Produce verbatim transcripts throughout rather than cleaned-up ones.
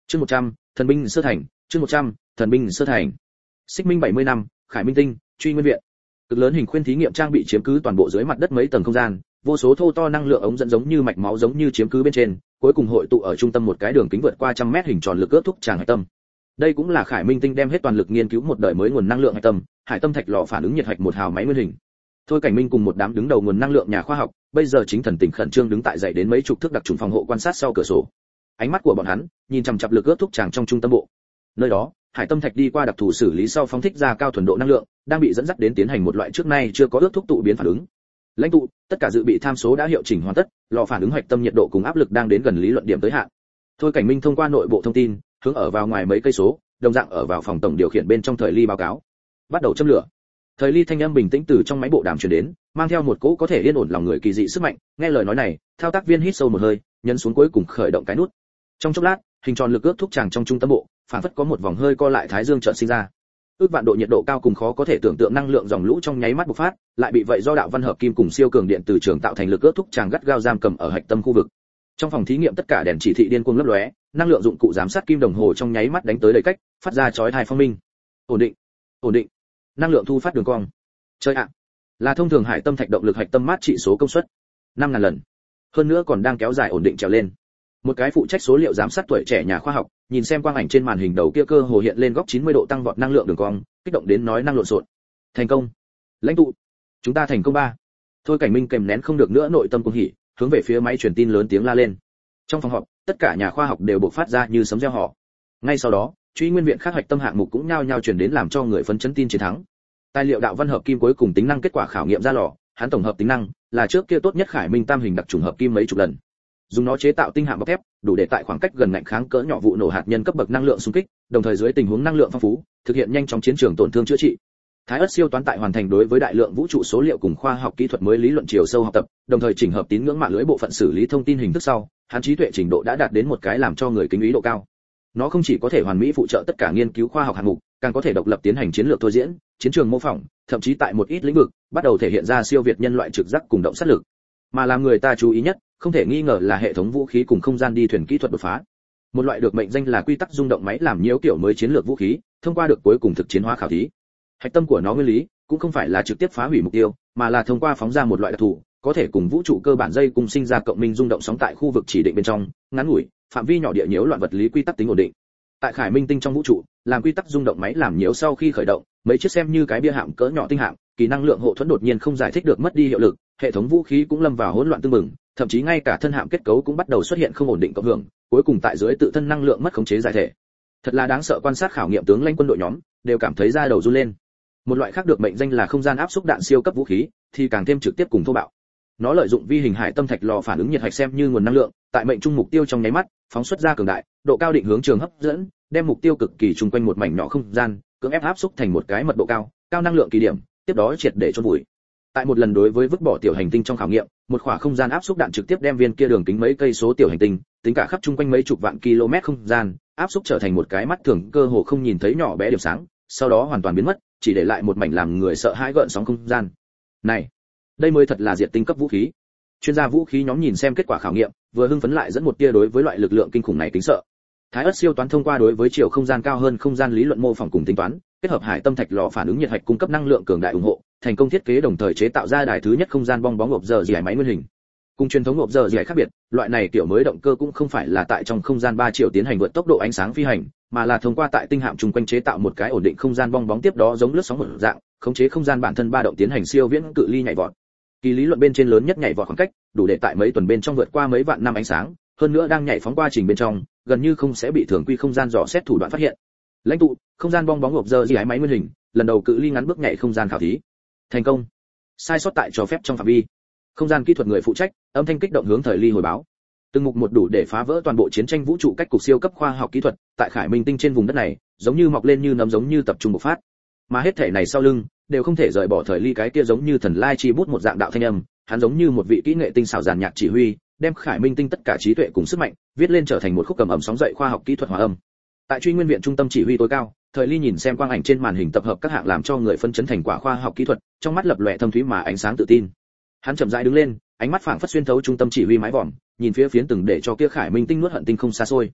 Chương một trăm, thần binh sơ thành, chương một trăm, thần binh sơ thành. Xích Minh bảy mươi năm, Khải Minh Tinh, Truy Nguyên Viện. Cực lớn hình khuyên thí nghiệm trang bị chiếm cứ toàn bộ dưới mặt đất mấy tầng không gian, vô số thô to năng lượng ống dẫn giống như mạch máu giống như chiếm cứ bên trên, cuối cùng hội tụ ở trung tâm một cái đường kính vượt qua trăm mét hình tròn lực ước thúc tràng hải tâm. Đây cũng là Khải Minh Tinh đem hết toàn lực nghiên cứu một đời mới nguồn năng lượng hải tâm, hải tâm thạch lò phản ứng nhiệt hạch một hào máy nguyên hình. Thôi Cảnh Minh cùng một đám đứng đầu nguồn năng lượng nhà khoa học, bây giờ chính thần tình khẩn trương đứng tại dậy đến mấy chục thước đặc trùng phòng hộ quan sát sau cửa sổ. Ánh mắt của bọn hắn nhìn chằm chằm lực ước thúc tràng trong trung tâm bộ. Nơi đó, hải tâm thạch đi qua đặc thù xử lý sau phóng thích ra cao thuần độ năng lượng, đang bị dẫn dắt đến tiến hành một loại trước nay chưa có ước thúc tụ biến phản ứng. Lãnh tụ, tất cả dự bị tham số đã hiệu chỉnh hoàn tất, lò phản ứng hoạch tâm nhiệt độ cùng áp lực đang đến gần lý luận điểm tới hạn. Thôi Cảnh Minh thông qua nội bộ thông tin, hướng ở vào ngoài mấy cây số, đồng dạng ở vào phòng tổng điều khiển bên trong Thời Ly báo cáo. Bắt đầu châm lửa. Thời Ly thanh âm bình tĩnh từ trong máy bộ đàm truyền đến, mang theo một cỗ có thể yên ổn lòng người kỳ dị sức mạnh. Nghe lời nói này, thao tác viên hít sâu một hơi, nhấn xuống cuối cùng khởi động cái nút. Trong chốc lát, hình tròn lực ước thúc tràng trong trung tâm bộ, phản phất có một vòng hơi co lại thái dương chợt sinh ra. Ước vạn độ nhiệt độ cao cùng khó có thể tưởng tượng năng lượng dòng lũ trong nháy mắt bộc phát, lại bị vậy do đạo văn hợp kim cùng siêu cường điện từ trường tạo thành lực ước thúc tràng gắt gao giam cầm ở hạch tâm khu vực. Trong phòng thí nghiệm tất cả đèn chỉ thị điên cuồng lấp lóe, năng lượng dụng cụ giám sát kim đồng hồ trong nháy mắt đánh tới đầy cách, phát ra chói tai phong minh. Ổn định, ổn định. Năng lượng thu phát đường cong. Chơi ạ. Là thông thường hải tâm thạch động lực hạch tâm mát trị số công suất năm ngàn lần. Hơn nữa còn đang kéo dài ổn định trèo lên. Một cái phụ trách số liệu giám sát tuổi trẻ nhà khoa học, nhìn xem quang ảnh trên màn hình đầu kia cơ hồ hiện lên góc chín mươi độ tăng vọt năng lượng đường cong, kích động đến nói năng lộn xộn. Thành công. Lãnh tụ, chúng ta thành công ba. Thôi Cảnh Minh kềm nén không được nữa nội tâm cuồng hỉ, hướng về phía máy truyền tin lớn tiếng la lên. Trong phòng họp, tất cả nhà khoa học đều bộc phát ra như sấm reo hò. Ngay sau đó, Truy Nguyên Viện khác hoạch tâm hạng mục cũng nhao nhao truyền đến làm cho người phấn chấn tin chiến thắng. Tài liệu đạo văn hợp kim cuối cùng tính năng kết quả khảo nghiệm ra lò, hắn tổng hợp tính năng là trước kia tốt nhất Khải Minh tam hình đặc trùng hợp kim mấy chục lần. Dùng nó chế tạo tinh hạm bọc thép, đủ để tại khoảng cách gần ngạnh kháng cỡ nhỏ vụ nổ hạt nhân cấp bậc năng lượng xung kích, đồng thời dưới tình huống năng lượng phong phú, thực hiện nhanh chóng chiến trường tổn thương chữa trị. Thái ất siêu toán tại hoàn thành đối với đại lượng vũ trụ số liệu cùng khoa học kỹ thuật mới lý luận chiều sâu học tập, đồng thời chỉnh hợp tín ngưỡng mạng lưới bộ phận xử lý thông tin hình thức sau, hắn trí tuệ trình độ đã đạt đến một cái làm cho người kính ý độ cao. Nó không chỉ có thể hoàn mỹ phụ trợ tất cả nghiên cứu khoa học hạng mục, càng có thể độc lập tiến hành chiến lược thôi diễn, chiến trường mô phỏng, thậm chí tại một ít lĩnh vực, bắt đầu thể hiện ra siêu việt nhân loại trực giác cùng động sát lực. Mà làm người ta chú ý nhất, không thể nghi ngờ là hệ thống vũ khí cùng không gian đi thuyền kỹ thuật đột phá. Một loại được mệnh danh là quy tắc rung động máy làm nhiễu kiểu mới chiến lược vũ khí, thông qua được cuối cùng thực chiến hóa khảo thí. Hạch tâm của nó nguyên lý cũng không phải là trực tiếp phá hủy mục tiêu, mà là thông qua phóng ra một loại đặc thù, có thể cùng vũ trụ cơ bản dây cùng sinh ra cộng minh rung động sóng tại khu vực chỉ định bên trong, ngắn ngủi, phạm vi nhỏ địa nhiễu loạn vật lý quy tắc tính ổn định. Tại Khải Minh Tinh trong vũ trụ, làm quy tắc rung động máy làm nhiễu sau khi khởi động, mấy chiếc xem như cái bia hạm cỡ nhỏ tinh hạm, kỳ năng lượng hộ thuẫn đột nhiên không giải thích được mất đi hiệu lực, hệ thống vũ khí cũng lâm vào hỗn loạn tương mừng, thậm chí ngay cả thân hạm kết cấu cũng bắt đầu xuất hiện không ổn định cộng hưởng, cuối cùng tại dưới tự thân năng lượng mất khống chế giải thể. Thật là đáng sợ, quan sát khảo nghiệm tướng lãnh quân đội nhóm đều cảm thấy da đầu run lên. Một loại khác được mệnh danh là không gian áp xúc đạn siêu cấp vũ khí, thì càng thêm trực tiếp cùng thô bạo. Nó lợi dụng vi hình hải tâm thạch lò phản ứng nhiệt hạch xem như nguồn năng lượng, tại mệnh trung mục tiêu trong nháy mắt, phóng xuất ra cường đại, độ cao định hướng trường hấp dẫn, đem mục tiêu cực kỳ chung quanh một mảnh nhỏ không gian, cưỡng ép áp xúc thành một cái mật độ cao, cao năng lượng kỳ điểm, tiếp đó triệt để chôn vùi. Tại một lần đối với vứt bỏ tiểu hành tinh trong khảo nghiệm, một khỏa không gian áp xúc đạn trực tiếp đem viên kia đường kính mấy cây số tiểu hành tinh, tính cả khắp chung quanh mấy chục vạn km không gian, áp xúc trở thành một cái mắt thường cơ hồ không nhìn thấy nhỏ bé điểm sáng, sau đó hoàn toàn biến mất, chỉ để lại một mảnh làm người sợ hãi gợn sóng không gian. Này, đây mới thật là diệt tinh cấp vũ khí. Chuyên gia vũ khí nhóm nhìn xem kết quả khảo nghiệm, vừa hưng phấn lại dẫn một tia đối với loại lực lượng kinh khủng này kính sợ. Thái ất siêu toán thông qua đối với chiều không gian cao hơn không gian lý luận mô phỏng cùng tính toán, kết hợp hải tâm thạch lò phản ứng nhiệt hạch cung cấp năng lượng cường đại ủng hộ, thành công thiết kế đồng thời chế tạo ra đài thứ nhất không gian bong bóng hộp giờ dỉ máy nguyên hình. Cùng truyền thống hộp giờ dỉ khác biệt, loại này kiểu mới động cơ cũng không phải là tại trong không gian ba chiều tiến hành vượt tốc độ ánh sáng phi hành, mà là thông qua tại tinh hạm chung quanh chế tạo một cái ổn định không gian bong bóng, tiếp đó giống lướt sóng một dạng, khống chế không gian bản thân ba động tiến hành siêu viễn cự ly nhảy vọt. Kỳ lý luận bên trên lớn nhất nhảy vọt khoảng cách, đủ để tại mấy tuần bên trong vượt qua mấy vạn năm ánh sáng, hơn nữa đang nhảy phóng qua trình bên trong, gần như không sẽ bị thường quy không gian dò xét thủ đoạn phát hiện. Lãnh tụ, không gian bong bóng hộp giờ dỉ máy nguyên hình, lần đầu cự ly ngắn bước nhảy không gian khảo thí. Thành công. Sai sót tại cho phép trong phạm vi. Không gian kỹ thuật người phụ trách, âm thanh kích động hướng Thời Ly hồi báo. Từng mục một đủ để phá vỡ toàn bộ chiến tranh vũ trụ cách cục siêu cấp khoa học kỹ thuật, tại Khải Minh Tinh trên vùng đất này, giống như mọc lên như nấm giống như tập trung bộc phát. Mà hết thể này sau lưng, đều không thể rời bỏ Thời Ly cái kia giống như thần lai chi bút một dạng đạo thanh âm, hắn giống như một vị kỹ nghệ tinh xảo giàn nhạc chỉ huy, đem Khải Minh Tinh tất cả trí tuệ cùng sức mạnh, viết lên trở thành một khúc cầm ẩm sóng dậy khoa học kỹ thuật hòa âm. Tại Truy Nguyên Viện trung tâm chỉ huy tối cao, Thời Ly nhìn xem quang ảnh trên màn hình tập hợp các hạng làm cho người phân chấn thành quả khoa học kỹ thuật, trong mắt lập lòe thâm thúy mà ánh sáng tự tin. Hắn chậm rãi đứng lên, ánh mắt phảng phất xuyên thấu trung tâm chỉ huy mái vòm, nhìn phía phiến từng để cho kia Khải Minh Tinh nuốt hận tinh không xa xôi.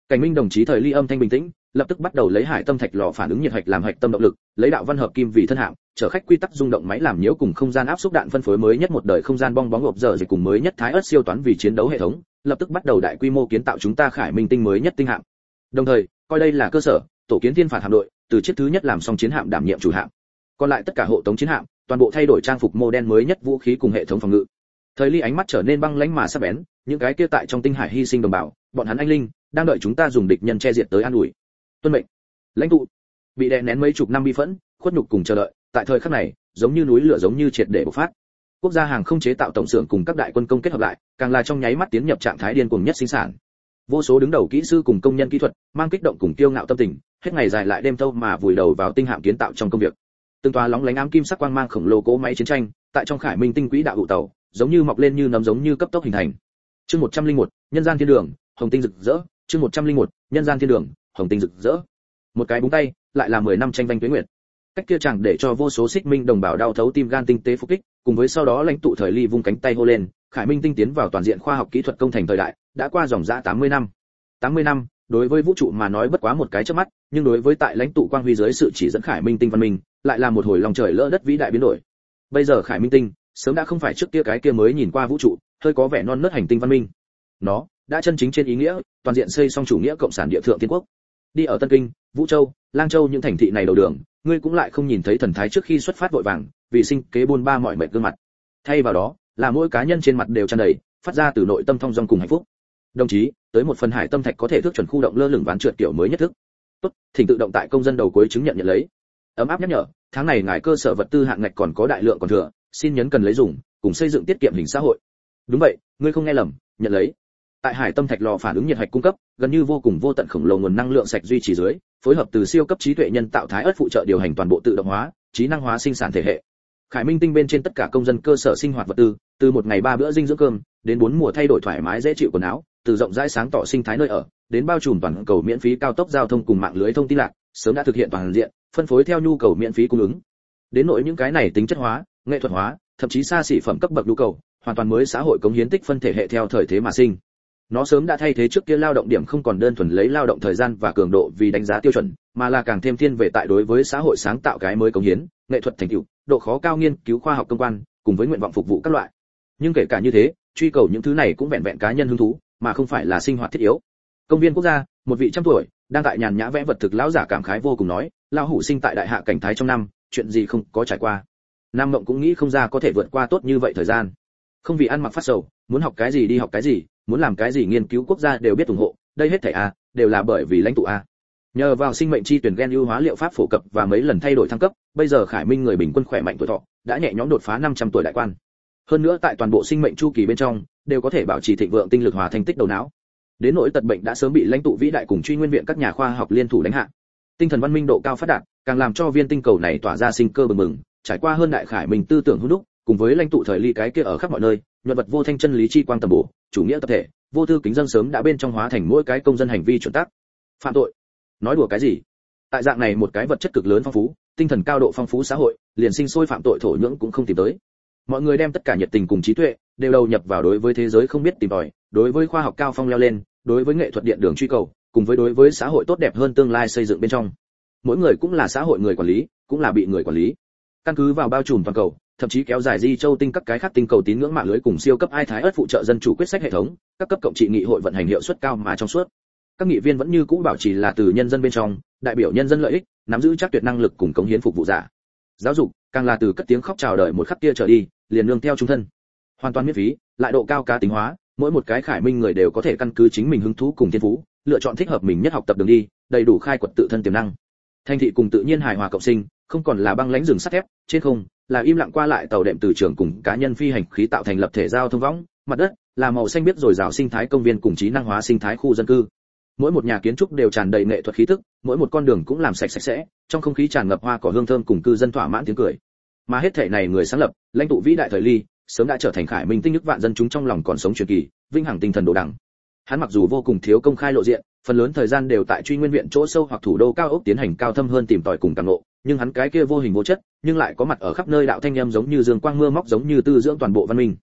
Cảnh Minh đồng chí thời ly âm thanh bình tĩnh, lập tức bắt đầu lấy hải tâm thạch lò phản ứng nhiệt hạch làm hạch tâm động lực, lấy đạo văn hợp kim vì thân hạm, chở khách quy tắc rung động máy làm nhiễu cùng không gian áp xúc đạn phân phối mới nhất một đời không gian bong bóng hộp giờ dịch cùng mới nhất thái ớt siêu toán vì chiến đấu hệ thống, lập tức bắt đầu đại quy mô kiến tạo chúng ta Khải Minh tinh mới nhất tinh hạm. Đồng thời, coi đây là cơ sở, tổ kiến thiên phạt hạm đội, từ chiếc thứ nhất làm xong chiến hạm đảm nhiệm chủ hạm. Còn lại tất cả hộ tống chiến hạm, toàn bộ thay đổi trang phục mô đen mới nhất vũ khí cùng hệ thống phòng ngự. Thời ly ánh mắt trở nên băng lãnh mà sắc bén, những cái kia tại trong tinh hải hy sinh đồng bào, bọn hắn anh linh đang đợi chúng ta dùng địch nhân che diệt tới an ủi. Tuân mệnh. Lãnh tụ bị đè nén mấy chục năm bi phẫn, khuất nhục cùng chờ đợi, tại thời khắc này, giống như núi lửa giống như triệt để bộc phát. Quốc gia hàng không chế tạo tổng xưởng cùng các đại quân công kết hợp lại, càng là trong nháy mắt tiến nhập trạng thái điên cuồng nhất sinh sản. Vô số đứng đầu kỹ sư cùng công nhân kỹ thuật, mang kích động cùng kiêu ngạo tâm tình, hết ngày dài lại đêm thâu mà vùi đầu vào tinh hạm kiến tạo trong công việc. Từng tòa lóng lánh ám kim sắc quang mang khổng lồ cỗ máy chiến tranh, tại trong Khải Minh tinh quỹ đạo vụ tàu, giống như mọc lên như nấm giống như cấp tốc hình thành. Chương một trăm lẻ một, nhân gian thiên đường, hồng tinh rực rỡ, chương một trăm lẻ một, nhân gian thiên đường, hồng tinh rực rỡ. Một cái búng tay, lại là mười năm tranh vanh tuế nguyệt. Cách kia chẳng để cho vô số xích minh đồng bào đau thấu tim gan tinh tế phục kích, cùng với sau đó lãnh tụ thời ly vung cánh tay hô lên, Khải Minh tinh tiến vào toàn diện khoa học kỹ thuật công thành thời đại, đã qua dòng dã tám mươi năm. tám mươi năm, đối với vũ trụ mà nói bất quá một cái chớp mắt, nhưng đối với tại lãnh tụ quang huy dưới sự chỉ dẫn Khải Minh tinh văn minh, lại là một hồi lòng trời lỡ đất vĩ đại biến đổi. Bây giờ Khải Minh tinh, sớm đã không phải trước kia cái kia mới nhìn qua vũ trụ, hơi có vẻ non nớt hành tinh văn minh. Nó đã chân chính trên ý nghĩa, toàn diện xây xong chủ nghĩa cộng sản địa thượng tiên quốc. Đi ở Tân Kinh, Vũ Châu, Lang Châu những thành thị này đầu đường, ngươi cũng lại không nhìn thấy thần thái trước khi xuất phát vội vàng, vì sinh kế buôn ba mọi mệt gương mặt. Thay vào đó, là mỗi cá nhân trên mặt đều tràn đầy, phát ra từ nội tâm thông dong cùng hạnh phúc. Đồng chí, tới một phần hải tâm thạch có thể thước chuẩn khu động lơ lửng ván trượt kiểu mới nhất thức. Tốt, thỉnh tự động tại công dân đầu cuối chứng nhận nhận lấy. Ấm áp nhắc nhở, tháng này ngài cơ sở vật tư hạn ngạch còn có đại lượng còn thừa, xin nhấn cần lấy dùng, cùng xây dựng tiết kiệm hình xã hội. Đúng vậy, ngươi không nghe lầm, nhận lấy. Tại hải tâm thạch lò phản ứng nhiệt hạch cung cấp, gần như vô cùng vô tận khổng lồ nguồn năng lượng sạch duy trì dưới, phối hợp từ siêu cấp trí tuệ nhân tạo thái ớt phụ trợ điều hành toàn bộ tự động hóa, trí năng hóa sinh sản thể hệ. Khải Minh tinh bên trên tất cả công dân cơ sở sinh hoạt vật tư, từ một ngày ba bữa dinh dưỡng cơm, đến bốn mùa thay đổi thoải mái dễ chịu quần áo, từ rộng rãi sáng tỏ sinh thái nơi ở, đến bao trùm toàn cầu miễn phí cao tốc giao thông cùng mạng lưới thông tin lạc, sớm đã thực hiện toàn diện, phân phối theo nhu cầu miễn phí cung ứng. Đến nội những cái này tính chất hóa, nghệ thuật hóa, thậm chí xa xỉ phẩm cấp bậc nhu cầu, hoàn toàn mới xã hội cống hiến tích phân thể hệ theo thời thế mà sinh. Nó sớm đã thay thế trước kia lao động điểm không còn đơn thuần lấy lao động thời gian và cường độ vì đánh giá tiêu chuẩn, mà là càng thêm thiên về tại đối với xã hội sáng tạo cái mới cống hiến, nghệ thuật thành tựu, độ khó cao nghiên cứu khoa học công quan, cùng với nguyện vọng phục vụ các loại. Nhưng kể cả như thế, truy cầu những thứ này cũng vẹn vẹn cá nhân hứng thú, mà không phải là sinh hoạt thiết yếu. Công viên quốc gia, một vị trăm tuổi, đang tại nhàn nhã vẽ vật thực lão giả cảm khái vô cùng nói, lão hủ sinh tại đại hạ cảnh thái trong năm, chuyện gì không có trải qua. Nam Mộng cũng nghĩ không ra có thể vượt qua tốt như vậy thời gian. Không vì ăn mặc phát sầu, muốn học cái gì đi học cái gì, muốn làm cái gì nghiên cứu quốc gia đều biết ủng hộ, đây hết thảy a, đều là bởi vì lãnh tụ a. Nhờ vào sinh mệnh chi tuyển gen ưu hóa liệu pháp phổ cập và mấy lần thay đổi thăng cấp, bây giờ Khải Minh người bình quân khỏe mạnh tuổi thọ đã nhẹ nhõm đột phá năm trăm tuổi đại quan. Hơn nữa tại toàn bộ sinh mệnh chu kỳ bên trong, đều có thể bảo trì thịnh vượng tinh lực hòa thành tích đầu não. Đến nỗi tật bệnh đã sớm bị lãnh tụ vĩ đại cùng truy nguyên viện các nhà khoa học liên thủ đánh hạ. Tinh thần văn minh độ cao phát đạt, càng làm cho viên tinh cầu này tỏa ra sinh cơ bừng bừng, trải qua hơn đại Khải Minh tư tưởng hữu đúc, cùng với lãnh tụ thời ly cái kia ở khắp mọi nơi, nhuận vật vô thanh chân lý chi quang tầm bổ, chủ nghĩa tập thể, vô tư kính dân sớm đã bên trong hóa thành mỗi cái công dân hành vi chuẩn tắc. Phạm tội? Nói đùa cái gì? Tại dạng này một cái vật chất cực lớn phong phú, tinh thần cao độ phong phú xã hội, liền sinh sôi phạm tội thổ nhưỡng cũng không tìm tới. Mọi người đem tất cả nhiệt tình cùng trí tuệ đều đầu nhập vào đối với thế giới không biết tìm tòi, đối với khoa học cao phong leo lên, đối với nghệ thuật điện đường truy cầu, cùng với đối với xã hội tốt đẹp hơn tương lai xây dựng bên trong. Mỗi người cũng là xã hội người quản lý, cũng là bị người quản lý. Căn cứ vào bao trùm toàn cầu, thậm chí kéo dài di châu tinh các cái khác tinh cầu tín ngưỡng mạng lưới cùng siêu cấp ai thái ớt phụ trợ dân chủ quyết sách hệ thống, các cấp cộng trị nghị hội vận hành hiệu suất cao mà trong suốt. Các nghị viên vẫn như cũ bảo trì là từ nhân dân bên trong, đại biểu nhân dân lợi ích, nắm giữ chắc tuyệt năng lực cùng cống hiến phục vụ giả. Giáo dục, càng là từ cất tiếng khóc chào đời một khắc kia trở đi, liền nương theo trung thân. Hoàn toàn miễn phí, lại độ cao cá tính hóa, mỗi một cái Khải Minh người đều có thể căn cứ chính mình hứng thú cùng thiên phú, lựa chọn thích hợp mình nhất học tập đường đi, đầy đủ khai quật tự thân tiềm năng. Thành thị cùng tự nhiên hài hòa cộng sinh, không còn là băng lãnh rừng sắt thép, trên không là im lặng qua lại tàu đệm từ trường cùng cá nhân phi hành khí tạo thành lập thể giao thông võng, mặt đất là màu xanh biếc rồi rào sinh thái công viên cùng trí năng hóa sinh thái khu dân cư. Mỗi một nhà kiến trúc đều tràn đầy nghệ thuật khí tức, mỗi một con đường cũng làm sạch sạch sẽ, trong không khí tràn ngập hoa cỏ hương thơm cùng cư dân thỏa mãn tiếng cười. Mà hết thảy này người sáng lập, lãnh tụ vĩ đại thời ly, sớm đã trở thành Khải Minh tinh nước vạn dân chúng trong lòng còn sống truyền kỳ, vinh hằng tinh thần đồ đẳng. Hắn mặc dù vô cùng thiếu công khai lộ diện, phần lớn thời gian đều tại truy nguyên viện chỗ sâu hoặc thủ đô cao ốc tiến hành cao thâm hơn tìm tòi cùng càng ngộ, nhưng hắn cái kia vô hình vô chất, nhưng lại có mặt ở khắp nơi đạo thanh âm giống như dương quang mưa móc giống như tư dưỡng toàn bộ văn minh.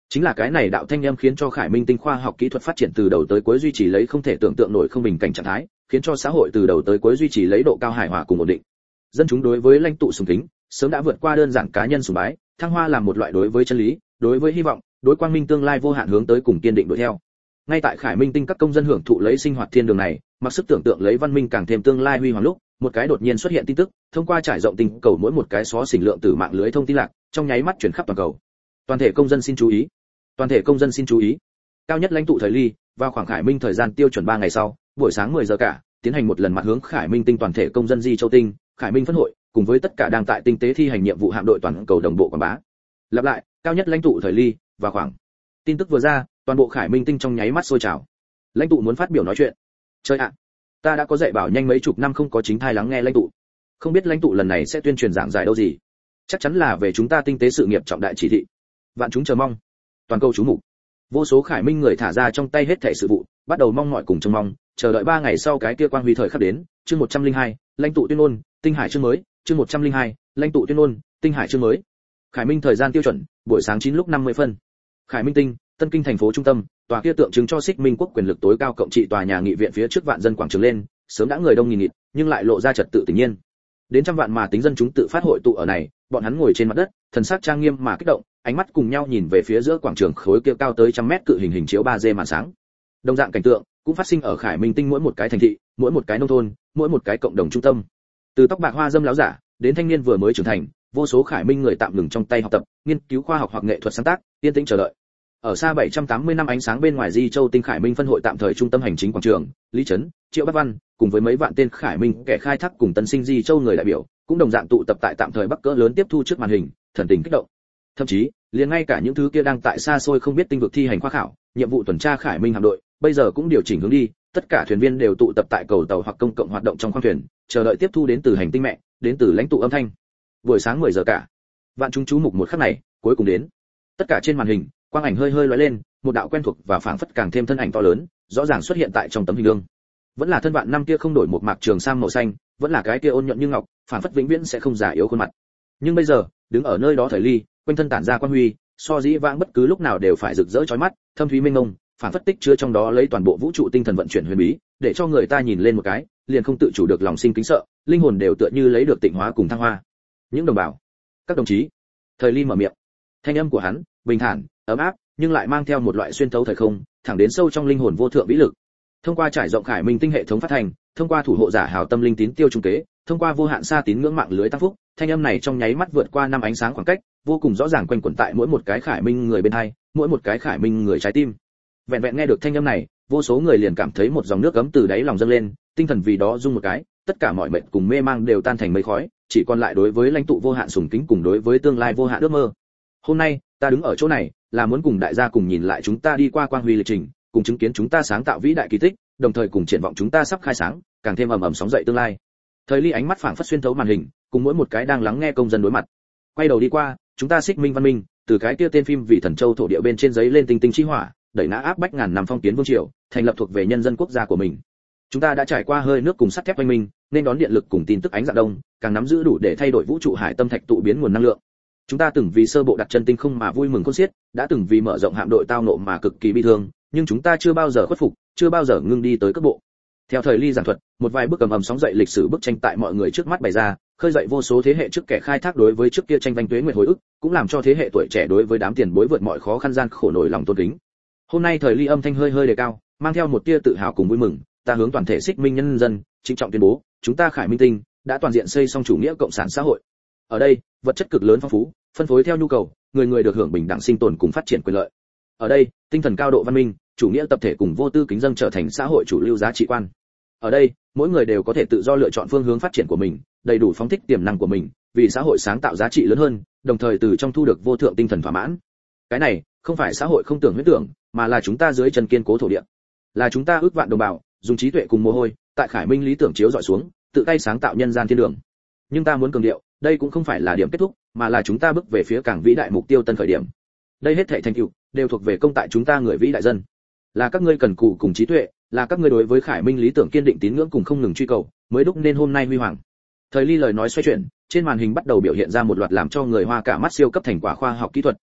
Chính là cái này đạo thanh âm khiến cho Khải Minh Tinh khoa học kỹ thuật phát triển từ đầu tới cuối duy trì lấy không thể tưởng tượng nổi không bình cảnh trạng thái, khiến cho xã hội từ đầu tới cuối duy trì lấy độ cao hài hòa cùng ổn định. Dân chúng đối với lãnh tụ sùng kính, sớm đã vượt qua đơn giản cá nhân sùng bái, thăng hoa làm một loại đối với chân lý, đối với hy vọng, đối quang minh tương lai vô hạn hướng tới cùng kiên định đuổi theo. Ngay tại Khải Minh Tinh các công dân hưởng thụ lấy sinh hoạt thiên đường này, mặc sức tưởng tượng lấy văn minh càng thêm tương lai huy hoàng lúc, một cái đột nhiên xuất hiện tin tức, thông qua trải rộng tinh cầu mỗi một cái xó xỉnh lượng tử mạng lưới thông tin lạc, trong nháy mắt chuyển khắp toàn cầu. Toàn thể công dân xin chú ý. Toàn thể công dân xin chú ý. Cao nhất lãnh tụ thời Ly, vào khoảng Khải Minh thời gian tiêu chuẩn ba ngày sau, buổi sáng mười giờ cả, tiến hành một lần mặt hướng Khải Minh Tinh toàn thể công dân Di Châu Tinh, Khải Minh phân hội, cùng với tất cả đang tại tinh tế thi hành nhiệm vụ hạm đội toàn cầu đồng bộ quảng bá. Lặp lại, cao nhất lãnh tụ thời Ly, và khoảng. Tin tức vừa ra, toàn bộ Khải Minh Tinh trong nháy mắt sôi trào. Lãnh tụ muốn phát biểu nói chuyện. Chơi ạ, ta đã có dạy bảo nhanh mấy chục năm không có chính thai lắng nghe lãnh tụ. Không biết lãnh tụ lần này sẽ tuyên truyền giảng giải đâu gì. Chắc chắn là về chúng ta tinh tế sự nghiệp trọng đại chỉ thị. Vạn chúng chờ mong. Toàn cầu chú mục. Vô số Khải Minh người thả ra trong tay hết thảy sự vụ, bắt đầu mong mỏi cùng trông mong, chờ đợi ba ngày sau cái kia quang huy thời khắc đến. Chương một trăm lẻ hai, lãnh tụ tuyên ngôn, tinh hải chương mới. Chương một trăm lẻ hai, lãnh tụ tuyên ngôn, tinh hải chương mới. Khải Minh thời gian tiêu chuẩn, buổi sáng chín lúc năm mươi phân. Khải Minh Tinh, Tân Kinh thành phố trung tâm, tòa kia tượng trưng cho Xích Minh quốc quyền lực tối cao cộng trị tòa nhà nghị viện phía trước vạn dân quảng trường lên, sớm đã người đông nghìn nghịt, nhưng lại lộ ra trật tự tự nhiên. Đến trăm vạn mà tính dân chúng tự phát hội tụ ở này, bọn hắn ngồi trên mặt đất, thần sắc trang nghiêm mà kích động, ánh mắt cùng nhau nhìn về phía giữa quảng trường khối kia cao tới trăm mét cự hình hình chiếu ba D màn sáng. Đồng dạng cảnh tượng cũng phát sinh ở Khải Minh Tinh mỗi một cái thành thị, mỗi một cái nông thôn, mỗi một cái cộng đồng trung tâm. Từ tóc bạc hoa dâm láo giả, đến thanh niên vừa mới trưởng thành, vô số Khải Minh người tạm ngừng trong tay học tập, nghiên cứu khoa học hoặc nghệ thuật sáng tác, yên tĩnh chờ đợi. Ở xa bảy trăm tám mươi năm ánh sáng bên ngoài Di Châu Tinh Khải Minh phân hội tạm thời trung tâm hành chính quảng trường, Lý Trấn, Triệu Bắc Văn, cùng với mấy vạn tên Khải Minh kẻ khai thác cùng tân sinh Di Châu người đại biểu, cũng đồng dạng tụ tập tại tạm thời bắc cỡ lớn tiếp thu trước màn hình, thần tình kích động. Thậm chí, liền ngay cả những thứ kia đang tại xa xôi không biết tinh vực thi hành khoa khảo, nhiệm vụ tuần tra Khải Minh hạm đội, bây giờ cũng điều chỉnh hướng đi, tất cả thuyền viên đều tụ tập tại cầu tàu hoặc công cộng hoạt động trong khoang thuyền, chờ đợi tiếp thu đến từ hành tinh mẹ, đến từ lãnh tụ âm thanh. Buổi sáng mười giờ cả, vạn chúng chú mục một khắc này, cuối cùng đến. Tất cả trên màn hình, quang ảnh hơi hơi lóe lên, một đạo quen thuộc và phảng phất càng thêm thân ảnh to lớn, rõ ràng xuất hiện tại trong tấm hình gương. Vẫn là thân vạn năm kia không đổi một mạc trường sam màu xanh, vẫn là cái kia ôn nhuận như ngọc, phảng phất vĩnh viễn sẽ không già yếu khuôn mặt. Nhưng bây giờ, đứng ở nơi đó thời Ly, quanh thân tản ra quang huy, so dĩ vãng bất cứ lúc nào đều phải rực rỡ chói mắt, thâm thúy mênh mông, phảng phất tích chứa trong đó lấy toàn bộ vũ trụ tinh thần vận chuyển huyền bí, để cho người ta nhìn lên một cái, liền không tự chủ được lòng sinh kính sợ, linh hồn đều tựa như lấy được tịnh hóa cùng thăng hoa. Những đồng bào, các đồng chí. Thời Ly mở miệng. Thanh âm của hắn, bình thản, ấm áp, nhưng lại mang theo một loại xuyên thấu thời không, thẳng đến sâu trong linh hồn vô thượng vĩ lực. Thông qua trải rộng Khải Minh Tinh hệ thống phát hành, thông qua thủ hộ giả hào tâm linh tín tiêu trung kế, thông qua vô hạn xa tín ngưỡng mạng lưới tăng phúc, thanh âm này trong nháy mắt vượt qua năm ánh sáng khoảng cách, vô cùng rõ ràng quanh quẩn tại mỗi một cái Khải Minh người bên hai, mỗi một cái Khải Minh người trái tim. Vẹn vẹn nghe được thanh âm này, vô số người liền cảm thấy một dòng nước ấm từ đáy lòng dâng lên, tinh thần vì đó rung một cái, tất cả mọi mệt cùng mê mang đều tan thành mây khói, chỉ còn lại đối với lãnh tụ vô hạn sùng kính cùng đối với tương lai vô hạn ước mơ. Hôm nay, ta đứng ở chỗ này, là muốn cùng đại gia cùng nhìn lại chúng ta đi qua quang huy lịch trình, cùng chứng kiến chúng ta sáng tạo vĩ đại kỳ tích, đồng thời cùng triển vọng chúng ta sắp khai sáng, càng thêm ầm ầm sóng dậy tương lai. Thời Ly ánh mắt phảng phất xuyên thấu màn hình, cùng mỗi một cái đang lắng nghe công dân đối mặt. Quay đầu đi qua, chúng ta Xích Minh văn minh, từ cái kia tên phim vì thần châu thổ địa bên trên giấy lên tinh tinh chi hỏa, đẩy ngã áp bách ngàn năm phong kiến vương triều, thành lập thuộc về nhân dân quốc gia của mình. Chúng ta đã trải qua hơi nước cùng sắt thép văn minh, nên đón điện lực cùng tin tức ánh dạng đông, càng nắm giữ đủ để thay đổi vũ trụ hải tâm thạch tụ biến nguồn năng lượng. Chúng ta từng vì sơ bộ đặt chân tinh không mà vui mừng khôn xiết, đã từng vì mở rộng hạm đội tao nộ mà cực kỳ bi thương, nhưng chúng ta chưa bao giờ khuất phục, chưa bao giờ ngưng đi tới cấp bộ. Theo Thời Ly giảng thuật, một vài bức ầm ầm sóng dậy lịch sử bức tranh tại mọi người trước mắt bày ra, khơi dậy vô số thế hệ trước kẻ khai thác đối với trước kia tranh vanh tuế nguyệt hồi ức, cũng làm cho thế hệ tuổi trẻ đối với đám tiền bối vượt mọi khó khăn gian khổ nổi lòng tôn kính. Hôm nay Thời Ly âm thanh hơi hơi đề cao, mang theo một tia tự hào cùng vui mừng, ta hướng toàn thể Xích Minh nhân dân trịnh trọng tuyên bố, chúng ta Khải Minh Tinh đã toàn diện xây xong chủ nghĩa cộng sản xã hội. Ở đây, vật chất cực lớn phong phú, phân phối theo nhu cầu, người người được hưởng bình đẳng sinh tồn cùng phát triển quyền lợi. Ở đây, tinh thần cao độ văn minh, chủ nghĩa tập thể cùng vô tư kính dâng trở thành xã hội chủ lưu giá trị quan. Ở đây, mỗi người đều có thể tự do lựa chọn phương hướng phát triển của mình, đầy đủ phóng thích tiềm năng của mình, vì xã hội sáng tạo giá trị lớn hơn, đồng thời từ trong thu được vô thượng tinh thần thỏa mãn. Cái này, không phải xã hội không tưởng huyết tưởng, mà là chúng ta dưới chân kiên cố thổ địa. Là chúng ta ước vạn đồng bào, dùng trí tuệ cùng mồ hôi, tại Khải Minh lý tưởng chiếu dọi xuống, tự tay sáng tạo nhân gian thiên đường. Nhưng ta muốn cường điệu, đây cũng không phải là điểm kết thúc, mà là chúng ta bước về phía càng vĩ đại mục tiêu tân khởi điểm. Đây hết thảy thành tựu đều thuộc về công tại chúng ta người vĩ đại dân. Là các ngươi cần cù cùng trí tuệ, là các ngươi đối với Khải Minh lý tưởng kiên định tín ngưỡng cùng không ngừng truy cầu, mới đúc nên hôm nay huy hoàng. Thời Ly lời nói xoay chuyển, trên màn hình bắt đầu biểu hiện ra một loạt làm cho người hoa cả mắt siêu cấp thành quả khoa học kỹ thuật.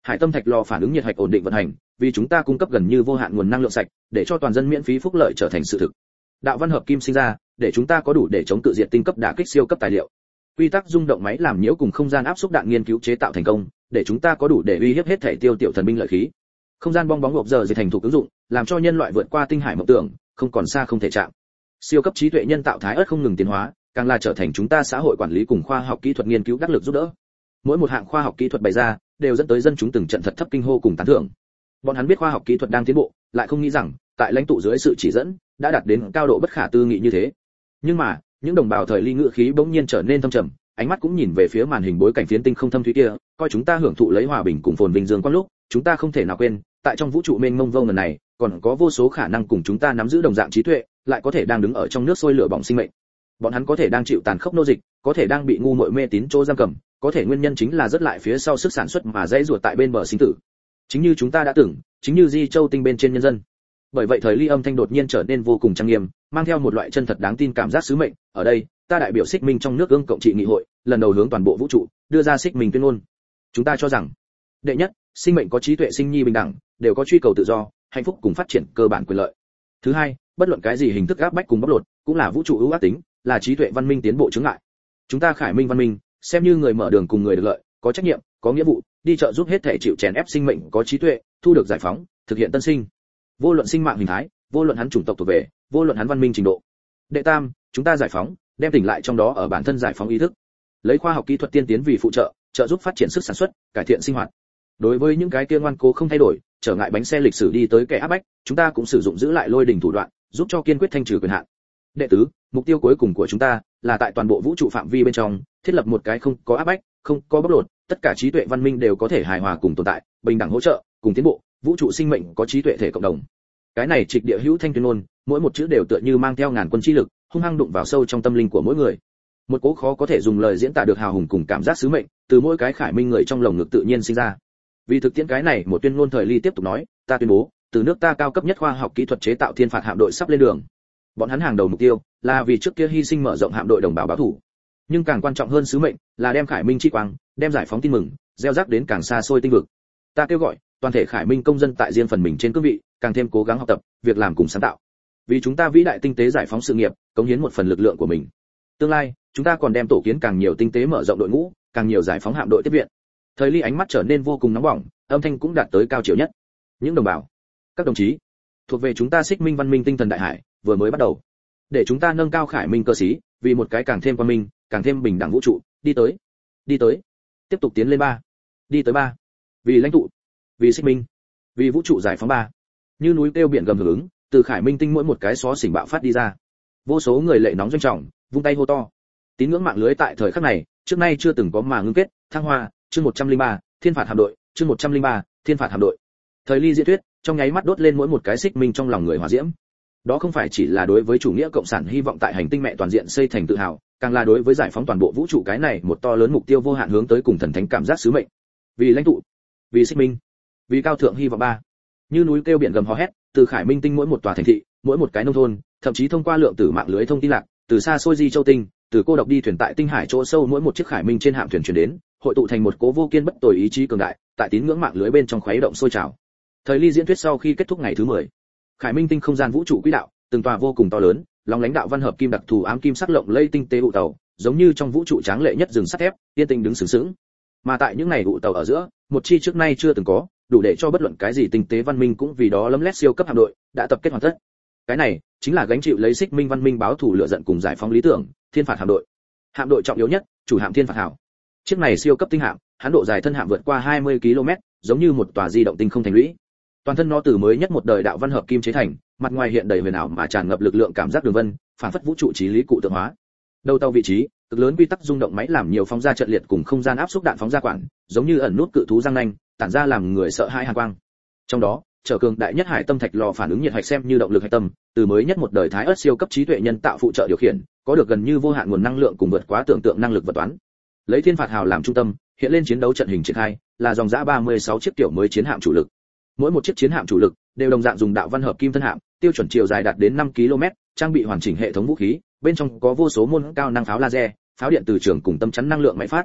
Hải tâm thạch lò phản ứng nhiệt hạch ổn định vận hành, vì chúng ta cung cấp gần như vô hạn nguồn năng lượng sạch, để cho toàn dân miễn phí phúc lợi trở thành sự thực. Đạo văn hợp kim sinh ra, để chúng ta có đủ để chống cự diệt tinh cấp đả kích siêu cấp tài liệu. Quy tắc rung động máy làm nhiễu cùng không gian áp xúc đạn nghiên cứu chế tạo thành công, để chúng ta có đủ để uy hiếp hết thể tiêu tiểu thần binh lợi khí. Không gian bong bóng hộp giờ diệt thành thủ ứng dụng, làm cho nhân loại vượt qua tinh hải mộng tưởng, không còn xa không thể chạm. Siêu cấp trí tuệ nhân tạo thái ớt không ngừng tiến hóa, càng là trở thành chúng ta xã hội quản lý cùng khoa học kỹ thuật nghiên cứu đắc lực giúp đỡ. Mỗi một hạng khoa học kỹ thuật bày ra, đều dẫn tới dân chúng từng trận thật thấp kinh hô cùng tán thưởng. Bọn hắn biết khoa học kỹ thuật đang tiến bộ, lại không nghĩ rằng, tại lãnh tụ dưới sự chỉ dẫn, đã đạt đến cao độ bất khả tư nghị như thế. Nhưng mà, những đồng bào thời ly ngữ khí bỗng nhiên trở nên thâm trầm, ánh mắt cũng nhìn về phía màn hình bối cảnh phiến tinh không thâm thúy kia, coi chúng ta hưởng thụ lấy hòa bình cùng phồn vinh dương quang lúc, chúng ta không thể nào quên, tại trong vũ trụ mênh mông vô ngần này, còn có vô số khả năng cùng chúng ta nắm giữ đồng dạng trí tuệ, lại có thể đang đứng ở trong nước sôi lửa bỏng sinh mệnh. Bọn hắn có thể đang chịu tàn khốc nô dịch, có thể đang bị ngu muội mê tín chỗ giam cầm, có thể nguyên nhân chính là rất lại phía sau sức sản xuất mà dãy ruột tại bên bờ sinh tử. Chính như chúng ta đã tưởng, chính như Di Châu tinh bên trên nhân dân. Bởi vậy thời ly âm thanh đột nhiên trở nên vô cùng trang nghiêm, mang theo một loại chân thật đáng tin cảm giác sứ mệnh. Ở đây, ta đại biểu Xích Minh trong nước ương cộng trị nghị hội, lần đầu hướng toàn bộ vũ trụ đưa ra Xích Minh tuyên ngôn. Chúng ta cho rằng, đệ nhất, sinh mệnh có trí tuệ sinh nhi bình đẳng, đều có truy cầu tự do, hạnh phúc cùng phát triển cơ bản quyền lợi. Thứ hai, bất luận cái gì hình thức áp bách cùng bóc lột, cũng là vũ trụ ưu ác tính, là trí tuệ văn minh tiến bộ chướng ngại. Chúng ta Khải Minh văn minh, xem như người mở đường cùng người được lợi, có trách nhiệm, có nghĩa vụ, đi trợ giúp hết thể chịu chèn ép sinh mệnh có trí tuệ, thu được giải phóng, thực hiện tân sinh. Vô luận sinh mạng hình thái, vô luận hắn chủng tộc thuộc về, vô luận hắn văn minh trình độ. Đệ tam, chúng ta giải phóng, đem tỉnh lại trong đó ở bản thân giải phóng ý thức, lấy khoa học kỹ thuật tiên tiến vì phụ trợ, trợ giúp phát triển sức sản xuất, cải thiện sinh hoạt. Đối với những cái kia ngoan cố không thay đổi, trở ngại bánh xe lịch sử đi tới kẻ áp bách, chúng ta cũng sử dụng giữ lại lôi đình thủ đoạn, giúp cho kiên quyết thanh trừ quyền hạn. Đệ tứ, mục tiêu cuối cùng của chúng ta là tại toàn bộ vũ trụ phạm vi bên trong thiết lập một cái không có áp bách, không có bóc lột, tất cả trí tuệ văn minh đều có thể hài hòa cùng tồn tại, bình đẳng hỗ trợ, cùng tiến bộ, vũ trụ sinh mệnh có trí tuệ thể cộng đồng. Cái này trịch địa hữu thanh tuyên ngôn, mỗi một chữ đều tựa như mang theo ngàn quân chi lực, hung hăng đụng vào sâu trong tâm linh của mỗi người. Một cố khó có thể dùng lời diễn tả được hào hùng cùng cảm giác sứ mệnh, từ mỗi cái Khải Minh người trong lồng ngực tự nhiên sinh ra. Vì thực tiễn cái này, một tuyên ngôn thời ly tiếp tục nói, ta tuyên bố, từ nước ta cao cấp nhất khoa học kỹ thuật chế tạo thiên phạt hạm đội sắp lên đường. Bọn hắn hàng đầu mục tiêu là vì trước kia hy sinh mở rộng hạm đội đồng bào báo thủ, nhưng càng quan trọng hơn sứ mệnh là đem Khải Minh chi quang, đem giải phóng tin mừng gieo rắc đến càng xa xôi tinh vực. Ta kêu gọi toàn thể Khải Minh công dân tại riêng phần mình trên cương vị, càng thêm cố gắng học tập, việc làm cùng sáng tạo, vì chúng ta vĩ đại tinh tế giải phóng sự nghiệp cống hiến một phần lực lượng của mình. Tương lai, chúng ta còn đem tổ kiến càng nhiều tinh tế mở rộng đội ngũ, càng nhiều giải phóng hạm đội tiếp viện. Thời ly ánh mắt trở nên vô cùng nóng bỏng, âm thanh cũng đạt tới cao chiều nhất. Những đồng bào, các đồng chí, thuộc về chúng ta Xích Minh văn minh tinh thần đại hải vừa mới bắt đầu, để chúng ta nâng cao Khải Minh cơ sĩ, vì một cái càng thêm quang minh, càng thêm bình đẳng vũ trụ đi tới, đi tới, tiếp tục tiến lên ba, đi tới ba, vì lãnh tụ, vì Xích Minh, vì vũ trụ giải phóng ba. Như núi kêu biển gầm hưởng ứng, từ Khải Minh tinh mỗi một cái xó xỉnh bạo phát đi ra. Vô số người lệ nóng doanh trọng, vung tay hô to. Tín ngưỡng mạng lưới tại thời khắc này, trước nay chưa từng có mà ngưng kết, thăng hoa, chương một trăm lẻ ba, Thiên phạt hạm đội, chương một trăm lẻ ba, Thiên phạt hạm đội. Thời ly diễn thuyết, trong nháy mắt đốt lên mỗi một cái Xích Minh trong lòng người hỏa diễm. Đó không phải chỉ là đối với chủ nghĩa cộng sản hy vọng tại hành tinh mẹ toàn diện xây thành tự hào, càng là đối với giải phóng toàn bộ vũ trụ cái này một to lớn mục tiêu vô hạn hướng tới cùng thần thánh cảm giác sứ mệnh. Vì lãnh tụ, vì Xích Minh, vì cao thượng hy vọng ba. Như núi kêu biển gầm hò hét, từ Khải Minh tinh mỗi một tòa thành thị, mỗi một cái nông thôn, thậm chí thông qua lượng tử mạng lưới thông tin lạc, từ xa xôi Di Châu tinh, từ cô độc đi thuyền tại tinh hải chỗ sâu mỗi một chiếc Khải Minh trên hạm thuyền truyền đến, hội tụ thành một cố vô kiên bất tồi ý chí cường đại, tại tín ngưỡng mạng lưới bên trong khuấy động sôi trào. Thời ly diễn thuyết sau khi kết thúc ngày thứ mười, Khải Minh tinh không gian vũ trụ quỹ đạo, từng tòa vô cùng to lớn, long lãnh đạo văn hợp kim đặc thù ám kim sắc lộng lây tinh tế ụ tàu, giống như trong vũ trụ tráng lệ nhất rừng sắt thép, yên tĩnh đứng sừng sững. Mà tại những ngày ụ tàu ở giữa, một chi trước nay chưa từng có, đủ để cho bất luận cái gì tinh tế văn minh cũng vì đó lấm lét siêu cấp hạm đội đã tập kết hoàn tất. Cái này chính là gánh chịu lấy Xích Minh văn minh báo thủ lửa giận cùng giải phóng lý tưởng, Thiên phạt hạm đội. Hạm đội trọng yếu nhất, chủ hạm Thiên phạt hảo. Chiếc này siêu cấp tinh hạm, hắn độ dài thân hạm vượt qua hai mươi ki lô mét, giống như một tòa di động tinh không thành lũy. Toàn thân nó từ mới nhất một đời đạo văn hợp kim chế thành, mặt ngoài hiện đầy huyền ảo mà tràn ngập lực lượng cảm giác đường vân, phản phất vũ trụ trí lý cụ tượng hóa. Đầu tàu vị trí, cực lớn quy tắc rung động máy làm nhiều phóng ra trận liệt cùng không gian áp xúc đạn phóng ra quản, giống như ẩn nút cự thú răng nanh, tản ra làm người sợ hãi hàn quang. Trong đó, trở cường đại nhất hải tâm thạch lò phản ứng nhiệt hạch xem như động lực hạch tâm, từ mới nhất một đời thái ớt siêu cấp trí tuệ nhân tạo phụ trợ điều khiển, có được gần như vô hạn nguồn năng lượng cùng vượt quá tưởng tượng năng lực vật toán. Lấy Thiên phạt hào làm trung tâm, hiện lên chiến đấu trận hình triển khai, là dòng dã ba mươi sáu chiếc kiểu mới chiến hạm chủ lực. Mỗi một chiếc chiến hạm chủ lực đều đồng dạng dùng đạo văn hợp kim thân hạm, tiêu chuẩn chiều dài đạt đến năm ki lô mét, trang bị hoàn chỉnh hệ thống vũ khí, bên trong có vô số môn cao năng pháo laser, pháo điện từ trường cùng tâm chắn năng lượng máy phát.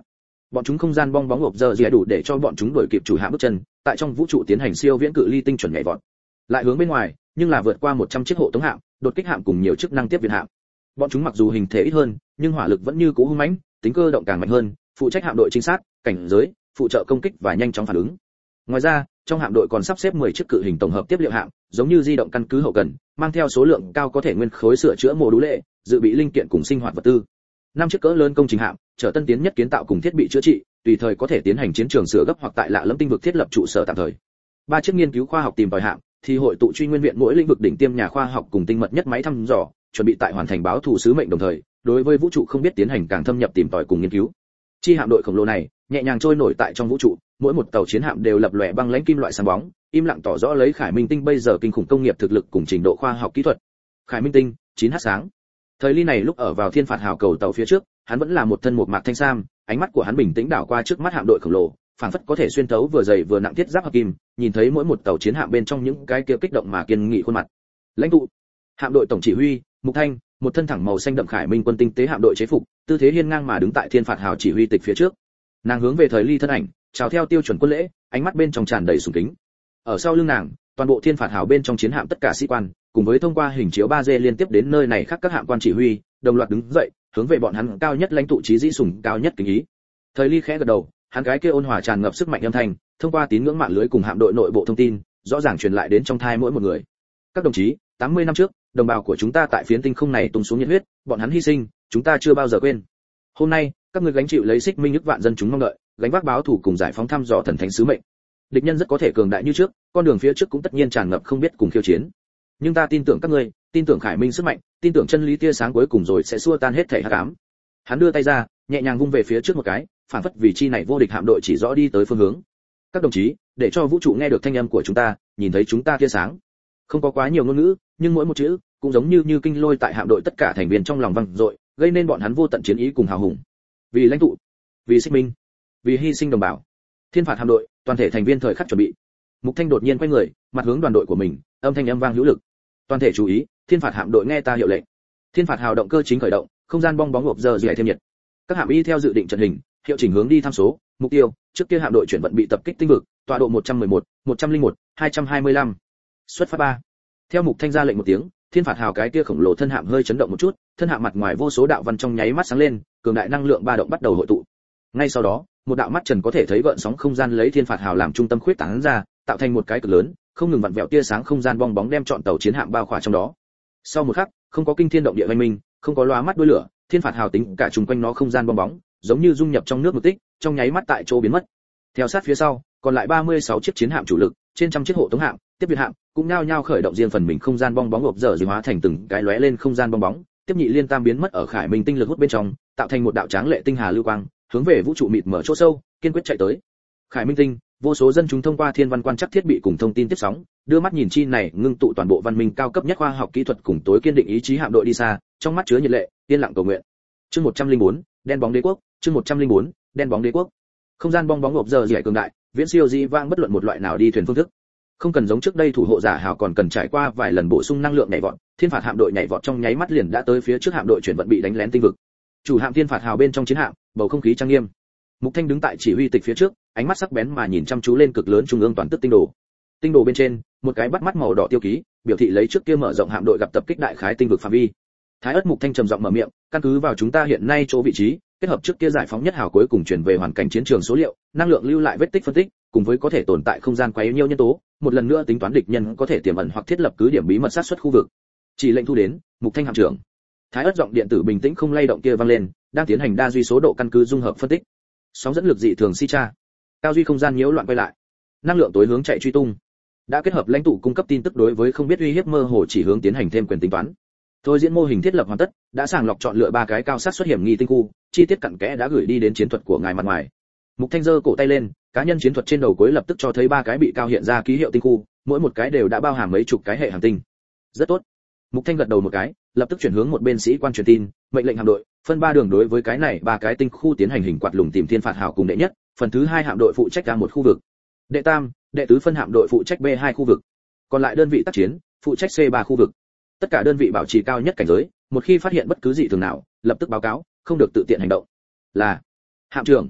Bọn chúng không gian bong bóng hộp giờ gì đủ để cho bọn chúng đuổi kịp chủ hạm bước chân, tại trong vũ trụ tiến hành siêu viễn cự ly tinh chuẩn nhảy vọt. Lại hướng bên ngoài, nhưng là vượt qua một trăm chiếc hộ tống hạm, đột kích hạm cùng nhiều chức năng tiếp viện hạm. Bọn chúng mặc dù hình thể ít hơn, nhưng hỏa lực vẫn như cũ hung mãnh, tính cơ động càng mạnh hơn, phụ trách hạm đội trinh sát, cảnh giới, phụ trợ công kích và nhanh chóng phản ứng. Ngoài ra, trong hạm đội còn sắp xếp mười chiếc cự hình tổng hợp tiếp liệu hạm, giống như di động căn cứ hậu cần, mang theo số lượng cao có thể nguyên khối sửa chữa mô đũ lệ, dự bị linh kiện cùng sinh hoạt vật tư. Năm chiếc cỡ lớn công trình hạm, chở tân tiến nhất kiến tạo cùng thiết bị chữa trị, tùy thời có thể tiến hành chiến trường sửa gấp hoặc tại lạ lẫm tinh vực thiết lập trụ sở tạm thời. Ba chiếc nghiên cứu khoa học tìm tòi hạm, thì hội tụ truy nguyên viện mỗi lĩnh vực đỉnh tiêm nhà khoa học cùng tinh mật nhất máy thăm dò, chuẩn bị tại hoàn thành báo thù sứ mệnh đồng thời, đối với vũ trụ không biết tiến hành càng thâm nhập tìm tòi cùng nghiên cứu. Chi hạm đội khổng lồ này, nhẹ nhàng trôi nổi tại trong vũ trụ, mỗi một tàu chiến hạm đều lập lòe băng lãnh kim loại sáng bóng, im lặng tỏ rõ lấy Khải Minh Tinh bây giờ kinh khủng công nghiệp thực lực cùng trình độ khoa học kỹ thuật. Khải Minh Tinh, chín h sáng. Thời Ly này lúc ở vào Thiên Phạt Hào cầu tàu phía trước, hắn vẫn là một thân một mạc thanh sam, ánh mắt của hắn bình tĩnh đảo qua trước mắt hạm đội khổng lồ, phảng phất có thể xuyên thấu vừa dày vừa nặng thiết giáp hợp kim, nhìn thấy mỗi một tàu chiến hạm bên trong những cái kia kích động mà kiên nghị khuôn mặt. Lãnh tụ, hạm đội tổng chỉ huy, Mục Thanh, một thân thẳng màu xanh đậm Khải Minh quân tinh tế hạm đội chế phục, tư thế hiên ngang mà đứng tại Thiên Phạt Hào chỉ huy tịch phía trước. Nàng hướng về Thời Ly thân ảnh, chào theo tiêu chuẩn quân lễ, ánh mắt bên trong tràn đầy sùng kính. Ở sau lưng nàng, toàn bộ Thiên Phạt Hào bên trong chiến hạm tất cả sĩ quan, cùng với thông qua hình chiếu ba D liên tiếp đến nơi này khác các hạm quan chỉ huy, đồng loạt đứng dậy, hướng về bọn hắn cao nhất lãnh tụ chí dĩ sùng cao nhất kính ý. Thời Ly khẽ gật đầu, hắn cái kia ôn hòa tràn ngập sức mạnh âm thanh, thông qua tín ngưỡng mạng lưới cùng hạm đội nội bộ thông tin, rõ ràng truyền lại đến trong thai mỗi một người. Các đồng chí, tám mươi năm trước, đồng bào của chúng ta tại phiến tinh không này tung xuống nhiệt huyết, bọn hắn hy sinh, chúng ta chưa bao giờ quên. Hôm nay, các ngươi gánh chịu lấy xích minh ức vạn dân chúng mong đợi, gánh vác báo thù cùng giải phóng thăm dò thần thánh sứ mệnh. Địch nhân rất có thể cường đại như trước, con đường phía trước cũng tất nhiên tràn ngập không biết cùng khiêu chiến. Nhưng ta tin tưởng các ngươi, tin tưởng Khải Minh sức mạnh, tin tưởng chân lý tia sáng cuối cùng rồi sẽ xua tan hết thảy hắc ám. Hắn đưa tay ra, nhẹ nhàng vung về phía trước một cái, phản phất vì chi này vô địch hạm đội chỉ rõ đi tới phương hướng. Các đồng chí, để cho vũ trụ nghe được thanh âm của chúng ta, nhìn thấy chúng ta tia sáng. Không có quá nhiều ngôn ngữ, nhưng mỗi một chữ cũng giống như như kinh lôi tại hạm đội tất cả thành viên trong lòng vang dội, gây nên bọn hắn vô tận chiến ý cùng hào hùng. Vì lãnh tụ, vì xích minh, vì hy sinh đồng bào. Thiên Phạt hạm đội, toàn thể thành viên thời khắc chuẩn bị. Mục Thanh đột nhiên quay người, mặt hướng đoàn đội của mình, âm thanh âm vang hữu lực. Toàn thể chú ý, Thiên Phạt hạm đội nghe ta hiệu lệnh. Thiên Phạt hào động cơ chính khởi động, không gian bong bóng hộp giờ dày thêm nhiệt. Các hạm y theo dự định trận hình, hiệu chỉnh hướng đi tham số, mục tiêu, trước kia hạm đội chuyển vận bị tập kích tinh vực, tọa độ một trăm mười một, một trăm lẻ một, hai trăm hai mươi lăm. Xuất phát ba. Theo Mục Thanh ra lệnh một tiếng, Thiên Phạt hào cái kia khổng lồ thân hạm hơi chấn động một chút, thân hạm mặt ngoài vô số đạo văn trong nháy mắt sáng lên, cường đại năng lượng ba động bắt đầu hội tụ. Ngay sau đó, một đạo mắt trần có thể thấy gợn sóng không gian lấy Thiên Phạt hào làm trung tâm khuyết tán ra, tạo thành một cái cực lớn, không ngừng vặn vẹo tia sáng không gian bong bóng đem trọn tàu chiến hạm bao khỏa trong đó. Sau một khắc, không có kinh thiên động địa vang minh, không có lóa mắt đuôi lửa, Thiên Phạt hào tính cả trùng quanh nó không gian bong bóng, giống như dung nhập trong nước một tích, trong nháy mắt tại chỗ biến mất. Theo sát phía sau, còn lại ba mươi sáu chiếc chiến hạm chủ lực, trên trăm chiếc hộ tống hạm, tiếp viện hạm, cũng nhao nhao khởi động riêng phần mình không gian bong bóng hộp dở dị hóa thành từng cái lóe lên không gian bong bóng, tiếp nhị liên tam biến mất ở Khải Minh tinh lực hút bên trong, tạo thành một đạo tráng lệ tinh hà lưu quang, hướng về vũ trụ mịt mở chỗ sâu, kiên quyết chạy tới. Khải Minh tinh, vô số dân chúng thông qua thiên văn quan trắc thiết bị cùng thông tin tiếp sóng, đưa mắt nhìn chi này ngưng tụ toàn bộ văn minh cao cấp nhất khoa học kỹ thuật cùng tối kiên định ý chí hạm đội đi xa, trong mắt chứa nhiệt lệ, yên lặng cầu nguyện. Chương một trăm lẻ bốn, đen bóng đế quốc, chương một trăm lẻ bốn, đen bóng đế quốc. Không gian bong bóng hộp giờ dị cường đại, viễn siêu dị vãng bất luận một loại nào đi thuyền phương thức. Không cần giống trước đây thủ hộ giả hào còn cần trải qua vài lần bổ sung năng lượng nhảy vọt, Thiên Phạt hạm đội nhảy vọt trong nháy mắt liền đã tới phía trước hạm đội chuyển vận bị đánh lén tinh vực. Chủ hạm Thiên Phạt hào bên trong chiến hạm, bầu không khí trang nghiêm. Mục Thanh đứng tại chỉ huy tịch phía trước, ánh mắt sắc bén mà nhìn chăm chú lên cực lớn trung ương toàn tức tinh đồ. Tinh đồ bên trên, một cái bắt mắt màu đỏ tiêu ký, biểu thị lấy trước kia mở rộng hạm đội gặp tập kích đại khái tinh vực phạm vi. Thái Ức Mục Thanh trầm giọng mở miệng, căn cứ vào chúng ta hiện nay chỗ vị trí, kết hợp trước kia giải phóng nhất hào cuối cùng chuyển về hoàn cảnh chiến trường số liệu, năng lượng lưu lại vết tích phân tích, cùng với có thể tồn tại không gian quá yếu nhiều nhân tố, một lần nữa tính toán địch nhân có thể tiềm ẩn hoặc thiết lập cứ điểm bí mật sát xuất khu vực. Chỉ lệnh thu đến, Mục Thanh hạm trưởng. Thái Ức giọng điện tử bình tĩnh không lay động kia vang lên, đang tiến hành đa duy số độ căn cứ dung hợp phân tích. Sóng dẫn lực dị thường si tra, cao duy không gian nhiễu loạn quay lại, năng lượng tối hướng chạy truy tung, đã kết hợp lãnh tụ cung cấp tin tức đối với không biết uy hiếp mơ hồ chỉ hướng tiến hành thêm quyền tính toán. Thôi diễn mô hình thiết lập hoàn tất, đã sàng lọc chọn lựa ba cái cao sát xuất hiểm nghi tinh khu, chi tiết cặn kẽ đã gửi đi đến chiến thuật của ngài mặt ngoài. Mục Thanh giơ cổ tay lên, cá nhân chiến thuật trên đầu cuối lập tức cho thấy ba cái bị cao hiện ra ký hiệu tinh khu, mỗi một cái đều đã bao hàm mấy chục cái hệ hành tinh. Rất tốt. Mục Thanh gật đầu một cái, lập tức chuyển hướng một bên sĩ quan truyền tin, mệnh lệnh hạm đội, phân ba đường đối với cái này ba cái tinh khu tiến hành hình quạt lùng tìm Thiên Phạt hào cùng đệ nhất, phần thứ hai hạm đội phụ trách ra một khu vực. Đệ tam, đệ tứ phân hạm đội phụ trách B hai khu vực. Còn lại đơn vị tác chiến, phụ trách C ba khu vực. Tất cả đơn vị bảo trì cao nhất cảnh giới, một khi phát hiện bất cứ dị thường nào, lập tức báo cáo, không được tự tiện hành động. Là hạm trưởng.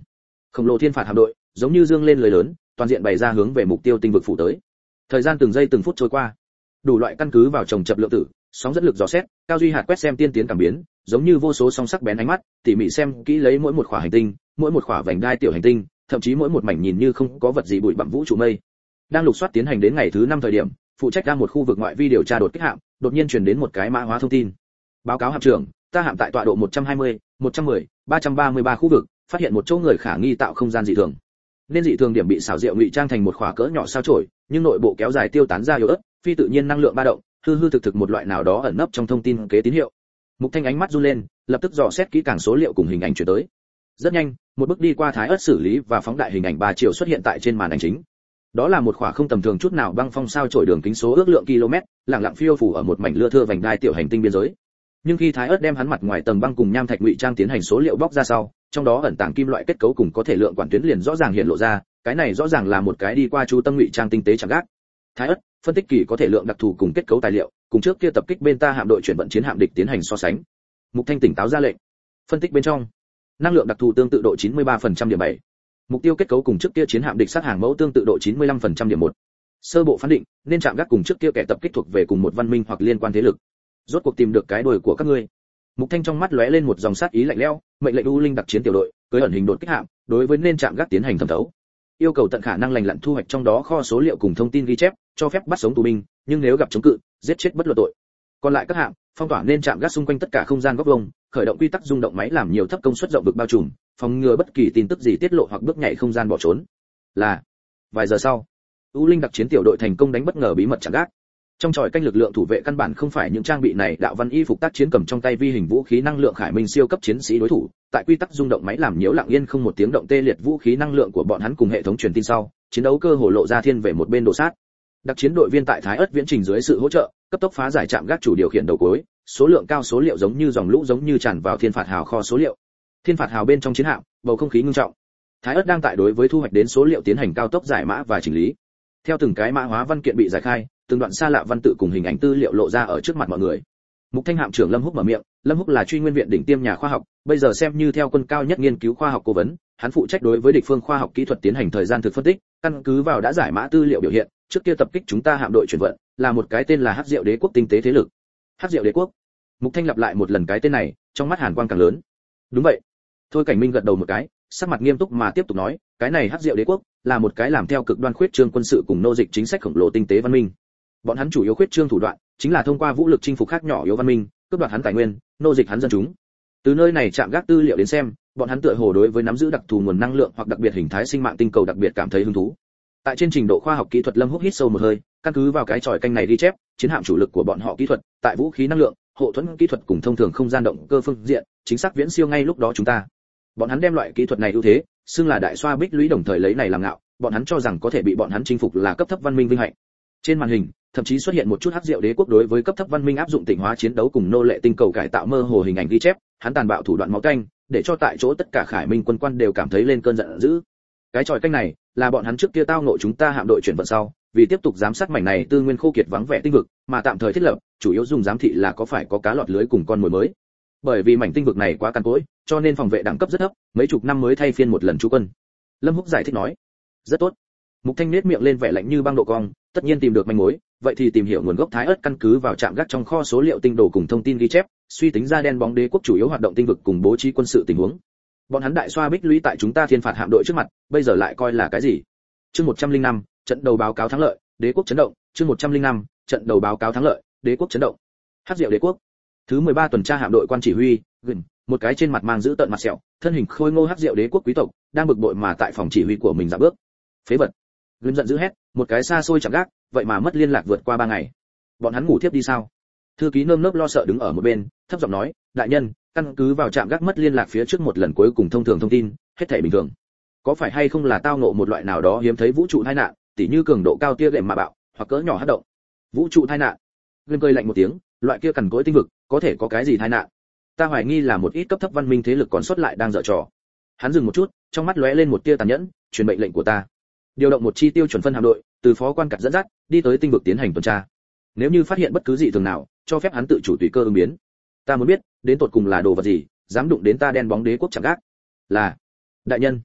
Khổng lồ thiên phạt hạm đội giống như dương lên lưới lớn, toàn diện bày ra hướng về mục tiêu tinh vực phủ tới. Thời gian từng giây từng phút trôi qua, đủ loại căn cứ vào chồng chập lượng tử, sóng dẫn lực dò xét, cao duy hạt quét xem tiên tiến cảm biến, giống như vô số song sắc bén ánh mắt, tỉ mỉ xem kỹ lấy mỗi một khỏa hành tinh, mỗi một khỏa vành đai tiểu hành tinh, thậm chí mỗi một mảnh nhìn như không có vật gì bụi bặm vũ trụ mây. Đang lục soát tiến hành đến ngày thứ năm thời điểm, phụ trách ra một khu vực ngoại vi điều tra đột kích hạm, đột nhiên truyền đến một cái mã hóa thông tin. Báo cáo hạm trưởng, ta hạm tại tọa độ một trăm hai mươi, một trăm mười, ba trăm ba mươi ba khu vực, phát hiện một chỗ người khả nghi tạo không gian dị thường. Nên dị thường điểm bị xảo diệu ngụy trang thành một khỏa cỡ nhỏ sao chổi, nhưng nội bộ kéo dài tiêu tán ra yếu ớt, phi tự nhiên năng lượng ba động, hư hư thực thực một loại nào đó ẩn nấp trong thông tin kế tín hiệu. Mục Thanh ánh mắt run lên, lập tức dò xét kỹ càng số liệu cùng hình ảnh chuyển tới. Rất nhanh, một bước đi qua thái ớt xử lý và phóng đại hình ảnh ba chiều xuất hiện tại trên màn ảnh chính. Đó là một khỏa không tầm thường chút nào băng phong sao chổi đường kính số ước lượng km, lặng lặng phiêu phù ở một mảnh lưa thưa vành đai tiểu hành tinh biên giới. Nhưng khi thái ớt đem hắn mặt ngoài tầng băng cùng nham thạch ngụy trang tiến hành số liệu bóc ra sau, trong đó ẩn tàng kim loại kết cấu cùng có thể lượng quản tuyến liền rõ ràng hiện lộ ra, cái này rõ ràng là một cái đi qua chú tâm ngụy trang tinh tế chẳng gác. Thái ớt phân tích kỳ có thể lượng đặc thù cùng kết cấu tài liệu, cùng trước kia tập kích bên ta hạm đội chuyển vận chiến hạm địch tiến hành so sánh. Mục Thanh tỉnh táo ra lệnh. Phân tích bên trong, năng lượng đặc thù tương tự độ chín mươi ba phần trăm điểm bảy. Mục tiêu kết cấu cùng trước kia chiến hạm địch sát hàng mẫu tương tự độ chín mươi lăm phần trăm điểm một. Sơ bộ phán định, nên chạm gác cùng trước kia kẻ tập kích thuộc về cùng một văn minh hoặc liên quan thế lực. Rốt cuộc tìm được cái đuôi của các ngươi. Mục Thanh trong mắt lóe lên một dòng sát ý lạnh lẽo, mệnh lệnh U Linh đặc chiến tiểu đội, cưỡi ẩn hình đột kích hạm, đối với nên chạm gác tiến hành thẩm thấu. Yêu cầu tận khả năng lành lặn thu hoạch trong đó kho số liệu cùng thông tin ghi chép, cho phép bắt sống tù binh, nhưng nếu gặp chống cự, giết chết bất luận tội. Còn lại các hạm, phong tỏa nên chạm gác xung quanh tất cả không gian góc vuông, khởi động quy tắc rung động máy làm nhiều thấp công suất rộng vực bao trùm, phòng ngừa bất kỳ tin tức gì tiết lộ hoặc bước nhảy không gian bỏ trốn. Là. Vài giờ sau, U Linh đặc chiến tiểu đội thành công đánh bất ngờ bí mật chạm gác. Trong tròi canh lực lượng thủ vệ căn bản không phải những trang bị này đạo văn y phục tác chiến cầm trong tay vi hình vũ khí năng lượng khải minh siêu cấp chiến sĩ đối thủ, tại quy tắc rung động máy làm nhiễu lặng yên không một tiếng động tê liệt vũ khí năng lượng của bọn hắn cùng hệ thống truyền tin sau, chiến đấu cơ hồ lộ ra thiên về một bên đổ sát. Đặc chiến đội viên tại Thái Ức viễn trình dưới sự hỗ trợ, cấp tốc phá giải trạm gác chủ điều khiển đầu cuối, số lượng cao số liệu giống như dòng lũ giống như tràn vào thiên phạt hào kho số liệu. Thiên phạt hào bên trong chiến hạm, bầu không khí ngưng trọng. Thái Ức đang tại đối với thu hoạch đến số liệu tiến hành cao tốc giải mã và chỉnh lý. Theo từng cái mã hóa văn kiện bị giải khai, từng đoạn xa lạ văn tự cùng hình ảnh tư liệu lộ ra ở trước mặt mọi người. Mục Thanh hạm trưởng Lâm Húc mở miệng, Lâm Húc là Truy Nguyên viện đỉnh tiêm nhà khoa học, bây giờ xem như theo quân cao nhất nghiên cứu khoa học cố vấn, hắn phụ trách đối với địch phương khoa học kỹ thuật tiến hành thời gian thực phân tích, căn cứ vào đã giải mã tư liệu biểu hiện, trước kia tập kích chúng ta hạm đội chuyển vận, là một cái tên là Hắc Diệu Đế quốc tinh tế thế lực. Hắc Diệu Đế quốc. Mục Thanh lặp lại một lần cái tên này, trong mắt hàn quang càng lớn. Đúng vậy. Thôi Cảnh Minh gật đầu một cái, sắc mặt nghiêm túc mà tiếp tục nói, cái này Hắc Diệu Đế quốc là một cái làm theo cực đoan khuyết trương quân sự cùng nô dịch chính sách khổng lồ tinh tế văn minh. Bọn hắn chủ yếu khuyết trương thủ đoạn chính là thông qua vũ lực chinh phục khác nhỏ yếu văn minh, cướp đoạt hắn tài nguyên, nô dịch hắn dân chúng. Từ nơi này chạm gác tư liệu đến xem, bọn hắn tựa hồ đối với nắm giữ đặc thù nguồn năng lượng hoặc đặc biệt hình thái sinh mạng tinh cầu đặc biệt cảm thấy hứng thú. Tại trên trình độ khoa học kỹ thuật, Lâm Húc hít sâu một hơi, căn cứ vào cái tròi canh này ghi chép, chiến hạm chủ lực của bọn họ kỹ thuật, tại vũ khí năng lượng, hộ thuẫn kỹ thuật cùng thông thường không gian động cơ phương diện, chính xác viễn siêu ngay lúc đó chúng ta. Bọn hắn đem loại kỹ thuật này ưu thế, xưng là đại xoa bích lũy, đồng thời lấy này làm ngạo, bọn hắn cho rằng có thể bị bọn hắn chinh phục là cấp thấp văn minh vinh hạnh. Trên màn hình, thậm chí xuất hiện một chút Hắc Diệu Đế quốc đối với cấp thấp văn minh áp dụng tịnh hóa chiến đấu cùng nô lệ tinh cầu cải tạo mơ hồ hình ảnh ghi chép, hắn tàn bạo thủ đoạn máu tanh, để cho tại chỗ tất cả Khải Minh quân quan đều cảm thấy lên cơn giận dữ. Cái tròi canh này là bọn hắn trước kia tao ngộ chúng ta hạm đội chuyển vận sau, vì tiếp tục giám sát mảnh này tư nguyên khô kiệt vắng vẻ tinh vực, mà tạm thời thiết lập, chủ yếu dùng giám thị là có phải có cá lọt lưới cùng con mồi mới. Bởi vì mảnh tinh vực này quá cằn cỗi, cho nên phòng vệ đẳng cấp rất thấp, mấy chục năm mới thay phiên một lần trú quân. Lâm Húc giải thích nói, rất tốt. Mục Thanh nét miệng lên vẻ lạnh như băng độ cong, tất nhiên tìm được manh mối, vậy thì tìm hiểu nguồn gốc Thái Ức, căn cứ vào trạm gác trong kho số liệu tinh đồ cùng thông tin ghi chép, suy tính ra đen bóng đế quốc chủ yếu hoạt động tinh vực cùng bố trí quân sự tình huống. Bọn hắn đại xoa bích lũy tại chúng ta thiên phạt hạm đội trước mặt, bây giờ lại coi là cái gì? Chương một trăm lẻ năm, trận đầu báo cáo thắng lợi, đế quốc chấn động, chương một trăm lẻ năm, trận đầu báo cáo thắng lợi, đế quốc chấn động. Hắc Diệu Đế quốc. Thứ mười ba tuần tra hạm đội quan chỉ huy, gần, một cái trên mặt mang giữ tợn mặt sẹo, thân hình khôi ngô Hắc Diệu Đế quốc quý tộc, đang bực bội mà tại phòng chỉ huy của mình dạo bước. Phế vật. Grim giận dữ hét, một cái xa xôi chẳng gác, vậy mà mất liên lạc vượt qua ba ngày. Bọn hắn ngủ thiếp đi sao? Thư ký nơm nớp lo sợ đứng ở một bên, thấp giọng nói, đại nhân, căn cứ vào trạm gác mất liên lạc phía trước một lần cuối cùng thông thường thông tin, hết thảy bình thường. Có phải hay không là tao ngộ một loại nào đó hiếm thấy vũ trụ tai nạn, tỉ như cường độ cao tia gệm mà bạo, hoặc cỡ nhỏ hất động. Vũ trụ tai nạn? Grim cười lạnh một tiếng, loại kia cằn cỗi tinh vực, có thể có cái gì tai nạn? Ta hoài nghi là một ít cấp thấp văn minh thế lực còn sót lại đang giở trò. Hắn dừng một chút, trong mắt lóe lên một tia tàn nhẫn, truyền mệnh lệnh của ta. Điều động một chi tiêu chuẩn phân hạm đội, từ phó quan cặt dẫn dắt, đi tới tinh vực tiến hành tuần tra. Nếu như phát hiện bất cứ gì thường nào, cho phép hắn tự chủ tùy cơ ứng biến. Ta muốn biết, đến tột cùng là đồ vật gì, dám đụng đến ta đen bóng đế quốc chẳng gác. Là, đại nhân.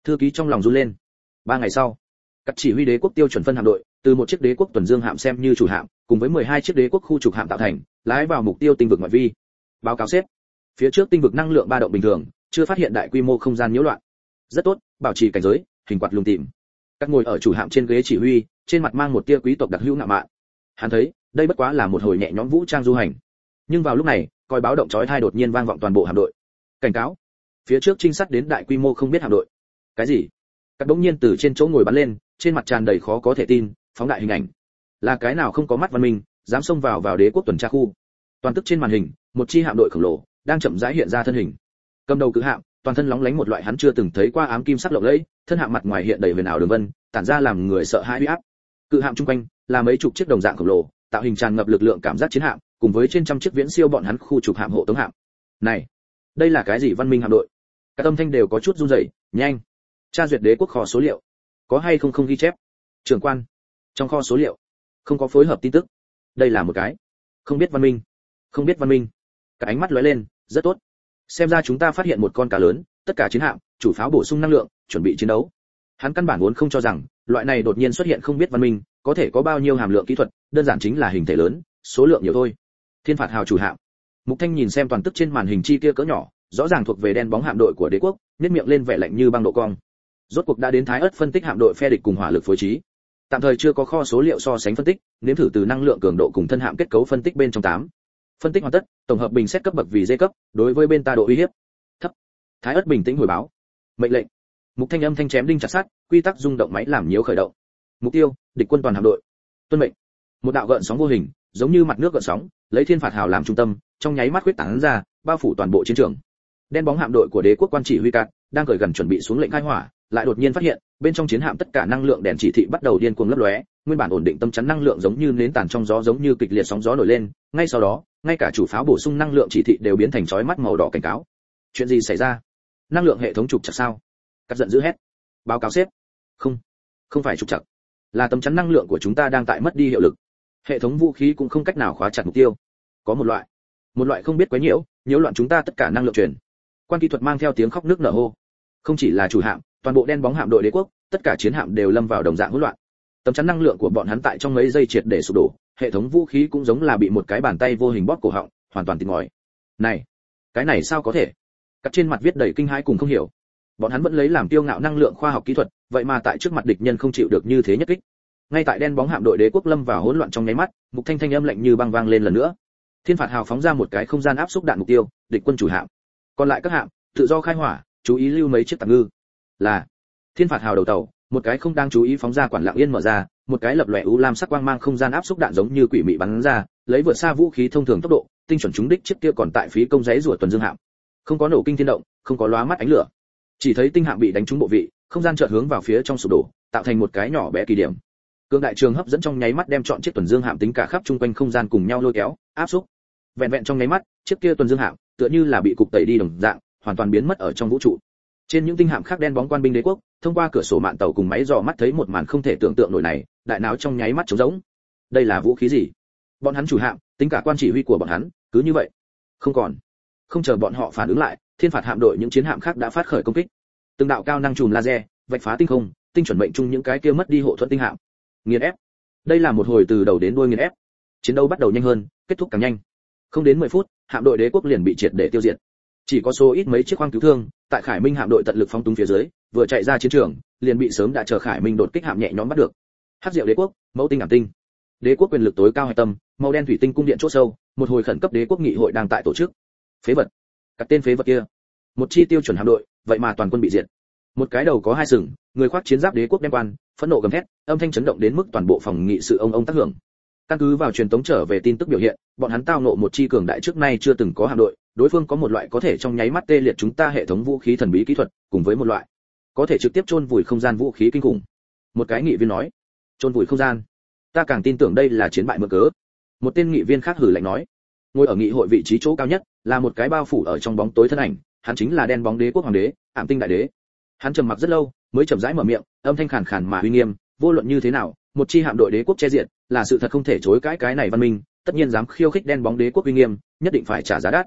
Thư ký trong lòng run lên. Ba ngày sau, các chỉ huy đế quốc tiêu chuẩn phân hạm đội, từ một chiếc đế quốc tuần dương hạm xem như chủ hạm, cùng với mười hai chiếc đế quốc khu trục hạm tạo thành, lái vào mục tiêu tinh vực ngoại vi. Báo cáo sếp, phía trước tinh vực năng lượng ba động bình thường, chưa phát hiện đại quy mô không gian nhiễu loạn. Rất tốt, bảo trì cảnh giới, hình quạt lùng tìm. Các ngồi ở chủ hạm trên ghế chỉ huy, trên mặt mang một tia quý tộc đặc hữu ngạo mạn. Hắn thấy, đây bất quá là một hồi nhẹ nhõm vũ trang du hành. Nhưng vào lúc này, còi báo động chói tai đột nhiên vang vọng toàn bộ hạm đội. Cảnh cáo, phía trước trinh sát đến đại quy mô không biết hạm đội. Cái gì? Các bỗng nhiên từ trên chỗ ngồi bắn lên, trên mặt tràn đầy khó có thể tin, phóng đại hình ảnh. Là cái nào không có mắt văn minh, dám xông vào vào đế quốc tuần tra khu. Toàn tức trên màn hình, một chi hạm đội khổng lồ đang chậm rãi hiện ra thân hình. Cầm đầu cự hạm, toàn thân lóng lánh một loại hắn chưa từng thấy qua ám kim sắc lộng lẫy, thân hạm mặt ngoài hiện đầy huyền ảo đường vân, tản ra làm người sợ hãi uy áp. Cự hạm trung quanh là mấy chục chiếc đồng dạng khổng lồ, tạo hình tràn ngập lực lượng cảm giác chiến hạm, cùng với trên trăm chiếc viễn siêu bọn hắn khu trục hạm hộ tống hạm. Này, đây là cái gì văn minh hạm đội? Các âm thanh đều có chút run rẩy. Nhanh, tra duyệt đế quốc kho số liệu, có hay không không ghi chép. Trưởng quan, trong kho số liệu không có phối hợp tin tức. Đây là một cái không biết văn minh, không biết văn minh. Cả ánh mắt lóe lên, rất tốt. Xem ra chúng ta phát hiện một con cá lớn, tất cả chiến hạm, chủ pháo bổ sung năng lượng, chuẩn bị chiến đấu. Hắn căn bản vốn không cho rằng, loại này đột nhiên xuất hiện không biết văn minh, có thể có bao nhiêu hàm lượng kỹ thuật, đơn giản chính là hình thể lớn, số lượng nhiều thôi. Thiên phạt hào chủ hạm. Mục Thanh nhìn xem toàn tức trên màn hình chi kia cỡ nhỏ, rõ ràng thuộc về đen bóng hạm đội của đế quốc, nhếch miệng lên vẻ lạnh như băng độ cong. Rốt cuộc đã đến Thái Ức phân tích hạm đội phe địch cùng hỏa lực phối trí. Tạm thời chưa có kho số liệu so sánh phân tích, nếm thử từ năng lượng cường độ cùng thân hạm kết cấu phân tích bên trong tám. Phân tích hoàn tất, tổng hợp bình xét cấp bậc vì D cấp, đối với bên ta độ uy hiếp thấp. Thái Ức bình tĩnh hồi báo. Mệnh lệnh. Mục Thanh âm thanh chém đinh chặt sắt, quy tắc rung động máy làm nhiễu khởi động. Mục tiêu, địch quân toàn hạm đội. Tuân mệnh. Một đạo gợn sóng vô hình, giống như mặt nước gợn sóng, lấy thiên phạt hào làm trung tâm, trong nháy mắt huyết tán ra, bao phủ toàn bộ chiến trường. Đen bóng hạm đội của đế quốc quan chỉ huy cạn, đang cởi gần chuẩn bị xuống lệnh khai hỏa, lại đột nhiên phát hiện, bên trong chiến hạm tất cả năng lượng đèn chỉ thị bắt đầu điên cuồng lấp lóe, nguyên bản ổn định tâm chắn năng lượng giống như nến tàn trong gió, giống như kịch liệt sóng gió nổi lên, ngay sau đó, ngay cả chủ pháo bổ sung năng lượng chỉ thị đều biến thành chói mắt màu đỏ cảnh cáo. Chuyện gì xảy ra? Năng lượng hệ thống trục chặt sao? Cắt giận dữ hét. Báo cáo sếp. Không, không phải trục chặt, là tấm chắn năng lượng của chúng ta đang tại mất đi hiệu lực. Hệ thống vũ khí cũng không cách nào khóa chặt mục tiêu. Có một loại, một loại không biết quấy nhiễu, nhiễu loạn chúng ta tất cả năng lượng truyền. Quan kỹ thuật mang theo tiếng khóc nước nở hô. Không chỉ là chủ hạm, toàn bộ đen bóng hạm đội đế quốc, tất cả chiến hạm đều lâm vào đồng dạng hỗn loạn. Tấm chắn năng lượng của bọn hắn tại trong mấy giây triệt để sụp đổ, hệ thống vũ khí cũng giống là bị một cái bàn tay vô hình bóp cổ họng, hoàn toàn tịt ngòi. Này, cái này sao có thể? Cắt trên mặt viết đầy kinh hãi cùng không hiểu. Bọn hắn vẫn lấy làm tiêu ngạo năng lượng khoa học kỹ thuật, vậy mà tại trước mặt địch nhân không chịu được như thế nhất kích. Ngay tại đen bóng hạm đội đế quốc lâm vào hỗn loạn trong nháy mắt, Mục Thanh thanh âm lạnh như băng vang lên lần nữa. Thiên phạt hào phóng ra một cái không gian áp xúc đạn mục tiêu, địch quân chủ hạm. Còn lại các hạm, tự do khai hỏa, chú ý lưu mấy chiếc tạm ngư. Là Thiên phạt hào đầu tàu, một cái không đang chú ý phóng ra quản lặng yên mở ra, một cái lập lòe u lam sắc quang mang không gian áp xúc đạn giống như quỷ mị bắn ra, lấy vượt xa vũ khí thông thường tốc độ, tinh chuẩn trúng đích chiếc kia còn tại phí công giấy rùa tuần dương hạm. Không có nổ kinh thiên động, không có lóa mắt ánh lửa, chỉ thấy tinh hạm bị đánh trúng bộ vị, không gian chợt hướng vào phía trong sụp đổ, tạo thành một cái nhỏ bé kỳ điểm. Cương đại trường hấp dẫn trong nháy mắt đem chọn chiếc tuần dương hạm tính cả khắp chung quanh không gian cùng nhau lôi kéo, áp xúc. Vẹn vẹn trong nháy mắt, chiếc kia tuần dương hạm tựa như là bị cục tẩy đi đồng dạng, hoàn toàn biến mất ở trong vũ trụ. Trên những tinh hạm khác đen bóng quan binh đế quốc, thông qua cửa sổ mạn tàu cùng máy dò mắt thấy một màn không thể tưởng tượng nổi này, đại não trong nháy mắt trống rỗng. Đây là vũ khí gì? Bọn hắn chủ hạm, tính cả quan chỉ huy của bọn hắn, cứ như vậy không còn. Không chờ bọn họ phản ứng lại, thiên phạt hạm đội những chiến hạm khác đã phát khởi công kích. Từng đạo cao năng chùm laser, vạch phá tinh không, tinh chuẩn mệnh trung những cái kia mất đi hộ thuẫn tinh hạm. Nghiền ép. Đây là một hồi từ đầu đến đuôi nghiền ép. Chiến đấu bắt đầu nhanh hơn, kết thúc càng nhanh. Không đến mười phút, hạm đội đế quốc liền bị triệt để tiêu diệt. Chỉ có số ít mấy chiếc khoang cứu thương, tại Khải Minh hạm đội tận lực phóng túng phía dưới, vừa chạy ra chiến trường, liền bị sớm đã chờ Khải Minh đột kích hạm nhẹ nhõm bắt được. Hắc Diệu đế quốc, mẫu tinh ảm tinh. Đế quốc quyền lực tối cao hải tâm, màu đen thủy tinh cung điện chỗ sâu, một hồi khẩn cấp đế quốc nghị hội đang tại tổ chức. Phế vật. Các tên phế vật kia. Một chi tiêu chuẩn hạm đội, vậy mà toàn quân bị diệt. Một cái đầu có hai sừng, người khoác chiến giáp đế quốc đem quan, phẫn nộ gầm thét, âm thanh chấn động đến mức toàn bộ phòng nghị sự ông ông tác hưởng. Căn cứ vào truyền tống trở về tin tức biểu hiện, bọn hắn tao nộ một chi cường đại trước nay chưa từng có hạm đội, đối phương có một loại có thể trong nháy mắt tê liệt chúng ta hệ thống vũ khí thần bí kỹ thuật, cùng với một loại có thể trực tiếp chôn vùi không gian vũ khí kinh khủng. Một cái nghị viên nói, chôn vùi không gian, ta càng tin tưởng đây là chiến bại mượn cớ. Một tên nghị viên khác hử lạnh nói, ngồi ở nghị hội vị trí chỗ cao nhất là một cái bao phủ ở trong bóng tối thân ảnh, hắn chính là đen bóng đế quốc hoàng đế, ảm tinh đại đế. Hắn trầm mặc rất lâu, mới chậm rãi mở miệng, âm thanh khàn khàn mà uy nghiêm, vô luận như thế nào, một chi hạm đội đế quốc che diện, là sự thật không thể chối cãi, cái này văn minh, tất nhiên dám khiêu khích đen bóng đế quốc uy nghiêm, nhất định phải trả giá đắt.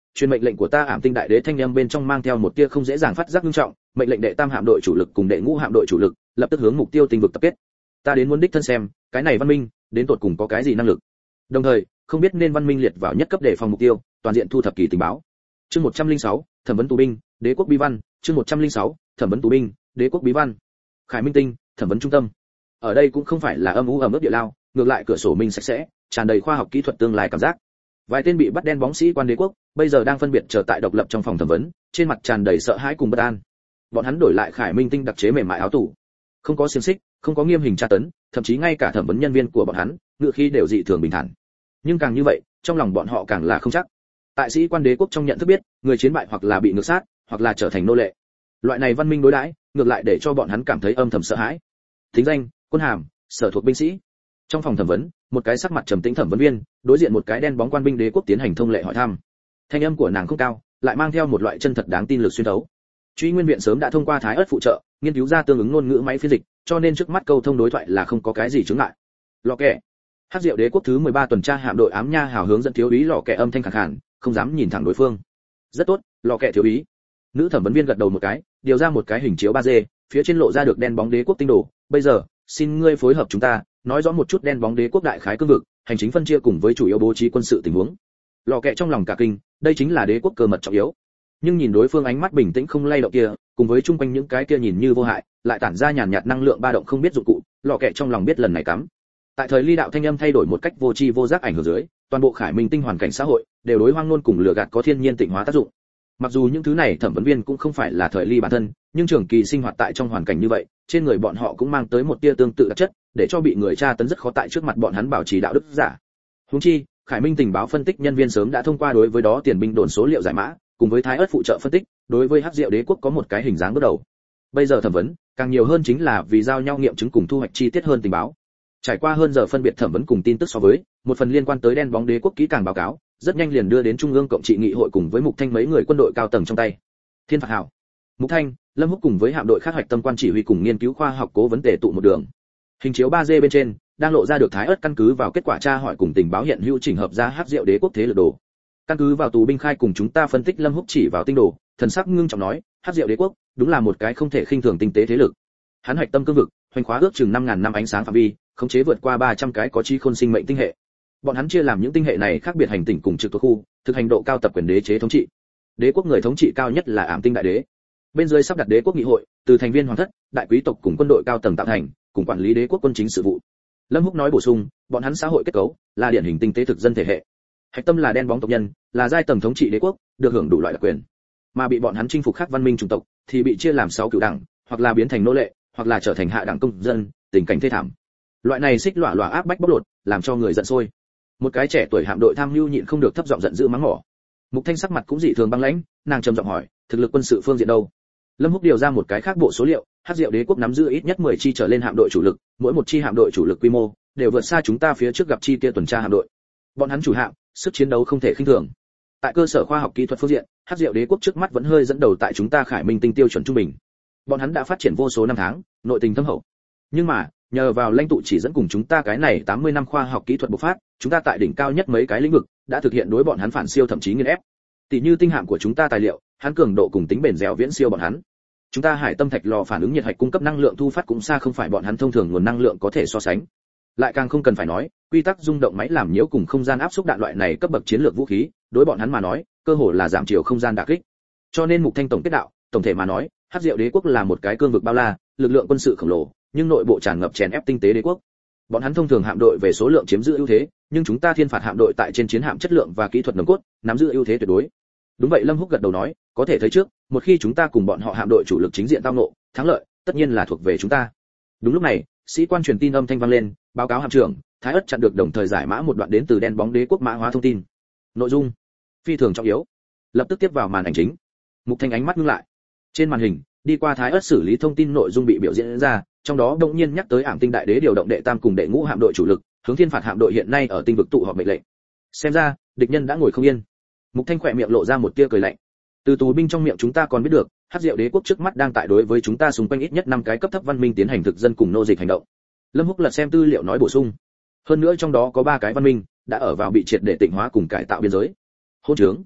Truyền mệnh lệnh của ta, Ảm Tinh Đại Đế thanh âm bên trong mang theo một tia không dễ dàng phát giác nghiêm trọng, mệnh lệnh đệ tam hạm đội chủ lực cùng đệ ngũ hạm đội chủ lực, lập tức hướng mục tiêu tinh vực tập kết. Ta đến muốn đích thân xem, cái này văn minh đến tột cùng có cái gì năng lực. Đồng thời, không biết nên văn minh liệt vào nhất cấp để phòng mục tiêu, toàn diện thu thập kỳ tình báo. Chương một trăm lẻ sáu, thẩm vấn tù binh, đế quốc bí văn, chương một trăm lẻ sáu, thẩm vấn tù binh, đế quốc bí văn. Khải Minh Tinh, thẩm vấn trung tâm. Ở đây cũng không phải là âm u ẩm ướt địa lao, ngược lại cửa sổ minh sạch sẽ, tràn đầy khoa học kỹ thuật tương lai cảm giác. Vài tên bị bắt đen bóng sĩ quan đế quốc, bây giờ đang phân biệt chờ tại độc lập trong phòng thẩm vấn, trên mặt tràn đầy sợ hãi cùng bất an. Bọn hắn đổi lại Khải Minh Tinh đặc chế mềm mại áo tủ, không có xiềng xích, không có nghiêm hình tra tấn, thậm chí ngay cả thẩm vấn nhân viên của bọn hắn, ngựa khí đều dị thường bình thản. Nhưng càng như vậy, trong lòng bọn họ càng là không chắc. Tại sĩ quan đế quốc trong nhận thức biết, người chiến bại hoặc là bị ngược sát, hoặc là trở thành nô lệ. Loại này văn minh đối đãi, ngược lại để cho bọn hắn cảm thấy âm thầm sợ hãi. Thính danh, quân hàm, sở thuộc binh sĩ. Trong phòng thẩm vấn, một cái sắc mặt trầm tĩnh thẩm vấn viên đối diện một cái đen bóng quan binh đế quốc tiến hành thông lệ hỏi thăm. Thanh âm của nàng không cao, lại mang theo một loại chân thật đáng tin lực xuyên thấu. Truy Nguyên viện sớm đã thông qua Thái Ức phụ trợ, nghiên cứu ra tương ứng ngôn ngữ máy phiên dịch, cho nên trước mắt câu thông đối thoại là không có cái gì chướng ngại. Lò kẹ. Hắc Diệu đế quốc thứ mười ba tuần tra hạm đội ám nha hào hướng dẫn thiếu úy Lò kẹ âm thanh khàn khàn, không dám nhìn thẳng đối phương. Rất tốt, Lò kẹ thiếu úy. Nữ thẩm vấn viên gật đầu một cái, điều ra một cái hình chiếu ba D, phía trên lộ ra được đen bóng đế quốc tinh đồ. Bây giờ, xin ngươi phối hợp chúng ta, nói rõ một chút đen bóng đế quốc đại khái cương vực, hành chính phân chia cùng với chủ yếu bố trí quân sự tình huống. Lò kẹ trong lòng cả kinh, đây chính là đế quốc cơ mật trọng yếu. Nhưng nhìn đối phương ánh mắt bình tĩnh không lay động kia, cùng với chung quanh những cái kia nhìn như vô hại, lại tản ra nhàn nhạt năng lượng ba động không biết dụng cụ, lò kẹ trong lòng biết lần này cắm. Tại thời ly đạo thanh âm thay đổi một cách vô tri vô giác ảnh hưởng dưới, toàn bộ Khải Minh Tinh hoàn cảnh xã hội đều đối hoang ngôn cùng lừa gạt có thiên nhiên tịnh hóa tác dụng. Mặc dù những thứ này thẩm vấn viên cũng không phải là thời ly bản thân, nhưng trường kỳ sinh hoạt tại trong hoàn cảnh như vậy, trên người bọn họ cũng mang tới một tia tương tự đặc chất, để cho bị người tra tấn rất khó tại trước mặt bọn hắn bảo trì đạo đức giả. Huống chi, Khải Minh tình báo phân tích nhân viên sớm đã thông qua đối với đó tiền binh đồn số liệu giải mã, cùng với Thái Ức phụ trợ phân tích, đối với Hắc Diệu đế quốc có một cái hình dáng bước đầu. Bây giờ thẩm vấn, càng nhiều hơn chính là vì giao nhau nghiệm chứng cùng thu hoạch chi tiết hơn tình báo. Trải qua hơn giờ phân biệt thẩm vấn cùng tin tức so với, một phần liên quan tới đen bóng đế quốc kỹ càng báo cáo, rất nhanh liền đưa đến trung ương cộng trị nghị hội cùng với Mục Thanh mấy người quân đội cao tầng trong tay. Thiên phạt hảo. Mục Thanh, Lâm Húc cùng với hạm đội khác hoạch tâm quan chỉ huy cùng nghiên cứu khoa học cố vấn tề tụ một đường. Hình chiếu ba D bên trên đang lộ ra được Thái Ức căn cứ vào kết quả tra hỏi cùng tình báo hiện hữu chỉnh hợp ra Hắc Diệu đế quốc thế lực đồ. Căn cứ vào tù binh khai cùng chúng ta phân tích, Lâm Húc chỉ vào tinh đồ, thần sắc ngưng trọng nói, Hắc Diệu đế quốc đúng là một cái không thể khinh thường tinh tế thế lực. Hắn hoạch tâm cương vực, hoành khóa ước chừng năm ngàn năm ánh sáng phạm vi, khống chế vượt qua ba trăm cái có trí khôn sinh mệnh tinh hệ. Bọn hắn chia làm những tinh hệ này khác biệt hành tinh cùng trực thuộc khu, thực hành độ cao tập quyền đế chế thống trị. Đế quốc người thống trị cao nhất là Ảm Tinh đại đế. Bên dưới sắp đặt đế quốc nghị hội, từ thành viên hoàng thất, đại quý tộc cùng quân đội cao tầng tạo thành, cùng quản lý đế quốc quân chính sự vụ. Lâm Húc nói bổ sung, bọn hắn xã hội kết cấu là điển hình tinh tế thực dân thể hệ. Hạch tâm là đen bóng tộc nhân, là giai tầng thống trị đế quốc, được hưởng đủ loại đặc quyền. Mà bị bọn hắn chinh phục khác văn minh chủng tộc, thì bị chia làm sáu cửu đẳng, hoặc là biến thành nô lệ, hoặc là trở thành hạ đẳng công dân, tình cảnh thê thảm. Loại này xích lọa lọa áp bách bóc lột, làm cho người giận sôi. Một cái trẻ tuổi hạm đội tham mưu nhịn không được thấp giọng giận dữ mắng mỏ. Mục Thanh sắc mặt cũng dị thường băng lãnh, nàng trầm giọng hỏi, thực lực quân sự phương diện đâu? Lâm Húc điều ra một cái khác bộ số liệu, Hắc Diệu đế quốc nắm giữ ít nhất mười chi trở lên hạm đội chủ lực, mỗi một chi hạm đội chủ lực quy mô đều vượt xa chúng ta phía trước gặp chi kia tuần tra hạm đội. Bọn hắn chủ hạm, sức chiến đấu không thể khinh thường. Tại cơ sở khoa học kỹ thuật phương diện, Hắc Diệu đế quốc trước mắt vẫn hơi dẫn đầu tại chúng ta Khải Minh Tinh tiêu chuẩn trung bình. Bọn hắn đã phát triển vô số năm tháng, nội tình thâm hậu. Nhưng mà, nhờ vào lãnh tụ chỉ dẫn cùng chúng ta cái này tám mươi năm khoa học kỹ thuật bộc phát, chúng ta tại đỉnh cao nhất mấy cái lĩnh vực đã thực hiện đối bọn hắn phản siêu thậm chí nghiền ép. Tỷ như tinh hạm của chúng ta tài liệu, hắn cường độ cùng tính bền dẻo viễn siêu bọn hắn. Chúng ta hải tâm thạch lò phản ứng nhiệt hạch cung cấp năng lượng thu phát cũng xa không phải bọn hắn thông thường nguồn năng lượng có thể so sánh. Lại càng không cần phải nói, quy tắc rung động máy làm nhiễu cùng không gian áp xúc đạn loại này cấp bậc chiến lược vũ khí, đối bọn hắn mà nói, cơ hồ là giảm chiều không gian đả kích. Cho nên Mục Thanh tổng kết đạo, tổng thể mà nói, Hắc Diệu đế quốc là một cái cương vực bao la, lực lượng quân sự khổng lồ, nhưng nội bộ tràn ngập chèn ép tinh tế đế quốc. Bọn hắn thông thường hạm đội về số lượng chiếm giữ ưu thế, nhưng chúng ta thiên phạt hạm đội tại trên chiến hạm chất lượng và kỹ thuật nòng cốt, nắm giữ ưu thế tuyệt đối. Đúng vậy, Lâm Húc gật đầu nói, có thể thấy trước, một khi chúng ta cùng bọn họ hạm đội chủ lực chính diện tao ngộ, thắng lợi tất nhiên là thuộc về chúng ta. Đúng lúc này, sĩ quan truyền tin âm thanh vang lên, báo cáo hạm trưởng, Thái Ức chặn được đồng thời giải mã một đoạn đến từ đen bóng đế quốc mã hóa thông tin. Nội dung phi thường trọng yếu. Lập tức tiếp vào màn ảnh chính. Mục Thanh ánh mắt ngưng lại. Trên màn hình, đi qua Thái Ức xử lý thông tin nội dung bị biểu diễn ra, trong đó đột nhiên nhắc tới Ảm Tinh đại đế điều động đệ tam cùng đệ ngũ hạm đội chủ lực, hướng thiên phạt hạm đội hiện nay ở tinh vực tụ họp mệnh lệnh. Xem ra, địch nhân đã ngồi không yên. Mục Thanh khỏe miệng lộ ra một tia cười lạnh. Từ tù binh trong miệng chúng ta còn biết được, Hắc Diệu đế quốc trước mắt đang tại đối với chúng ta xung quanh ít nhất năm cái cấp thấp văn minh tiến hành thực dân cùng nô dịch hành động. Lâm Húc lật xem tư liệu nói bổ sung. Hơn nữa trong đó có ba cái văn minh đã ở vào bị triệt để tịnh hóa cùng cải tạo biên giới. Hôn trướng.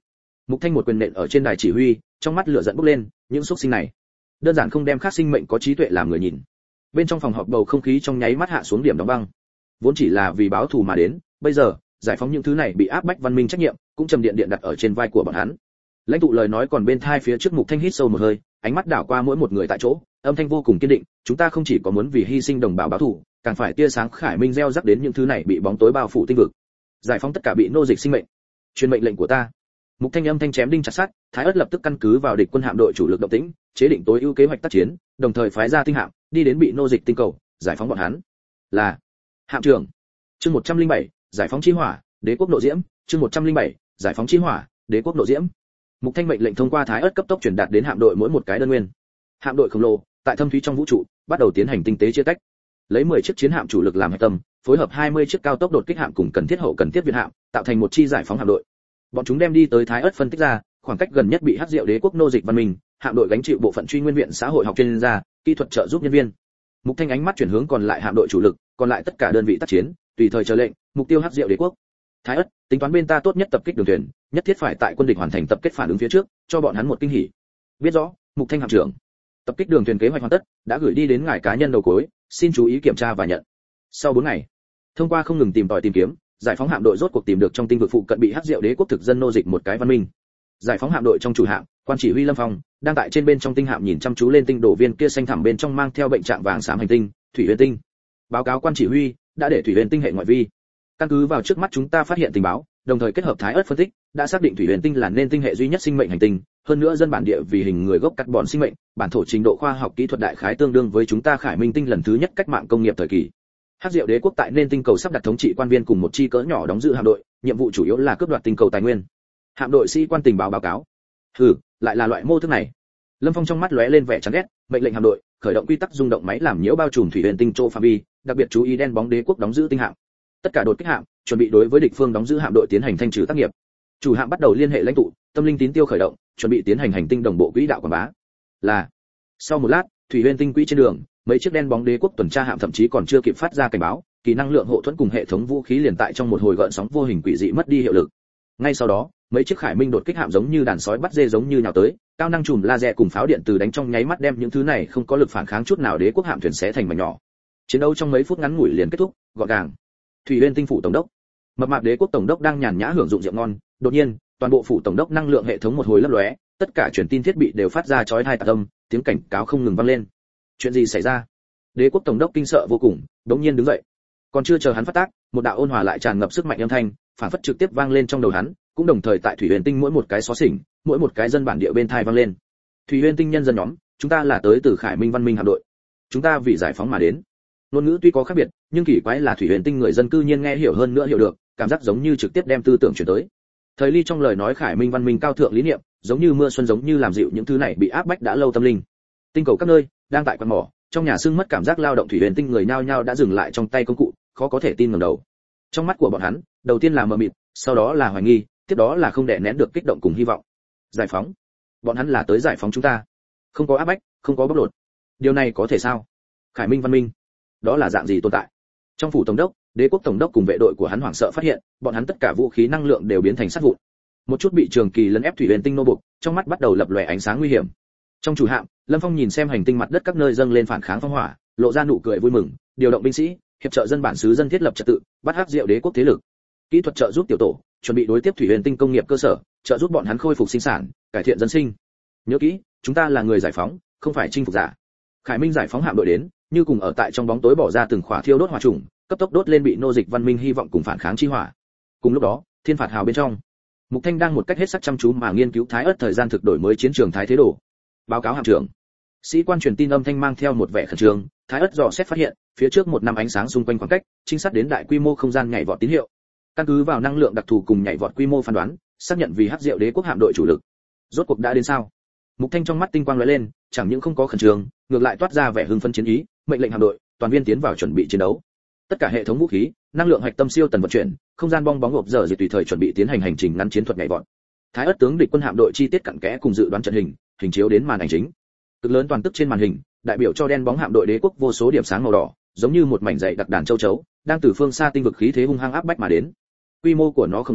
Mục Thanh một quyền nện ở trên đài chỉ huy, trong mắt lửa giận bốc lên, những xúc sinh này, đơn giản không đem khác sinh mệnh có trí tuệ làm người nhìn. Bên trong phòng họp bầu không khí trong nháy mắt hạ xuống điểm đóng băng. Vốn chỉ là vì báo thù mà đến, bây giờ, giải phóng những thứ này bị áp bách văn minh trách nhiệm, cũng trầm điện điện đặt ở trên vai của bọn hắn. Lãnh tụ lời nói còn bên tai phía trước, Mục Thanh hít sâu một hơi, ánh mắt đảo qua mỗi một người tại chỗ, âm thanh vô cùng kiên định, chúng ta không chỉ có muốn vì hy sinh đồng bào báo thù, càng phải tia sáng khải minh gieo rắc đến những thứ này bị bóng tối bao phủ tinh vực, giải phóng tất cả bị nô dịch sinh mệnh. Truyền mệnh lệnh của ta. Mục Thanh âm thanh chém đinh chặt sắt, Thái Ức lập tức căn cứ vào địch quân hạm đội chủ lực động tĩnh, chế định tối ưu kế hoạch tác chiến, đồng thời phái ra tinh hạm, đi đến bị nô dịch tinh cầu, giải phóng bọn hắn. Là hạm trưởng. Chương một trăm lẻ bảy, giải phóng chi hỏa, đế quốc nội diễm, chương một trăm lẻ bảy, giải phóng chi hỏa, đế quốc nội diễm. Mục Thanh mệnh lệnh thông qua Thái Ức cấp tốc truyền đạt đến hạm đội mỗi một cái đơn nguyên. Hạm đội khổng lồ, tại thâm thúy trong vũ trụ, bắt đầu tiến hành tinh tế chia tách. Lấy mười chiếc chiến hạm chủ lực làm hệ tâm, phối hợp hai mươi chiếc cao tốc đột kích hạm cùng cần thiết hậu cần thiết viện hạm, tạo thành một chi giải phóng hạm đội. Bọn chúng đem đi tới Thái Ức phân tích ra, khoảng cách gần nhất bị hắc diệu đế quốc nô dịch văn minh, hạm đội gánh chịu bộ phận truy nguyên viện xã hội học chuyên gia, kỹ thuật trợ giúp nhân viên. Mục Thanh ánh mắt chuyển hướng còn lại hạm đội chủ lực, còn lại tất cả đơn vị tác chiến, tùy thời chờ lệnh, mục tiêu hắc diệu đế quốc. Thái Ức, tính toán bên ta tốt nhất tập kích đường thuyền, nhất thiết phải tại quân địch hoàn thành tập kết phản ứng phía trước, cho bọn hắn một kinh hỉ. Biết rõ, Mục Thanh hạm trưởng. Tập kích đường thuyền kế hoạch hoàn tất, đã gửi đi đến ngài cá nhân đầu cuối, xin chú ý kiểm tra và nhận. Sau bốn ngày, thông qua không ngừng tìm tòi tìm kiếm, giải phóng hạm đội rốt cuộc tìm được trong tinh vực phụ cận bị hắc diệu đế quốc thực dân nô dịch một cái văn minh. Giải phóng hạm đội trong chủ hạm, quan chỉ huy Lâm Phong đang tại trên bên trong tinh hạm nhìn chăm chú lên tinh đổ viên kia xanh thẳm bên trong mang theo bệnh trạng vàng xám hành tinh, Thủy Huyền Tinh. Báo cáo quan chỉ huy, đã để Thủy Huyền Tinh hệ ngoại vi. Căn cứ vào trước mắt chúng ta phát hiện tình báo, đồng thời kết hợp Thái Ức phân tích, đã xác định Thủy Huyền Tinh là nên tinh hệ duy nhất sinh mệnh hành tinh, hơn nữa dân bản địa vì hình người gốc cắt bọn sinh mệnh, bản thổ trình độ khoa học kỹ thuật đại khái tương đương với chúng ta Khải Minh Tinh lần thứ nhất cách mạng công nghiệp thời kỳ. Hắc Diệu Đế quốc tại nên tinh cầu sắp đặt thống trị quan viên cùng một chi cỡ nhỏ đóng giữ hạm đội, nhiệm vụ chủ yếu là cướp đoạt tinh cầu tài nguyên. Hạm đội sĩ quan tình báo báo cáo. Hừ, lại là loại mô thức này. Lâm Phong trong mắt lóe lên vẻ chán ghét, mệnh lệnh hạm đội khởi động quy tắc rung động máy làm nhiễu bao trùm Thủy Huyền Tinh chỗ phạm vi, đặc biệt chú ý đen bóng đế quốc đóng giữ tinh hạm. Tất cả đột kích hạm, chuẩn bị đối với địch phương đóng giữ hạm đội tiến hành thanh trừ tác nghiệp. Chủ hạm bắt đầu liên hệ lãnh tụ, tâm linh tín tiêu khởi động, chuẩn bị tiến hành hành tinh đồng bộ quỹ đạo quảng bá. Là. Sau một lát, Thủy Huyền Tinh quỹ trên đường, mấy chiếc đen bóng đế quốc tuần tra hạm thậm chí còn chưa kịp phát ra cảnh báo, kỳ năng lượng hộ thuẫn cùng hệ thống vũ khí liền tại trong một hồi gợn sóng vô hình quỷ dị mất đi hiệu lực. Ngay sau đó, mấy chiếc Khải Minh đột kích hạm giống như đàn sói bắt dê giống như nhào tới, cao năng chùm laser cùng pháo điện từ đánh trong nháy mắt đem những thứ này không có lực phản kháng chút nào đế quốc hạm thuyền xé thành mảnh nhỏ. Chiến đấu trong mấy phút ngắn ngủi liền kết thúc, gọn gàng. Thủy Huyền Tinh phủ tổng đốc, mập mạp đế quốc tổng đốc đang nhàn nhã hưởng dụng rượu ngon, đột nhiên, toàn bộ phủ tổng đốc năng lượng hệ thống một hồi lấp lóe, tất cả truyền tin thiết bị đều phát ra chói tai tạc âm, tiếng cảnh cáo không ngừng vang lên. Chuyện gì xảy ra? Đế quốc tổng đốc kinh sợ vô cùng, đột nhiên đứng dậy. Còn chưa chờ hắn phát tác, một đạo ôn hòa lại tràn ngập sức mạnh âm thanh, phản phất trực tiếp vang lên trong đầu hắn, cũng đồng thời tại Thủy Huyền Tinh mỗi một cái xó xỉnh, mỗi một cái dân bản địa bên tai vang lên. Thủy Huyền Tinh nhân dân nhóm, chúng ta là tới từ Khải Minh văn minh hạm đội. Chúng ta vì giải phóng mà đến. Ngôn ngữ tuy có khác biệt, nhưng kỳ quái là Thủy Huyền Tinh người dân cư nhiên nghe hiểu hơn nữa hiểu được, cảm giác giống như trực tiếp đem tư tưởng truyền tới. Thời Ly trong lời nói Khải Minh văn minh cao thượng lý niệm, giống như mưa xuân giống như làm dịu những thứ này bị áp bách đã lâu tâm linh. Tinh cầu các nơi, đang tại quan mỏ, trong nhà xương mất cảm giác lao động Thủy Huyền Tinh người nhao nhao đã dừng lại trong tay công cụ, khó có thể tin ngẩng đầu. Trong mắt của bọn hắn, đầu tiên là mờ mịt, sau đó là hoài nghi, tiếp đó là không đè nén được kích động cùng hy vọng. Giải phóng? Bọn hắn là tới giải phóng chúng ta. Không có áp bách, không có bóc lột. Điều này có thể sao? Khải Minh văn minh, đó là dạng gì tồn tại? Trong phủ tổng đốc, đế quốc tổng đốc cùng vệ đội của hắn hoảng sợ phát hiện, bọn hắn tất cả vũ khí năng lượng đều biến thành sắt vụn. Một chút bị trường kỳ lấn ép Thủy Huyền Tinh nô buộc, trong mắt bắt đầu lập lòe ánh sáng nguy hiểm. Trong chủ hạm, Lâm Phong nhìn xem hành tinh mặt đất các nơi dâng lên phản kháng phong hỏa, lộ ra nụ cười vui mừng, điều động binh sĩ, hiệp trợ dân bản xứ dân thiết lập trật tự, bắt hắc diệu đế quốc thế lực. Kỹ thuật trợ giúp tiểu tổ, chuẩn bị đối tiếp Thủy Huyền Tinh công nghiệp cơ sở, trợ giúp bọn hắn khôi phục sinh sản, cải thiện dân sinh. Nhớ kỹ, chúng ta là người giải phóng, không phải chinh phục giả. Khải Minh giải phóng hạm đội đến, như cùng ở tại trong bóng tối bỏ ra từng khỏa thiêu đốt hỏa trùng, cấp tốc đốt lên bị nô dịch văn minh hy vọng cùng phản kháng chi hỏa. Cùng lúc đó, thiên phạt hào bên trong, Mục Thanh đang một cách hết sức chăm chú mà nghiên cứu Thái Ức thời gian thực đổi mới chiến trường Thái Thế Đồ. Báo cáo hạm trưởng. Sĩ quan truyền tin âm thanh mang theo một vẻ khẩn trương, Thái Ức dò xét phát hiện, phía trước một năm ánh sáng xung quanh khoảng cách, trinh sát đến đại quy mô không gian nhảy vọt tín hiệu. Căn cứ vào năng lượng đặc thù cùng nhảy vọt quy mô phán đoán, xác nhận vì hắc diệu đế quốc hạm đội chủ lực. Rốt cuộc đã đến sao? Mục Thanh trong mắt tinh quang lóe lên, chẳng những không có khẩn trương, ngược lại toát ra vẻ hưng phấn chiến ý, mệnh lệnh hạm đội, toàn viên tiến vào chuẩn bị chiến đấu. Tất cả hệ thống vũ khí, năng lượng hạch tâm siêu tần vận chuyển, không gian bong bóng hộp giờ gì tùy thời chuẩn bị tiến hành hành trình ngắn chiến thuật nhảy vọt. Thái Ức tướng địch quân hạm đội chi tiết cặn kẽ cùng dự đoán trận hình, hình chiếu đến màn ảnh chính. Cực lớn toàn tức trên màn hình, đại biểu cho đen bóng hạm đội đế quốc vô số điểm sáng màu đỏ, giống như một mảnh dày đặc đàn châu chấu, đang từ phương xa tinh vực khí thế hung hăng áp bách mà đến. Quy mô của nó khổng lồ,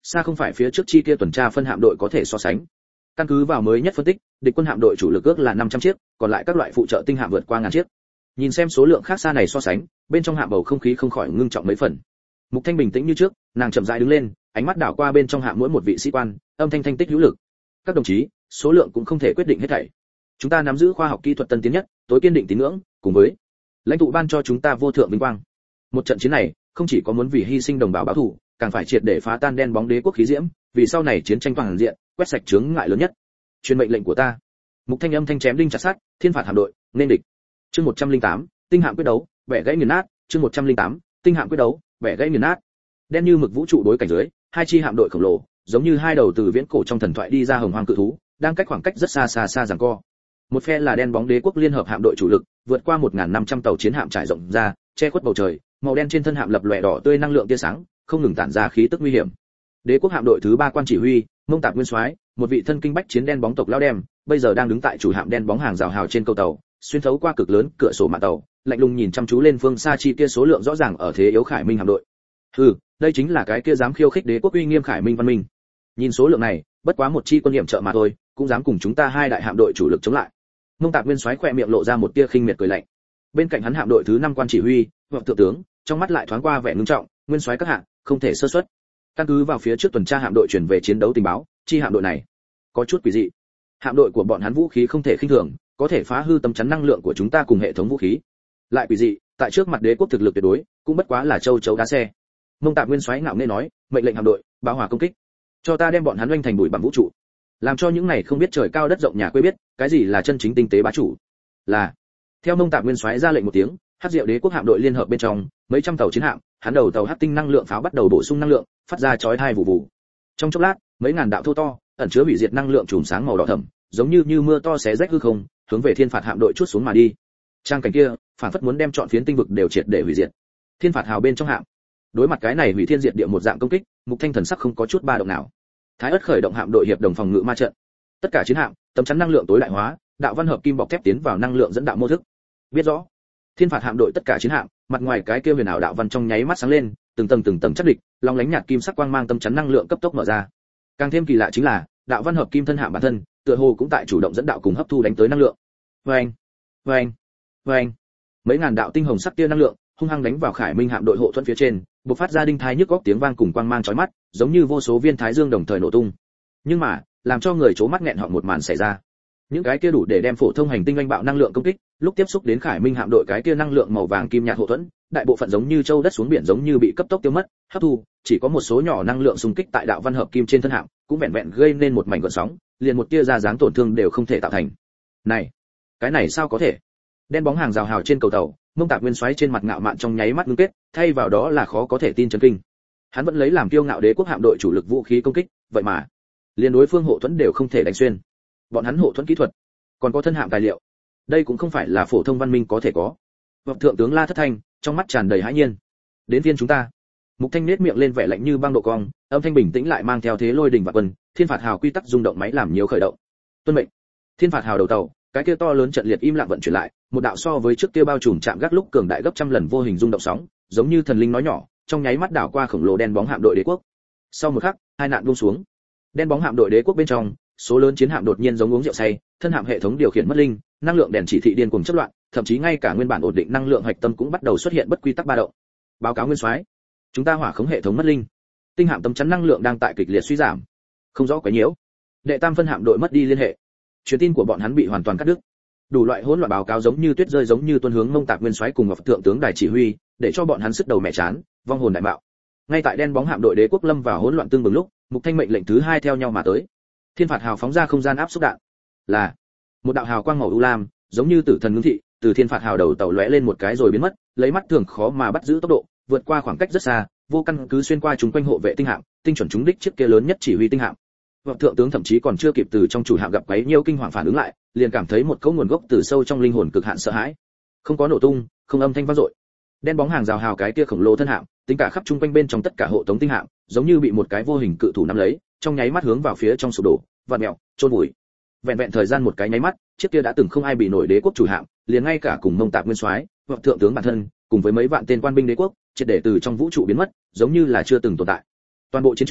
xa không phải phía trước chi kia tuần tra phân hạm đội có thể so sánh. Căn cứ vào mới nhất phân tích, địch quân hạm đội chủ lực ước là năm trăm chiếc, còn lại các loại phụ trợ tinh hạm vượt qua ngàn chiếc. Nhìn xem số lượng khác xa này so sánh, bên trong hạm bầu không khí không khỏi ngưng trọng mấy phần. Mục Thanh bình tĩnh như trước, nàng chậm rãi đứng lên, ánh mắt đảo qua bên trong hạm mỗi một vị sĩ quan, âm thanh thanh tích hữu lực. Các đồng chí, số lượng cũng không thể quyết định hết thảy. Chúng ta nắm giữ khoa học kỹ thuật tân tiến nhất, tối kiên định tín ngưỡng, cùng với lãnh tụ ban cho chúng ta vô thượng vinh quang. Một trận chiến này, không chỉ có muốn vì hy sinh đồng bào báo thù, càng phải triệt để phá tan đen bóng đế quốc khí diễm, vì sau này chiến tranh toàn diện, quét sạch chướng ngại lớn nhất. Truyền mệnh lệnh của ta. Mục Thanh âm thanh chém đinh chặt sắt, thiên phạt hạm đội, nên địch. Chương một trăm lẻ tám, tinh hạm quyết đấu, bẻ gãy nghiền nát, chương một trăm lẻ tám, tinh hạm quyết đấu, bẻ gãy nghiền nát. Đen như mực vũ trụ đối cảnh dưới, hai chi hạm đội khổng lồ, giống như hai đầu từ viễn cổ trong thần thoại đi ra hồng hoang cự thú, đang cách khoảng cách rất xa xa xa giằng co. Một phe là đen bóng đế quốc liên hợp hạm đội chủ lực, vượt qua một nghìn năm trăm tàu chiến hạm trải rộng ra, che khuất bầu trời, màu đen trên thân hạm lập lòe đỏ tươi năng lượng tia sáng, không ngừng tản ra khí tức nguy hiểm. Đế quốc hạm đội thứ ba quan chỉ huy, Mông Tạp Nguyên Soái, một vị thân kinh bách chiến đen bóng tộc lao đem, bây giờ đang đứng tại chủ hạm đen bóng hàng rào hào trên cầu tàu, xuyên thấu qua cực lớn cửa sổ mạn tàu, lạnh lùng nhìn chăm chú lên phương xa chi kia số lượng rõ ràng ở thế yếu Khải Minh hạm đội. Hừ, đây chính là cái kia dám khiêu khích đế quốc uy nghiêm Khải Minh văn minh. Nhìn số lượng này, bất quá một chi quân nhiệm trợ mà thôi, cũng dám cùng chúng ta hai đại hạm đội chủ lực chống lại. Mông Tạp Nguyên Soái khẽ miệng lộ ra một tia khinh miệt cười lạnh. Bên cạnh hắn hạm đội thứ năm quan chỉ huy, hoặc thượng tướng, trong mắt lại thoáng qua vẻ ngưng trọng, Nguyên Soái các hạng, không thể sơ suất. Căn cứ vào phía trước tuần tra hạm đội chuyển về chiến đấu tình báo, chi hạm đội này có chút quỷ dị. Hạm đội của bọn hắn vũ khí không thể khinh thường, có thể phá hư tấm chắn năng lượng của chúng ta cùng hệ thống vũ khí. Lại quỷ dị, tại trước mặt đế quốc thực lực tuyệt đối, cũng bất quá là châu chấu đá xe. Mông Tạp Nguyên Soái ngạo nghễ nói, mệnh lệnh hạm đội, báo hỏa công kích, cho ta đem bọn hắn oanh thành bụi bặm vũ trụ, làm cho những này không biết trời cao đất rộng nhà quê biết, cái gì là chân chính tinh tế bá chủ. Là. Theo Mông Tạp Nguyên Soái ra lệnh một tiếng, Hắc Diệu đế quốc hạm đội liên hợp bên trong, mấy trăm tàu chiến hạm, hắn đầu tàu hắc tinh năng lượng pháo bắt đầu bổ sung năng lượng, phát ra chói tai vụ vụ. Trong chốc lát, mấy ngàn đạo thô to, ẩn chứa hủy diệt năng lượng chùm sáng màu đỏ thẫm, giống như như mưa to xé rách hư không, hướng về thiên phạt hạm đội chuốt xuống mà đi. Trang cảnh kia, phản phất muốn đem trọn phiến tinh vực đều triệt để hủy diệt. Thiên phạt hào bên trong hạm, đối mặt cái này hủy thiên diệt địa một dạng công kích, Mục Thanh thần sắc không có chút ba động nào. Thái ất khởi động hạm đội hiệp đồng phòng ngự ma trận. Tất cả chiến hạm, tấm chắn năng lượng tối đại hóa, đạo văn hợp kim bọc thép tiến vào năng lượng dẫn đạo mô thức. Biết rõ, thiên phạt hạm đội tất cả chiến hạm, mặt ngoài cái kia huyền ảo đạo văn trong nháy mắt sáng lên, từng tầng từng tầng chất địch, long lánh nhạt kim sắc quang mang tâm chắn năng lượng cấp tốc mở ra. Càng thêm kỳ lạ chính là, đạo văn hợp kim thân hạm bản thân, tựa hồ cũng tại chủ động dẫn đạo cùng hấp thu đánh tới năng lượng. Oeng, oeng, oeng. Mấy ngàn đạo tinh hồng sắc tia năng lượng hung hăng đánh vào Khải Minh hạm đội hộ thuẫn phía trên, bộc phát ra đinh thái nhức góc tiếng vang cùng quang mang chói mắt, giống như vô số viên thái dương đồng thời nổ tung. Nhưng mà, làm cho người chố mắt nghẹn họng một màn xảy ra. Những cái kia đủ để đem phổ thông hành tinh oanh bạo năng lượng công kích, lúc tiếp xúc đến Khải Minh hạm đội cái kia năng lượng màu vàng kim nhạt hộ thuẫn, đại bộ phận giống như châu đất xuống biển giống như bị cấp tốc tiêu mất, hấp thu, chỉ có một số nhỏ năng lượng xung kích tại đạo văn hợp kim trên thân hạm, cũng vẹn vẹn gây nên một mảnh gợn sóng, liền một tia ra dáng tổn thương đều không thể tạo thành. Này, cái này sao có thể? Đen bóng hàng rào hào trên cầu tàu, Mông Tạp Nguyên Soái trên mặt ngạo mạn trong nháy mắt ngưng kết, thay vào đó là khó có thể tin chấn kinh. Hắn vẫn lấy làm kiêu ngạo đế quốc hạm đội chủ lực vũ khí công kích, vậy mà, liền đối phương hộ thuẫn đều không thể đánh xuyên. Bọn hắn hộ thuẫn kỹ thuật, còn có thân hạm tài liệu, đây cũng không phải là phổ thông văn minh có thể có. Vọng thượng tướng La Thất Thanh, trong mắt tràn đầy hãi nhiên. Đến phiên chúng ta. Mục Thanh nét miệng lên vẻ lạnh như băng độ cong, âm thanh bình tĩnh lại mang theo thế lôi đình và quân, thiên phạt hào quy tắc rung động máy làm nhiều khởi động. Tuân mệnh. Thiên phạt hào đầu tàu, cái kia to lớn trận liệt im lặng vận chuyển lại, một đạo so với trước kia bao trùm chạm gác lúc cường đại gấp trăm lần vô hình rung động sóng, giống như thần linh nói nhỏ, trong nháy mắt đảo qua khổng lồ đen bóng hạm đội đế quốc. Sau một khắc, hai nạn buông xuống. Đen bóng hạm đội đế quốc bên trong, số lớn chiến hạm đột nhiên giống uống rượu say, thân hạm hệ thống điều khiển mất linh, năng lượng đèn chỉ thị điên cuồng chớp loạn, thậm chí ngay cả nguyên bản ổn định năng lượng hạch tâm cũng bắt đầu xuất hiện bất quy tắc ba động. Báo cáo Nguyên Soái, chúng ta hỏa khống hệ thống mất linh, tinh hạm tấm chắn năng lượng đang tại kịch liệt suy giảm, không rõ quấy nhiễu. Đệ tam phân hạm đội mất đi liên hệ, truyền tin của bọn hắn bị hoàn toàn cắt đứt. Đủ loại hỗn loạn báo cáo giống như tuyết rơi giống như tuôn hướng Mông Tạp Nguyên Soái cùng Ngọc Thượng tướng đài chỉ huy, để cho bọn hắn sức đầu mẹ chán, vong hồn đại bạo. Ngay tại đen bóng hạm đội đế quốc lâm vào hỗn loạn tương bừng lúc, Mục Thanh mệnh lệnh thứ hai theo nhau mà tới. Thiên phạt hào phóng ra không gian áp xúc đạn. Là một đạo hào quang màu u lam, giống như tử thần ngưng thị, từ thiên phạt hào đầu tàu lóe lên một cái rồi biến mất, lấy mắt thường khó mà bắt giữ tốc độ, vượt qua khoảng cách rất xa, vô căn cứ xuyên qua chúng quanh hộ vệ tinh hạm, tinh chuẩn trúng đích chiếc kia lớn nhất chỉ huy tinh hạm. Vọng thượng tướng thậm chí còn chưa kịp từ trong chủ hạm gặp quấy nhiêu kinh hoàng phản ứng lại, liền cảm thấy một cấu nguồn gốc từ sâu trong linh hồn cực hạn sợ hãi. Không có nổ tung, không âm thanh vang dội. Đen bóng hàng rào hào cái kia khổng lồ thân hạm, tính cả khắp trung quanh bên trong tất cả hộ tống tinh hạm, giống như bị một cái vô hình cự thủ nắm lấy, trong nháy mắt hướng vào phía trong sụp đổ, vặn mèo, chôn vùi. Vẹn vẹn thời gian một cái nháy mắt, chiếc kia đã từng không ai bị nổi đế quốc chủ hạm, liền ngay cả cùng Mông Tạp Nguyên Soái, Vọng thượng tướng bản thân, cùng với mấy vạn tên quan binh đế quốc, triệt để từ trong vũ trụ biến mất, giống như là chưa từng tồn tại. Toàn bộ chiến trường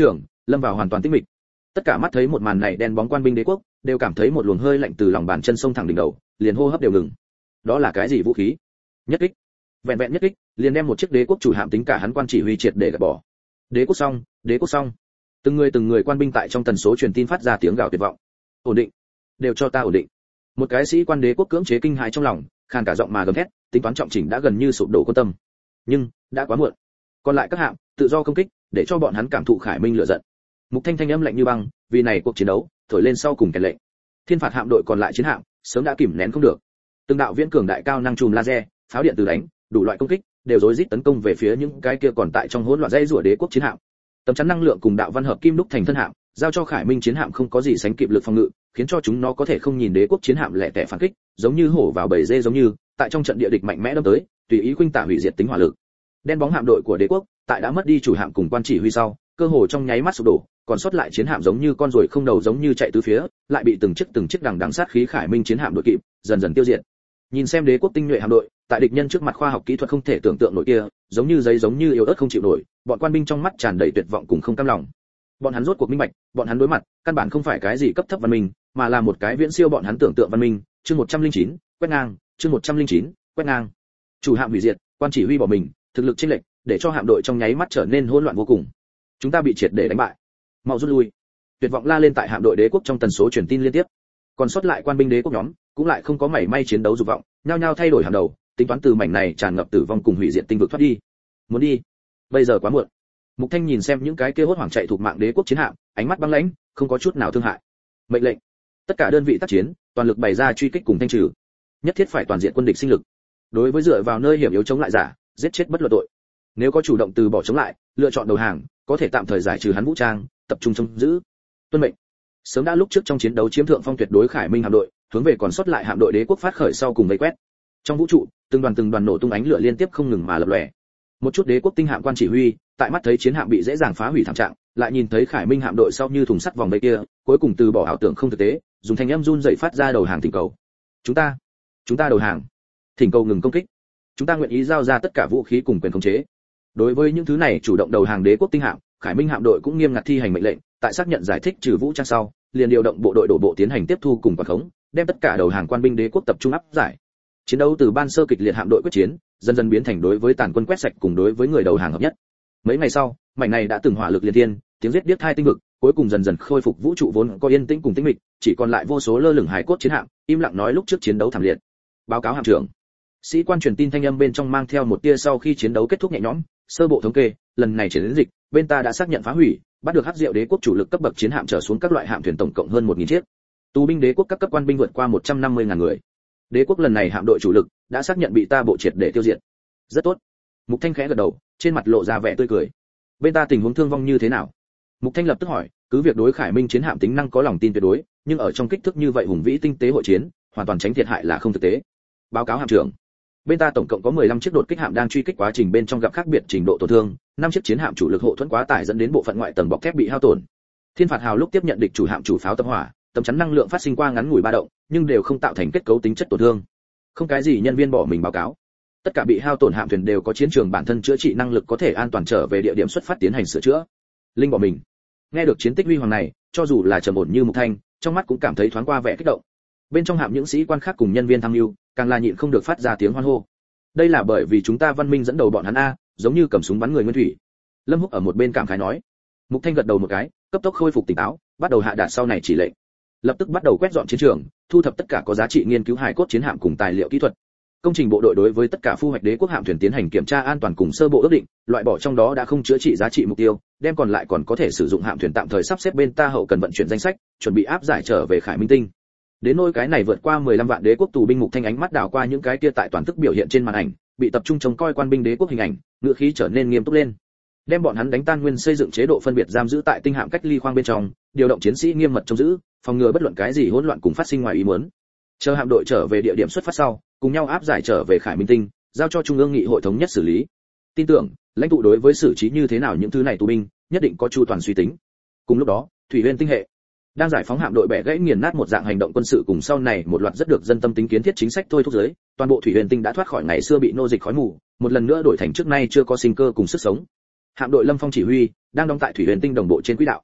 lâm vào hoàn toàn tĩnh mịch. Tất cả mắt thấy một màn này đen bóng quan binh đế quốc đều cảm thấy một luồng hơi lạnh từ lòng bàn chân sông thẳng đỉnh đầu, liền hô hấp đều ngừng. Đó là cái gì vũ khí? Nhất kích. Vẹn vẹn nhất kích, liền đem một chiếc đế quốc chủ hạm tính cả hắn quan chỉ huy triệt để gạt bỏ. Đế quốc xong, đế quốc xong. Từng người từng người quan binh tại trong tần số truyền tin phát ra tiếng gào tuyệt vọng. Ổn định, đều cho ta ổn định. Một cái sĩ quan đế quốc cưỡng chế kinh hãi trong lòng, khàn cả giọng mà gầm thét, tính toán trọng chỉnh đã gần như sụp đổ quân tâm. Nhưng đã quá muộn. Còn lại các hạm tự do công kích, để cho bọn hắn cảm thụ khải minh lửa giận. Mục Thanh thanh âm lạnh như băng, vì này cuộc chiến đấu thổi lên sau cùng kèn lệnh. Thiên phạt hạm đội còn lại chiến hạm sớm đã kìm nén không được. Từng đạo viễn cường đại cao năng chùm laser, pháo điện từ đánh, đủ loại công kích đều rối rít tấn công về phía những cái kia còn tại trong hỗn loạn dây rủa đế quốc chiến hạm. Tấm chắn năng lượng cùng đạo văn hợp kim đúc thành thân hạm, giao cho khải minh chiến hạm không có gì sánh kịp lực phòng ngự, khiến cho chúng nó có thể không nhìn đế quốc chiến hạm lẻ tẻ phản kích, giống như hổ vào bầy dê giống như, tại trong trận địa địch mạnh mẽ đâm tới, tùy ý khuynh tả hủy diệt tính hỏa lực. Đen bóng hạm đội của đế quốc, tại đã mất đi chủ hạm cùng quan chỉ huy sau, cơ hồ trong nháy mắt sụp đổ, còn sót lại chiến hạm giống như con ruồi không đầu giống như chạy tứ phía, lại bị từng chiếc từng chiếc đằng đằng sát khí khải minh chiến hạm đội kịp, dần dần tiêu diệt. Nhìn xem đế quốc tinh nhuệ hạm đội, tại địch nhân trước mặt khoa học kỹ thuật không thể tưởng tượng nổi kia, giống như giấy giống như yếu ớt không chịu nổi, bọn quan binh trong mắt tràn đầy tuyệt vọng cùng không cam lòng. Bọn hắn rốt cuộc minh bạch, bọn hắn đối mặt, căn bản không phải cái gì cấp thấp văn minh, mà là một cái viễn siêu bọn hắn tưởng tượng văn minh. Chương một trăm lẻ chín, quét ngang, chương một trăm lẻ chín, quét ngang. Chủ hạm hủy diệt, quan chỉ huy bỏ mình, thực lực chênh lệch, để cho hạm đội trong nháy mắt trở nên hỗn loạn vô cùng. Chúng ta bị triệt để đánh bại. Mau rút lui. Tuyệt vọng la lên tại hạm đội đế quốc trong tần số truyền tin liên tiếp. Còn sót lại quan binh đế quốc nhóm, cũng lại không có mảy may chiến đấu dục vọng, nhao nhao thay đổi hàng đầu, tính toán từ mảnh này tràn ngập tử vong cùng hủy diệt tinh vực thoát đi. Muốn đi, bây giờ quá muộn. Mục Thanh nhìn xem những cái kia hốt hoảng chạy thuộc mạng đế quốc chiến hạm, ánh mắt băng lãnh, không có chút nào thương hại. Mệnh lệnh, tất cả đơn vị tác chiến, toàn lực bày ra truy kích cùng thanh trừ. Nhất thiết phải toàn diện quân địch sinh lực. Đối với dựa vào nơi hiểm yếu chống lại giả, giết chết bất luận tội. Nếu có chủ động từ bỏ chống lại, lựa chọn đầu hàng, có thể tạm thời giải trừ hắn vũ trang, tập trung chống giữ. Tuân mệnh. Sớm đã lúc trước trong chiến đấu chiếm thượng phong tuyệt đối khải minh hạm đội, hướng về còn sót lại hạm đội đế quốc phát khởi sau cùng vây quét. Trong vũ trụ, từng đoàn từng đoàn nổ tung ánh lửa liên tiếp không ngừng mà lập lòe. Một chút đế quốc tinh hạm quan chỉ huy, tại mắt thấy chiến hạm bị dễ dàng phá hủy thảm trạng, lại nhìn thấy khải minh hạm đội sau như thùng sắt vòng vây kia, cuối cùng từ bỏ ảo tưởng không thực tế, dùng thanh âm run rẩy phát ra đầu hàng thỉnh cầu. Chúng ta, chúng ta đầu hàng. Thỉnh cầu ngừng công kích. Chúng ta nguyện ý giao ra tất cả vũ khí cùng quyền khống chế. Đối với những thứ này chủ động đầu hàng đế quốc tinh hạm, khải minh hạm đội cũng nghiêm ngặt thi hành mệnh lệnh, tại xác nhận giải thích trừ vũ trang sau, liền điều động bộ đội đổ bộ tiến hành tiếp thu cùng quản khống, đem tất cả đầu hàng quan binh đế quốc tập trung áp giải. Chiến đấu từ ban sơ kịch liệt hạm đội quyết chiến, dần dần biến thành đối với tàn quân quét sạch cùng đối với người đầu hàng hợp nhất. Mấy ngày sau, mảnh này đã từng hỏa lực liên thiên, tiếng giết điếc hai tinh vực, cuối cùng dần dần khôi phục vũ trụ vốn có yên tĩnh cùng tĩnh mịch, chỉ còn lại vô số lơ lửng hải cốt chiến hạm, im lặng nói lúc trước chiến đấu thảm liệt. Báo cáo hạm trưởng. Sĩ quan truyền tin thanh âm bên trong mang theo một tia sau khi chiến đấu kết thúc nhẹ nhõm, sơ bộ thống kê, lần này chiến dịch, bên ta đã xác nhận phá hủy, bắt được hắc diệu đế quốc chủ lực cấp bậc chiến hạm trở xuống các loại hạm thuyền tổng cộng hơn một nghìn chiếc. Tù binh đế quốc các cấp quan binh vượt qua một trăm năm mươi ngàn người. Đế quốc lần này hạm đội chủ lực đã xác nhận bị ta bộ triệt để tiêu diệt. Rất tốt. Mục Thanh khẽ gật đầu, trên mặt lộ ra vẻ tươi cười. Bên ta tình huống thương vong như thế nào? Mục Thanh lập tức hỏi, cứ việc đối khải minh chiến hạm tính năng có lòng tin tuyệt đối, nhưng ở trong kích thước như vậy hùng vĩ tinh tế hội chiến, hoàn toàn tránh thiệt hại là không thực tế. Báo cáo hạm trưởng. Bên ta tổng cộng có mười lăm chiếc đột kích hạm đang truy kích quá trình bên trong gặp khác biệt trình độ tổn thương, năm chiếc chiến hạm chủ lực hộ thuẫn quá tải dẫn đến bộ phận ngoại tầng bọc thép bị hao tổn. Thiên phạt hào lúc tiếp nhận địch chủ hạm chủ pháo tập hỏa, tấm chắn năng lượng phát sinh qua ngắn ngủi ba động, nhưng đều không tạo thành kết cấu tính chất tổn thương. Không cái gì nhân viên bỏ mình báo cáo. Tất cả bị hao tổn hạm thuyền đều có chiến trường bản thân chữa trị năng lực có thể an toàn trở về địa điểm xuất phát tiến hành sửa chữa. Linh bỏ mình. Nghe được chiến tích huy hoàng này, cho dù là trầm ổn như Mục Thanh, trong mắt cũng cảm thấy thoáng qua vẻ kích động. Bên trong hạm những sĩ quan khác cùng nhân viên tham mưu, càng là nhịn không được phát ra tiếng hoan hô. Đây là bởi vì chúng ta văn minh dẫn đầu bọn hắn a, giống như cầm súng bắn người nguyên thủy. Lâm Húc ở một bên cảm khái nói. Mục Thanh gật đầu một cái, cấp tốc khôi phục tỉnh táo, bắt đầu hạ đạt sau này chỉ lệnh. Lập tức bắt đầu quét dọn chiến trường, thu thập tất cả có giá trị nghiên cứu hài cốt chiến hạm cùng tài liệu kỹ thuật. Công trình bộ đội đối với tất cả phu hoạch đế quốc hạm thuyền tiến hành kiểm tra an toàn cùng sơ bộ ước định, loại bỏ trong đó đã không chữa trị giá trị mục tiêu, đem còn lại còn có thể sử dụng hạm thuyền tạm thời sắp xếp bên ta hậu cần vận chuyển danh sách, chuẩn bị áp giải trở về Khải Minh Tinh. Đến nỗi cái này vượt qua mười lăm vạn đế quốc tù binh, Mục Thanh ánh mắt đảo qua những cái kia tại toàn thức biểu hiện trên màn ảnh, bị tập trung trông coi quan binh đế quốc hình ảnh, ngữ khí trở nên nghiêm túc lên. Đem bọn hắn đánh tan nguyên xây dựng chế độ phân biệt giam giữ tại tinh hạm cách ly khoang bên trong, điều động chiến sĩ nghiêm mật trông giữ, phòng ngừa bất luận cái gì hỗn loạn cùng phát sinh ngoài ý muốn. Chờ hạm đội trở về địa điểm xuất phát sau, cùng nhau áp giải trở về Khải Minh Tinh, giao cho trung ương nghị hội thống nhất xử lý. Tin tưởng, lãnh tụ đối với xử trí như thế nào những thứ này tù binh, nhất định có chu toàn suy tính. Cùng lúc đó, Thủy Huyền Tinh hệ đang giải phóng hạm đội bẻ gãy nghiền nát một dạng hành động quân sự cùng sau này một loạt rất được dân tâm tính kiến thiết chính sách thôi thúc giới, toàn bộ Thủy Huyền Tinh đã thoát khỏi ngày xưa bị nô dịch khói mù, một lần nữa đổi thành trước nay chưa có sinh cơ cùng sức sống. Hạm đội Lâm Phong chỉ huy đang đóng tại Thủy Huyền Tinh đồng bộ trên quỹ đạo.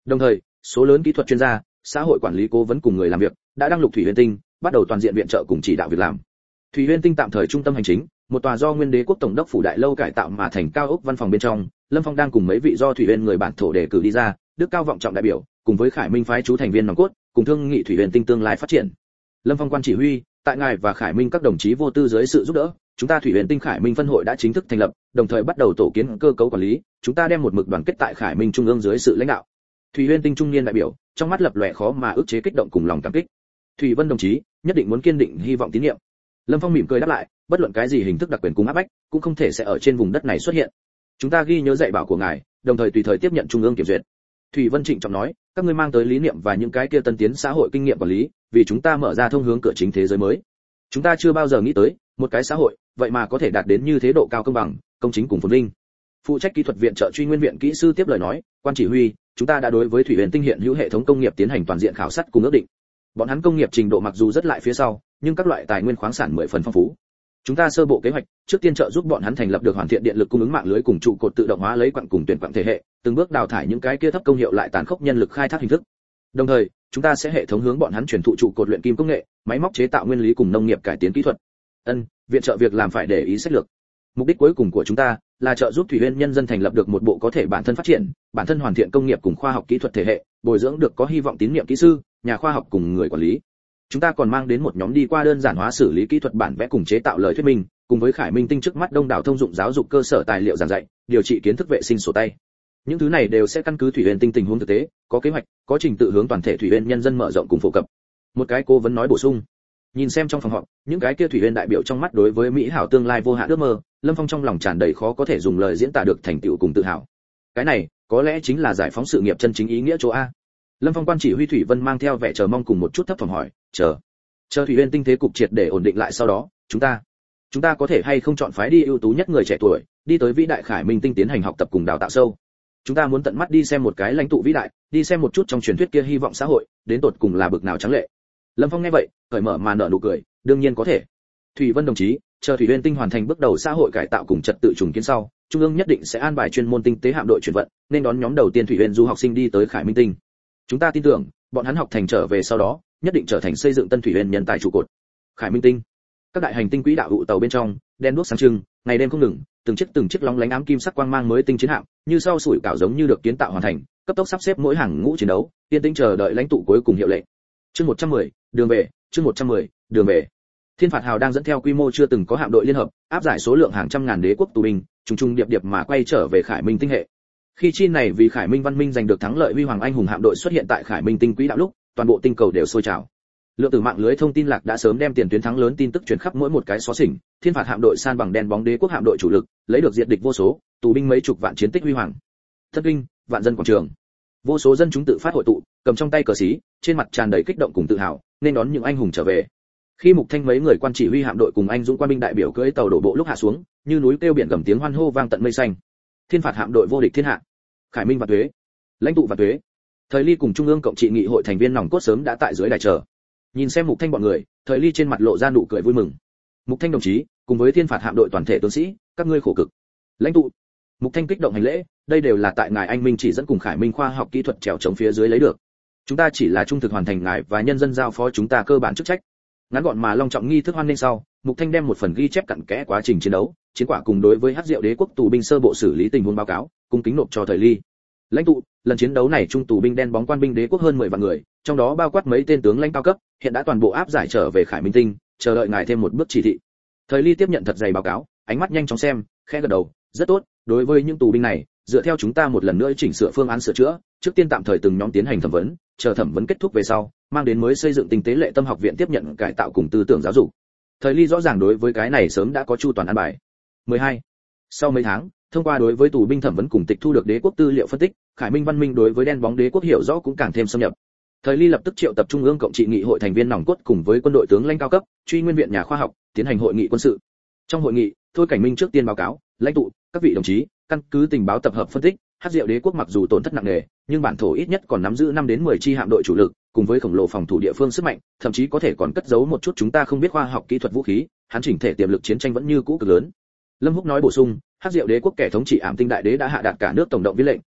Đồng thời, số lớn kỹ thuật chuyên gia, xã hội quản lý cố vấn cùng người làm việc đã đăng lục Thủy Huyền Tinh, bắt đầu toàn diện viện trợ cùng chỉ đạo việc làm. Thủy Huyền Tinh tạm thời trung tâm hành chính, một tòa do Nguyên Đế quốc tổng đốc phủ đại lâu cải tạo mà thành cao ốc văn phòng bên trong, Lâm Phong đang cùng mấy vị do Thủy Huyền người bản thổ đề cử đi ra, đức cao vọng trọng đại biểu, cùng với Khải Minh phái chú thành viên nòng cốt, cùng thương nghị Thủy Huyền Tinh tương lai phát triển. Lâm Phong quan chỉ huy, tại ngài và Khải Minh các đồng chí vô tư dưới sự giúp đỡ, chúng ta Thủy Huyền Tinh Khải Minh phân hội đã chính thức thành lập, đồng thời bắt đầu tổ kiến cơ cấu quản lý, chúng ta đem một mực đoàn kết tại Khải Minh trung ương dưới sự lãnh đạo. Thủy Huyền Tinh trung niên đại biểu, trong mắt lập lòe khó mà ức chế kích động cùng lòng cảm kích. Thủy Vân đồng chí, nhất định muốn kiên định hy vọng tín nhiệm. Lâm Phong mỉm cười đáp lại, bất luận cái gì hình thức đặc quyền cùng áp bách, cũng không thể sẽ ở trên vùng đất này xuất hiện. Chúng ta ghi nhớ dạy bảo của ngài, đồng thời tùy thời tiếp nhận trung ương kiểm duyệt. Thủy Vân trịnh trọng nói, các ngươi mang tới lý niệm và những cái kia tân tiến xã hội kinh nghiệm quản lý, vì chúng ta mở ra thông hướng cửa chính thế giới mới. Chúng ta chưa bao giờ nghĩ tới, một cái xã hội, vậy mà có thể đạt đến như thế độ cao công bằng, công chính cùng phồn vinh. Phụ trách kỹ thuật viện trợ Truy Nguyên viện kỹ sư tiếp lời nói, quan chỉ huy, chúng ta đã đối với Thủy Huyền Tinh hiện hữu hệ thống công nghiệp tiến hành toàn diện khảo sát cùng ước định. Bọn hắn công nghiệp trình độ mặc dù rất lại phía sau, nhưng các loại tài nguyên khoáng sản mười phần phong phú. Chúng ta sơ bộ kế hoạch, trước tiên trợ giúp bọn hắn thành lập được hoàn thiện điện lực cung ứng mạng lưới cùng trụ cột tự động hóa lấy quặng cùng tuyển quặng thể hệ, từng bước đào thải những cái kia thấp công hiệu lại tàn khốc nhân lực khai thác hình thức. Đồng thời, chúng ta sẽ hệ thống hướng bọn hắn truyền thụ trụ cột luyện kim công nghệ, máy móc chế tạo nguyên lý cùng nông nghiệp cải tiến kỹ thuật. Ân, viện trợ việc làm phải để ý sách lược. Mục đích cuối cùng của chúng ta là trợ giúp Thủy Huyền nhân dân thành lập được một bộ có thể bản thân phát triển, bản thân hoàn thiện công nghiệp cùng khoa học kỹ thuật thể hệ, bồi dưỡng được có hy vọng tín nhiệm kỹ sư, nhà khoa học cùng người quản lý. Chúng ta còn mang đến một nhóm đi qua đơn giản hóa xử lý kỹ thuật bản vẽ cùng chế tạo lời thuyết minh, cùng với Khải Minh Tinh trước mắt đông đảo thông dụng giáo dục cơ sở tài liệu giảng dạy, điều trị kiến thức vệ sinh sổ tay. Những thứ này đều sẽ căn cứ Thủy Huyền Tinh tình huống thực tế, có kế hoạch, có trình tự hướng toàn thể Thủy Huyền nhân dân mở rộng cùng phổ cập. Một cái cố vấn nói bổ sung. Nhìn xem trong phòng họp, những cái kia Thủy Huyền đại biểu trong mắt đối với mỹ hảo tương lai vô hạn ước mơ, Lâm Phong trong lòng tràn đầy khó có thể dùng lời diễn tả được thành tựu cùng tự hào. Cái này, có lẽ chính là giải phóng sự nghiệp chân chính ý nghĩa chỗ a. Lâm Phong quan chỉ huy Thủy Vân mang theo vẻ chờ mong cùng một chút thấp thỏm hỏi, chờ, chờ Thủy Huyền Tinh thế cục triệt để ổn định lại sau đó, chúng ta, chúng ta có thể hay không chọn phái đi ưu tú nhất người trẻ tuổi, đi tới vĩ đại Khải Minh Tinh tiến hành học tập cùng đào tạo sâu. Chúng ta muốn tận mắt đi xem một cái lãnh tụ vĩ đại, đi xem một chút trong truyền thuyết kia hy vọng xã hội, đến tột cùng là bực nào trắng lệ. Lâm Phong nghe vậy, cởi mở mà nở nụ cười, đương nhiên có thể. Thủy Vân đồng chí, chờ Thủy Huyền Tinh hoàn thành bước đầu xã hội cải tạo cùng trật tự trùng kiến sau, trung ương nhất định sẽ an bài chuyên môn tinh tế hạm đội chuyển vận, nên đón nhóm đầu tiên Thủy Huyền du học sinh đi tới Khải Minh Tinh. Chúng ta tin tưởng, bọn hắn học thành trở về sau đó, nhất định trở thành xây dựng tân Thủy Huyền nhân tài trụ cột. Khải Minh Tinh, các đại hành tinh quỹ đạo hụ tàu bên trong, đen đuốc sáng trưng, ngày đêm không ngừng, từng chiếc từng chiếc lóng lánh ám kim sắc quang mang mới tinh chiến hạm, như sau sủi cảo giống như được kiến tạo hoàn thành, cấp tốc sắp xếp mỗi hàng ngũ chiến đấu, yên tĩnh chờ đợi lãnh tụ cuối cùng hiệu lệnh. Chương một trăm mười, đường về, chương một trăm mười, đường về. Thiên phạt hào đang dẫn theo quy mô chưa từng có hạm đội liên hợp, áp giải số lượng hàng trăm ngàn đế quốc tù binh, trùng trùng điệp điệp mà quay trở về Khải Minh Tinh hệ. Khi chi này vì Khải Minh văn minh giành được thắng lợi huy hoàng anh hùng hạm đội xuất hiện tại Khải Minh Tinh quỹ đạo lúc, toàn bộ tinh cầu đều sôi trào. Lượng tử mạng lưới thông tin lạc đã sớm đem tiền tuyến thắng lớn tin tức truyền khắp mỗi một cái xó xỉnh, thiên phạt hạm đội san bằng đen bóng đế quốc hạm đội chủ lực, lấy được diệt địch vô số, tù binh mấy chục vạn chiến tích huy hoàng. Thất kinh, vạn dân quảng trường. Vô số dân chúng tự phát hội tụ, cầm trong tay cờ xí, trên mặt tràn đầy kích động cùng tự hào, nên đón những anh hùng trở về. Khi Mục Thanh mấy người quan chỉ huy hạm đội cùng anh dũng quan binh đại biểu cưỡi tàu đổ bộ lúc hạ xuống, như núi kêu biển gầm tiếng hoan hô vang tận mây xanh. Thiên phạt hạm đội vô địch thiên hạ. Khải Minh và Tuế, lãnh tụ và Tuế. Thời Ly cùng Trung ương cộng trị nghị hội thành viên nòng cốt sớm đã tại dưới đài chờ. Nhìn xem Mục Thanh bọn người, Thời Ly trên mặt lộ ra nụ cười vui mừng. Mục Thanh đồng chí, cùng với thiên phạt hạm đội toàn thể tướng sĩ, các ngươi khổ cực. Lãnh tụ. Mục Thanh kích động hành lễ, đây đều là tại ngài anh minh chỉ dẫn cùng Khải Minh khoa học kỹ thuật trèo chống phía dưới lấy được. Chúng ta chỉ là trung thực hoàn thành ngài và nhân dân giao phó chúng ta cơ bản chức trách. Ngắn gọn mà long trọng nghi thức hoan nghênh sau, Mục Thanh đem một phần ghi chép cặn kẽ quá trình chiến đấu, chiến quả cùng đối với Hắc Diệu Đế quốc tù binh sơ bộ xử lý tình huống báo cáo, cung kính nộp cho Thời Ly. Lãnh tụ, lần chiến đấu này trung tù binh đen bóng quan binh đế quốc hơn mười vạn người, trong đó bao quát mấy tên tướng lãnh cao cấp, hiện đã toàn bộ áp giải trở về Khải Minh Tinh, chờ đợi ngài thêm một bước chỉ thị. Thời Ly tiếp nhận thật dày báo cáo, ánh mắt nhanh chóng xem, khẽ gật đầu, rất tốt, đối với những tù binh này, dựa theo chúng ta một lần nữa chỉnh sửa phương án sửa chữa, trước tiên tạm thời từng nhóm tiến hành thẩm vấn, chờ thẩm vấn kết thúc về sau, mang đến mới xây dựng tinh tế lệ tâm học viện tiếp nhận cải tạo cùng tư tưởng giáo dục. Thời Ly rõ ràng đối với cái này sớm đã có chu toàn an bài. mười hai. Sau mấy tháng, thông qua đối với tù binh thẩm vấn cùng tịch thu được đế quốc tư liệu phân tích, Khải Minh văn minh đối với đen bóng đế quốc hiểu rõ cũng càng thêm xâm nhập. Thời Ly lập tức triệu tập trung ương cộng trị nghị hội thành viên nòng cốt cùng với quân đội tướng lãnh cao cấp, Truy Nguyên viện nhà khoa học, tiến hành hội nghị quân sự. Trong hội nghị, Thôi Cảnh Minh trước tiên báo cáo, lãnh tụ, các vị đồng chí, căn cứ tình báo tập hợp phân tích, Hắc Diệu Đế quốc mặc dù tổn thất nặng nề, nhưng bản thổ ít nhất còn nắm giữ năm đến mười chi hạm đội chủ lực, cùng với khổng lồ phòng thủ địa phương sức mạnh, thậm chí có thể còn cất giấu một chút chúng ta không biết khoa học kỹ thuật vũ khí, hắn chỉnh thể tiềm lực chiến tranh vẫn như cũ cực lớn. Lâm Húc nói bổ sung, Hắc Diệu Đế quốc kẻ thống trị ảm tinh đại đế đã hạ đạt cả nước tổng động viên lệnh,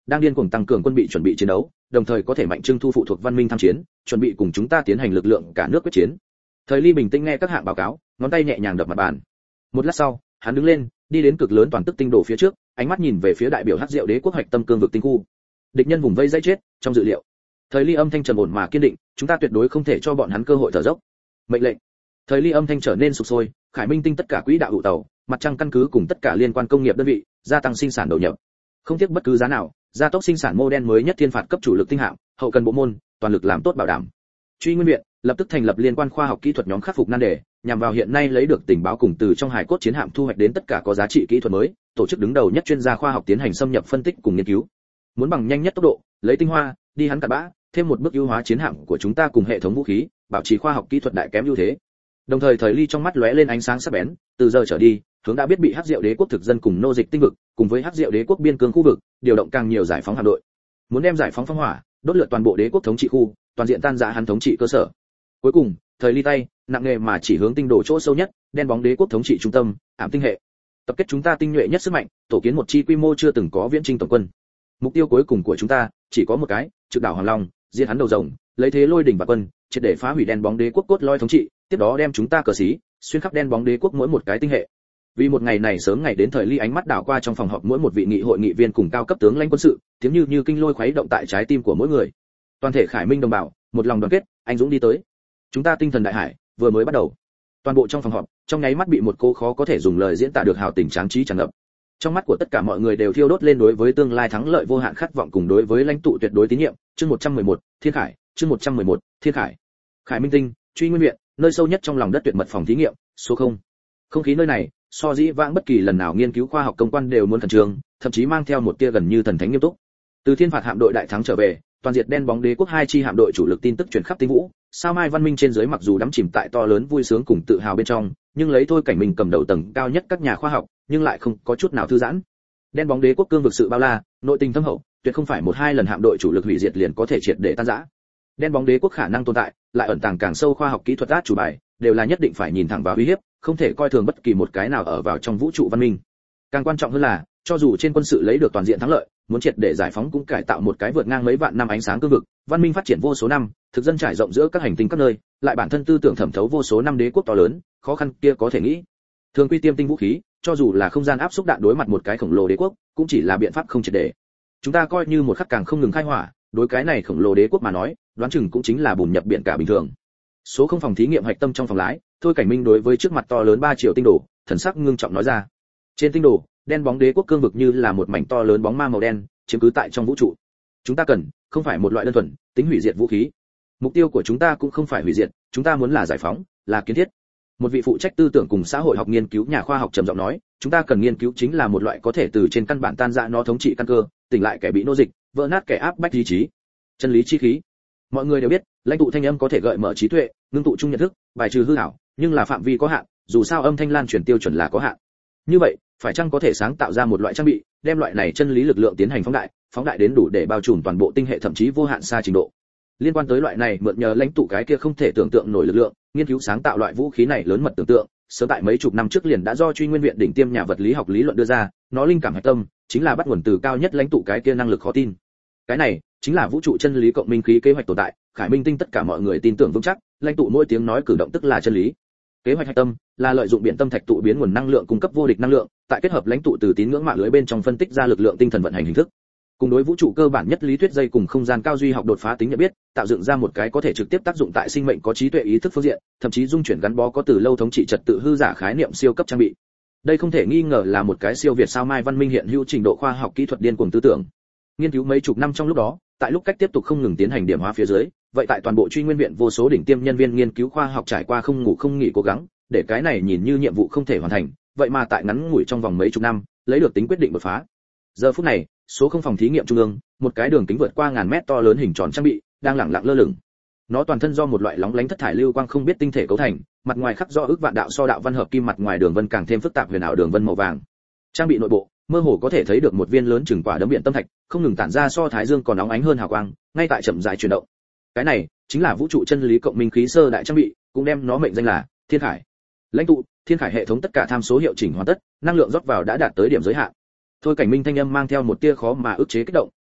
đang điên cuồng tăng cường quân bị chuẩn bị chiến đấu, đồng thời có thể mạnh trưng thu phụ thuộc văn minh tham chiến, chuẩn bị cùng chúng ta tiến hành lực lượng cả nước quyết chiến. Thời Ly bình tĩnh nghe các hạng báo cáo, ngón tay nhẹ nhàng đập mặt bàn. Một lát sau, hắn đứng lên, đi đến cực lớn toàn tức tinh đồ phía trước, ánh mắt nhìn về phía đại biểu Hắc Diệu Đế quốc hoạch tâm cương vực tinh khu. Địch nhân vùng vây dãy chết, trong dự liệu. Thời Ly âm thanh trầm ổn mà kiên định, chúng ta tuyệt đối không thể cho bọn hắn cơ hội thở dốc. Mệnh lệnh. Thời Ly âm thanh trở nên sục sôi, Khải Minh tinh tất cả quỹ đạo hữu tàu, mặt trăng căn cứ cùng tất cả liên quan công nghiệp đơn vị, gia tăng sinh sản đầu nhập. Không tiếc bất cứ giá nào, gia tốc sinh sản mô đen mới nhất thiên phạt cấp chủ lực tinh hạm, hậu cần bộ môn, toàn lực làm tốt bảo đảm. Truy Nguyên viện lập tức thành lập liên quan khoa học kỹ thuật nhóm khắc phục nan đề, nhằm vào hiện nay lấy được tình báo cùng từ trong hải cốt chiến hạm thu hoạch đến tất cả có giá trị kỹ thuật mới, tổ chức đứng đầu nhất chuyên gia khoa học tiến hành xâm nhập phân tích cùng nghiên cứu. Muốn bằng nhanh nhất tốc độ, lấy tinh hoa, đi hắn cặn bã, thêm một bước ưu hóa chiến hạm của chúng ta cùng hệ thống vũ khí, bảo trì khoa học kỹ thuật đại kém ưu thế. Đồng thời Thời Ly trong mắt lóe lên ánh sáng sắc bén, từ giờ trở đi, hướng đã biết bị Hắc Diệu Đế quốc thực dân cùng nô dịch tinh vực, cùng với Hắc Diệu Đế quốc biên cương khu vực, điều động càng nhiều giải phóng hạm đội. Muốn đem giải phóng phong hỏa, đốt lượt toàn bộ đế quốc thống trị khu, toàn diện tan rã hắn thống trị cơ sở. Cuối cùng, Thời Ly tay nặng nề mà chỉ hướng tinh đồ chỗ sâu nhất, đen bóng đế quốc thống trị trung tâm, ảm tinh hệ. Tập kết chúng ta tinh nhuệ nhất sức mạnh, tổ kiến một chi quy mô chưa từng có viễn chinh tổng quân. Mục tiêu cuối cùng của chúng ta chỉ có một cái, trực đảo Hoàng Long, diệt hắn đầu rồng, lấy thế lôi đỉnh và quân, triệt để phá hủy đen bóng đế quốc cốt lõi thống trị, tiếp đó đem chúng ta cờ xí xuyên khắp đen bóng đế quốc mỗi một cái tinh hệ. Vì một ngày này sớm ngày đến, Thời Ly ánh mắt đảo qua trong phòng họp mỗi một vị nghị hội nghị viên cùng cao cấp tướng lãnh quân sự, tiếng như như kinh lôi khuấy động tại trái tim của mỗi người. Toàn thể Khải Minh đồng bào, một lòng đoàn kết, anh dũng đi tới. Chúng ta tinh thần đại hải vừa mới bắt đầu. Toàn bộ trong phòng họp, trong nháy mắt bị một cô khó có thể dùng lời diễn tả được hào tình tráng trí tràn ngập. Trong mắt của tất cả mọi người đều thiêu đốt lên đối với tương lai thắng lợi vô hạn khát vọng cùng đối với lãnh tụ tuyệt đối tín nhiệm. Chương một trăm mười một, Thiên Khải, chương một trăm mười một, Thiên Khải. Khải Minh tinh, Truy Nguyên viện, nơi sâu nhất trong lòng đất tuyệt mật phòng thí nghiệm, số không. Không khí nơi này, so dĩ vãng bất kỳ lần nào nghiên cứu khoa học công quan đều muốn khẩn trương, thậm chí mang theo một tia gần như thần thánh nghiêm túc. Từ thiên phạt hạm đội đại thắng trở về, toàn diệt đen bóng đế quốc hai chi hạm đội chủ lực tin tức truyền khắp tinh vũ, sao mai văn minh trên dưới mặc dù đắm chìm tại to lớn vui sướng cùng tự hào bên trong, nhưng lấy Thôi Cảnh Minh cầm đầu tầng cao nhất các nhà khoa học, nhưng lại không có chút nào thư giãn. Đen bóng đế quốc cương vực sự bao la, nội tình thâm hậu, tuyệt không phải một hai lần hạm đội chủ lực hủy diệt liền có thể triệt để tan rã. Đen bóng đế quốc khả năng tồn tại, lại ẩn tàng càng sâu khoa học kỹ thuật át chủ bài, đều là nhất định phải nhìn thẳng vào uy hiếp, không thể coi thường bất kỳ một cái nào ở vào trong vũ trụ văn minh. Càng quan trọng hơn là, cho dù trên quân sự lấy được toàn diện thắng lợi, muốn triệt để giải phóng cũng cải tạo một cái vượt ngang mấy vạn năm ánh sáng cương vực, văn minh phát triển vô số năm, thực dân trải rộng giữa các hành tinh các nơi, lại bản thân tư tưởng thẩm thấu vô số năm đế quốc to lớn, khó khăn kia có thể nghĩ. Thường quy tiêm tinh vũ khí, cho dù là không gian áp xúc đạn đối mặt một cái khổng lồ đế quốc, cũng chỉ là biện pháp không triệt để. Chúng ta coi như một khắc càng không ngừng khai hỏa, đối cái này khổng lồ đế quốc mà nói, đoán chừng cũng chính là bùn nhập biển cả bình thường. Số không phòng thí nghiệm hạch tâm trong phòng lái, Thôi Cảnh Minh đối với trước mặt to lớn ba triệu tinh đồ, thần sắc ngưng trọng nói ra. Trên tinh đồ, đen bóng đế quốc cương vực như là một mảnh to lớn bóng ma màu đen, chiếm cứ tại trong vũ trụ. Chúng ta cần, không phải một loại đơn thuần, tính hủy diệt vũ khí. Mục tiêu của chúng ta cũng không phải hủy diệt, chúng ta muốn là giải phóng, là kiến thiết. Một vị phụ trách tư tưởng cùng xã hội học nghiên cứu nhà khoa học trầm giọng nói, chúng ta cần nghiên cứu chính là một loại có thể từ trên căn bản tan rã nó thống trị căn cơ, tỉnh lại kẻ bị nô dịch, vỡ nát kẻ áp bách ý chí. Chân lý chi khí. Mọi người đều biết, lãnh tụ thanh âm có thể gợi mở trí tuệ, ngưng tụ chung nhận thức, bài trừ hư ảo, nhưng là phạm vi có hạn, dù sao âm thanh lan truyền tiêu chuẩn là có hạn. Như vậy, phải chăng có thể sáng tạo ra một loại trang bị, đem loại này chân lý lực lượng tiến hành phóng đại, phóng đại đến đủ để bao trùm toàn bộ tinh hệ thậm chí vô hạn xa trình độ. Liên quan tới loại này mượn nhờ lãnh tụ cái kia không thể tưởng tượng nổi lực lượng, nghiên cứu sáng tạo loại vũ khí này lớn mật tưởng tượng, sớm tại mấy chục năm trước liền đã do Truy Nguyên viện đỉnh tiêm nhà vật lý học lý luận đưa ra, nó linh cảm hạch tâm chính là bắt nguồn từ cao nhất lãnh tụ cái kia năng lực khó tin. Cái này chính là vũ trụ chân lý cộng minh khí kế hoạch tồn tại, Khải Minh tinh tất cả mọi người tin tưởng vững chắc, lãnh tụ mỗi tiếng nói cử động tức là chân lý. Kế hoạch hạch tâm là lợi dụng biển tâm thạch tụ biến nguồn năng lượng cung cấp vô địch năng lượng, tại kết hợp lãnh tụ từ tín ngưỡng mạng lưới bên trong phân tích ra lực lượng tinh thần vận hành hình thức. Cùng đối vũ trụ cơ bản nhất lý thuyết dây cùng không gian cao duy học đột phá tính nhận biết, tạo dựng ra một cái có thể trực tiếp tác dụng tại sinh mệnh có trí tuệ ý thức phương diện, thậm chí dung chuyển gắn bó có từ lâu thống trị trật tự hư giả khái niệm siêu cấp trang bị. Đây không thể nghi ngờ là một cái siêu việt sao mai văn minh hiện hữu trình độ khoa học kỹ thuật điên cuồng tư tưởng. Nghiên cứu mấy chục năm trong lúc đó, tại lúc cách tiếp tục không ngừng tiến hành điểm hóa phía dưới, vậy tại toàn bộ Truy Nguyên viện vô số đỉnh tiêm nhân viên nghiên cứu khoa học trải qua không ngủ không nghỉ cố gắng, để cái này nhìn như nhiệm vụ không thể hoàn thành, vậy mà tại ngắn ngủi trong vòng mấy chục năm, lấy được tính quyết định đột phá. Giờ phút này, số không phòng thí nghiệm trung ương, một cái đường kính vượt qua ngàn mét to lớn hình tròn trang bị, đang lẳng lặng lơ lửng. Nó toàn thân do một loại lóng lánh thất thải lưu quang không biết tinh thể cấu thành, mặt ngoài khắc do ước vạn đạo so đạo văn hợp kim, mặt ngoài đường vân càng thêm phức tạp huyền ảo đường vân màu vàng. Trang bị nội bộ, mơ hồ có thể thấy được một viên lớn chừng quả đấm biển tâm thạch, không ngừng tản ra so thái dương còn nóng ánh hơn hào quang, ngay tại chậm rãi chuyển động. Cái này chính là vũ trụ chân lý cộng minh khí sơ đại trang bị, cũng đem nó mệnh danh là Thiên Khải. Lãnh tụ, Thiên Khải hệ thống tất cả tham số hiệu chỉnh hoàn tất, năng lượng rót vào đã đạt tới điểm giới hạn. Thôi Cảnh Minh thanh âm mang theo một tia khó mà ức chế kích động,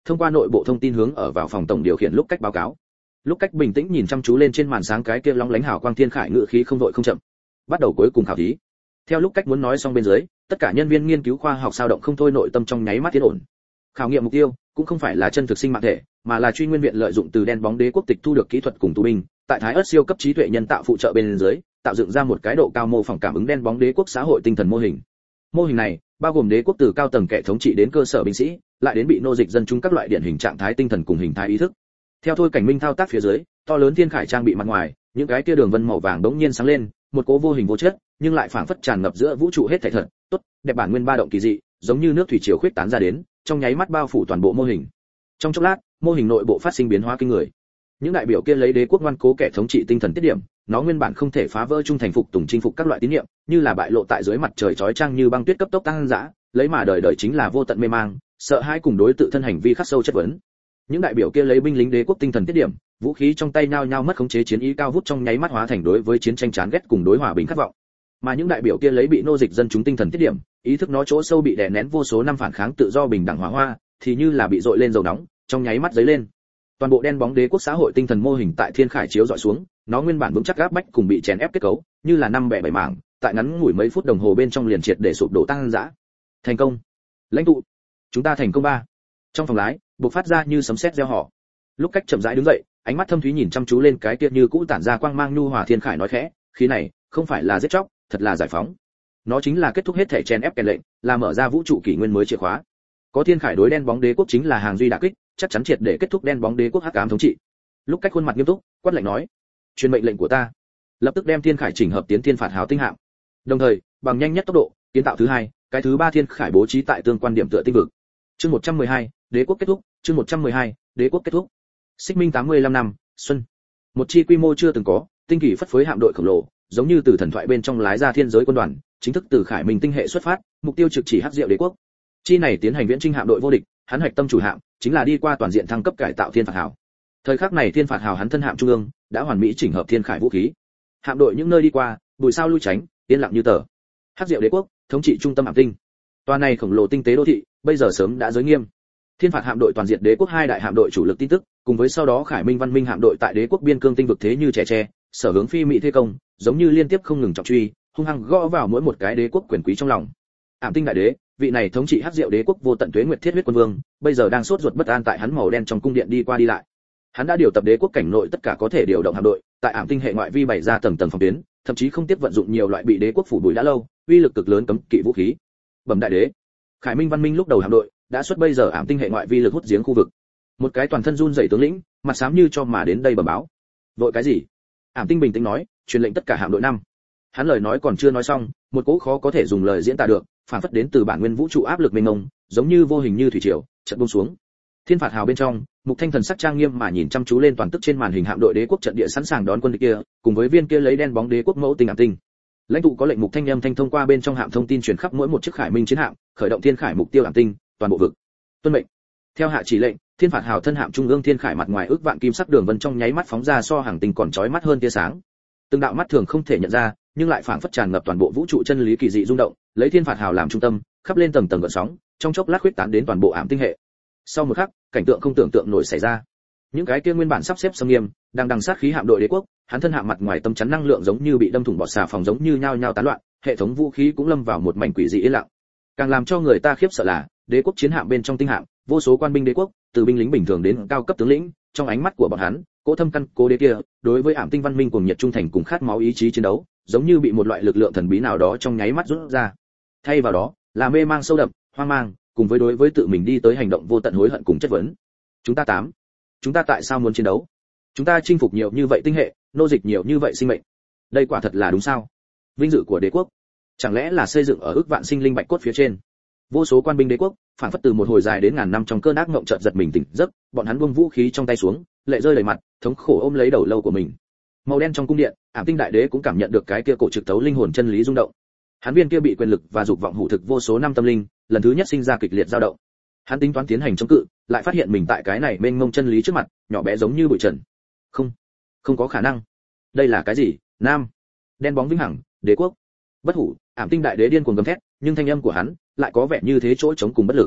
thông qua nội bộ thông tin hướng ở vào phòng tổng điều khiển lúc cách báo cáo. Lúc cách bình tĩnh nhìn chăm chú lên trên màn sáng cái kia lóng lánh hào quang thiên khải ngự khí không vội không chậm. Bắt đầu cuối cùng khảo thí. Theo lúc cách muốn nói xong bên dưới, tất cả nhân viên nghiên cứu khoa học sao động không thôi, nội tâm trong nháy mắt tiến ổn. Khảo nghiệm mục tiêu cũng không phải là chân thực sinh mạng thể, mà là truy nguyên viện lợi dụng từ đen bóng đế quốc tịch thu được kỹ thuật cùng tù binh, tại thái ớt siêu cấp trí tuệ nhân tạo phụ trợ bên dưới, tạo dựng ra một cái độ cao mô phỏng cảm ứng đen bóng đế quốc xã hội tinh thần mô hình. Mô hình này bao gồm đế quốc từ cao tầng kẻ thống trị đến cơ sở binh sĩ, lại đến bị nô dịch dân chúng các loại điển hình trạng thái tinh thần cùng hình thái ý thức. Theo thôi cảnh minh thao tác phía dưới, to lớn thiên khải trang bị mặt ngoài, những cái kia đường vân màu vàng đống nhiên sáng lên, một cỗ vô hình vô chất, nhưng lại phảng phất tràn ngập giữa vũ trụ hết thảy thật, tốt, đẹp bản nguyên ba động kỳ dị, giống như nước thủy triều khuyết tán ra đến, trong nháy mắt bao phủ toàn bộ mô hình. Trong chốc lát, mô hình nội bộ phát sinh biến hóa kinh người. Những đại biểu kia lấy đế quốc ngoan cố kẻ thống trị tinh thần tiết điểm, nó nguyên bản không thể phá vỡ trung thành phục tùng chinh phục các loại tín niệm, như là bại lộ tại dưới mặt trời chói chang như băng tuyết cấp tốc tăng dã, lấy mà đời đời chính là vô tận mê mang, sợ hãi cùng đối tự thân hành vi khắc sâu chất vấn. Những đại biểu kia lấy binh lính đế quốc tinh thần tiết điểm, vũ khí trong tay nhao nhao mất khống chế, chiến ý cao vút trong nháy mắt hóa thành đối với chiến tranh chán ghét cùng đối hòa bình khát vọng. Mà những đại biểu kia lấy bị nô dịch dân chúng tinh thần tiết điểm, ý thức nó chỗ sâu bị đè nén vô số năm phản kháng tự do bình đẳng hỏa hoa, thì như là bị dội lên dầu nóng, trong nháy mắt dấy lên. Toàn bộ đen bóng đế quốc xã hội tinh thần mô hình tại thiên khải chiếu dọi xuống, nó nguyên bản vững chắc gáp bách cùng bị chèn ép kết cấu, như là năm bẻ bảy mảng, tại ngắn ngủi mấy phút đồng hồ bên trong liền triệt để sụp đổ tăng dã. Thành công. Lãnh tụ, chúng ta thành công ba. Trong phòng lái, bộc phát ra như sấm sét reo hò. Lúc cách chậm rãi đứng dậy, ánh mắt thâm thúy nhìn chăm chú lên cái kia như cũ tản ra quang mang nhu hòa thiên khải nói khẽ, khí này không phải là giết chóc, thật là giải phóng. Nó chính là kết thúc hết thể chèn ép kèn lệnh, là mở ra vũ trụ kỷ nguyên mới chìa khóa. Có thiên khải đối đen bóng đế quốc chính là hàng duy đả kích, chắc chắn triệt để kết thúc đen bóng đế quốc hắc ám thống trị. Lúc cách khuôn mặt nghiêm túc, quát lạnh nói, truyền mệnh lệnh của ta, lập tức đem thiên khải chỉnh hợp tiến thiên phạt hào tinh hạm. Đồng thời, bằng nhanh nhất tốc độ, kiến tạo thứ hai, cái thứ ba thiên khải bố trí tại tương quan điểm tựa tinh vực. Chương một trăm mười hai, đế quốc kết thúc, chương một trăm mười hai, đế quốc kết thúc. Xích Minh tám mươi lăm năm, xuân. Một chi quy mô chưa từng có, tinh kỳ phất phới hạm đội khổng lồ, giống như từ thần thoại bên trong lái ra thiên giới quân đoàn, chính thức từ Khải Minh tinh hệ xuất phát, mục tiêu trực chỉ Hắc Diệu đế quốc. Chi này tiến hành viễn chinh hạm đội vô địch, hắn hạch tâm chủ hạm chính là đi qua toàn diện thăng cấp cải tạo thiên phạt hào. Thời khắc này thiên phạt hào hắn thân hạm trung ương đã hoàn mỹ chỉnh hợp thiên khải vũ khí. Hạm đội những nơi đi qua, bụi sao lui tránh, yên lặng như tờ. Hắc Diệu đế quốc, thống trị trung tâm hạm tinh. Toa này khổng lồ tinh tế đô thị, bây giờ sớm đã giới nghiêm. Thiên phạt hạm đội toàn diện đế quốc hai đại hạm đội chủ lực tin tức, cùng với sau đó Khải Minh văn minh hạm đội tại đế quốc biên cương tinh vực thế như trẻ tre, sở hướng phi mỹ thế công, giống như liên tiếp không ngừng trọng truy, hung hăng gõ vào mỗi một cái đế quốc quyền quý trong lòng. Ảm Tinh đại đế, vị này thống trị Hắc Diệu đế quốc vô tận tuế nguyệt thiết huyết quân vương, bây giờ đang sốt ruột bất an tại hắn màu đen trong cung điện đi qua đi lại. Hắn đã điều tập đế quốc cảnh nội tất cả có thể điều động hạm đội, tại Ảm Tinh hệ ngoại vi bày ra tầng tầng phòng tuyến, thậm chí không tiếp vận dụng nhiều loại bị đế quốc phủ bụi đã lâu, uy lực cực lớn cấm kỵ vũ khí. Bẩm đại đế, Khải Minh văn minh lúc đầu hạm đội đã xuất bây giờ Ảm Tinh hệ ngoại vi lực hút giếng khu vực. Một cái toàn thân run rẩy tướng lĩnh, mặt xám như cho mà đến đây bẩm báo. Vội cái gì? Ảm Tinh bình tĩnh nói, truyền lệnh tất cả hạm đội năm. Hắn lời nói còn chưa nói xong, một cỗ khó có thể dùng lời diễn tả được, phản phất đến từ bản nguyên vũ trụ áp lực mênh mông, giống như vô hình như thủy triều, chợt buông xuống. Thiên phạt hào bên trong, Mục Thanh thần sắc trang nghiêm mà nhìn chăm chú lên toàn tức trên màn hình hạm đội đế quốc trận địa sẵn sàng đón quân địch kia, cùng với viên kia lấy đen bóng đế quốc mẫu tinh Ảm Tinh. Lãnh tụ có lệnh Mục Thanh âm thanh thông qua bên trong hạm thông tin truyền khắp mỗi một chiếc Khải Minh chiến hạm, khởi động thiên khải mục tiêu Ảm Tinh, toàn bộ vực. Tuân mệnh. Theo hạ chỉ lệnh, thiên phạt hào thân hạm trung ương thiên khải mặt ngoài ước vạn kim sắc đường vân trong nháy mắt phóng ra so hàng tinh còn chói mắt hơn tia sáng. Từng đạo mắt thường không thể nhận ra, nhưng lại phảng phất tràn ngập toàn bộ vũ trụ chân lý kỳ dị rung động, lấy thiên phạt hào làm trung tâm, khắp lên tầng tầng gợn sóng, trong chốc lát khuyết tán đến toàn bộ Ảm Tinh hệ. Sau một khắc, cảnh tượng không tưởng tượng nổi xảy ra. Những cái kia nguyên bản sắp xếp xâm nghiêm, đang đằng sát khí hạm đội đế quốc, hắn thân hạm mặt ngoài tâm chắn năng lượng giống như bị đâm thủng bọt xà phòng giống như nhao nhao tán loạn, hệ thống vũ khí cũng lâm vào một mảnh quỷ dị yên lặng. Càng làm cho người ta khiếp sợ là, đế quốc chiến hạm bên trong tinh hạm, vô số quan binh đế quốc, từ binh lính bình thường đến cao cấp tướng lĩnh, trong ánh mắt của bọn hắn, cỗ thâm căn cố đế kia, đối với Ảm Tinh văn minh cùng nhiệt trung thành cùng khát máu ý chí chiến đấu, giống như bị một loại lực lượng thần bí nào đó trong nháy mắt rút ra. Thay vào đó, là mê mang sâu đậm, hoang mang, cùng với đối với tự mình đi tới hành động vô tận hối hận cùng chất vấn. Chúng ta tám, chúng ta tại sao muốn chiến đấu? Chúng ta chinh phục nhiều như vậy tinh hệ, nô dịch nhiều như vậy sinh mệnh. Đây quả thật là đúng sao? Vinh dự của đế quốc, chẳng lẽ là xây dựng ở ước vạn sinh linh bạch cốt phía trên? Vô số quan binh đế quốc, phản phất từ một hồi dài đến ngàn năm trong cơn ác ngộng chợt giật mình tỉnh giấc, bọn hắn buông vũ khí trong tay xuống, lệ rơi đầy mặt, thống khổ ôm lấy đầu lâu của mình. Màu đen trong cung điện, Ảm Tinh đại đế cũng cảm nhận được cái kia cổ trực tấu linh hồn chân lý rung động. Hắn viên kia bị quyền lực và dục vọng hủ thực vô số năm tâm linh, lần thứ nhất sinh ra kịch liệt dao động. Hắn tính toán tiến hành chống cự, lại phát hiện mình tại cái này mênh mông chân lý trước mặt, nhỏ bé giống như bụi trần. Không, không có khả năng. Đây là cái gì? Nam, đen bóng vĩnh hằng, đế quốc. Bất hủ, Ảm Tinh đại đế điên cuồng gầm thét, nhưng thanh âm của hắn lại có vẻ như thế chỗ chống cùng bất lực.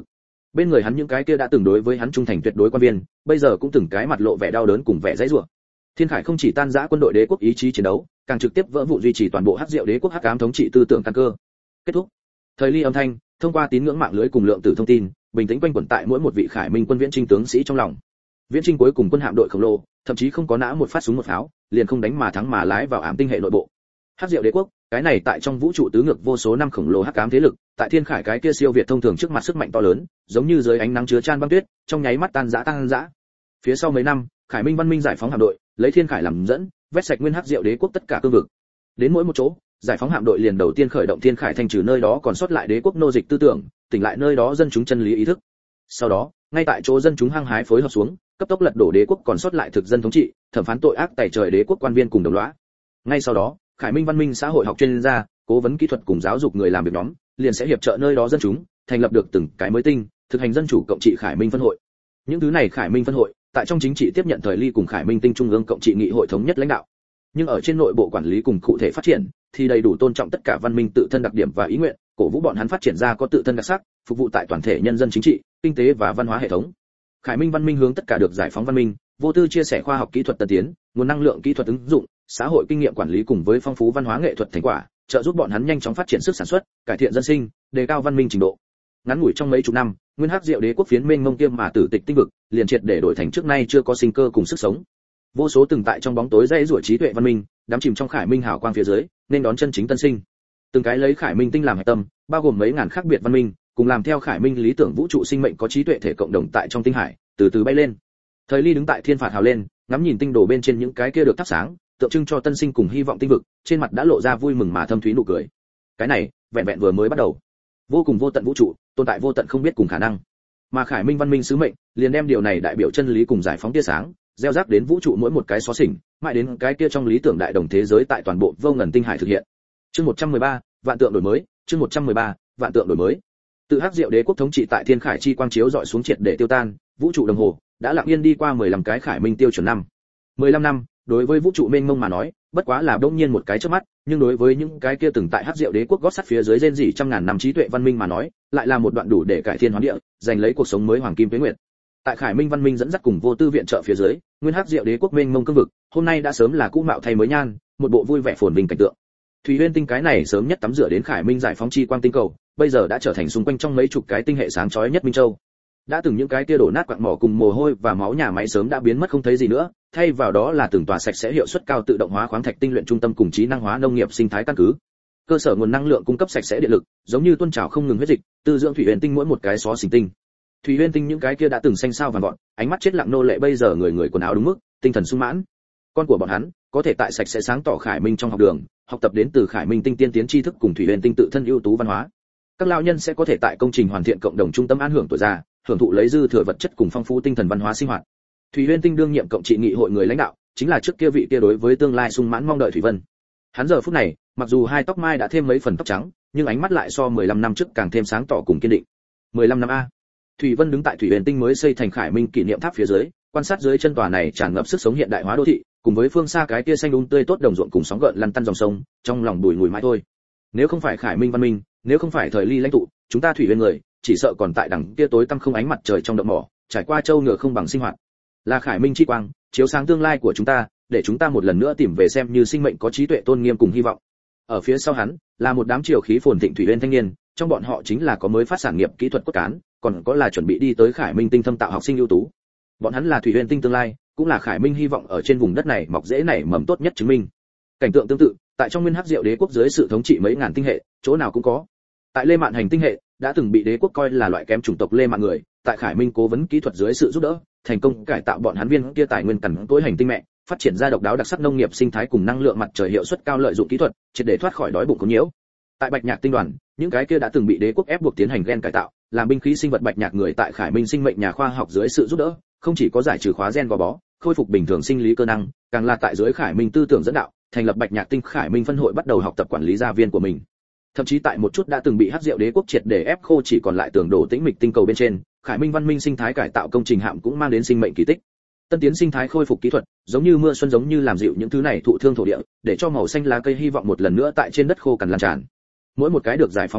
Bên người hắn những cái kia đã từng đối với hắn trung thành tuyệt đối quan viên, bây giờ cũng từng cái mặt lộ vẻ đau đớn cùng vẻ dãy rủa. Thiên Khải không chỉ tan rã quân đội đế quốc ý chí chiến đấu, càng trực tiếp vỡ vụn duy trì toàn bộ Hắc Diệu đế quốc hắc ám thống trị tư tưởng căn cơ. Kết thúc. Thời ly âm thanh, thông qua tín ngưỡng mạng lưới cùng lượng tử thông tin, bình tĩnh quanh quẩn tại mỗi một vị Khải Minh quân viễn trinh tướng sĩ trong lòng. Viễn trinh cuối cùng quân hạm đội khổng lồ, thậm chí không có nã một phát súng một pháo, liền không đánh mà thắng mà lái vào ám tinh hệ nội bộ. Hắc Diệu đế quốc, cái này tại trong vũ trụ tứ ngược vô số năm khổng lồ hắc ám thế lực, tại Thiên Khải cái kia siêu việt thông thường trước mặt sức mạnh to lớn, giống như dưới ánh nắng chứa chan băng tuyết, trong nháy mắt tan rã tan rã. Phía sau mấy năm, Khải Minh văn minh giải phóng hạm đội, lấy Thiên Khải làm dẫn, vét sạch nguyên Hắc Diệu đế quốc tất cả cương vực. Đến mỗi một chỗ, giải phóng hạm đội liền đầu tiên khởi động Thiên Khải thanh trừ nơi đó còn sót lại đế quốc nô dịch tư tưởng, tỉnh lại nơi đó dân chúng chân lý ý thức. Sau đó, ngay tại chỗ dân chúng hăng hái phối hợp xuống, cấp tốc lật đổ đế quốc còn sót lại thực dân thống trị, thẩm phán tội ác tày trời đế quốc quan viên cùng đồng lõa. Ngay sau đó, Khải Minh văn minh xã hội học chuyên gia, cố vấn kỹ thuật cùng giáo dục người làm việc nhóm, liền sẽ hiệp trợ nơi đó dân chúng, thành lập được từng cái mới tinh, thực hành dân chủ cộng trị Khải Minh phân hội. Những thứ này Khải Minh phân hội, tại trong chính trị tiếp nhận thời ly cùng Khải Minh tinh trung ương cộng trị nghị hội thống nhất lãnh đạo. Nhưng ở trên nội bộ quản lý cùng cụ thể phát triển, thì đầy đủ tôn trọng tất cả văn minh tự thân đặc điểm và ý nguyện, cổ vũ bọn hắn phát triển ra có tự thân đặc sắc, phục vụ tại toàn thể nhân dân chính trị, kinh tế và văn hóa hệ thống. Khải Minh văn minh hướng tất cả được giải phóng văn minh, vô tư chia sẻ khoa học kỹ thuật tân tiến, nguồn năng lượng kỹ thuật ứng dụng, xã hội kinh nghiệm quản lý cùng với phong phú văn hóa nghệ thuật thành quả, trợ giúp bọn hắn nhanh chóng phát triển sức sản xuất, cải thiện dân sinh, đề cao văn minh trình độ. Ngắn ngủi trong mấy chục năm, nguyên Hắc Diệu đế quốc phiến mênh mông kiêm mà tử tịch tinh vực, liền triệt để đổi thành trước nay chưa có sinh cơ cùng sức sống. Vô số từng tại trong bóng tối dãy rủa trí tuệ văn minh, đắm chìm trong Khải Minh hào quang phía dưới, nên đón chân chính tân sinh. Từng cái lấy Khải Minh tinh làm hệ tâm, bao gồm mấy ngàn khác biệt văn minh, cùng làm theo Khải Minh lý tưởng vũ trụ sinh mệnh có trí tuệ thể cộng đồng tại trong tinh hải, từ từ bay lên. Thời ly đứng tại thiên phạt hào lên, ngắm nhìn tinh đồ bên trên những cái kia được thắp sáng, tượng trưng cho tân sinh cùng hy vọng tinh vực, trên mặt đã lộ ra vui mừng mà thâm thúy nụ cười. Cái này, vẹn vẹn vừa mới bắt đầu. Vô cùng vô tận vũ trụ, tồn tại vô tận không biết cùng khả năng. Mà Khải Minh văn minh sứ mệnh, liền đem điều này đại biểu chân lý cùng giải phóng tia sáng, gieo rắc đến vũ trụ mỗi một cái xó xỉnh, mãi đến cái kia trong lý tưởng đại đồng thế giới tại toàn bộ vô ngần tinh hải thực hiện. Chương một trăm mười ba, vạn tượng đổi mới, chương một trăm mười ba, vạn tượng đổi mới. Tự Hắc Diệu đế quốc thống trị tại Thiên Khải chi quang chiếu dọi xuống triệt để tiêu tan, vũ trụ đồng hồ đã lặng yên đi qua mười lăm cái Khải Minh tiêu chuẩn năm. mười lăm năm, đối với vũ trụ mênh mông mà nói, bất quá là đột nhiên một cái chớp mắt, nhưng đối với những cái kia từng tại Hắc Diệu đế quốc gót sắt phía dưới rên rỉ trăm ngàn năm trí tuệ văn minh mà nói, lại là một đoạn đủ để cải thiên hóa địa, giành lấy cuộc sống mới hoàng kim tuế nguyệt. Tại Khải Minh văn minh dẫn dắt cùng vô tư viện trợ phía dưới, nguyên Hắc Diệu đế quốc mênh mông cương vực, hôm nay đã sớm là cũ mạo thay mới nhan, một bộ vui vẻ phồn vinh cảnh tượng. Thủy Huyên tinh cái này sớm nhất tắm rửa đến Khải Minh giải phóng chi quang tinh cầu, bây giờ đã trở thành xung quanh trong mấy chục cái tinh hệ sáng chói nhất Minh Châu. Đã từng những cái kia đổ nát quặng mỏ cùng mồ hôi và máu nhà máy sớm đã biến mất không thấy gì nữa, thay vào đó là từng tòa sạch sẽ hiệu suất cao tự động hóa khoáng thạch tinh luyện trung tâm cùng trí năng hóa nông nghiệp sinh thái căn cứ. Cơ sở nguồn năng lượng cung cấp sạch sẽ điện lực, giống như tuôn trào không ngừng huyết dịch, tư dưỡng Thủy Huyên tinh mỗi một cái xó xỉnh tinh. Thủy Huyên tinh những cái kia đã từng xanh sao vàng gọn, ánh mắt chết lặng nô lệ bây giờ người người quần áo đúng mức, tinh thần sung mãn. Con của bọn hắn có thể tại sạch sẽ sáng tỏ Khải Minh trong học đường, học tập đến từ Khải Minh tinh tiên tiến tri thức cùng Thủy Huyên tinh tự thân ưu tú văn hóa. Các lão nhân sẽ có thể tại công trình hoàn thiện cộng đồng trung tâm an hưởng tuổi già, hưởng thụ lấy dư thừa vật chất cùng phong phú tinh thần văn hóa sinh hoạt. Thủy Huyên tinh đương nhiệm cộng trị nghị hội người lãnh đạo, chính là trước kia vị kia đối với tương lai sung mãn mong đợi Thủy Vân. Hắn giờ phút này, mặc dù hai tóc mai đã thêm mấy phần tóc trắng, nhưng ánh mắt lại so mười lăm năm trước càng thêm sáng tỏ cùng kiên định. mười lăm năm a. Thủy Vân đứng tại Thủy Huyên tinh mới xây thành Khải Minh kỷ niệm tháp phía dưới, quan sát dưới chân tòa này tràn ngập sức sống hiện đại hóa đô thị, cùng với phương xa cái kia xanh um tươi tốt đồng ruộng cùng sóng gợn lăn tăn dòng sông, trong lòng bùi ngùi mãi thôi. Nếu không phải Khải Minh văn minh, nếu không phải thời ly lãnh tụ, chúng ta Thủy Huyên người, chỉ sợ còn tại đằng kia tối tăm không ánh mặt trời trong động mỏ, trải qua châu ngựa không bằng sinh hoạt. Là Khải Minh chi quang, chiếu sáng tương lai của chúng ta, để chúng ta một lần nữa tìm về xem như sinh mệnh có trí tuệ tôn nghiêm cùng hy vọng. Ở phía sau hắn, là một đám triều khí phồn thịnh Thủy Huyên thanh niên, trong bọn họ chính là có mới phát sản nghiệp kỹ thuật cốt cán, còn có là chuẩn bị đi tới Khải Minh tinh thâm tạo học sinh ưu tú. Bọn hắn là Thủy Huyên tinh tương lai, cũng là Khải Minh hy vọng ở trên vùng đất này mọc rễ nảy mầm tốt nhất chứng minh. Cảnh tượng tương tự, tại trong nguyên Hắc Diệu đế quốc dưới sự thống trị mấy ngàn tinh hệ, chỗ nào cũng có. Tại Lê Mạn hành tinh hệ, đã từng bị đế quốc coi là loại kém chủng tộc Lê Mạn người, tại Khải Minh cố vấn kỹ thuật dưới sự giúp đỡ, thành công cải tạo bọn hắn viên kia tài nguyên cằn cỗi hành tinh mẹ, phát triển ra độc đáo đặc sắc nông nghiệp sinh thái cùng năng lượng mặt trời hiệu suất cao lợi dụng kỹ thuật, triệt để thoát khỏi đói bụng khốn nhiễu. Tại Bạch Nhạc tinh đoàn, những cái kia đã từng bị đế quốc ép buộc tiến hành gen cải tạo, làm binh khí sinh vật Bạch Nhạc người tại Khải Minh sinh mệnh nhà khoa học dưới sự giúp đỡ, không chỉ có giải trừ khóa gen gò bó, khôi phục bình thường sinh lý cơ năng, càng là tại dưới Khải Minh tư tưởng dẫn đạo, thành lập Bạch Nhạc tinh Khải Minh phân hội bắt đầu học tập quản lý gia viên của mình. Thậm chí tại một chút đã từng bị Hắc Diệu đế quốc triệt để ép khô chỉ còn lại tường đổ tĩnh mịch tinh cầu bên trên, Khải Minh văn minh sinh thái cải tạo công trình hạm cũng mang đến sinh mệnh kỳ tích. Tân tiến sinh thái khôi phục kỹ thuật, giống như mưa xuân giống như làm dịu những thứ này thụ thương thổ địa, để cho màu xanh lá cây hy vọng một lần nữa tại trên đất khô cằn lan tràn. Mỗi một cái được giải phóng văn minh,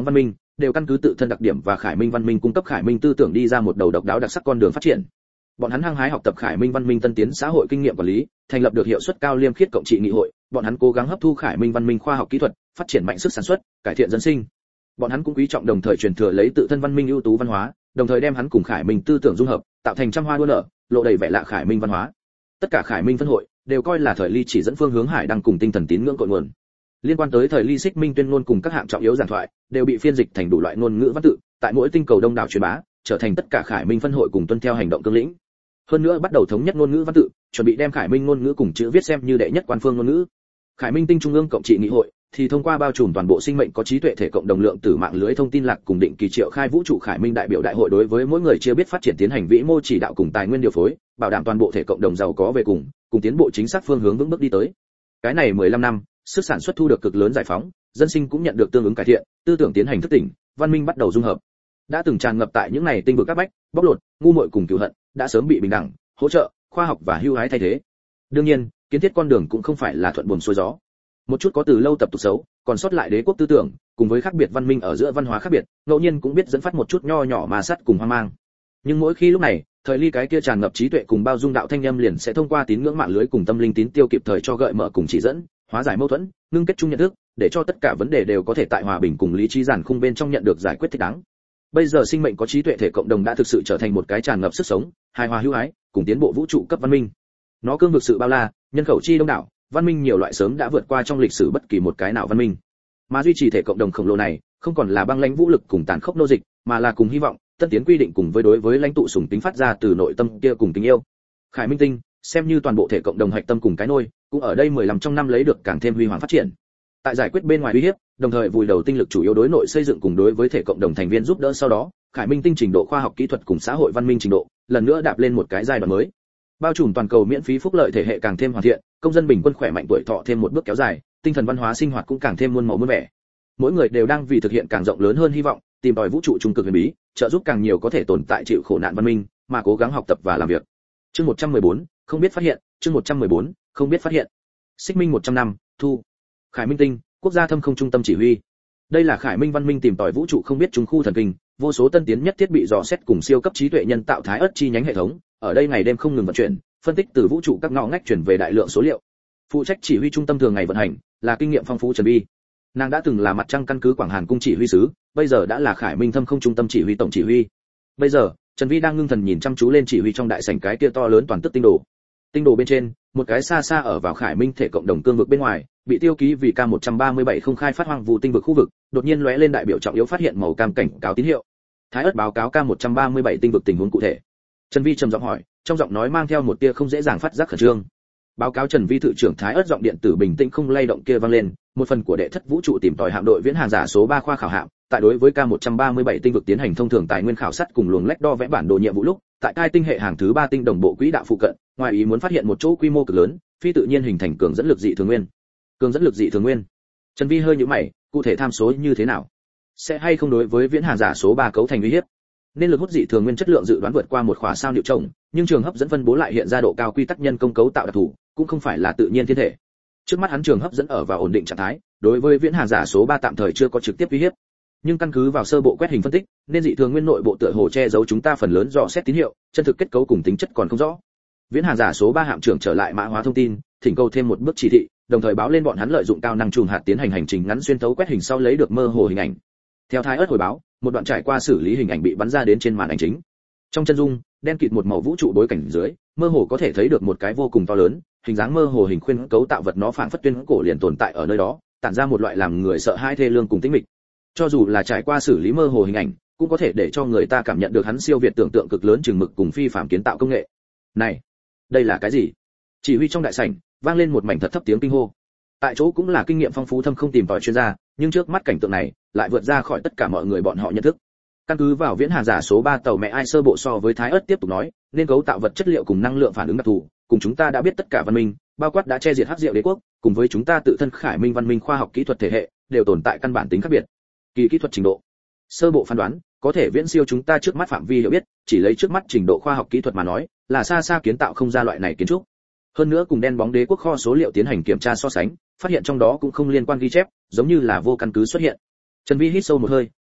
đều căn cứ tự thân đặc điểm và Khải Minh văn minh cung cấp Khải Minh tư tưởng đi ra một đầu độc đáo đặc sắc con đường phát triển. Bọn hắn hăng hái học tập Khải Minh văn minh tân tiến xã hội kinh nghiệm quản lý, thành lập được hiệu suất cao liêm khiết cộng trị nghị hội, bọn hắn cố gắng hấp thu Khải Minh văn minh khoa học kỹ thuật, phát triển mạnh sức sản xuất, cải thiện dân sinh. Bọn hắn cũng quý trọng đồng thời truyền thừa lấy tự thân văn minh ưu tú văn hóa, đồng thời đem hắn cùng Khải Minh tư tưởng dung hợp, tạo thành trăm hoa đua nở, lộ đầy vẻ lạ Khải Minh văn hóa. Tất cả Khải Minh phân hội đều coi là thời ly chỉ dẫn phương hướng hải đăng cùng tinh thần tín ngưỡng cội nguồn. Liên quan tới thời ly xích minh tuyên ngôn cùng các hạng trọng yếu giảng thoại, đều bị phiên dịch thành đủ loại ngôn ngữ văn tự, tại mỗi tinh cầu đông đảo truyền bá, trở thành tất cả Khải Minh phân hội cùng tuân theo hành động cương lĩnh. Hơn nữa bắt đầu thống nhất ngôn ngữ văn tự, chuẩn bị đem Khải Minh ngôn ngữ cùng chữ viết xem như đệ nhất quan phương ngôn ngữ. Khải Minh tinh trung ương cộng trị nghị hội thì thông qua bao trùm toàn bộ sinh mệnh có trí tuệ thể cộng đồng lượng tử mạng lưới thông tin lạc cùng định kỳ triệu khai vũ trụ Khải Minh đại biểu đại hội đối với mỗi người chia biết phát triển tiến hành vĩ mô chỉ đạo cùng tài nguyên điều phối, bảo đảm toàn bộ thể cộng đồng giàu có về cùng, cùng tiến bộ chính xác phương hướng vững bước đi tới. Cái này mười lăm năm, sức sản xuất thu được cực lớn giải phóng, dân sinh cũng nhận được tương ứng cải thiện, tư tưởng tiến hành thức tỉnh, văn minh bắt đầu dung hợp. Đã từng tràn ngập tại những này tinh vực các bách, bóc lột, ngu muội cùng cừu hận, đã sớm bị bình đẳng, hỗ trợ, khoa học và hưu hái thay thế. Đương nhiên, kiến thiết con đường cũng không phải là thuận buồm xuôi gió. Một chút có từ lâu tập tục xấu, còn sót lại đế quốc tư tưởng, cùng với khác biệt văn minh ở giữa văn hóa khác biệt, ngẫu nhiên cũng biết dẫn phát một chút nho nhỏ mà sát cùng hoang mang. Nhưng mỗi khi lúc này, thời ly cái kia tràn ngập trí tuệ cùng bao dung đạo thanh âm liền sẽ thông qua tín ngưỡng mạng lưới cùng tâm linh tín tiêu kịp thời cho gợi mở cùng chỉ dẫn, hóa giải mâu thuẫn, ngưng kết chung nhận thức, để cho tất cả vấn đề đều có thể tại hòa bình cùng lý trí giản khung bên trong nhận được giải quyết thích đáng. Bây giờ sinh mệnh có trí tuệ thể cộng đồng đã thực sự trở thành một cái tràn ngập sức sống, hài hòa hữu ái, cùng tiến bộ vũ trụ cấp văn minh. Nó cương vực sự bao la, nhân khẩu chi đông đảo, văn minh nhiều loại sớm đã vượt qua trong lịch sử bất kỳ một cái nào văn minh. Mà duy trì thể cộng đồng khổng lồ này, không còn là băng lãnh vũ lực cùng tàn khốc nô dịch, mà là cùng hy vọng, tân tiến quy định cùng với đối với lãnh tụ sùng tính phát ra từ nội tâm kia cùng tình yêu. Khải Minh tinh, xem như toàn bộ thể cộng đồng hạch tâm cùng cái nôi, cũng ở đây mười lăm trong năm lấy được càng thêm huy hoàng phát triển. Tại giải quyết bên ngoài uy hiếp, đồng thời vùi đầu tinh lực chủ yếu đối nội xây dựng cùng đối với thể cộng đồng thành viên giúp đỡ sau đó, Khải Minh tinh trình độ khoa học kỹ thuật cùng xã hội văn minh trình độ, lần nữa đạp lên một cái giai đoạn mới. Bao trùm toàn cầu miễn phí phúc lợi thể hệ càng thêm hoàn thiện, công dân bình quân khỏe mạnh tuổi thọ thêm một bước kéo dài, tinh thần văn hóa sinh hoạt cũng càng thêm muôn màu muôn vẻ. Mỗi người đều đang vì thực hiện càng rộng lớn hơn hy vọng, tìm tòi vũ trụ trung cực huyền bí, trợ giúp càng nhiều có thể tồn tại chịu khổ nạn văn minh, mà cố gắng học tập và làm việc. Chương một trăm mười bốn, không biết phát hiện, chương một trăm mười bốn, không biết phát hiện. Xích Minh một trăm năm, thu. Khải Minh tinh, quốc gia thâm không trung tâm chỉ huy. Đây là Khải Minh văn minh tìm tòi vũ trụ không biết trung khu thần kinh, vô số tân tiến nhất thiết bị dò xét cùng siêu cấp trí tuệ nhân tạo thái ớt chi nhánh hệ thống, ở đây ngày đêm không ngừng vận chuyển, phân tích từ vũ trụ các ngõ ngách chuyển về đại lượng số liệu. Phụ trách chỉ huy trung tâm thường ngày vận hành, là kinh nghiệm phong phú Trần Vi. Nàng đã từng là mặt trăng căn cứ Quảng Hàn cung chỉ huy sứ, bây giờ đã là Khải Minh thâm không trung tâm chỉ huy tổng chỉ huy. Bây giờ, Trần Vi đang ngưng thần nhìn chăm chú lên chỉ huy trong đại sảnh cái kia to lớn toàn tức tinh đồ. Tinh đồ bên trên, một cái xa xa ở vào Khải Minh thể cộng đồng cương vực bên ngoài, bị tiêu ký vì K một trăm ba mươi bảy không khai phát hoang vu tinh vực khu vực, đột nhiên lóe lên đại biểu trọng yếu phát hiện màu cam cảnh cáo tín hiệu. Thái ớt báo cáo K một trăm ba mươi bảy tinh vực tình huống cụ thể. Trần Vi trầm giọng hỏi, trong giọng nói mang theo một tia không dễ dàng phát giác khẩn trương. Báo cáo Trần Vi thự trưởng Thái ớt giọng điện tử bình tĩnh không lay động kia vang lên, một phần của đệ thất vũ trụ tìm tòi hạm đội viễn hàng giả số ba khoa khảo hạm, tại đối với K một trăm ba mươi bảy tinh vực tiến hành thông thường tài nguyên khảo sát cùng luồng lách đo vẽ bản đồ nhiệm vụ lúc, tại cai tinh hệ hàng thứ ba tinh đồng bộ quỹ đạo phụ cận, ngoài ý muốn phát hiện một chỗ quy mô cực lớn, phi tự nhiên hình thành cường dẫn lực dị thường nguyên. Cường dẫn lực dị thường nguyên. Trần Vi hơi nhíu mày, cụ thể tham số như thế nào? Sẽ hay không đối với viễn hàng giả số ba cấu thành uy hiếp? Nên lực hút dị thường nguyên chất lượng dự đoán vượt qua một khóa sao liệu trồng, nhưng trường hấp dẫn phân bố lại hiện ra độ cao quy tắc nhân công cấu tạo đặc thù, cũng không phải là tự nhiên thiên thể. Trước mắt hắn trường hấp dẫn ở vào ổn định trạng thái, đối với viễn hàng giả số ba tạm thời chưa có trực tiếp uy hiếp. Nhưng căn cứ vào sơ bộ quét hình phân tích, nên dị thường nguyên nội bộ tựa hồ che giấu chúng ta phần lớn dò xét tín hiệu, chân thực kết cấu cùng tính chất còn không rõ. Viễn hàng giả số ba hạm trưởng trở lại mã hóa thông tin, thỉnh cầu thêm một bước chỉ thị, đồng thời báo lên bọn hắn lợi dụng cao năng trùng hạt tiến hành hành trình ngắn xuyên thấu quét hình sau lấy được mơ hồ hình ảnh. Theo Thái ớt hồi báo, một đoạn trải qua xử lý hình ảnh bị bắn ra đến trên màn ảnh chính. Trong chân dung, đen kịt một màu vũ trụ bối cảnh dưới, mơ hồ có thể thấy được một cái vô cùng to lớn, hình dáng mơ hồ hình khuyên cấu tạo vật nó phảng phất tuyên cổ liền tồn tại ở nơi đó, tản ra một loại làm người sợ hãi thê lương cùng tĩnh mịch. Cho dù là trải qua xử lý mơ hồ hình ảnh, cũng có thể để cho người ta cảm nhận được hắn siêu việt tưởng tượng cực lớn chừng mực cùng phi phàm kiến tạo công nghệ. Này, đây là cái gì? Chỉ huy trong đại sảnh, vang lên một mảnh thật thấp tiếng kinh hô. Tại chỗ cũng là kinh nghiệm phong phú thâm không tìm tòi chuyên gia, nhưng trước mắt cảnh tượng này lại vượt ra khỏi tất cả mọi người bọn họ nhận thức. Căn cứ vào viễn hàng giả số ba tàu mẹ ai sơ bộ so với Thái ớt tiếp tục nói, nên cấu tạo vật chất liệu cùng năng lượng phản ứng đặc thù, cùng chúng ta đã biết tất cả văn minh, bao quát đã che diệt hắc diệu đế quốc, cùng với chúng ta tự thân Khải Minh văn minh khoa học kỹ thuật thể hệ, đều tồn tại căn bản tính khác biệt. Kỳ kỹ thuật trình độ, sơ bộ phán đoán, có thể viễn siêu chúng ta trước mắt phạm vi hiểu biết, chỉ lấy trước mắt trình độ khoa học kỹ thuật mà nói, là xa xa kiến tạo không ra loại này kiến trúc. Hơn nữa cùng đen bóng đế quốc kho số liệu tiến hành kiểm tra so sánh, phát hiện trong đó cũng không liên quan ghi chép, giống như là vô căn cứ xuất hiện. Trần Vi hít sâu một hơi,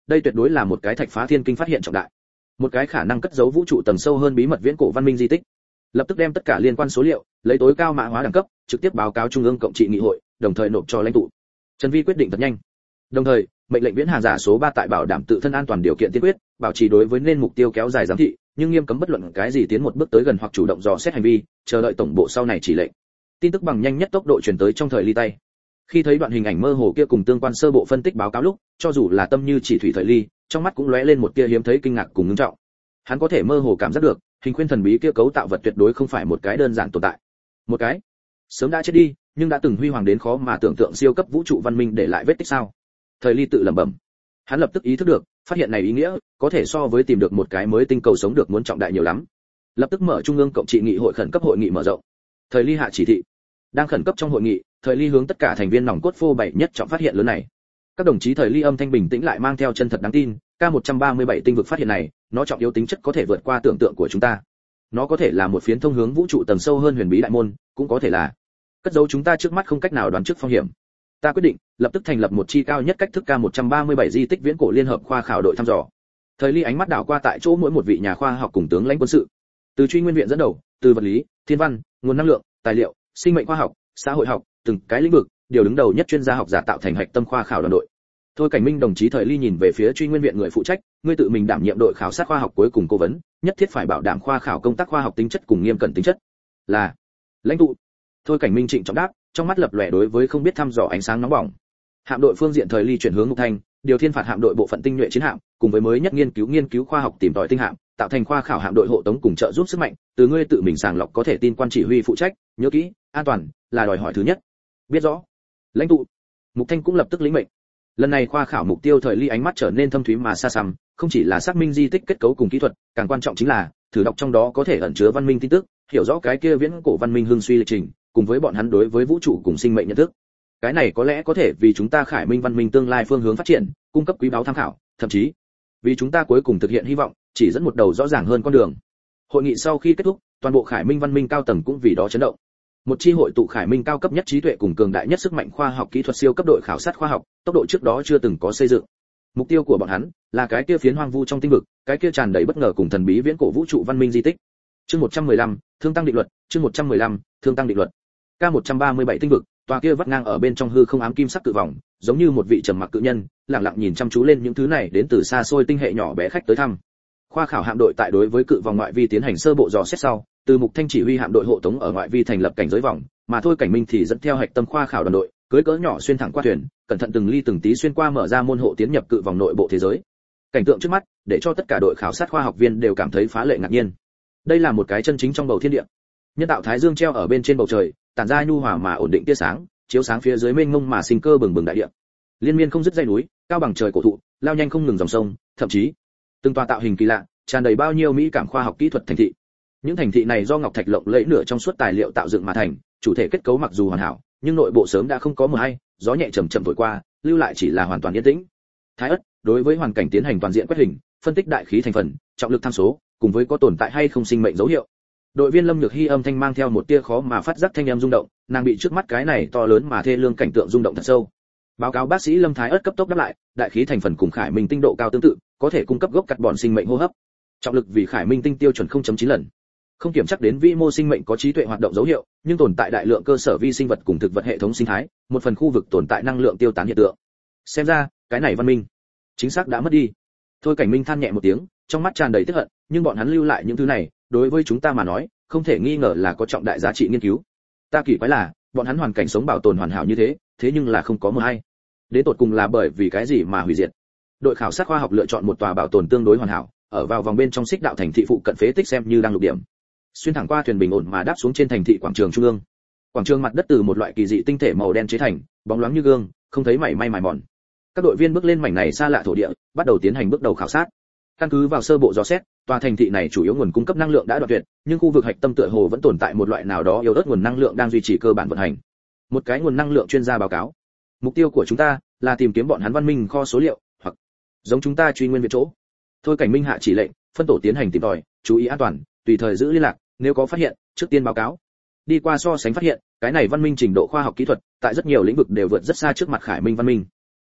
đây tuyệt đối là một cái thạch phá thiên kinh phát hiện trọng đại, một cái khả năng cất giấu vũ trụ tầng sâu hơn bí mật viễn cổ văn minh di tích. Lập tức đem tất cả liên quan số liệu lấy tối cao mã hóa đẳng cấp trực tiếp báo cáo trung ương cộng trị nghị hội, đồng thời nộp cho lãnh tụ. Trần Vi quyết định thật nhanh. Đồng thời, mệnh lệnh viễn hàng giả số ba tại bảo đảm tự thân an toàn điều kiện tiên quyết, bảo trì đối với nên mục tiêu kéo dài giám thị, nhưng nghiêm cấm bất luận cái gì tiến một bước tới gần hoặc chủ động dò xét hành vi, chờ đợi tổng bộ sau này chỉ lệnh. Tin tức bằng nhanh nhất tốc độ truyền tới trong thời ly tay. Khi thấy đoạn hình ảnh mơ hồ kia cùng tương quan sơ bộ phân tích báo cáo lúc, cho dù là tâm như chỉ thủy thời ly, trong mắt cũng lóe lên một tia hiếm thấy kinh ngạc cùng ngưng trọng. Hắn có thể mơ hồ cảm giác được, hình khuyên thần bí kia cấu tạo vật tuyệt đối không phải một cái đơn giản tồn tại. Một cái sớm đã chết đi, nhưng đã từng huy hoàng đến khó mà tưởng tượng siêu cấp vũ trụ văn minh để lại vết tích sao? Thời ly tự lẩm bẩm. Hắn lập tức ý thức được, phát hiện này ý nghĩa có thể so với tìm được một cái mới tinh cầu sống được muốn trọng đại nhiều lắm. Lập tức mở trung ương cộng trị nghị hội khẩn cấp hội nghị mở rộng. Thời ly hạ chỉ thị. Đang khẩn cấp trong hội nghị, thời ly hướng tất cả thành viên nòng cốt phô bày nhất trọng phát hiện lớn này. Các đồng chí thời ly âm thanh bình tĩnh lại mang theo chân thật đáng tin, K một trăm ba mươi bảy tinh vực phát hiện này, nó trọng yếu tính chất có thể vượt qua tưởng tượng của chúng ta. Nó có thể là một phiến thông hướng vũ trụ tầng sâu hơn huyền bí đại môn, cũng có thể là cất giấu chúng ta trước mắt không cách nào đoán trước phong hiểm. Ta quyết định lập tức thành lập một chi cao nhất cách thức K một trăm ba mươi bảy di tích viễn cổ liên hợp khoa khảo đội thăm dò. Thời ly ánh mắt đảo qua tại chỗ mỗi một vị nhà khoa học cùng tướng lãnh quân sự. Từ Truy Nguyên viện dẫn đầu, từ vật lý, thiên văn, nguồn năng lượng, tài liệu, sinh mệnh khoa học, xã hội học, từng cái lĩnh vực, điều đứng đầu nhất chuyên gia học giả tạo thành hạch tâm khoa khảo đoàn đội. Thôi Cảnh Minh đồng chí thời ly nhìn về phía Truy Nguyên viện người phụ trách, ngươi tự mình đảm nhiệm đội khảo sát khoa học cuối cùng cố vấn, nhất thiết phải bảo đảm khoa khảo công tác khoa học tính chất cùng nghiêm cẩn tính chất. Là lãnh tụ. Thôi Cảnh Minh trịnh trọng đáp, trong mắt lập lòe đối với không biết thăm dò ánh sáng nóng bỏng. Hạm đội phương diện thời ly chuyển hướng Mục Thanh, điều thiên phạt hạm đội bộ phận tinh nhuệ chiến hạm, cùng với mới nhất nghiên cứu nghiên cứu khoa học tìm tòi tinh hạm, tạo thành khoa khảo hạm đội hộ tống cùng trợ giúp sức mạnh, từ ngươi tự mình sàng lọc có thể tin quan chỉ huy phụ trách, nhớ kỹ, an toàn là đòi hỏi thứ nhất. Biết rõ. Lãnh tụ. Mục Thanh cũng lập tức lĩnh mệnh. Lần này khoa khảo mục tiêu thời ly ánh mắt trở nên thâm thúy mà xa xăm, không chỉ là xác minh di tích kết cấu cùng kỹ thuật, càng quan trọng chính là thử đọc trong đó có thể ẩn chứa văn minh tin tức, hiểu rõ cái kia viễn cổ văn minh hưng suy lịch trình, cùng với bọn hắn đối với vũ trụ cùng sinh mệnh nhận thức. Cái này có lẽ có thể vì chúng ta Khải Minh văn minh tương lai phương hướng phát triển, cung cấp quý báu tham khảo, thậm chí vì chúng ta cuối cùng thực hiện hy vọng, chỉ dẫn một đầu rõ ràng hơn con đường. Hội nghị sau khi kết thúc, toàn bộ Khải Minh văn minh cao tầng cũng vì đó chấn động. Một chi hội tụ Khải Minh cao cấp nhất trí tuệ cùng cường đại nhất sức mạnh khoa học kỹ thuật siêu cấp đội khảo sát khoa học, tốc độ trước đó chưa từng có xây dựng. Mục tiêu của bọn hắn là cái kia phiến hoang vu trong tinh vực, cái kia tràn đầy bất ngờ cùng thần bí viễn cổ vũ trụ văn minh di tích. Chương một trăm mười lăm, Thương tăng định luật, chương một trăm mười lăm, Thương tăng định luật. K một trăm ba mươi bảy tinh vực, tòa kia vắt ngang ở bên trong hư không ám kim sắc cự vòng, giống như một vị trầm mặc cự nhân, lặng lặng nhìn chăm chú lên những thứ này đến từ xa xôi tinh hệ nhỏ bé khách tới thăm. Khoa khảo hạm đội tại đối với cự vòng ngoại vi tiến hành sơ bộ dò xét sau, từ Mục Thanh chỉ huy hạm đội hộ tống ở ngoại vi thành lập cảnh giới vòng, mà Thôi Cảnh Minh thì dẫn theo hạch tâm khoa khảo đoàn đội, cưỡi cỡ nhỏ xuyên thẳng qua thuyền, cẩn thận từng ly từng tí xuyên qua mở ra môn hộ tiến nhập cự vòng nội bộ thế giới. Cảnh tượng trước mắt, để cho tất cả đội khảo sát khoa học viên đều cảm thấy phá lệ ngạc nhiên. Đây là một cái chân chính trong bầu thiên địa. Nhân tạo thái dương treo ở bên trên bầu trời, tản ra nhu hòa mà ổn định tia sáng, chiếu sáng phía dưới mênh mông mà sinh cơ bừng bừng đại địa. Liên miên không dứt dãy núi, cao bằng trời cổ thụ, lao nhanh không ngừng dòng sông, thậm chí từng tòa tạo hình kỳ lạ, tràn đầy bao nhiêu mỹ cảm khoa học kỹ thuật thành thị. Những thành thị này do ngọc thạch lộng lẫy nửa trong suốt tài liệu tạo dựng mà thành, chủ thể kết cấu mặc dù hoàn hảo, nhưng nội bộ sớm đã không có mưa hay, gió nhẹ chậm chậm thổi qua, lưu lại chỉ là hoàn toàn yên tĩnh. Thái ất đối với hoàn cảnh tiến hành toàn diện quét hình, phân tích đại khí thành phần, trọng lực tham số, cùng với có tồn tại hay không sinh mệnh dấu hiệu. Đội viên Lâm Nhược Hi âm thanh mang theo một tia khó mà phát giác thanh âm rung động, nàng bị trước mắt cái này to lớn mà thê lương cảnh tượng rung động thật sâu. Báo cáo bác sĩ Lâm Thái ất cấp tốc đáp lại, đại khí thành phần cùng Khải Minh tinh độ cao tương tự, có thể cung cấp gốc cắt bọn sinh mệnh hô hấp. Trọng lực vì Khải Minh tinh tiêu chuẩn không chấm chín lần. Không kiểm chắc đến vĩ mô sinh mệnh có trí tuệ hoạt động dấu hiệu, nhưng tồn tại đại lượng cơ sở vi sinh vật cùng thực vật hệ thống sinh thái, một phần khu vực tồn tại năng lượng tiêu tán hiện tượng. Xem ra, cái này văn minh chính xác đã mất đi. Thôi Cảnh Minh than nhẹ một tiếng, trong mắt tràn đầy tức hận, nhưng bọn hắn lưu lại những thứ này, đối với chúng ta mà nói, không thể nghi ngờ là có trọng đại giá trị nghiên cứu. Ta kỳ quái là, bọn hắn hoàn cảnh sống bảo tồn hoàn hảo như thế, thế nhưng là không có mưa hay. Đến tột cùng là bởi vì cái gì mà hủy diệt? Đội khảo sát khoa học lựa chọn một tòa bảo tồn tương đối hoàn hảo, ở vào vòng bên trong xích đạo thành thị phụ cận phế tích xem như đang lục điểm. Xuyên thẳng qua thuyền bình ổn mà đáp xuống trên thành thị quảng trường trung ương. Quảng trường mặt đất từ một loại kỳ dị tinh thể màu đen chế thành, bóng loáng như gương, không thấy mảy may mài mòn. Các đội viên bước lên mảnh này xa lạ thổ địa, bắt đầu tiến hành bước đầu khảo sát. Căn cứ vào sơ bộ dò xét, tòa thành thị này chủ yếu nguồn cung cấp năng lượng đã đoạn tuyệt, nhưng khu vực hạch tâm tựa hồ vẫn tồn tại một loại nào đó yếu ớt nguồn năng lượng đang duy trì cơ bản vận hành. Một cái nguồn năng lượng chuyên gia báo cáo, mục tiêu của chúng ta là tìm kiếm bọn hắn văn minh kho số liệu, hoặc giống chúng ta truy nguyên viện chỗ. Thôi Cảnh Minh hạ chỉ lệnh, phân tổ tiến hành tìm tòi, chú ý an toàn, tùy thời giữ liên lạc, nếu có phát hiện, trước tiên báo cáo. Đi qua so sánh phát hiện, cái này văn minh trình độ khoa học kỹ thuật, tại rất nhiều lĩnh vực đều vượt rất xa trước mặt Khải Minh văn minh.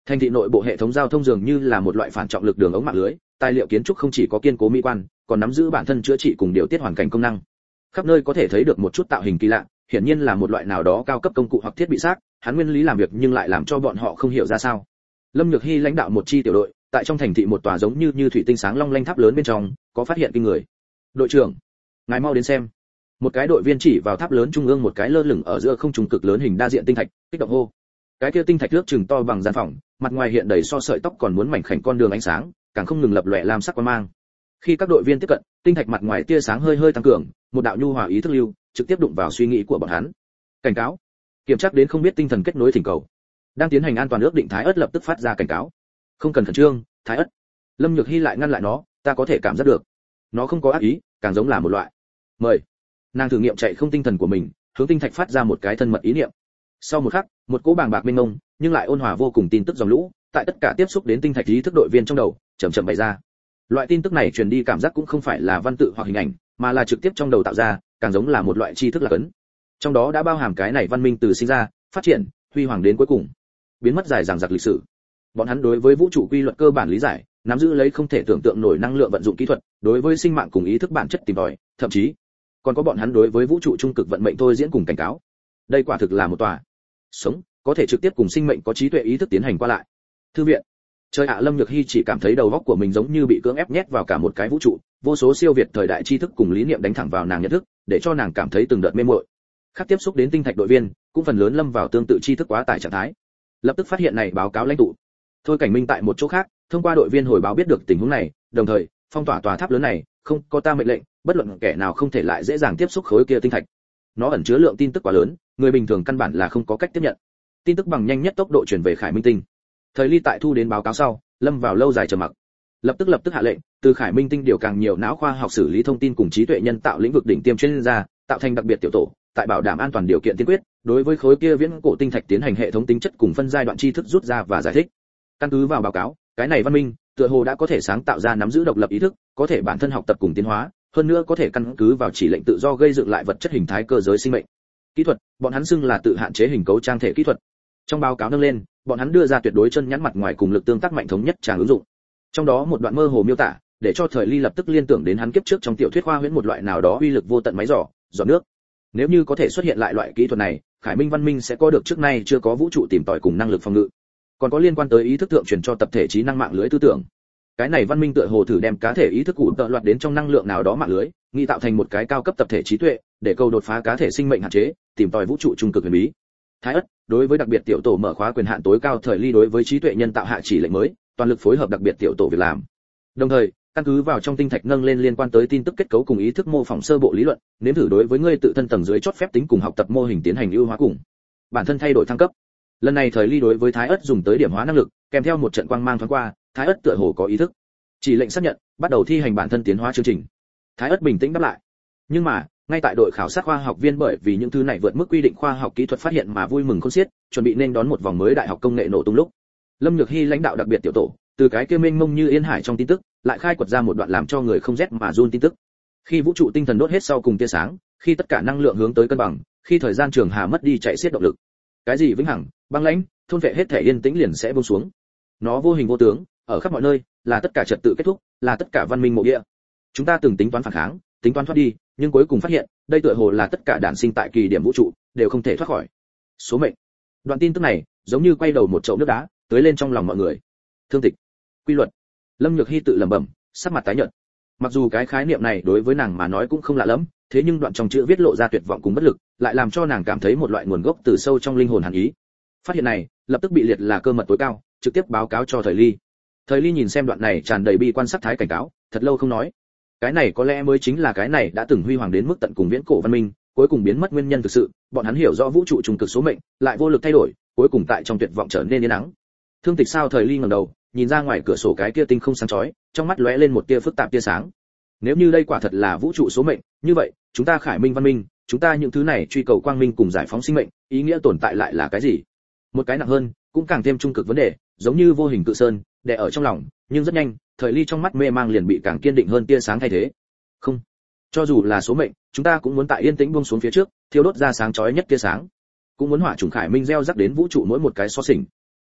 Thành thị nội bộ hệ thống giao thông dường như là một loại phản trọng lực đường ống mạng lưới, tài liệu kiến trúc không chỉ có kiên cố mỹ quan, còn nắm giữ bản thân chữa trị cùng điều tiết hoàn cảnh công năng. Khắp nơi có thể thấy được một chút tạo hình kỳ lạ, hiển nhiên là một loại nào đó cao cấp công cụ hoặc thiết bị xác, hắn nguyên lý làm việc nhưng lại làm cho bọn họ không hiểu ra sao. Lâm Nhược Hi lãnh đạo một chi tiểu đội, tại trong thành thị một tòa giống như như thủy tinh sáng long lanh tháp lớn bên trong, có phát hiện kinh người. Đội trưởng, ngài mau đến xem. Một cái đội viên chỉ vào tháp lớn trung ương một cái lơ lửng ở giữa không trung cực lớn hình đa diện tinh thạch, kích động hô. Cái kia tinh thạch nước chừng to bằng gian phòng, mặt ngoài hiện đầy so sợi tóc còn muốn mảnh khảnh con đường ánh sáng, càng không ngừng lập lòe lam sắc quang mang. Khi các đội viên tiếp cận, tinh thạch mặt ngoài tia sáng hơi hơi tăng cường, một đạo nhu hòa ý thức lưu, trực tiếp đụng vào suy nghĩ của bọn hắn. Cảnh cáo, kiểm tra đến không biết tinh thần kết nối thỉnh cầu. Đang tiến hành an toàn ước định Thái Ức lập tức phát ra cảnh cáo. Không cần khẩn trương, Thái Ức. Lâm Nhược Hi lại ngăn lại nó, ta có thể cảm giác được. Nó không có ác ý, càng giống là một loại. Mời. Nàng thử nghiệm chạy không tinh thần của mình, hướng tinh thạch phát ra một cái thân mật ý niệm. Sau một khắc, một cỗ bàng bạc mênh mông, nhưng lại ôn hòa vô cùng tin tức dòng lũ, tại tất cả tiếp xúc đến tinh thạch ý thức đội viên trong đầu, chậm chậm bày ra. Loại tin tức này truyền đi cảm giác cũng không phải là văn tự hoặc hình ảnh, mà là trực tiếp trong đầu tạo ra, càng giống là một loại tri thức lạc ấn. Trong đó đã bao hàm cái này văn minh từ sinh ra, phát triển, huy hoàng đến cuối cùng, biến mất dài dằng dặc lịch sử. Bọn hắn đối với vũ trụ quy luật cơ bản lý giải, nắm giữ lấy không thể tưởng tượng nổi năng lượng vận dụng kỹ thuật, đối với sinh mạng cùng ý thức bản chất tìm tòi, thậm chí còn có bọn hắn đối với vũ trụ trung cực vận mệnh thôi diễn cùng cảnh cáo. Đây quả thực là một tòa sống, có thể trực tiếp cùng sinh mệnh có trí tuệ ý thức tiến hành qua lại. Thư viện. Trời ạ, Lâm Nhược Hi chỉ cảm thấy đầu óc của mình giống như bị cưỡng ép nhét vào cả một cái vũ trụ, vô số siêu việt thời đại tri thức cùng lý niệm đánh thẳng vào nàng nhận thức, để cho nàng cảm thấy từng đợt mê muội. Khác tiếp xúc đến tinh thạch đội viên, cũng phần lớn lâm vào tương tự tri thức quá tải trạng thái. Lập tức phát hiện này báo cáo lãnh tụ. Thôi Cảnh Minh tại một chỗ khác, thông qua đội viên hồi báo biết được tình huống này, đồng thời phong tỏa tòa tháp lớn này, không có ta mệnh lệnh, bất luận kẻ nào không thể lại dễ dàng tiếp xúc khối kia tinh thạch. Nó ẩn chứa lượng tin tức quá lớn, người bình thường căn bản là không có cách tiếp nhận. Tin tức bằng nhanh nhất tốc độ truyền về Khải Minh Tinh. Thời Ly tại thu đến báo cáo sau, lâm vào lâu dài trầm mặc. Lập tức lập tức hạ lệnh, từ Khải Minh Tinh điều càng nhiều não khoa học xử lý thông tin cùng trí tuệ nhân tạo lĩnh vực đỉnh tiêm chuyên gia, tạo thành đặc biệt tiểu tổ, tại bảo đảm an toàn điều kiện tiên quyết, đối với khối kia viễn cổ tinh thạch tiến hành hệ thống tính chất cùng phân giai đoạn tri thức rút ra và giải thích. Căn cứ vào báo cáo, cái này văn minh, tựa hồ đã có thể sáng tạo ra nắm giữ độc lập ý thức, có thể bản thân học tập cùng tiến hóa, hơn nữa có thể căn cứ vào chỉ lệnh tự do gây dựng lại vật chất hình thái cơ giới sinh mệnh. Kỹ thuật, bọn hắn xưng là tự hạn chế hình cấu trang thể kỹ thuật. Trong báo cáo nâng lên, bọn hắn đưa ra tuyệt đối chân nhắn mặt ngoài cùng lực tương tác mạnh thống nhất tràng ứng dụng. Trong đó một đoạn mơ hồ miêu tả, để cho Thời Ly lập tức liên tưởng đến hắn kiếp trước trong tiểu thuyết khoa huyễn một loại nào đó uy lực vô tận máy giỏ, giỏ nước. Nếu như có thể xuất hiện lại loại kỹ thuật này, Khải Minh văn minh sẽ có được trước nay chưa có vũ trụ tìm tòi cùng năng lực phòng ngự. Còn có liên quan tới ý thức thượng truyền cho tập thể trí năng mạng lưới tư tưởng. Cái này văn minh tựa hồ thử đem cá thể ý thức cụ tợ loạt đến trong năng lượng nào đó mạng lưới, nghĩ tạo thành một cái cao cấp tập thể trí tuệ, để câu đột phá cá thể sinh mệnh hạn chế, tìm tòi vũ trụ trung cực huyền bí. Thái Ất, đối với đặc biệt tiểu tổ mở khóa quyền hạn tối cao Thời Ly đối với trí tuệ nhân tạo hạ chỉ lệnh mới, toàn lực phối hợp đặc biệt tiểu tổ việc làm. Đồng thời, căn cứ vào trong tinh thạch nâng lên liên quan tới tin tức kết cấu cùng ý thức mô phỏng sơ bộ lý luận, nếm thử đối với ngươi tự thân tầng dưới chót phép tính cùng học tập mô hình tiến hành ưu hóa cùng bản thân thay đổi thăng cấp. Lần này Thời Ly đối với Thái Ất dùng tới điểm hóa năng lực, kèm theo một trận quang mang thoáng qua, Thái Ất tựa hồ có ý thức. Chỉ lệnh xác nhận, bắt đầu thi hành bản thân tiến hóa chương trình. Thái Ất bình tĩnh đáp lại. Nhưng mà, ngay tại đội khảo sát khoa học viên bởi vì những thứ này vượt mức quy định khoa học kỹ thuật phát hiện mà vui mừng khôn xiết, chuẩn bị nên đón một vòng mới đại học công nghệ nổ tung lúc, Lâm Nhược Hi lãnh đạo đặc biệt tiểu tổ, từ cái kia mênh mông như yên hải trong tin tức, lại khai quật ra một đoạn làm cho người không rét mà run tin tức. Khi vũ trụ tinh thần đốt hết sau cùng tia sáng, khi tất cả năng lượng hướng tới cân bằng, khi thời gian trường hà mất đi chạy xiết động lực, cái gì vĩnh hằng, băng lãnh, thôn vệ hết thể yên tĩnh liền sẽ buông xuống. Nó vô hình vô tướng, ở khắp mọi nơi, là tất cả trật tự kết thúc, là tất cả văn minh mộ địa. Chúng ta từng tính toán phản kháng, tính toán thoát đi, nhưng cuối cùng phát hiện, đây tựa hồ là tất cả đản sinh tại kỳ điểm vũ trụ, đều không thể thoát khỏi số mệnh. Đoạn tin tức này, giống như quay đầu một chậu nước đá, tưới lên trong lòng mọi người. Thương tịch, quy luật. Lâm Nhược Hi tự lẩm bẩm, sắc mặt tái nhợt. Mặc dù cái khái niệm này đối với nàng mà nói cũng không lạ lắm, thế nhưng đoạn trong chữ viết lộ ra tuyệt vọng cùng bất lực, lại làm cho nàng cảm thấy một loại nguồn gốc từ sâu trong linh hồn hàn ý. Phát hiện này, lập tức bị liệt là cơ mật tối cao, trực tiếp báo cáo cho Thời Ly. Thời Ly nhìn xem đoạn này tràn đầy bi quan sắc thái cảnh cáo, thật lâu không nói. Cái này có lẽ mới chính là cái này đã từng huy hoàng đến mức tận cùng viễn cổ văn minh, cuối cùng biến mất nguyên nhân thực sự, bọn hắn hiểu rõ vũ trụ trùng cực số mệnh, lại vô lực thay đổi, cuối cùng tại trong tuyệt vọng trở nên yên ắng. Thương tịch sao? Thời Ly ngẩng đầu, nhìn ra ngoài cửa sổ cái kia tinh không sáng chói, trong mắt lóe lên một tia phức tạp tia sáng. Nếu như đây quả thật là vũ trụ số mệnh, như vậy, chúng ta Khải Minh văn minh, chúng ta những thứ này truy cầu quang minh cùng giải phóng sinh mệnh, ý nghĩa tồn tại lại là cái gì? Một cái nặng hơn, cũng càng thêm trung cực vấn đề, giống như vô hình cự sơn, đè ở trong lòng, nhưng rất nhanh, Thời Ly trong mắt mê mang liền bị càng kiên định hơn tia sáng thay thế. Không, cho dù là số mệnh, chúng ta cũng muốn tại yên tĩnh buông xuống phía trước, thiêu đốt ra sáng chói nhất tia sáng, cũng muốn hỏa trùng Khải Minh gieo rắc đến vũ trụ mỗi một cái xó xỉnh.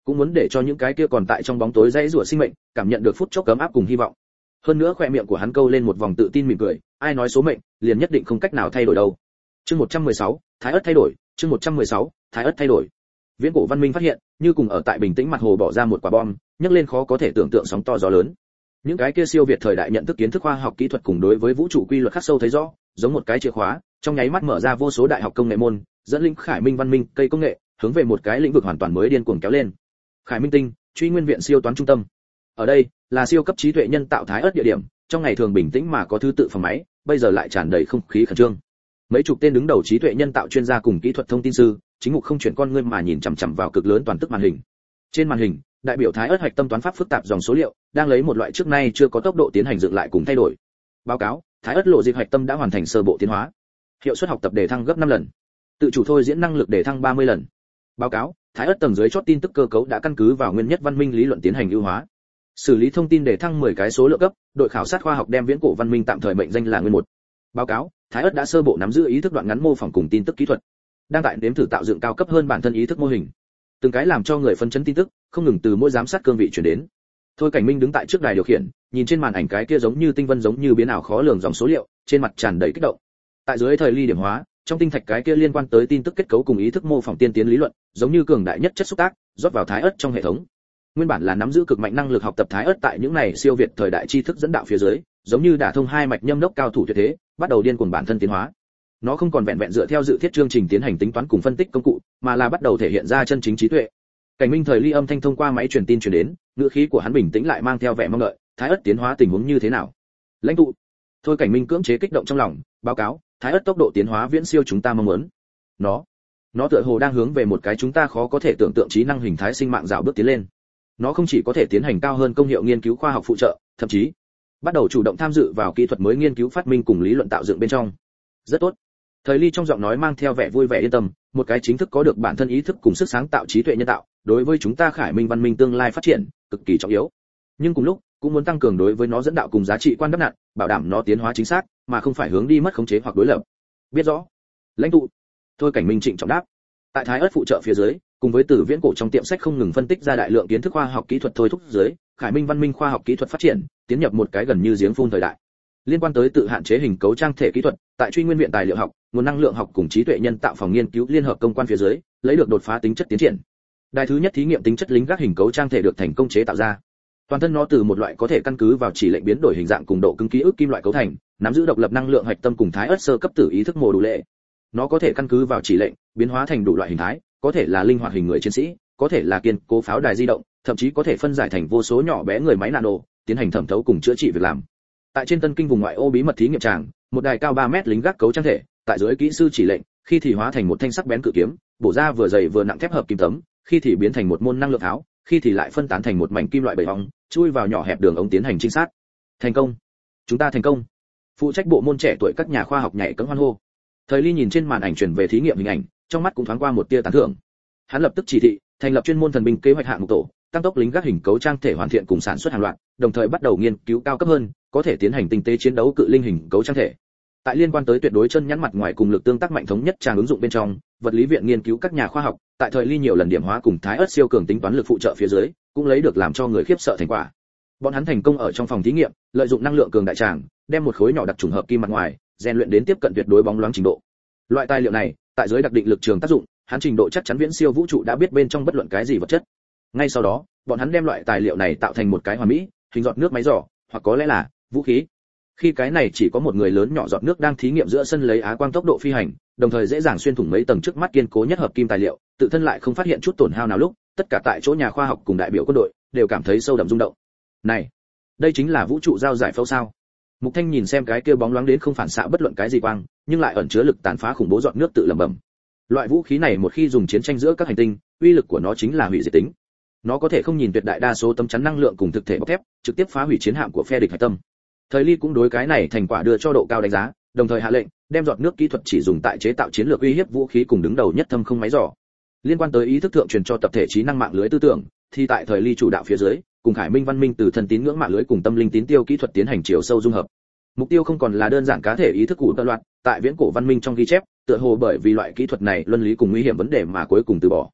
cũng muốn để cho những cái kia còn tại trong bóng tối dãy rủa sinh mệnh cảm nhận được phút chốc cấm áp cùng hy vọng. Hơn nữa khóe miệng của hắn câu lên một vòng tự tin mỉm cười, ai nói số mệnh liền nhất định không cách nào thay đổi đâu. Chương một trăm mười sáu, Thái Ất thay đổi, chương một trăm mười sáu, Thái Ất thay đổi. Viễn cổ văn minh phát hiện, như cùng ở tại bình tĩnh mặt hồ bỏ ra một quả bom, nhấc lên khó có thể tưởng tượng sóng to gió lớn. Những cái kia siêu việt thời đại nhận thức kiến thức khoa học kỹ thuật cùng đối với vũ trụ quy luật khắc sâu thấy rõ, giống một cái chìa khóa, trong nháy mắt mở ra vô số đại học công nghệ môn, dẫn linh Khải Minh văn minh, cây công nghệ, hướng về một cái lĩnh vực hoàn toàn mới điên cuồng kéo lên. Khải Minh tinh, Truy Nguyên viện siêu toán trung tâm. Ở đây, là siêu cấp trí tuệ nhân tạo Thái Ất địa điểm, trong ngày thường bình tĩnh mà có thứ tự phòng máy, bây giờ lại tràn đầy không khí khẩn trương. Mấy chục tên đứng đầu trí tuệ nhân tạo chuyên gia cùng kỹ thuật thông tin sư, chính mục không chuyển con ngươi mà nhìn chằm chằm vào cực lớn toàn tức màn hình. Trên màn hình, đại biểu Thái Ất hạch tâm toán pháp phức tạp dòng số liệu, đang lấy một loại trước nay chưa có tốc độ tiến hành dựng lại cùng thay đổi. Báo cáo, Thái Ất lộ dịch hạch tâm đã hoàn thành sơ bộ tiến hóa. Hiệu suất học tập đề thăng gấp năm lần. Tự chủ thôi diễn năng lực đề thăng ba mươi lần. Báo cáo, Thái Ất tầng dưới chót tin tức cơ cấu đã căn cứ vào nguyên nhất văn minh lý luận tiến hành ưu hóa. Xử lý thông tin đề thăng mười cái số lượng cấp, đội khảo sát khoa học đem viễn cổ văn minh tạm thời mệnh danh là nguyên một. Báo cáo, Thái Ất đã sơ bộ nắm giữ ý thức đoạn ngắn mô phỏng cùng tin tức kỹ thuật, đang tại nếm thử tạo dựng cao cấp hơn bản thân ý thức mô hình. Từng cái làm cho người phấn chấn tin tức, không ngừng từ mỗi giám sát cương vị truyền đến. Thôi Cảnh Minh đứng tại trước đài điều khiển, nhìn trên màn ảnh cái kia giống như tinh vân giống như biến ảo khó lường dòng số liệu, trên mặt tràn đầy kích động. Tại dưới thời ly điểm hóa, trong tinh thạch cái kia liên quan tới tin tức kết cấu cùng ý thức mô phỏng tiên tiến lý luận, giống như cường đại nhất chất xúc tác, rót vào Thái Ất trong hệ thống. Nguyên bản là nắm giữ cực mạnh năng lực học tập Thái Ất tại những này siêu việt thời đại tri thức dẫn đạo phía dưới, giống như đả thông hai mạch nhâm đốc cao thủ tuyệt thế, bắt đầu điên cuồng bản thân tiến hóa. Nó không còn vẹn vẹn dựa theo dự thiết chương trình tiến hành tính toán cùng phân tích công cụ, mà là bắt đầu thể hiện ra chân chính trí tuệ. Cảnh Minh thời ly âm thanh thông qua máy truyền tin truyền đến, ngữ khí của hắn bình tĩnh lại mang theo vẻ mong đợi, Thái Ất tiến hóa tình huống như thế nào? Lãnh tụ. Thôi Cảnh Minh cưỡng chế kích động trong lòng, báo cáo, Thái Ất tốc độ tiến hóa viễn siêu chúng ta mong muốn. Nó, nó tựa hồ đang hướng về một cái chúng ta khó có thể tưởng tượng trí năng hình thái sinh mạng dạo bước tiến lên. Nó không chỉ có thể tiến hành cao hơn công hiệu nghiên cứu khoa học phụ trợ, thậm chí bắt đầu chủ động tham dự vào kỹ thuật mới nghiên cứu phát minh cùng lý luận tạo dựng bên trong. Rất tốt. Thời ly trong giọng nói mang theo vẻ vui vẻ yên tâm, một cái chính thức có được bản thân ý thức cùng sức sáng tạo trí tuệ nhân tạo, đối với chúng ta Khải Minh văn minh tương lai phát triển cực kỳ trọng yếu. Nhưng cùng lúc, cũng muốn tăng cường đối với nó dẫn đạo cùng giá trị quan đắp nặn, bảo đảm nó tiến hóa chính xác, mà không phải hướng đi mất khống chế hoặc đối lập. Biết rõ. Lãnh tụ. Thôi Cảnh Minh trịnh trọng đáp. Tại Thái Ất phụ trợ phía dưới, cùng với từ viễn cổ trong tiệm sách không ngừng phân tích ra đại lượng kiến thức khoa học kỹ thuật thôi thúc dưới, Khải Minh văn minh khoa học kỹ thuật phát triển, tiến nhập một cái gần như giếng phun thời đại. Liên quan tới tự hạn chế hình cấu trang thể kỹ thuật, tại Truy Nguyên viện tài liệu học, nguồn năng lượng học cùng trí tuệ nhân tạo phòng nghiên cứu liên hợp công quan phía dưới, lấy được đột phá tính chất tiến triển. Đài thứ nhất thí nghiệm tính chất lính gác hình cấu trang thể được thành công chế tạo ra. Toàn thân nó từ một loại có thể căn cứ vào chỉ lệnh biến đổi hình dạng cùng độ cứng ký ức kim loại cấu thành, nắm giữ độc lập năng lượng hạch tâm cùng Thái Ất sơ cấp tử ý thức mô đủ lệ. Nó có thể căn cứ vào chỉ lệnh, biến hóa thành đủ loại hình thái, có thể là linh hoạt hình người chiến sĩ, có thể là kiên cố pháo đài di động, thậm chí có thể phân giải thành vô số nhỏ bé người máy nano, tiến hành thẩm thấu cùng chữa trị việc làm. Tại trên Tân Kinh vùng ngoại ô bí mật thí nghiệm tràng, một đài cao ba mét lính gác cấu trang thể, tại dưới kỹ sư chỉ lệnh, khi thì hóa thành một thanh sắc bén cự kiếm, bổ ra vừa dày vừa nặng thép hợp kim tấm, khi thì biến thành một môn năng lượng tháo, khi thì lại phân tán thành một mảnh kim loại bầy ong, chui vào nhỏ hẹp đường ống tiến hành trinh sát. Thành công! Chúng ta thành công! Phụ trách bộ môn trẻ tuổi các nhà khoa học nhảy cẫng hoan hô. Thời Ly nhìn trên màn ảnh truyền về thí nghiệm hình ảnh, trong mắt cũng thoáng qua một tia tán thưởng. Hắn lập tức chỉ thị, thành lập chuyên môn thần binh kế hoạch hạng mục tổ, tăng tốc lính gác hình cấu trang thể hoàn thiện cùng sản xuất hàng loạt, đồng thời bắt đầu nghiên cứu cao cấp hơn, có thể tiến hành tinh tế chiến đấu cự linh hình cấu trang thể. Tại liên quan tới tuyệt đối chân nhắn mặt ngoài cùng lực tương tác mạnh thống nhất tràng ứng dụng bên trong, vật lý viện nghiên cứu các nhà khoa học, tại Thời Ly nhiều lần điểm hóa cùng Thái Ất siêu cường tính toán lực phụ trợ phía dưới, cũng lấy được làm cho người khiếp sợ thành quả. Bọn hắn thành công ở trong phòng thí nghiệm, lợi dụng năng lượng cường đại tràng, đem một khối nhỏ đặc trùng hợp kim mặt ngoài, rèn luyện đến tiếp cận tuyệt đối bóng loáng trình độ. Loại tài liệu này, tại dưới đặc định lực trường tác dụng, hắn trình độ chắc chắn viễn siêu vũ trụ đã biết bên trong bất luận cái gì vật chất. Ngay sau đó, bọn hắn đem loại tài liệu này tạo thành một cái hoàn mỹ, hình giọt nước máy giỏ, hoặc có lẽ là vũ khí. Khi cái này chỉ có một người lớn nhỏ giọt nước đang thí nghiệm giữa sân lấy á quang tốc độ phi hành, đồng thời dễ dàng xuyên thủng mấy tầng trước mắt kiên cố nhất hợp kim tài liệu, tự thân lại không phát hiện chút tổn hao nào lúc, tất cả tại chỗ nhà khoa học cùng đại biểu quân đội đều cảm thấy sâu đậm rung động. Này, đây chính là vũ trụ giao giải phẫu sao? Mục Thanh nhìn xem cái kia bóng loáng đến không phản xạ bất luận cái gì quang, nhưng lại ẩn chứa lực tàn phá khủng bố giọt nước tự lẩm bẩm. Loại vũ khí này một khi dùng chiến tranh giữa các hành tinh, uy lực của nó chính là hủy diệt tính. Nó có thể không nhìn tuyệt đại đa số tấm chắn năng lượng cùng thực thể bọc thép, trực tiếp phá hủy chiến hạm của phe địch hải tâm. Thời Ly cũng đối cái này thành quả đưa cho độ cao đánh giá, đồng thời hạ lệnh đem giọt nước kỹ thuật chỉ dùng tại chế tạo chiến lược uy hiếp vũ khí cùng đứng đầu nhất thâm không máy giỏ. Liên quan tới ý thức thượng truyền cho tập thể trí năng mạng lưới tư tưởng, thì tại Thời Ly chủ đạo phía dưới, cùng Khải Minh văn minh từ thần tín ngưỡng mạng lưới cùng tâm linh tín tiêu kỹ thuật tiến hành chiều sâu dung hợp. Mục tiêu không còn là đơn giản cá thể ý thức cụ tơ loạt, tại viễn cổ văn minh trong ghi chép, tựa hồ bởi vì loại kỹ thuật này luân lý cùng nguy hiểm vấn đề mà cuối cùng từ bỏ.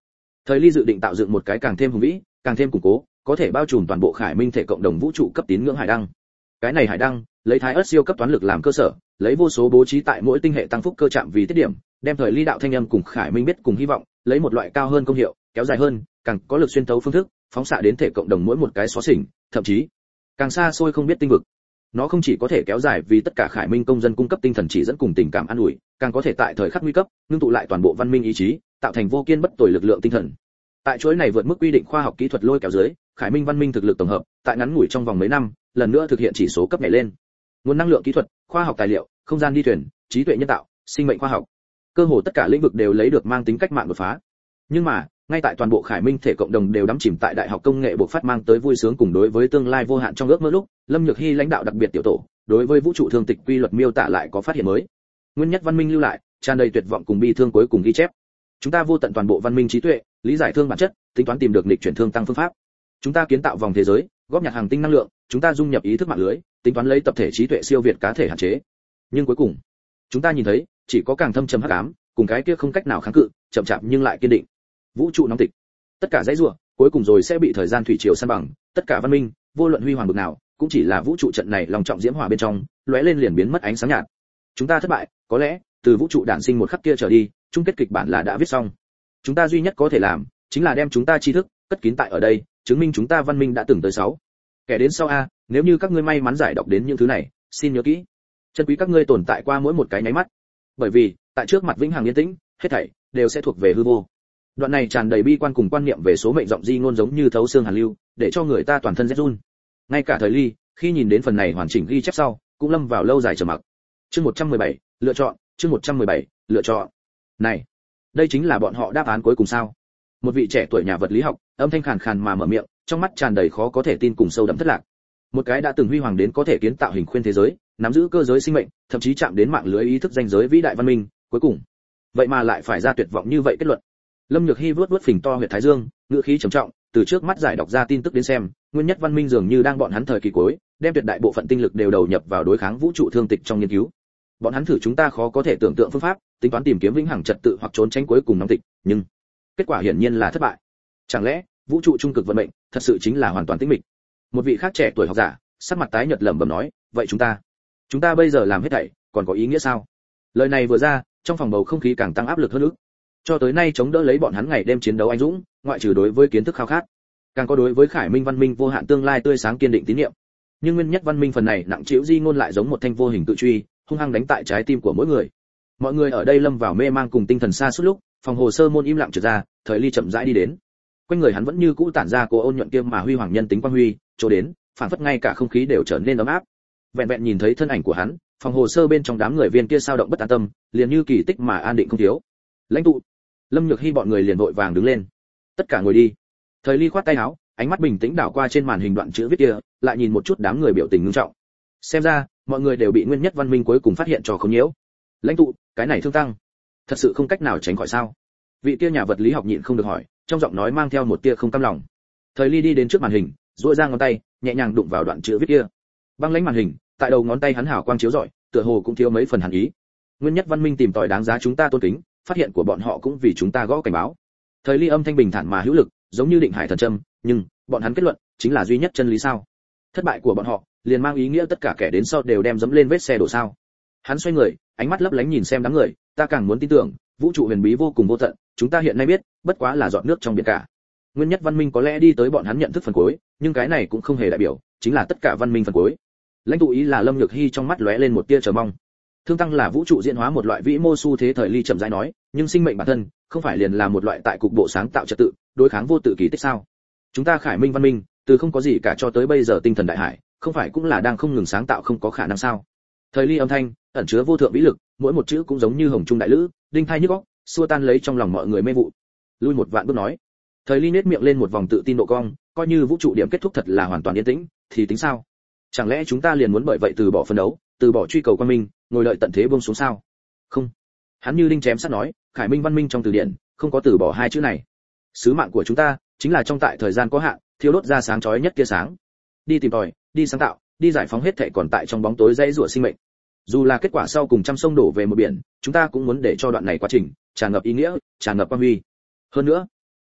Thời Ly dự định tạo dựng một cái càng thêm hùng vĩ, càng thêm củng cố, có thể bao trùm toàn bộ Khải Minh thể cộng đồng vũ trụ cấp tín ngưỡng hải đăng. Cái này hải đăng, lấy Thái Ức siêu cấp toán lực làm cơ sở, lấy vô số bố trí tại mỗi tinh hệ tăng phúc cơ chạm vì tiết điểm, đem Thời Ly đạo thanh âm cùng Khải Minh biết cùng hy vọng, lấy một loại cao hơn công hiệu, kéo dài hơn, càng có lực xuyên thấu phương thức, phóng xạ đến thể cộng đồng mỗi một cái xó xỉnh, thậm chí càng xa xôi không biết tinh vực. Nó không chỉ có thể kéo dài vì tất cả Khải Minh công dân cung cấp tinh thần chỉ dẫn cùng tình cảm an ủi, càng có thể tại thời khắc nguy cấp, ngưng tụ lại toàn bộ văn minh ý chí, tạo thành vô kiên bất tồi lực lượng tinh thần. Tại chuỗi này vượt mức quy định khoa học kỹ thuật lôi kéo dưới, Khải Minh văn minh thực lực tổng hợp, tại ngắn ngủi trong vòng mấy năm, lần nữa thực hiện chỉ số cấp nhảy lên. Nguồn năng lượng kỹ thuật, khoa học tài liệu, không gian đi thuyền, trí tuệ nhân tạo, sinh mệnh khoa học, cơ hồ tất cả lĩnh vực đều lấy được mang tính cách mạng đột phá. Nhưng mà, ngay tại toàn bộ Khải Minh thể cộng đồng đều đắm chìm tại đại học công nghệ bộc phát mang tới vui sướng cùng đối với tương lai vô hạn trong ước mơ lúc, Lâm Nhược Hi lãnh đạo đặc biệt tiểu tổ, đối với vũ trụ thương tịch quy luật miêu tả lại có phát hiện mới. Nguyên nhất văn minh lưu lại, tràn đầy tuyệt vọng cùng bi thương cuối cùng ghi chép. Chúng ta vô tận toàn bộ văn minh trí tuệ, lý giải thương bản chất, tính toán tìm được nghịch chuyển thương tăng phương pháp. Chúng ta kiến tạo vòng thế giới, góp nhặt hàng tinh năng lượng, chúng ta dung nhập ý thức mạng lưới, tính toán lấy tập thể trí tuệ siêu việt cá thể hạn chế. Nhưng cuối cùng, chúng ta nhìn thấy, chỉ có càng thâm trầm hắc ám, cùng cái kia không cách nào kháng cự, chậm chạp nhưng lại kiên định. Vũ trụ nóng tịch, tất cả dãy rủa, cuối cùng rồi sẽ bị thời gian thủy triều san bằng, tất cả văn minh, vô luận huy hoàng bực nào, cũng chỉ là vũ trụ trận này lòng trọng diễm hỏa bên trong, lóe lên liền biến mất ánh sáng nhạt. Chúng ta thất bại, có lẽ, từ vũ trụ đản sinh một khắc kia trở đi, chung kết kịch bản là đã viết xong. Chúng ta duy nhất có thể làm, chính là đem chúng ta tri thức cất kín tại ở đây, chứng minh chúng ta văn minh đã từng tới sáu. Kẻ đến sau a, nếu như các ngươi may mắn giải đọc đến những thứ này, xin nhớ kỹ, chân quý các ngươi tồn tại qua mỗi một cái nháy mắt. Bởi vì, tại trước mặt vĩnh hằng yên tĩnh, hết thảy đều sẽ thuộc về hư vô. Đoạn này tràn đầy bi quan cùng quan niệm về số mệnh giọng di ngôn giống như thấu xương hàn lưu, để cho người ta toàn thân rét run. Ngay cả Thời Ly, khi nhìn đến phần này hoàn chỉnh ghi chép sau, cũng lâm vào lâu dài trầm mặc. Chương một trăm mười bảy, lựa chọn, chương một trăm mười bảy, lựa chọn. Này, đây chính là bọn họ đáp án cuối cùng sao? Một vị trẻ tuổi nhà vật lý học, âm thanh khàn khàn mà mở miệng, trong mắt tràn đầy khó có thể tin cùng sâu đậm thất lạc. Một cái đã từng huy hoàng đến có thể kiến tạo hình khuyên thế giới, nắm giữ cơ giới sinh mệnh, thậm chí chạm đến mạng lưới ý thức danh giới vĩ đại văn minh, cuối cùng, vậy mà lại phải ra tuyệt vọng như vậy kết luận. Lâm Nhược Hi vuốt vuốt phình to huyệt thái dương, ngữ khí trầm trọng, từ trước mắt giải đọc ra tin tức đến xem, nguyên nhất văn minh dường như đang bọn hắn thời kỳ cuối, đem tuyệt đại bộ phận tinh lực đều đầu nhập vào đối kháng vũ trụ thương tịch trong nghiên cứu. Bọn hắn thử chúng ta khó có thể tưởng tượng phương pháp, tính toán tìm kiếm vĩnh hằng trật tự hoặc trốn tránh cuối cùng nóng tịch, nhưng kết quả hiển nhiên là thất bại. Chẳng lẽ, vũ trụ trung cực vận mệnh, thật sự chính là hoàn toàn tĩnh mịch? Một vị khác trẻ tuổi học giả, sắc mặt tái nhợt lẩm bẩm nói, vậy chúng ta, chúng ta bây giờ làm hết thảy, còn có ý nghĩa sao? Lời này vừa ra, trong phòng bầu không khí càng tăng áp lực hơn nữa. Cho tới nay chống đỡ lấy bọn hắn ngày đêm chiến đấu anh dũng, ngoại trừ đối với kiến thức khao khát, càng có đối với Khải Minh văn minh vô hạn tương lai tươi sáng kiên định tín niệm. Nhưng nguyên nhất văn minh phần này nặng trĩu di ngôn lại giống một thanh vô hình tự truy, hung hăng đánh tại trái tim của mỗi người. Mọi người ở đây lâm vào mê mang cùng tinh thần xa suốt lúc, phòng hồ sơ môn im lặng trượt ra, Thời Ly chậm rãi đi đến. Quanh người hắn vẫn như cũ tản ra cô ôn nhuận kiêm mà huy hoàng nhân tính quang huy, chỗ đến, phản phất ngay cả không khí đều trở nên ấm áp. Vẹn vẹn nhìn thấy thân ảnh của hắn, phòng hồ sơ bên trong đám người viên kia sao động bất an tâm, liền như kỳ tích mà an định không thiếu. Lãnh tụ, Lâm Nhược Hi bọn người liền vội vàng đứng lên. Tất cả ngồi đi. Thời Ly khoát tay áo, ánh mắt bình tĩnh đảo qua trên màn hình đoạn chữ viết kia, lại nhìn một chút đám người biểu tình nghiêm trọng. Xem ra, mọi người đều bị nguyên nhất văn minh cuối cùng phát hiện trò không nhiễu. Lãnh tụ, cái này thương tăng, thật sự không cách nào tránh khỏi sao? Vị kia nhà vật lý học nhịn không được hỏi, trong giọng nói mang theo một tia không cam lòng. Thời Ly đi đến trước màn hình, duỗi ra ngón tay, nhẹ nhàng đụng vào đoạn chữ viết kia. Băng lãnh màn hình, tại đầu ngón tay hắn hào quang chiếu rọi, tựa hồ cũng thiếu mấy phần hàn ý. Nguyên nhất văn minh tìm tòi đáng giá chúng ta tôn kính, phát hiện của bọn họ cũng vì chúng ta gõ cảnh báo. Thời Ly âm thanh bình thản mà hữu lực, giống như định hải thần châm, nhưng bọn hắn kết luận chính là duy nhất chân lý sao? Thất bại của bọn họ liền mang ý nghĩa tất cả kẻ đến sau đều đem dẫm lên vết xe đổ sao? Hắn xoay người, ánh mắt lấp lánh nhìn xem đám người, ta càng muốn tin tưởng, vũ trụ huyền bí vô cùng vô tận, chúng ta hiện nay biết, bất quá là giọt nước trong biển cả. Nguyên nhất văn minh có lẽ đi tới bọn hắn nhận thức phần cuối, nhưng cái này cũng không hề đại biểu chính là tất cả văn minh phần cuối. Lãnh tụ ý là Lâm Nhược Hi trong mắt lóe lên một tia chờ mong. Thương tăng là vũ trụ diễn hóa một loại vĩ mô xu thế. Thời Ly chậm rãi nói, nhưng sinh mệnh bản thân không phải liền là một loại tại cục bộ sáng tạo trật tự, đối kháng vô tự kỳ tích sao? Chúng ta Khải Minh văn minh, từ không có gì cả cho tới bây giờ tinh thần đại hải, không phải cũng là đang không ngừng sáng tạo không có khả năng sao? Thời Ly âm thanh ẩn chứa vô thượng vĩ lực, mỗi một chữ cũng giống như hồng trung đại lữ, đinh thai nhức óc, xua tan lấy trong lòng mọi người mê vụ. Lui một vạn bước nói. Thời Ly nhếch miệng lên một vòng tự tin độ cong, coi như vũ trụ điểm kết thúc thật là hoàn toàn yên tĩnh, thì tính sao? Chẳng lẽ chúng ta liền muốn bởi vậy từ bỏ phân đấu, từ bỏ truy cầu quan minh, ngồi đợi tận thế buông xuống sao? Không. Hắn như đinh chém sắt nói, Khải Minh văn minh trong từ điển không có từ bỏ hai chữ này. Sứ mạng của chúng ta chính là trong tại thời gian có hạn, thiêu đốt ra sáng chói nhất tia sáng. Đi tìm tòi, đi sáng tạo, đi giải phóng hết thảy còn tại trong bóng tối dãy rủa sinh mệnh. Dù là kết quả sau cùng trăm sông đổ về một biển, chúng ta cũng muốn để cho đoạn này quá trình tràn ngập ý nghĩa, tràn ngập quang huy. Hơn nữa,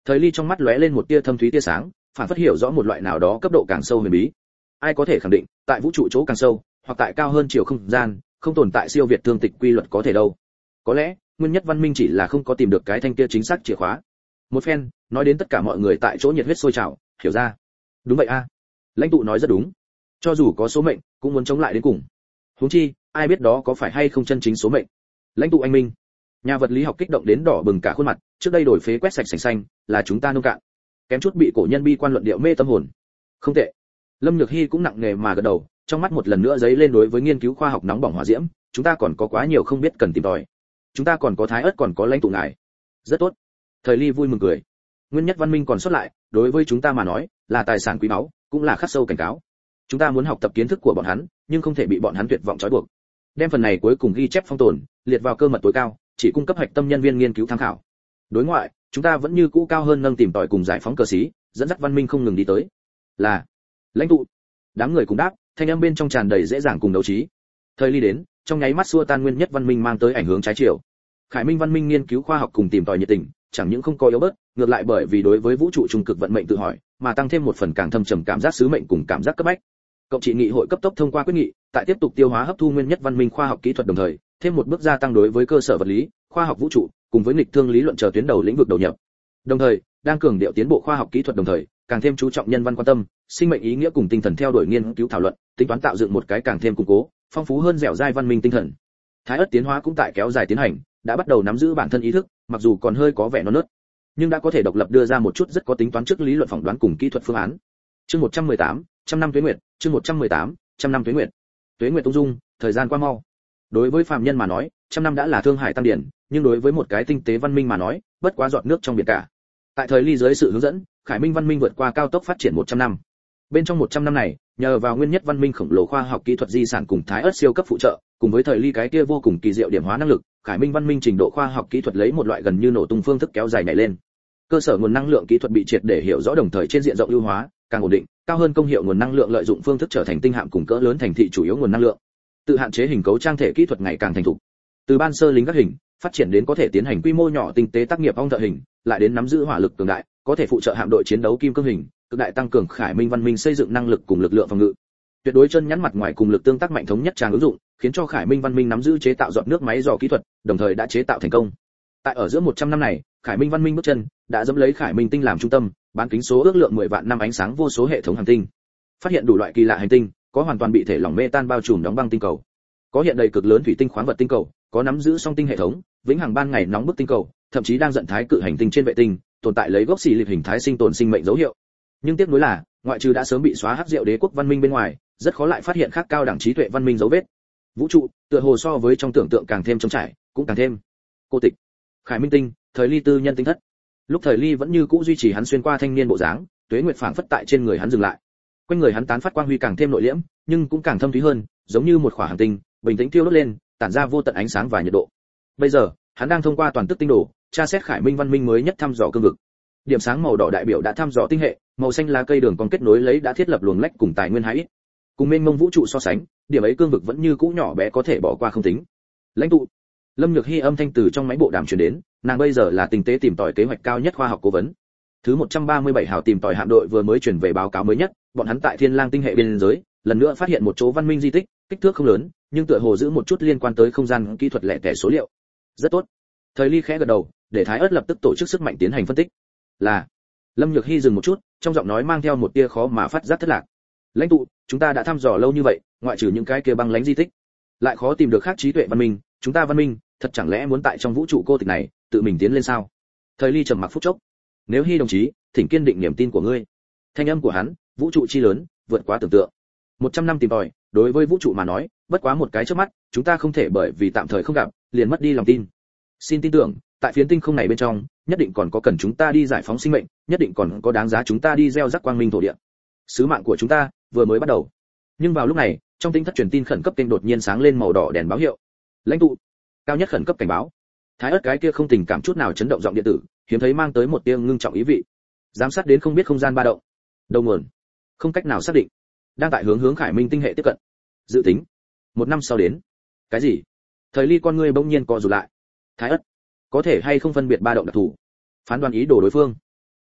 Thời Ly trong mắt lóe lên một tia thâm thúy tia sáng, phản phất hiểu rõ một loại nào đó cấp độ càng sâu huyền bí. Ai có thể khẳng định, tại vũ trụ chỗ càng sâu, hoặc tại cao hơn chiều không gian, không tồn tại siêu việt tương tịch quy luật có thể đâu. Có lẽ, nguyên nhất văn minh chỉ là không có tìm được cái thanh kia chính xác chìa khóa. Một phen, nói đến tất cả mọi người tại chỗ nhiệt huyết sôi trào, hiểu ra. Đúng vậy a. Lãnh tụ nói rất đúng. Cho dù có số mệnh, cũng muốn chống lại đến cùng. Huống chi, ai biết đó có phải hay không chân chính số mệnh. Lãnh tụ anh minh. Nhà vật lý học kích động đến đỏ bừng cả khuôn mặt, trước đây đổi phế quét sạch sành xanh, là chúng ta nông cạn. Kém chút bị cổ nhân bi quan luận điệu mê tâm hồn. Không tệ. Lâm Nhược Hi cũng nặng nề mà gật đầu, trong mắt một lần nữa giấy lên đối với nghiên cứu khoa học nóng bỏng hỏa diễm, chúng ta còn có quá nhiều không biết cần tìm tòi. Chúng ta còn có Thái Ức còn có lãnh tụ ngài. Rất tốt. Thời Ly vui mừng cười. Nguyên nhất văn minh còn xuất lại, đối với chúng ta mà nói, là tài sản quý báu, cũng là khắc sâu cảnh cáo. Chúng ta muốn học tập kiến thức của bọn hắn, nhưng không thể bị bọn hắn tuyệt vọng trói buộc. Đem phần này cuối cùng ghi chép phong tồn, liệt vào cơ mật tối cao, chỉ cung cấp hạch tâm nhân viên nghiên cứu tham khảo. Đối ngoại, chúng ta vẫn như cũ cao hơn nâng tìm tòi cùng giải phóng cờ sĩ, dẫn dắt văn minh không ngừng đi tới. Là lãnh tụ. Đám người cùng đáp, thanh âm bên trong tràn đầy dễ dàng cùng đấu trí. Thời Ly đến, trong nháy mắt xua tan nguyên nhất văn minh mang tới ảnh hưởng trái chiều. Khải Minh văn minh nghiên cứu khoa học cùng tìm tòi nhiệt tình, chẳng những không có yếu bớt, ngược lại bởi vì đối với vũ trụ trung cực vận mệnh tự hỏi, mà tăng thêm một phần càng thâm trầm cảm giác sứ mệnh cùng cảm giác cấp bách. Cộng trị nghị hội cấp tốc thông qua quyết nghị, tại tiếp tục tiêu hóa hấp thu nguyên nhất văn minh khoa học kỹ thuật đồng thời, thêm một bước gia tăng đối với cơ sở vật lý, khoa học vũ trụ, cùng với nghịch thương lý luận chờ tuyến đầu lĩnh vực đầu nhập. Đồng thời, đang cường điệu tiến bộ khoa học kỹ thuật đồng thời, càng thêm chú trọng nhân văn quan tâm, sinh mệnh ý nghĩa cùng tinh thần theo đuổi nghiên cứu thảo luận, tính toán tạo dựng một cái càng thêm củng cố, phong phú hơn dẻo dai văn minh tinh thần. Thái ất tiến hóa cũng tại kéo dài tiến hành, đã bắt đầu nắm giữ bản thân ý thức, mặc dù còn hơi có vẻ non nớt, nhưng đã có thể độc lập đưa ra một chút rất có tính toán trước lý luận phỏng đoán cùng kỹ thuật phương án. Chương một trăm mười tám, trăm năm tuế nguyệt, chương một trăm mười tám, trăm năm tuế nguyệt. Tuế nguyệt tung dung, thời gian qua mau. Đối với phàm nhân mà nói, trăm năm đã là thương hải tăng điển, nhưng đối với một cái tinh tế văn minh mà nói, bất quá giọt nước trong biển cả. Tại thời Ly dưới sự hướng dẫn, Khải Minh văn minh vượt qua cao tốc phát triển một trăm năm. Bên trong một trăm năm này, nhờ vào nguyên nhất văn minh khổng lồ khoa học kỹ thuật di sản cùng Thái ớt siêu cấp phụ trợ, cùng với thời Ly cái kia vô cùng kỳ diệu điểm hóa năng lực, Khải Minh văn minh trình độ khoa học kỹ thuật lấy một loại gần như nổ tung phương thức kéo dài nhảy lên. Cơ sở nguồn năng lượng kỹ thuật bị triệt để hiểu rõ đồng thời trên diện rộng ưu hóa, càng ổn định, cao hơn công hiệu nguồn năng lượng lợi dụng phương thức trở thành tinh hạm cùng cỡ lớn thành thị chủ yếu nguồn năng lượng. Tự hạn chế hình cấu trang thể kỹ thuật ngày càng thành thục. Từ ban sơ lính các hình, phát triển đến có thể tiến hành quy mô nhỏ tinh tế tác nghiệp ong thợ hình, lại đến nắm giữ hỏa lực cường đại, có thể phụ trợ hạm đội chiến đấu kim cương hình, cực đại tăng cường Khải Minh văn minh xây dựng năng lực cùng lực lượng phòng ngự. Tuyệt đối chân nhắn mặt ngoài cùng lực tương tác mạnh thống nhất tràng ứng dụng, khiến cho Khải Minh văn minh nắm giữ chế tạo giọt nước máy dò kỹ thuật, đồng thời đã chế tạo thành công. Tại ở giữa một trăm năm này, Khải Minh văn minh bước chân đã dẫm lấy Khải Minh tinh làm trung tâm, bán kính số ước lượng mười vạn năm ánh sáng vô số hệ thống hành tinh. Phát hiện đủ loại kỳ lạ hành tinh, có hoàn toàn bị thể lỏng mê tan bao trùm đóng băng tinh cầu, có hiện đầy cực lớn thủy tinh khoáng vật tinh cầu, có nắm giữ song tinh hệ thống, vĩnh hằng ban ngày nóng bức tinh cầu, thậm chí đang giận thái cự hành tinh trên vệ tinh, tồn tại lấy gốc xì lịp hình thái sinh tồn sinh mệnh dấu hiệu. Nhưng tiếc nuối là, ngoại trừ đã sớm bị xóa hắc diệu đế quốc văn minh bên ngoài, rất khó lại phát hiện khác cao đẳng trí tuệ văn minh dấu vết. Vũ trụ, tựa hồ so với trong tưởng tượng càng thêm trống trải, cũng càng thêm cô tịch. Khải Minh tinh, thời Ly tư nhân tinh thất. Lúc thời Ly vẫn như cũ duy trì hắn xuyên qua thanh niên bộ dáng, tuế nguyệt phảng phất tại trên người hắn dừng lại. Quanh người hắn tán phát quang huy càng thêm nội liễm, nhưng cũng càng thâm thúy hơn, giống như một khỏa hành tinh, bình tĩnh thiêu đốt lên, tản ra vô tận ánh sáng và nhiệt độ. Bây giờ, hắn đang thông qua toàn tức tinh đồ, tra xét Khải Minh văn minh mới nhất thăm dò cương vực. Điểm sáng màu đỏ đại biểu đã thăm dò tinh hệ, màu xanh lá cây đường còn kết nối lấy đã thiết lập luồng lách cùng tài nguyên hái ít. Cùng mênh mông vũ trụ so sánh, điểm ấy cương vực vẫn như cũ nhỏ bé có thể bỏ qua không tính. Lãnh tụ. Lâm Nhược Hi âm thanh từ trong máy bộ đàm truyền đến, nàng bây giờ là tinh tế tìm tòi kế hoạch cao nhất khoa học cố vấn. Thứ một trăm ba mươi bảy hào tìm tòi hạm đội vừa mới chuyển về báo cáo mới nhất, bọn hắn tại Thiên Lang tinh hệ biên giới, lần nữa phát hiện một chỗ văn minh di tích, kích thước không lớn, nhưng tựa hồ giữ một chút liên quan tới không gian kỹ thuật lẻ tẻ số liệu. Rất tốt. Thời Ly khẽ gật đầu, để Thái ớt lập tức tổ chức sức mạnh tiến hành phân tích. Là. Lâm Nhược Hi dừng một chút, trong giọng nói mang theo một tia khó mà phát giác thất lạc. Lãnh tụ, chúng ta đã thăm dò lâu như vậy, ngoại trừ những cái kia băng lãnh di tích, lại khó tìm được khác trí tuệ văn minh, chúng ta văn minh, thật chẳng lẽ muốn tại trong vũ trụ cô tịch này, tự mình tiến lên sao? Thời Ly trầm mặc phút chốc. Nếu Hi đồng chí, thỉnh kiên định niềm tin của ngươi. Thanh âm của hắn, vũ trụ chi lớn, vượt quá tưởng tượng. một trăm năm tìm tòi, đối với vũ trụ mà nói, bất quá một cái chớp mắt, chúng ta không thể bởi vì tạm thời không gặp, liền mất đi lòng tin. Xin tin tưởng, tại phiến tinh không này bên trong, nhất định còn có cần chúng ta đi giải phóng sinh mệnh, nhất định còn có đáng giá chúng ta đi gieo rắc quang minh thổ địa. Sứ mạng của chúng ta vừa mới bắt đầu. Nhưng vào lúc này, trong tinh thất truyền tin khẩn cấp kênh đột nhiên sáng lên màu đỏ đèn báo hiệu. Lãnh tụ, cao nhất khẩn cấp cảnh báo. Thái ớt cái kia không tình cảm chút nào chấn động giọng điện tử, hiếm thấy mang tới một tia ngưng trọng ý vị. Giám sát đến không biết không gian ba động. Đầu nguồn, không cách nào xác định. Đang tại hướng hướng Khải Minh tinh hệ tiếp cận. Dự tính, một năm sau đến. Cái gì? Thời Ly con ngươi bỗng nhiên co rụt lại. Thái ớt, có thể hay không phân biệt ba động đặc thù, phán đoán ý đồ đối phương.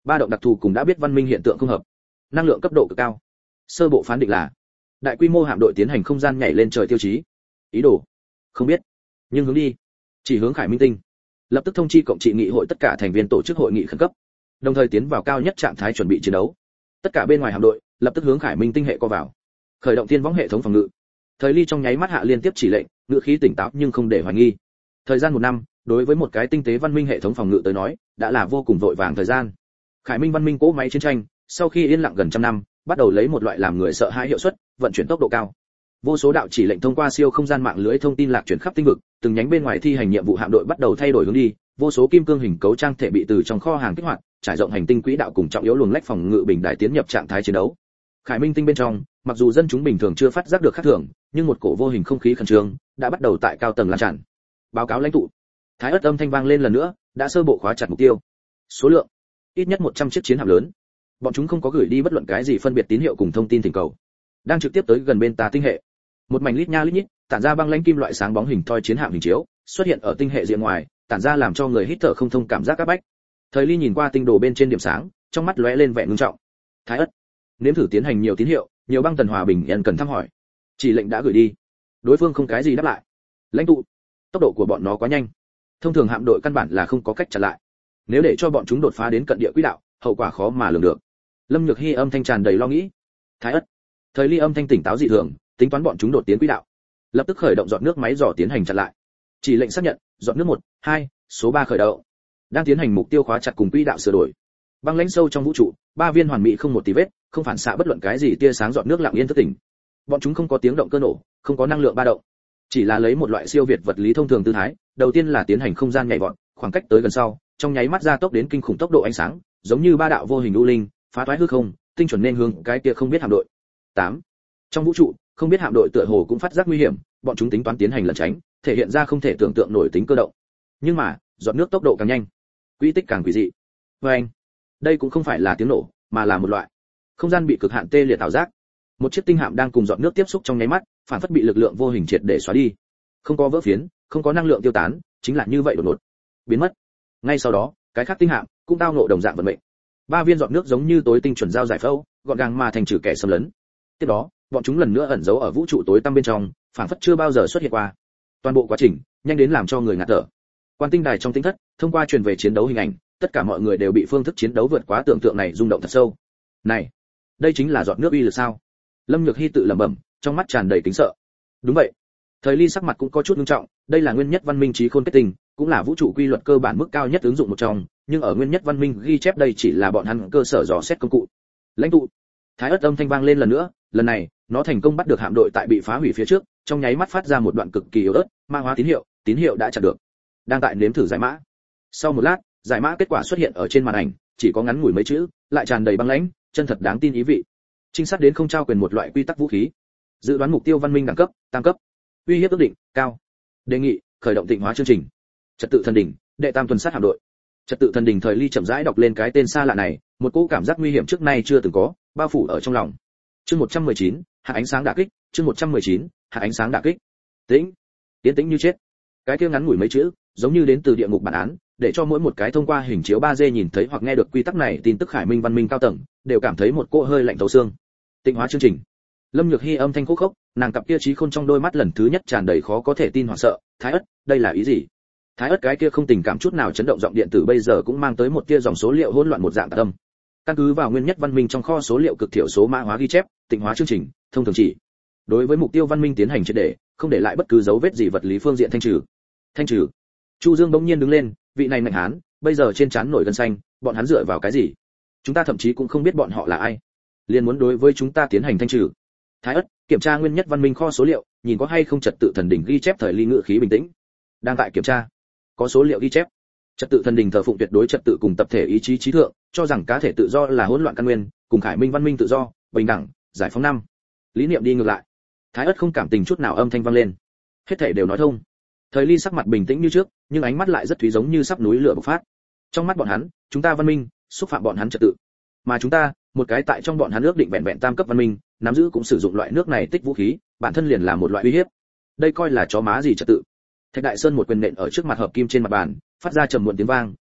ba động đặc thù cùng đã biết văn minh hiện tượng không hợp, năng lượng cấp độ cực cao. Sơ bộ phán định là đại quy mô hạm đội tiến hành không gian nhảy lên trời tiêu chí. Ý đồ không biết, nhưng hướng đi chỉ hướng Khải Minh tinh. Lập tức thông chi cộng trị nghị hội tất cả thành viên tổ chức hội nghị khẩn cấp, đồng thời tiến vào cao nhất trạng thái chuẩn bị chiến đấu. Tất cả bên ngoài hạm đội lập tức hướng Khải Minh tinh hệ co vào, khởi động tiên võng hệ thống phòng ngự. Thời Ly trong nháy mắt hạ liên tiếp chỉ lệnh, ngữ khí tỉnh táo nhưng không để hoài nghi. Thời gian một năm, đối với một cái tinh tế văn minh hệ thống phòng ngự tới nói, đã là vô cùng vội vàng thời gian. Khải Minh văn minh cỗ máy chiến tranh, sau khi yên lặng gần trăm năm, bắt đầu lấy một loại làm người sợ hãi hiệu suất, vận chuyển tốc độ cao. Vô số đạo chỉ lệnh thông qua siêu không gian mạng lưới thông tin lạc chuyển khắp tinh vực, từng nhánh bên ngoài thi hành nhiệm vụ hạm đội bắt đầu thay đổi hướng đi, vô số kim cương hình cấu trang thể bị từ trong kho hàng kích hoạt, trải rộng hành tinh quỹ đạo cùng trọng yếu luồng lách phòng ngự bình đại tiến nhập trạng thái chiến đấu. Khải Minh tinh bên trong, mặc dù dân chúng bình thường chưa phát giác được khác thường, nhưng một cổ vô hình không khí khẩn trương đã bắt đầu tại cao tầng lan tràn. Báo cáo lãnh tụ. Thái ớt âm thanh vang lên lần nữa, đã sơ bộ khóa chặt mục tiêu. Số lượng ít nhất một trăm chiếc chiến hạm lớn. Bọn chúng không có gửi đi bất luận cái gì phân biệt tín hiệu cùng thông tin thỉnh cầu, đang trực tiếp tới gần bên ta tinh hệ. Một mảnh lít nha lít nhít, tản ra băng lãnh kim loại sáng bóng hình thoi chiến hạm hình chiếu, xuất hiện ở tinh hệ diện ngoài, tản ra làm cho người hít thở không thông cảm giác áp bách. Thời Ly nhìn qua tinh đồ bên trên điểm sáng, trong mắt lóe lên vẻ ngưng trọng. Thái ất, nếm thử tiến hành nhiều tín hiệu, nhiều băng tần hòa bình nhân cần thăm hỏi. Chỉ lệnh đã gửi đi, đối phương không cái gì đáp lại. Lãnh tụ, tốc độ của bọn nó quá nhanh, thông thường hạm đội căn bản là không có cách chặn lại. Nếu để cho bọn chúng đột phá đến cận địa quỹ đạo, hậu quả khó mà lường được. Lâm Nhược Hi âm thanh tràn đầy lo nghĩ. Thái ất, Thời Ly âm thanh tỉnh táo dị thường, tính toán bọn chúng đột tiến quỹ đạo, lập tức khởi động giọt nước máy dò tiến hành chặn lại. Chỉ lệnh xác nhận, giọt nước một, hai, số ba khởi động. Đang tiến hành mục tiêu khóa chặt cùng quỹ đạo sửa đổi. Băng lãnh sâu trong vũ trụ, ba viên hoàn mỹ không một tì vết, không phản xạ bất luận cái gì tia sáng giọt nước lặng yên thức tỉnh. Bọn chúng không có tiếng động cơ nổ, không có năng lượng ba động, chỉ là lấy một loại siêu việt vật lý thông thường tư thái, đầu tiên là tiến hành không gian nhảy vọt, khoảng cách tới gần sau, trong nháy mắt gia tốc đến kinh khủng tốc độ ánh sáng, giống như ba đạo vô hình u linh, phá toái hư không, tinh chuẩn nên hướng cái kia không biết hạm đội. tám. Trong vũ trụ, không biết hạm đội tựa hồ cũng phát giác nguy hiểm, bọn chúng tính toán tiến hành lẩn tránh, thể hiện ra không thể tưởng tượng nổi tính cơ động. Nhưng mà, giọt nước tốc độ càng nhanh, quỹ tích càng quỷ dị. Và anh, đây cũng không phải là tiếng nổ, mà là một loại không gian bị cực hạn tê liệt ảo giác. Một chiếc tinh hạm đang cùng giọt nước tiếp xúc trong nháy mắt, phản phất bị lực lượng vô hình triệt để xóa đi. Không có vỡ phiến, không có năng lượng tiêu tán, chính là như vậy đột ngột biến mất. Ngay sau đó, cái khác tinh hạm cũng tao ngộ đồng dạng vận mệnh. Ba viên giọt nước giống như tối tinh chuẩn giao giải phẫu, gọn gàng mà thành trừ kẻ xâm lấn. Tiếp đó, bọn chúng lần nữa ẩn giấu ở vũ trụ tối tăm bên trong, phản phất chưa bao giờ xuất hiện qua. Toàn bộ quá trình nhanh đến làm cho người ngạt thở. Quan tinh đài trong tinh thất, thông qua truyền về chiến đấu hình ảnh, tất cả mọi người đều bị phương thức chiến đấu vượt quá tưởng tượng này rung động thật sâu. Này, đây chính là giọt nước uy lực sao? Lâm Nhược Hi tự lẩm bẩm, trong mắt tràn đầy kính sợ. Đúng vậy. Thời Ly sắc mặt cũng có chút nghiêm trọng, đây là nguyên nhất văn minh trí khôn kết tinh, cũng là vũ trụ quy luật cơ bản mức cao nhất ứng dụng một trong, nhưng ở nguyên nhất văn minh ghi chép đây chỉ là bọn hắn cơ sở dò xét công cụ. Lãnh tụ. Thái ớt âm thanh vang lên lần nữa, lần này, nó thành công bắt được hạm đội tại bị phá hủy phía trước, trong nháy mắt phát ra một đoạn cực kỳ yếu ớt, ma hóa tín hiệu, tín hiệu đã chặn được. Đang tại nếm thử giải mã. Sau một lát, giải mã kết quả xuất hiện ở trên màn ảnh, chỉ có ngắn ngủi mấy chữ, lại tràn đầy băng lãnh, chân thật đáng tin ý vị. Trinh sát đến không trao quyền một loại quy tắc vũ khí. Dự đoán mục tiêu văn minh đẳng cấp, tam cấp. Uy hiếp ước định, cao. Đề nghị, khởi động tịnh hóa chương trình. Trật tự thần đỉnh, đệ tam tuần sát hạm đội. Trật tự thần đỉnh. Thời Ly chậm rãi đọc lên cái tên xa lạ này, một cỗ cảm giác nguy hiểm trước nay chưa từng có, bao phủ ở trong lòng. Chương một trăm mười chín, hạt ánh sáng đả kích, chương một trăm mười chín, hạt ánh sáng đả kích. Tĩnh, tiến tĩnh như chết. Cái kia ngắn ngủi mấy chữ, giống như đến từ địa ngục bản án, để cho mỗi một cái thông qua hình chiếu ba D nhìn thấy hoặc nghe được quy tắc này tin tức Khải Minh văn minh cao tầng, đều cảm thấy một cỗ hơi lạnh thấu xương. Tịnh hóa chương trình. Lâm Nhược Hi âm thanh khô khốc, nàng cặp kia trí khôn trong đôi mắt lần thứ nhất tràn đầy khó có thể tin hoảng sợ. Thái ất, đây là ý gì? Thái ất cái kia không tình cảm chút nào chấn động giọng điện tử bây giờ cũng mang tới một tia dòng số liệu hỗn loạn một dạng tạc âm. Căn cứ vào nguyên nhất văn minh trong kho số liệu cực thiểu số mã hóa ghi chép, tịnh hóa chương trình, thông thường chỉ đối với mục tiêu văn minh tiến hành triệt để, không để lại bất cứ dấu vết gì vật lý phương diện thanh trừ. Thanh trừ. Chu Dương bỗng nhiên đứng lên, vị này mạnh hán, bây giờ trên trán nổi gân xanh, bọn hắn dựa vào cái gì? Chúng ta thậm chí cũng không biết bọn họ là ai, liền muốn đối với chúng ta tiến hành thanh trừ. Thái ất, kiểm tra nguyên nhất văn minh kho số liệu, nhìn có hay không trật tự thần đỉnh ghi chép. Thời Ly ngữ khí bình tĩnh. Đang tại kiểm tra. Có số liệu ghi chép. Trật tự thần đỉnh thờ phụng tuyệt đối trật tự cùng tập thể ý chí trí thượng, cho rằng cá thể tự do là hỗn loạn căn nguyên, cùng Khải Minh văn minh tự do, bình đẳng, giải phóng năm. Lý niệm đi ngược lại. Thái ất không cảm tình chút nào âm thanh vang lên. Hết thảy đều nói thông. Thời Ly sắc mặt bình tĩnh như trước, nhưng ánh mắt lại rất thúy giống như sắp núi lửa bộc phát. Trong mắt bọn hắn, chúng ta văn minh, xúc phạm bọn hắn trật tự. Mà chúng ta, một cái tại trong bọn hắn ước định vẹn vẹn tam cấp văn minh, nắm giữ cũng sử dụng loại nước này tích vũ khí, bản thân liền là một loại uy hiếp. Đây coi là chó má gì trật tự. Thạch Đại Sơn một quyền nện ở trước mặt hợp kim trên mặt bàn, phát ra trầm muộn tiếng vang,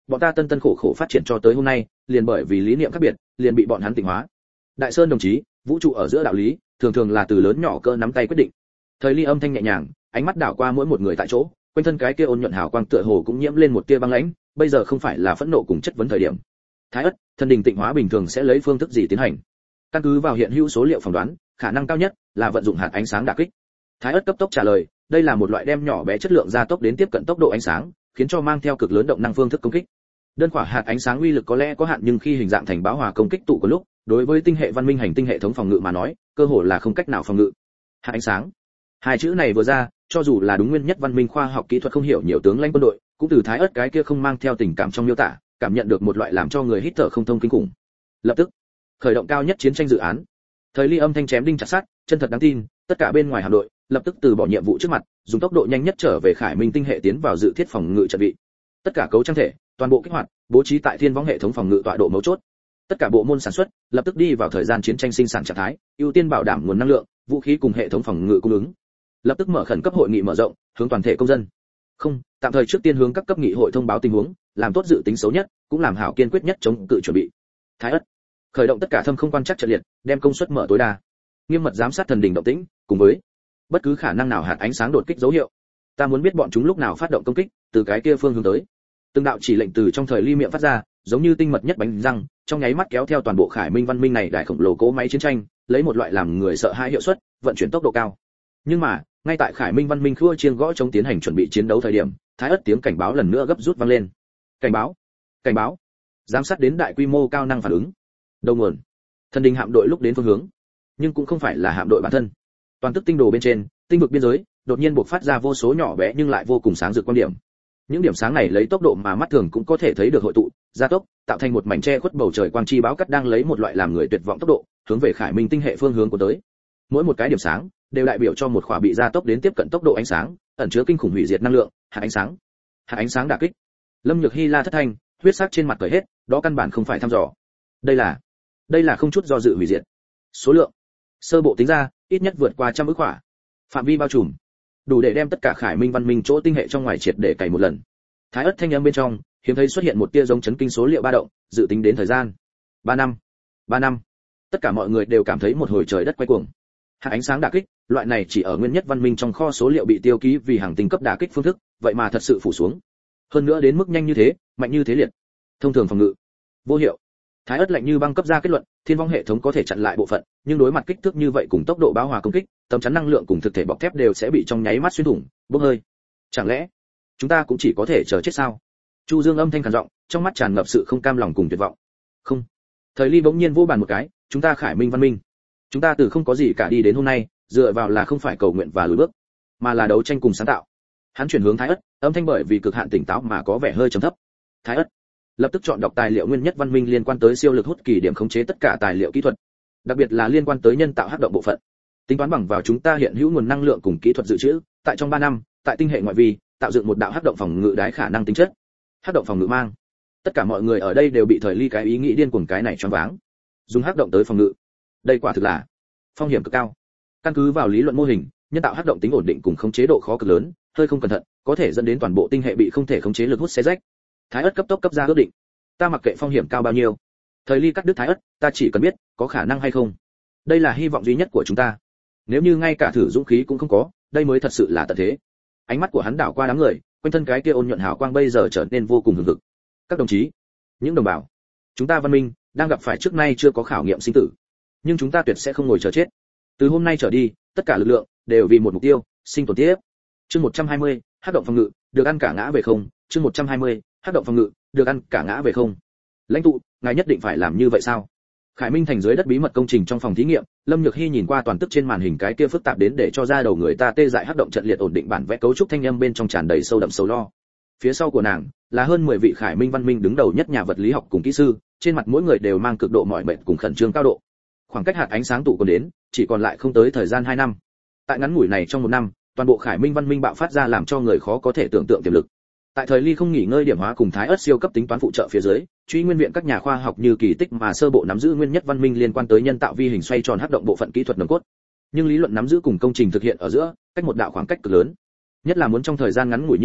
bọn ta tân tân khổ khổ phát triển cho tới hôm nay, liền bởi vì lý niệm khác biệt, liền bị bọn hắn tịnh hóa. Đại Sơn đồng chí, vũ trụ ở giữa đạo lý, thường thường là từ lớn nhỏ cỡ nắm tay quyết định. Thời Ly âm thanh nhẹ nhàng, ánh mắt đảo qua mỗi một người tại chỗ, quanh thân cái kia ôn nhuận hào quang tựa hồ cũng nhiễm lên một tia băng lãnh, bây giờ không phải là phẫn nộ cùng chất vấn thời điểm. Thái Ất, thần đình tịnh hóa bình thường sẽ lấy phương thức gì tiến hành? Căn cứ vào hiện hữu số liệu phỏng đoán, khả năng cao nhất là vận dụng hạt ánh sáng đả kích. Thái Ất cấp tốc trả lời, đây là một loại đem nhỏ bé chất lượng gia tốc đến tiếp cận tốc độ ánh sáng, khiến cho mang theo cực lớn động năng phương thức công kích. Đơn quả hạt ánh sáng uy lực có lẽ có hạn, nhưng khi hình dạng thành báo hòa công kích tụ của lúc, đối với tinh hệ văn minh hành tinh hệ thống phòng ngự mà nói, cơ hội là không cách nào phòng ngự. Hạt ánh sáng, hai chữ này vừa ra, cho dù là đúng nguyên nhất văn minh khoa học kỹ thuật không hiểu nhiều tướng lãnh quân đội, cũng từ Thái Ất cái kia không mang theo tình cảm trong miêu tả, cảm nhận được một loại làm cho người hít thở không thông kinh khủng. Lập tức, khởi động cao nhất chiến tranh dự án. Thời Ly âm thanh chém đinh chặt sắt, chân thật đáng tin, tất cả bên ngoài hạm đội lập tức từ bỏ nhiệm vụ trước mặt, dùng tốc độ nhanh nhất trở về Khải Minh tinh hệ tiến vào dự thiết phòng ngự trận vị. Tất cả cấu trang thể, toàn bộ kích hoạt, bố trí tại thiên võng hệ thống phòng ngự tọa độ mấu chốt. Tất cả bộ môn sản xuất lập tức đi vào thời gian chiến tranh sinh sản trạng thái, ưu tiên bảo đảm nguồn năng lượng, vũ khí cùng hệ thống phòng ngự cung ứng. Lập tức mở khẩn cấp hội nghị mở rộng, hướng toàn thể công dân. Không, tạm thời trước tiên hướng các cấp nghị hội thông báo tình huống, làm tốt dự tính xấu nhất, cũng làm hảo kiên quyết nhất chống cự chuẩn bị. Thái Ất, khởi động tất cả thâm không quan trắc trận liệt, đem công suất mở tối đa. Nghiêm mật giám sát thần đình động tĩnh, cùng với bất cứ khả năng nào hạt ánh sáng đột kích dấu hiệu. Ta muốn biết bọn chúng lúc nào phát động công kích, từ cái kia phương hướng tới. Từng đạo chỉ lệnh từ trong thời Ly miệng phát ra, giống như tinh mật nhất bánh răng, trong nháy mắt kéo theo toàn bộ Khải Minh văn minh này đại khổng lồ cỗ máy chiến tranh, lấy một loại làm người sợ hãi hiệu suất, vận chuyển tốc độ cao. Nhưng mà, ngay tại Khải Minh văn minh khua chiêng gõ chống tiến hành chuẩn bị chiến đấu thời điểm, Thái Ất tiếng cảnh báo lần nữa gấp rút vang lên. Cảnh báo, cảnh báo, giám sát đến đại quy mô cao năng phản ứng. Đầu nguồn, thần đình hạm đội lúc đến phương hướng, nhưng cũng không phải là hạm đội bản thân. Toàn tức tinh đồ bên trên, tinh vực biên giới, đột nhiên bộc phát ra vô số nhỏ bé nhưng lại vô cùng sáng rực quan điểm. Những điểm sáng này lấy tốc độ mà mắt thường cũng có thể thấy được hội tụ, gia tốc, tạo thành một mảnh che khuất bầu trời quang chi báo cắt đang lấy một loại làm người tuyệt vọng tốc độ, hướng về Khải Minh tinh hệ phương hướng của tới. Mỗi một cái điểm sáng đều đại biểu cho một khỏa bị gia tốc đến tiếp cận tốc độ ánh sáng, ẩn chứa kinh khủng hủy diệt năng lượng, hạt ánh sáng. Hạt ánh sáng đả kích. Lâm Nhược Hy la thất thanh, huyết sắc trên mặt cởi hết, đó căn bản không phải thăm dò. Đây là, đây là không chút do dự hủy diệt. Số lượng, sơ bộ tính ra, ít nhất vượt qua trăm ức khỏa. Phạm vi bao trùm, đủ để đem tất cả Khải Minh văn minh chỗ tinh hệ trong ngoài triệt để cày một lần. Thái Ất thanh âm bên trong, hiếm thấy xuất hiện một tia giống chấn kinh số liệu ba động, dự tính đến thời gian. ba năm. ba năm. Tất cả mọi người đều cảm thấy một hồi trời đất quay cuồng. Hạt ánh sáng đả kích, loại này chỉ ở nguyên nhất văn minh trong kho số liệu bị tiêu ký vì hàng tinh cấp đả kích phương thức, vậy mà thật sự phủ xuống. Hơn nữa đến mức nhanh như thế, mạnh như thế liệt. Thông thường phòng ngự, vô hiệu. Thái Ất lạnh như băng cấp ra kết luận, thiên vong hệ thống có thể chặn lại bộ phận, nhưng đối mặt kích thước như vậy cùng tốc độ báo hòa công kích, tấm chắn năng lượng cùng thực thể bọc thép đều sẽ bị trong nháy mắt xuyên thủng, bốc hơi. Chẳng lẽ chúng ta cũng chỉ có thể chờ chết sao? Chu Dương âm thanh khàn giọng, trong mắt tràn ngập sự không cam lòng cùng tuyệt vọng. Không. Thời Ly bỗng nhiên vô bàn một cái, chúng ta Khải Minh văn minh, chúng ta từ không có gì cả đi đến hôm nay, dựa vào là không phải cầu nguyện và lùi bước, mà là đấu tranh cùng sáng tạo. Hắn chuyển hướng Thái Ất, âm thanh bởi vì cực hạn tỉnh táo mà có vẻ hơi trầm thấp. Thái Ất, lập tức chọn đọc tài liệu nguyên nhất văn minh liên quan tới siêu lực hút kỳ điểm khống chế tất cả tài liệu kỹ thuật, đặc biệt là liên quan tới nhân tạo hắc động bộ phận. Tính toán bằng vào chúng ta hiện hữu nguồn năng lượng cùng kỹ thuật dự trữ, tại trong ba năm, tại tinh hệ ngoại vi, tạo dựng một đạo hắc động phòng ngự đái khả năng tính chất. Hắc động phòng ngự mang. Tất cả mọi người ở đây đều bị Thời Ly cái ý nghĩ điên cuồng cái này choáng váng. Dùng hắc động tới phòng ngự. Đây quả thực là phong hiểm cực cao. Căn cứ vào lý luận mô hình, nhân tạo hắc động tính ổn định cùng khống chế độ khó cực lớn, hơi không cẩn thận, có thể dẫn đến toàn bộ tinh hệ bị không thể khống chế lực hút xé rách. Thái Ất cấp tốc cấp ra ước định. Ta mặc kệ phong hiểm cao bao nhiêu. Thời Ly cắt đứt Thái Ất, ta chỉ cần biết có khả năng hay không. Đây là hy vọng duy nhất của chúng ta. Nếu như ngay cả thử dũng khí cũng không có, đây mới thật sự là tận thế. Ánh mắt của hắn đảo qua đám người, quanh thân cái kia ôn nhuận hào quang bây giờ trở nên vô cùng hừng hực. Các đồng chí, những đồng bào, chúng ta văn minh đang gặp phải trước nay chưa có khảo nghiệm sinh tử, nhưng chúng ta tuyệt sẽ không ngồi chờ chết. Từ hôm nay trở đi, tất cả lực lượng đều vì một mục tiêu, sinh tồn tiếp. Chương một trăm hai mươi, hắc động phòng ngự, được ăn cả ngã về không. Chương một trăm hai mươi, hắc động phòng ngự, được ăn cả ngã về không. Lãnh tụ, ngài nhất định phải làm như vậy sao? Khải Minh thành dưới đất bí mật công trình trong phòng thí nghiệm, Lâm Nhược Hy nhìn qua toàn tức trên màn hình cái kia phức tạp đến để cho ra đầu người ta tê dại hắc động trận liệt ổn định bản vẽ cấu trúc thanh âm bên trong tràn đầy sâu đậm sầu lo. Phía sau của nàng là hơn mười vị Khải Minh văn minh đứng đầu nhất nhà vật lý học cùng kỹ sư, trên mặt mỗi người đều mang cực độ mỏi mệt cùng khẩn trương cao độ. Khoảng cách hạt ánh sáng tụ còn đến, chỉ còn lại không tới thời gian hai năm. Tại ngắn ngủi này trong một năm, toàn bộ Khải Minh văn minh bạo phát ra làm cho người khó có thể tưởng tượng tiềm lực. Tại Thời Ly không nghỉ ngơi điểm hóa cùng Thái Ất siêu cấp tính toán phụ trợ phía dưới, Truy Nguyên viện các nhà khoa học như kỳ tích mà sơ bộ nắm giữ nguyên nhất văn minh liên quan tới nhân tạo vi hình xoay tròn hắc động bộ phận kỹ thuật nòng cốt. Nhưng lý luận nắm giữ cùng công trình thực hiện ở giữa, cách một đạo khoảng cách cực lớn. Nhất là muốn trong thời gian ngắn ngủi như thế,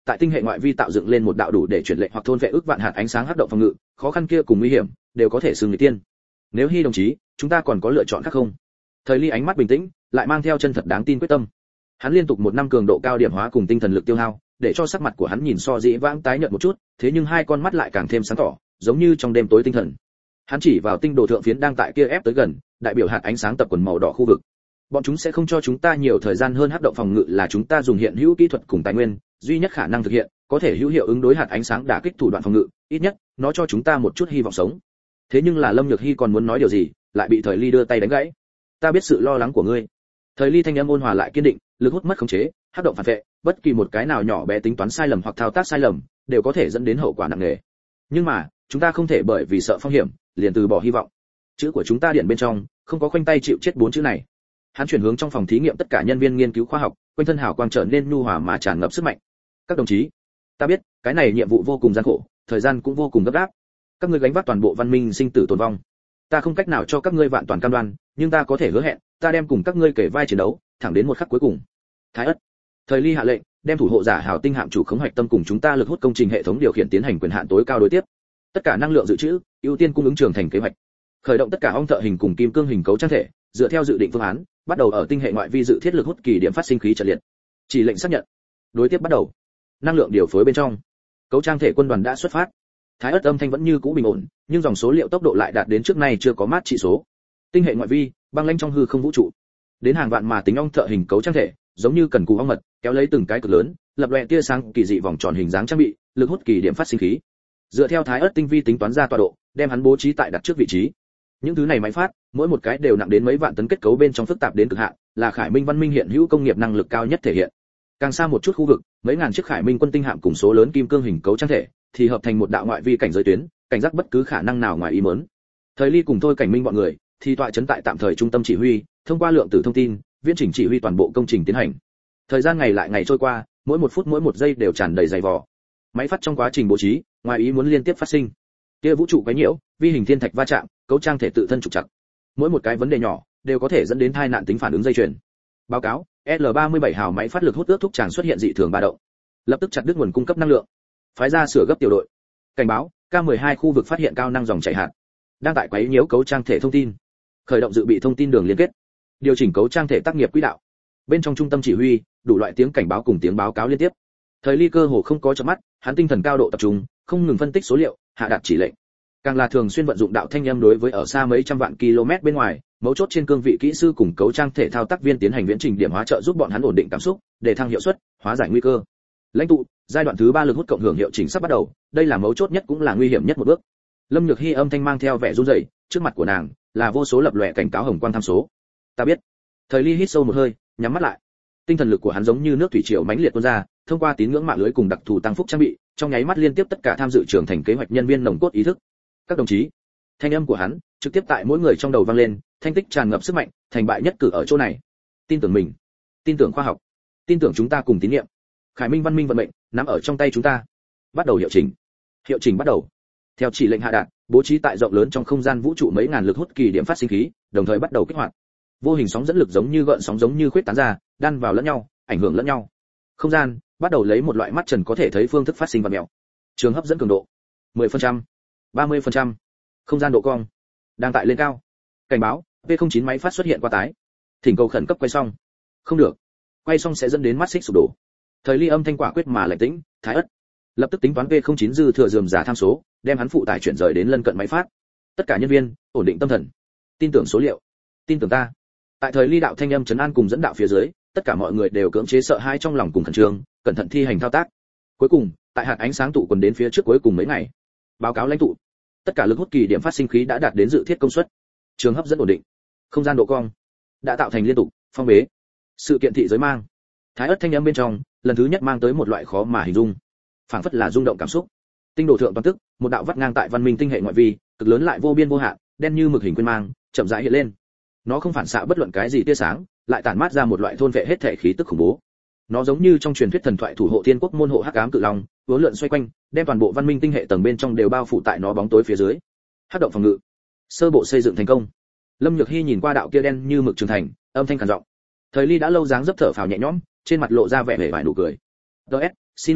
tại tinh hệ ngoại vi tạo dựng lên một đạo đủ để chuyển lệnh hoặc thôn vệ ước vạn hạt ánh sáng hắc động phòng ngự, khó khăn kia cùng nguy hiểm đều có thể xưng người tiên. Nếu Hy đồng chí, chúng ta còn có lựa chọn khác không? Thời Ly ánh mắt bình tĩnh, lại mang theo chân thật đáng tin quyết tâm. Hắn liên tục một năm cường độ cao điểm hóa cùng tinh thần lực tiêu hao, để cho sắc mặt của hắn nhìn so dĩ vãng tái nhợt một chút, thế nhưng hai con mắt lại càng thêm sáng tỏ, giống như trong đêm tối tinh thần. Hắn chỉ vào tinh đồ thượng phiến đang tại kia ép tới gần, đại biểu hạt ánh sáng tập quần màu đỏ khu vực. Bọn chúng sẽ không cho chúng ta nhiều thời gian hơn hấp động phòng ngự là chúng ta dùng hiện hữu kỹ thuật cùng tài nguyên, duy nhất khả năng thực hiện, có thể hữu hiệu ứng đối hạt ánh sáng đả kích thủ đoạn phòng ngự, ít nhất nó cho chúng ta một chút hy vọng sống. Thế nhưng là Lâm Nhược Hi còn muốn nói điều gì, lại bị Thời Ly đưa tay đánh gãy. Ta biết sự lo lắng của ngươi. Thời Ly thanh âm ôn hòa lại kiên định, lực hút mất khống chế, hấp động phản vệ, bất kỳ một cái nào nhỏ bé tính toán sai lầm hoặc thao tác sai lầm, đều có thể dẫn đến hậu quả nặng nề. Nhưng mà, chúng ta không thể bởi vì sợ phong hiểm, liền từ bỏ hy vọng. Chữ của chúng ta điện bên trong, không có khoanh tay chịu chết bốn chữ này. Hắn chuyển hướng trong phòng thí nghiệm tất cả nhân viên nghiên cứu khoa học, quanh thân hào quang trở nên nhu hòa mà tràn ngập sức mạnh. Các đồng chí, ta biết, cái này nhiệm vụ vô cùng gian khổ, thời gian cũng vô cùng gấp gáp. Các ngươi gánh vác toàn bộ văn minh sinh tử tồn vong. Ta không cách nào cho các ngươi vạn toàn cam đoan, nhưng ta có thể hứa hẹn, ta đem cùng các ngươi kể vai chiến đấu, thẳng đến một khắc cuối cùng. Thái Ất, Thời Ly hạ lệnh, đem thủ hộ giả hào tinh hạm chủ khống hoạch tâm cùng chúng ta lực hút công trình hệ thống điều khiển tiến hành quyền hạn tối cao đối tiếp. Tất cả năng lượng dự trữ, ưu tiên cung ứng trường thành kế hoạch. Khởi động tất cả ong thợ hình cùng kim cương hình cấu trang thể, dựa theo dự định phương án, bắt đầu ở tinh hệ ngoại vi dự thiết lực hút kỳ điểm phát sinh khí trận liệt. Chỉ lệnh xác nhận. Đối tiếp bắt đầu. Năng lượng điều phối bên trong. Cấu trang thể quân đoàn đã xuất phát. Thái Ất âm thanh vẫn như cũ bình ổn, nhưng dòng số liệu tốc độ lại đạt đến trước nay chưa có mát trị số. Tinh hệ ngoại vi, băng lãnh trong hư không vũ trụ. Đến hàng vạn mà tính ong thợ hình cấu trang thể, giống như cần cù ong mật, kéo lấy từng cái cực lớn, lập lòe tia sáng kỳ dị vòng tròn hình dáng trang bị, lực hút kỳ điểm phát sinh khí. Dựa theo Thái Ất tinh vi tính toán ra tọa độ, đem hắn bố trí tại đặt trước vị trí. Những thứ này máy phát, mỗi một cái đều nặng đến mấy vạn tấn kết cấu bên trong phức tạp đến cực hạn, là Khải Minh văn minh hiện hữu công nghiệp năng lực cao nhất thể hiện. Càng xa một chút khu vực, mấy ngàn chiếc Khải Minh quân tinh hạm cùng số lớn kim cương hình cấu trang thể, thì hợp thành một đạo ngoại vi cảnh giới tuyến, cảnh giác bất cứ khả năng nào ngoài ý muốn. Thời Ly cùng Thôi Cảnh Minh bọn người, thì tọa trấn tại tạm thời trung tâm chỉ huy, thông qua lượng tử thông tin, viễn trình chỉ huy toàn bộ công trình tiến hành. Thời gian ngày lại ngày trôi qua, mỗi một phút mỗi một giây đều tràn đầy dày vò. Máy phát trong quá trình bố trí, ngoài ý muốn liên tiếp phát sinh. Kia vũ trụ quấy nhiễu, vi hình thiên thạch va chạm, cấu trang thể tự thân trục trặc. Mỗi một cái vấn đề nhỏ đều có thể dẫn đến tai nạn tính phản ứng dây chuyền. Báo cáo, L ba mươi bảy hào máy phát lực hút ước thúc tràng xuất hiện dị thường ba động. Lập tức chặt đứt nguồn cung cấp năng lượng. Phái ra sửa gấp tiểu đội. Cảnh báo, K mười hai khu vực phát hiện cao năng dòng chảy hạt. Đang tại quấy nhiễu cấu trang thể thông tin. Khởi động dự bị thông tin đường liên kết. Điều chỉnh cấu trang thể tác nghiệp quỹ đạo. Bên trong trung tâm chỉ huy, đủ loại tiếng cảnh báo cùng tiếng báo cáo liên tiếp. Thời Ly cơ hồ không có chớp mắt, hắn tinh thần cao độ tập trung, không ngừng phân tích số liệu, hạ đạt chỉ lệnh. Càng là thường xuyên vận dụng đạo thanh âm đối với ở xa mấy trăm vạn km bên ngoài, mấu chốt trên cương vị kỹ sư cùng cấu trang thể thao tác viên tiến hành viễn trình điểm hóa trợ giúp bọn hắn ổn định cảm xúc, để thăng hiệu suất, hóa giải nguy cơ. Lãnh tụ, giai đoạn thứ ba lực hút cộng hưởng hiệu chỉnh sắp bắt đầu, đây là mấu chốt nhất cũng là nguy hiểm nhất một bước. Lâm Nhược Hi âm thanh mang theo vẻ run rẩy, trước mặt của nàng là vô số lập lòe cảnh cáo hồng quang tham số. Ta biết. Thời Ly hít sâu một hơi, nhắm mắt lại. Tinh thần lực của hắn giống như nước thủy triều mãnh liệt tuôn ra, thông qua tín ngưỡng mạng lưới cùng đặc thù tăng phúc trang bị, trong nháy mắt liên tiếp tất cả tham dự trưởng thành kế hoạch nhân viên nồng cốt ý thức. Các đồng chí, thanh âm của hắn trực tiếp tại mỗi người trong đầu vang lên, thanh tích tràn ngập sức mạnh, thành bại nhất cử ở chỗ này. Tin tưởng mình, tin tưởng khoa học, tin tưởng chúng ta cùng tín nhiệm. Khải Minh văn minh vận mệnh nắm ở trong tay chúng ta. Bắt đầu hiệu chỉnh. Hiệu chỉnh bắt đầu. Theo chỉ lệnh hạ đạt, bố trí tại rộng lớn trong không gian vũ trụ mấy ngàn lực hút kỳ điểm phát sinh khí, đồng thời bắt đầu kích hoạt. Vô hình sóng dẫn lực giống như gợn sóng giống như khuyết tán ra, đan vào lẫn nhau, ảnh hưởng lẫn nhau. Không gian bắt đầu lấy một loại mắt trần có thể thấy phương thức phát sinh vật mèo. Trường hấp dẫn cường độ mười phần trăm, ba mươi phần trăm. Không gian độ cong đang tại lên cao. Cảnh báo, P không chín máy phát xuất hiện qua tái. Thỉnh cầu khẩn cấp quay xong. Không được. Quay xong sẽ dẫn đến mắt xích sụp đổ. Thời Ly âm thanh quả quyết mà lạnh tĩnh, Thái Ất lập tức tính toán P không chín dư thừa dườm giả tham số, đem hắn phụ tải chuyển rời đến lân cận máy phát. Tất cả nhân viên, ổn định tâm thần. Tin tưởng số liệu. Tin tưởng ta. Tại Thời Ly đạo thanh âm trấn an cùng dẫn đạo phía dưới, tất cả mọi người đều cưỡng chế sợ hãi trong lòng cùng khẩn trương, cẩn thận thi hành thao tác. Cuối cùng, tại hạt ánh sáng tụ quần đến phía trước cuối cùng mấy ngày. Báo cáo lãnh tụ. Tất cả lực hút kỳ điểm phát sinh khí đã đạt đến dự thiết công suất. Trường hấp dẫn ổn định. Không gian độ cong đã tạo thành liên tục, phong bế. Sự kiện thị giới mang. Thái Ất thanh âm bên trong, lần thứ nhất mang tới một loại khó mà hình dung. Phảng phất là rung động cảm xúc. Tinh đồ thượng toàn tức, một đạo vắt ngang tại văn minh tinh hệ ngoại vi, cực lớn lại vô biên vô hạn, đen như mực hình quyên mang, chậm rãi hiện lên. Nó không phản xạ bất luận cái gì tia sáng, lại tản mát ra một loại thôn vệ hết thể khí tức khủng bố. Nó giống như trong truyền thuyết thần thoại thủ hộ thiên quốc môn hộ hắc ám cự long, uốn lượn xoay quanh, đem toàn bộ văn minh tinh hệ tầng bên trong đều bao phủ tại nó bóng tối phía dưới. Hắc động phòng ngự, sơ bộ xây dựng thành công. Lâm Nhược Hi nhìn qua đạo kia đen như mực trường thành, âm thanh khàn giọng. Thời Ly đã lâu dáng dấp thở phào nhẹ nhõm, trên mặt lộ ra vẻ vẻ vải nụ cười. "ds, xin lỗi,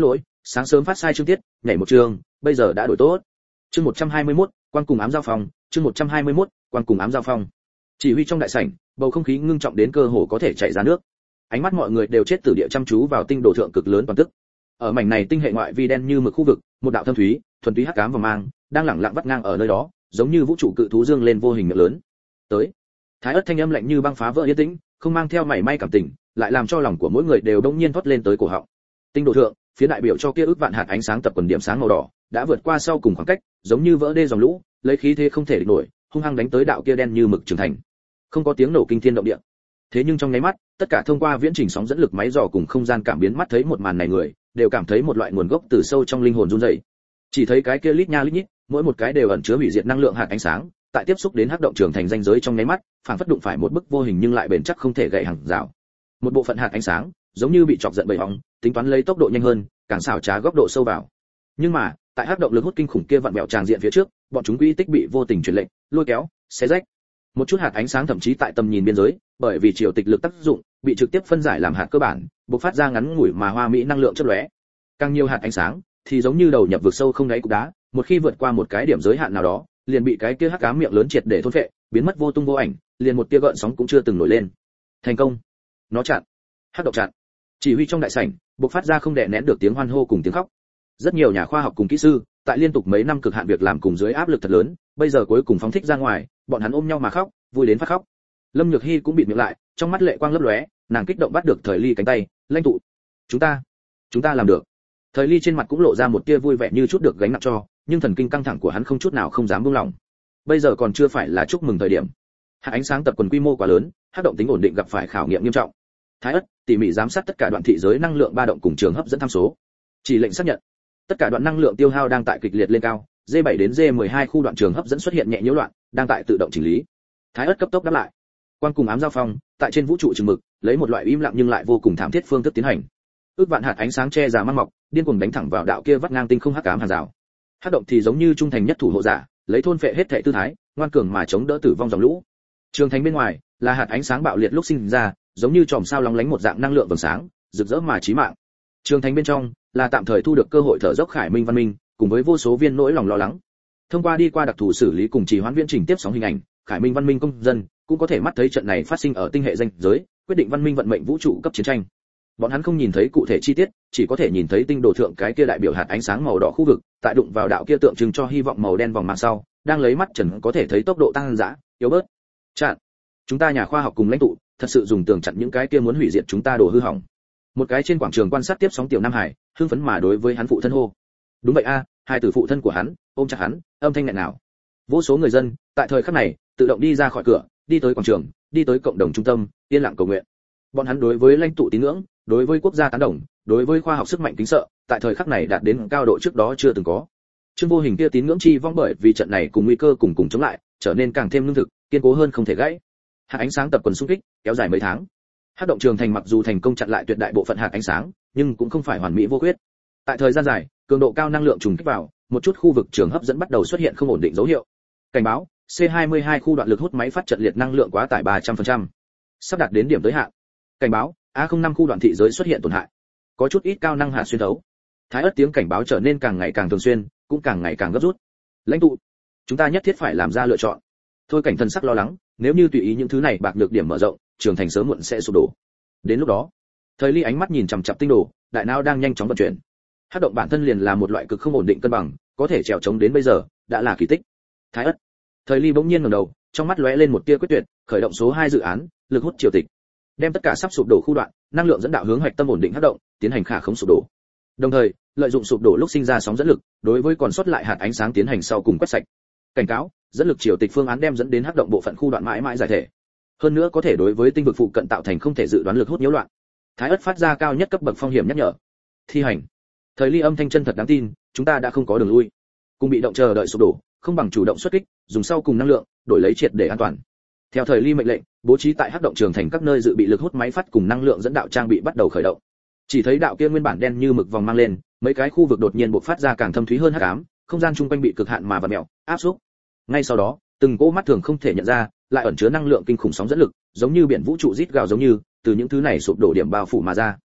sáng sớm phát sai chương tiết, nhảy một chương, bây giờ đã đổi tốt. Chương một trăm hai mươi mốt, quan cùng ám giao phòng, chương một trăm hai mươi mốt, quan cùng ám giao phòng. Chỉ huy trong đại sảnh, bầu không khí ngưng trọng đến cơ hồ có thể chảy ra nước. Ánh mắt mọi người đều chết tử địa chăm chú vào tinh đồ thượng cực lớn toàn tức. Ở mảnh này tinh hệ ngoại vi đen như mực khu vực, một đạo thâm thúy, thuần túy hắc ám và mang, đang lẳng lặng vắt ngang ở nơi đó, giống như vũ trụ cự thú dương lên vô hình miệng lớn. Tới. Thái ớt thanh âm lạnh như băng phá vỡ yên tĩnh, không mang theo mảy may cảm tình, lại làm cho lòng của mỗi người đều đông nhiên thoát lên tới cổ họng. Tinh đồ thượng, phía đại biểu cho kia ước vạn hạt ánh sáng tập quần điểm sáng màu đỏ, đã vượt qua sau cùng khoảng cách, giống như vỡ đê dòng lũ, lấy khí thế không thể địch nổi, hung hăng đánh tới đạo kia đen như mực trưởng thành. Không có tiếng nổ kinh thiên động địa. Thế nhưng trong nháy mắt, tất cả thông qua viễn trình sóng dẫn lực máy dò cùng không gian cảm biến mắt thấy một màn này người, đều cảm thấy một loại nguồn gốc từ sâu trong linh hồn run rẩy. Chỉ thấy cái kia lít nha lít nhít, mỗi một cái đều ẩn chứa hủy diệt năng lượng hạt ánh sáng, tại tiếp xúc đến hắc động trường thành ranh giới trong nháy mắt, phản phất đụng phải một bức vô hình nhưng lại bền chắc không thể gãy hàng rào. Một bộ phận hạt ánh sáng, giống như bị chọc giận bầy ong, tính toán lấy tốc độ nhanh hơn, càng xảo trá góc độ sâu vào. Nhưng mà, tại hắc động lực hút kinh khủng kia vặn vẹo tràn diện phía trước, bọn chúng quỹ tích bị vô tình chuyển lệnh, lôi kéo, xé rách. Một chút hạt ánh sáng thậm chí tại tầm nhìn biên giới, bởi vì chiều tịch lực tác dụng, bị trực tiếp phân giải làm hạt cơ bản, bộc phát ra ngắn ngủi mà hoa mỹ năng lượng chớp lóe. Càng nhiều hạt ánh sáng, thì giống như đầu nhập vực sâu không đáy cục đá, một khi vượt qua một cái điểm giới hạn nào đó, liền bị cái kia hắc ám miệng lớn triệt để thôn phệ, biến mất vô tung vô ảnh, liền một tia gợn sóng cũng chưa từng nổi lên. Thành công. Nó chặn. Hắc động chặn. Chỉ huy trong đại sảnh, bộc phát ra không đè nén được tiếng hoan hô cùng tiếng khóc. Rất nhiều nhà khoa học cùng kỹ sư, tại liên tục mấy năm cực hạn việc làm cùng dưới áp lực thật lớn, bây giờ cuối cùng phóng thích ra ngoài, bọn hắn ôm nhau mà khóc, vui đến phát khóc. Lâm Nhược Hi cũng bịt miệng lại, trong mắt lệ quang lấp lóe, nàng kích động bắt được Thời Ly cánh tay, "Lãnh tụ, chúng ta, chúng ta làm được." Thời Ly trên mặt cũng lộ ra một tia vui vẻ như chút được gánh nặng cho, nhưng thần kinh căng thẳng của hắn không chút nào không dám buông lỏng. Bây giờ còn chưa phải là chúc mừng thời điểm. Hạt ánh sáng tập quần quy mô quá lớn, hắc động tính ổn định gặp phải khảo nghiệm nghiêm trọng. Thái ất tỉ mỉ giám sát tất cả đoạn thị giới năng lượng ba động cùng trường hấp dẫn tham số. Chỉ lệnh xác nhận, tất cả đoạn năng lượng tiêu hao đang tại kịch liệt lên cao, D bảy đến D mười hai khu đoạn trường hấp dẫn xuất hiện nhẹ nhiễu loạn, đang tại tự động chỉnh lý. Thái ất cấp tốc đáp lại. Quan cùng ám giao phong, tại trên vũ trụ chừng mực, lấy một loại im lặng nhưng lại vô cùng thảm thiết phương thức tiến hành. Ước vạn hạt ánh sáng che giả mang mọc, điên cuồng đánh thẳng vào đạo kia vắt ngang tinh không hắc ám hàng rào. Hắc động thì giống như trung thành nhất thủ hộ giả, lấy thôn phệ hết thể tư thái, ngoan cường mà chống đỡ tử vong dòng lũ. Trường thành bên ngoài, là hạt ánh sáng bạo liệt lúc sinh ra, giống như chòm sao lóng lánh một dạng năng lượng vầng sáng, rực rỡ mà chí mạng. Trường thành bên trong, là tạm thời thu được cơ hội thở dốc Khải Minh văn minh, cùng với vô số viên nỗi lòng lo lắng. Thông qua đi qua đặc thù xử lý cùng trì hoãn viễn trình tiếp sóng hình ảnh, Khải Minh văn minh công dân cũng có thể mắt thấy trận này phát sinh ở tinh hệ danh giới, quyết định văn minh vận mệnh vũ trụ cấp chiến tranh. Bọn hắn không nhìn thấy cụ thể chi tiết, chỉ có thể nhìn thấy tinh đồ thượng cái kia đại biểu hạt ánh sáng màu đỏ khu vực, tại đụng vào đạo kia tượng trưng cho hy vọng màu đen vòng mạng sau, đang lấy mắt trần có thể thấy tốc độ tăng dã, yếu bớt. Chặn. Chúng ta nhà khoa học cùng lãnh tụ, thật sự dùng tường chặn những cái kia muốn hủy diệt chúng ta đồ hư hỏng. Một cái trên quảng trường quan sát tiếp sóng tiểu Nam Hải, hưng phấn mà đối với hắn phụ thân hô. Đúng vậy a, hai tử phụ thân của hắn, ôm chặt hắn, âm thanh nghẹn nào. Vô số người dân, tại thời khắc này, tự động đi ra khỏi cửa, đi tới quảng trường, đi tới cộng đồng trung tâm, yên lặng cầu nguyện. Bọn hắn đối với lãnh tụ tín ngưỡng, đối với quốc gia tán đồng, đối với khoa học sức mạnh kính sợ, tại thời khắc này đạt đến cao độ trước đó chưa từng có. Trương Vô Hình kia tín ngưỡng chi vong bởi vì trận này cùng nguy cơ cùng cùng chống lại, trở nên càng thêm lương thực, kiên cố hơn không thể gãy. Hạt ánh sáng tập quần xung kích, kéo dài mấy tháng. Hắc động trường thành mặc dù thành công chặn lại tuyệt đại bộ phận hạt ánh sáng, nhưng cũng không phải hoàn mỹ vô khuyết. Tại thời gian dài, cường độ cao năng lượng trùng kích vào, một chút khu vực trường hấp dẫn bắt đầu xuất hiện không ổn định dấu hiệu. Cảnh báo, C hai mươi hai khu đoạn lực hút máy phát trận liệt năng lượng quá tải ba trăm phần trăm. Sắp đạt đến điểm tới hạn. Cảnh báo, A không năm khu đoạn thị giới xuất hiện tổn hại. Có chút ít cao năng hạt xuyên thấu. Thái ất tiếng cảnh báo trở nên càng ngày càng thường xuyên, cũng càng ngày càng gấp rút. Lãnh tụ, chúng ta nhất thiết phải làm ra lựa chọn. Thôi Cảnh thần sắc lo lắng, nếu như tùy ý những thứ này bạc được điểm mở rộng, trường thành sớm muộn sẽ sụp đổ. Đến lúc đó, Thời Ly ánh mắt nhìn chằm chằm tinh đồ, đại não đang nhanh chóng vận chuyển. Hắc động bản thân liền là một loại cực không ổn định cân bằng, có thể trèo chống đến bây giờ, đã là kỳ tích. Thái ất. Thời Ly bỗng nhiên ngẩng đầu, trong mắt lóe lên một tia quyết tuyệt, khởi động số hai dự án, lực hút triều tịch. Đem tất cả sắp sụp đổ khu đoạn, năng lượng dẫn đạo hướng hoạch tâm ổn định hắc động, tiến hành khả khống sụp đổ. Đồng thời, lợi dụng sụp đổ lúc sinh ra sóng dẫn lực, đối với còn sót lại hạt ánh sáng tiến hành sau cùng quét sạch. Cảnh cáo, dẫn lực triều tịch phương án đem dẫn đến hắc động bộ phận khu đoạn mãi mãi giải thể. Hơn nữa có thể đối với tinh vực phụ cận tạo thành không thể dự đoán lực hút nhiễu loạn. Thái ất phát ra cao nhất cấp bậc phong hiểm nhắc nhở. Thi hành. Thời Ly âm thanh chân thật đáng tin, chúng ta đã không có đường lui. Cùng bị động chờ đợi sụp đổ, không bằng chủ động xuất kích, dùng sau cùng năng lượng, đổi lấy triệt để an toàn. Theo Thời Ly mệnh lệnh, bố trí tại hắc động trường thành các nơi dự bị lực hút máy phát cùng năng lượng dẫn đạo trang bị bắt đầu khởi động. Chỉ thấy đạo kia nguyên bản đen như mực vòng mang lên, mấy cái khu vực đột nhiên bộc phát ra càng thâm thúy hơn hắc ám, không gian chung quanh bị cực hạn mà vặn mèo, áp xúc. Ngay sau đó, từng cỗ mắt thường không thể nhận ra, lại ẩn chứa năng lượng kinh khủng sóng dẫn lực, giống như biển vũ trụ rít gào giống như, từ những thứ này sụp đổ điểm bao phủ mà ra.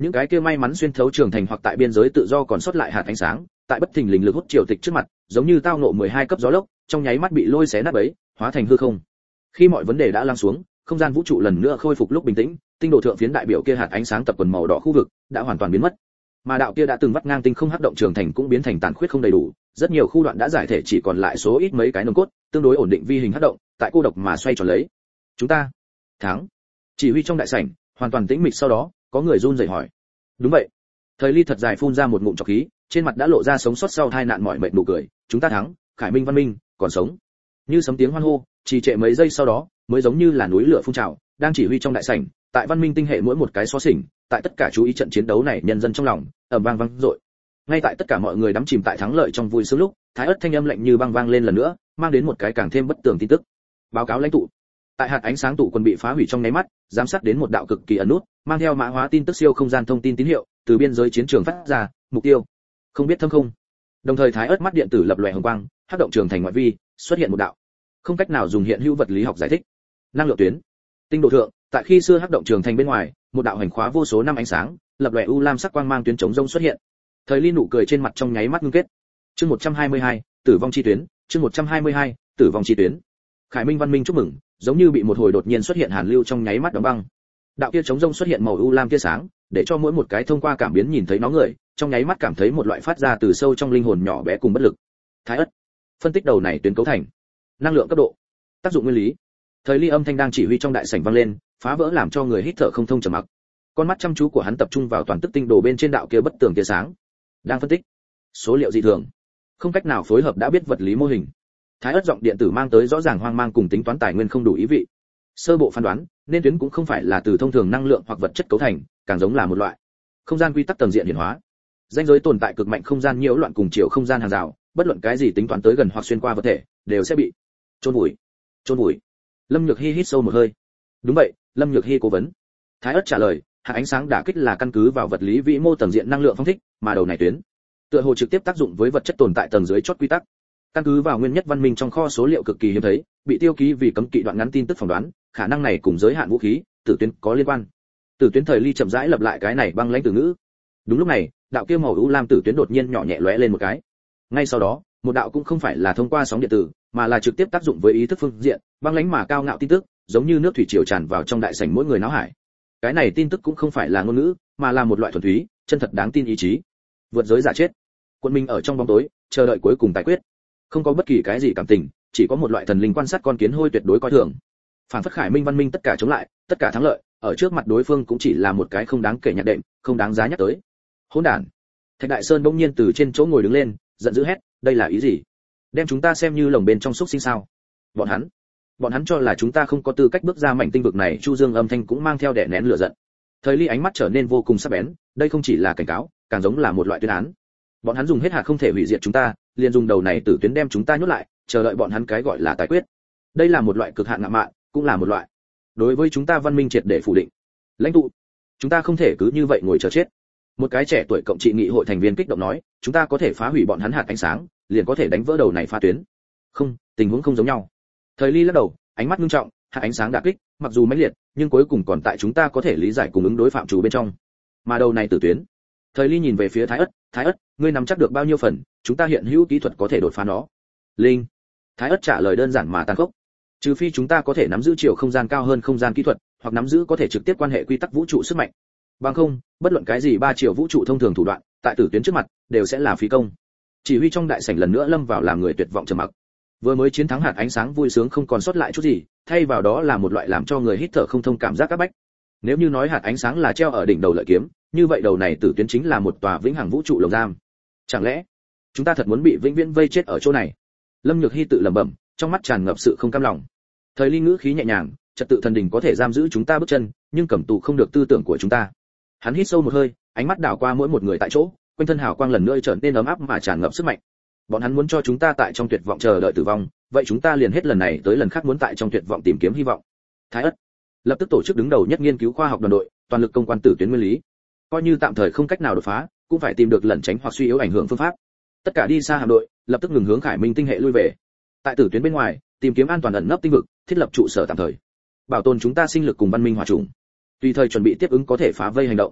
Những cái kia may mắn xuyên thấu trường thành hoặc tại biên giới tự do còn sót lại hạt ánh sáng, tại bất thình lình lực hút triều tịch trước mặt, giống như tao nộ mười hai cấp gió lốc, trong nháy mắt bị lôi xé nát bấy, hóa thành hư không. Khi mọi vấn đề đã lắng xuống, không gian vũ trụ lần nữa khôi phục lúc bình tĩnh, tinh độ thượng phiến đại biểu kia hạt ánh sáng tập quần màu đỏ khu vực đã hoàn toàn biến mất. Mà đạo kia đã từng vắt ngang tinh không hắc động trường thành cũng biến thành tàn khuyết không đầy đủ, rất nhiều khu đoạn đã giải thể chỉ còn lại số ít mấy cái nồng cốt, tương đối ổn định vi hình hắc động, tại cô độc mà xoay tròn lấy. Chúng ta thắng. Chỉ huy trong đại sảnh, hoàn toàn tĩnh mịch, sau đó, có người run rẩy hỏi. Đúng vậy. Thời Ly thật dài phun ra một ngụm trọc khí, trên mặt đã lộ ra sống sót sau tai nạn mỏi mệt nụ cười, chúng ta thắng, Khải Minh văn minh còn sống. Như sấm tiếng hoan hô, trì trệ mấy giây sau đó, mới giống như là núi lửa phun trào, đang chỉ huy trong đại sảnh, tại văn minh tinh hệ mỗi một cái xó xỉnh, tại tất cả chú ý trận chiến đấu này nhân dân trong lòng, ầm vang vang dội. Ngay tại tất cả mọi người đắm chìm tại thắng lợi trong vui sướng lúc, Thái Ức thanh âm lạnh như băng vang lên lần nữa, mang đến một cái càng thêm bất tường tin tức. Báo cáo lãnh tụ. Tại hạt ánh sáng tụ quân bị phá hủy trong nháy mắt, giám sát đến một đạo cực kỳ ẩn nút, mang theo mã hóa tin tức siêu không gian thông tin tín hiệu, từ biên giới chiến trường phát ra, mục tiêu không biết thâm không. Đồng thời Thái Ức mắt điện tử lập lòe hồng quang, hắc động trường thành ngoại vi, xuất hiện một đạo không cách nào dùng hiện hữu vật lý học giải thích năng lượng tuyến. Tinh độ thượng, tại khi xưa hắc động trường thành bên ngoài, một đạo hành khóa vô số năm ánh sáng, lập lòe u lam sắc quang mang tuyến chống rông xuất hiện. Thời Ly nụ cười trên mặt trong nháy mắt ngưng kết. Chương một trăm hai mươi hai, tử vong chi tuyến, chương một trăm hai mươi hai, tử vong chi tuyến. Khải Minh văn minh chúc mừng, giống như bị một hồi đột nhiên xuất hiện hàn lưu trong nháy mắt đóng băng. Đạo kia chống rông xuất hiện màu u lam tia sáng, để cho mỗi một cái thông qua cảm biến nhìn thấy nó người, trong nháy mắt cảm thấy một loại phát ra từ sâu trong linh hồn nhỏ bé cùng bất lực. Thái Ất, phân tích đầu này tuyến cấu thành, năng lượng cấp độ, tác dụng nguyên lý. Thời Ly âm thanh đang chỉ huy trong đại sảnh vang lên, phá vỡ làm cho người hít thở không thông trầm mặc. Con mắt chăm chú của hắn tập trung vào toàn tức tinh đồ bên trên đạo kia bất tường tia sáng, đang phân tích số liệu dị thường, không cách nào phối hợp đã biết vật lý mô hình. Thái Ất giọng điện tử mang tới rõ ràng hoang mang cùng tính toán tài nguyên không đủ ý vị. Sơ bộ phán đoán, nên tuyến cũng không phải là từ thông thường năng lượng hoặc vật chất cấu thành, càng giống là một loại không gian quy tắc tầng diện hiển hóa. Danh giới tồn tại cực mạnh không gian nhiễu loạn cùng chiều không gian hàng rào, bất luận cái gì tính toán tới gần hoặc xuyên qua vật thể, đều sẽ bị chôn vùi. Chôn vùi. Lâm Nhược Hi hít sâu một hơi. Đúng vậy, Lâm Nhược Hi cố vấn. Thái Ất trả lời, hạt ánh sáng đả kích là căn cứ vào vật lý vĩ mô tầng diện năng lượng phong thích, mà đầu này tuyến tựa hồ trực tiếp tác dụng với vật chất tồn tại tầng dưới chót quy tắc. Căn cứ vào nguyên nhất văn minh trong kho số liệu cực kỳ hiếm thấy, bị tiêu ký vì cấm kỵ đoạn ngắn tin tức phỏng đoán, khả năng này cùng giới hạn vũ khí, tử tuyến có liên quan. Tử tuyến Thời Ly chậm rãi lập lại cái này băng lãnh từ ngữ. Đúng lúc này, đạo kia màu u lam tử tuyến đột nhiên nhỏ nhẹ lóe lên một cái. Ngay sau đó, một đạo cũng không phải là thông qua sóng điện tử, mà là trực tiếp tác dụng với ý thức phương diện, băng lãnh mà cao ngạo tin tức, giống như nước thủy triều tràn vào trong đại sảnh mỗi người náo hải. Cái này tin tức cũng không phải là ngôn ngữ, mà là một loại thuần túy, chân thật đáng tin ý chí. Vượt giới giả chết. Quân Minh ở trong bóng tối, chờ đợi cuối cùng tài quyết. Không có bất kỳ cái gì cảm tình, chỉ có một loại thần linh quan sát con kiến hôi tuyệt đối coi thường. Phản phất Khải Minh văn minh tất cả chống lại, tất cả thắng lợi, ở trước mặt đối phương cũng chỉ là một cái không đáng kể nhặt đệm, không đáng giá nhắc tới. Hỗn đản. Thạch Đại Sơn bỗng nhiên từ trên chỗ ngồi đứng lên, giận dữ hét, đây là ý gì? Đem chúng ta xem như lồng bên trong xúc sinh sao? Bọn hắn, bọn hắn cho là chúng ta không có tư cách bước ra mảnh tinh vực này. Chu Dương âm thanh cũng mang theo đè nén lửa giận. Thời Ly ánh mắt trở nên vô cùng sắc bén, đây không chỉ là cảnh cáo, càng giống là một loại tuyên án. Bọn hắn dùng hết hạt không thể hủy diệt chúng ta, liền dùng đầu này tử tuyến đem chúng ta nhốt lại, chờ đợi bọn hắn cái gọi là tài quyết. Đây là một loại cực hạn ngạo mạn, cũng là một loại đối với chúng ta văn minh triệt để phủ định. Lãnh tụ, chúng ta không thể cứ như vậy ngồi chờ chết. Một cái trẻ tuổi cộng trị nghị hội thành viên kích động nói, chúng ta có thể phá hủy bọn hắn hạt ánh sáng, liền có thể đánh vỡ đầu này pha tuyến. Không, tình huống không giống nhau. Thời Ly lắc đầu, ánh mắt nghiêm trọng, hạt ánh sáng đả kích, mặc dù mãnh liệt, nhưng cuối cùng còn tại chúng ta có thể lý giải cùng ứng đối phạm trù bên trong. Mà đầu này tử tuyến. Thời Ly nhìn về phía Thái Ất, Thái Ất, ngươi nắm chắc được bao nhiêu phần, chúng ta hiện hữu kỹ thuật có thể đột phá nó. Linh. Thái Ất trả lời đơn giản mà tàn khốc. Trừ phi chúng ta có thể nắm giữ chiều không gian cao hơn không gian kỹ thuật, hoặc nắm giữ có thể trực tiếp quan hệ quy tắc vũ trụ sức mạnh. Bằng không, bất luận cái gì ba chiều vũ trụ thông thường thủ đoạn, tại tử tuyến trước mặt, đều sẽ là phí công. Chỉ huy trong đại sảnh lần nữa lâm vào làm người tuyệt vọng trầm mặc. Vừa mới chiến thắng hạt ánh sáng vui sướng không còn sót lại chút gì, thay vào đó là một loại làm cho người hít thở không thông cảm giác các bách. Nếu như nói hạt ánh sáng là treo ở đỉnh đầu lợi kiếm, như vậy đầu này tử tuyến chính là một tòa vĩnh hằng vũ trụ lồng giam. Chẳng lẽ chúng ta thật muốn bị vĩnh viễn vây chết ở chỗ này? Lâm Nhược Hi tự lẩm bẩm, trong mắt tràn ngập sự không cam lòng. Thời Ly ngữ khí nhẹ nhàng, trật tự thần đình có thể giam giữ chúng ta bước chân, nhưng cầm tù không được tư tưởng của chúng ta. Hắn hít sâu một hơi, ánh mắt đảo qua mỗi một người tại chỗ, quanh thân hào quang lần nữa trở nên ấm áp mà tràn ngập sức mạnh. Bọn hắn muốn cho chúng ta tại trong tuyệt vọng chờ đợi tử vong, vậy chúng ta liền hết lần này tới lần khác muốn tại trong tuyệt vọng tìm kiếm hy vọng. Thái Ất lập tức tổ chức đứng đầu nhất nghiên cứu khoa học đoàn đội, toàn lực công quan tử tuyến nguyên lý. Coi như tạm thời không cách nào đột phá, cũng phải tìm được lẩn tránh hoặc suy yếu ảnh hưởng phương pháp. Tất cả đi xa hạm đội, lập tức ngừng hướng Khải Minh tinh hệ lui về. Tại tử tuyến bên ngoài, tìm kiếm an toàn ẩn nấp tinh vực, thiết lập trụ sở tạm thời, bảo tồn chúng ta sinh lực cùng văn minh hòa chủng, tùy thời chuẩn bị tiếp ứng có thể phá vây hành động.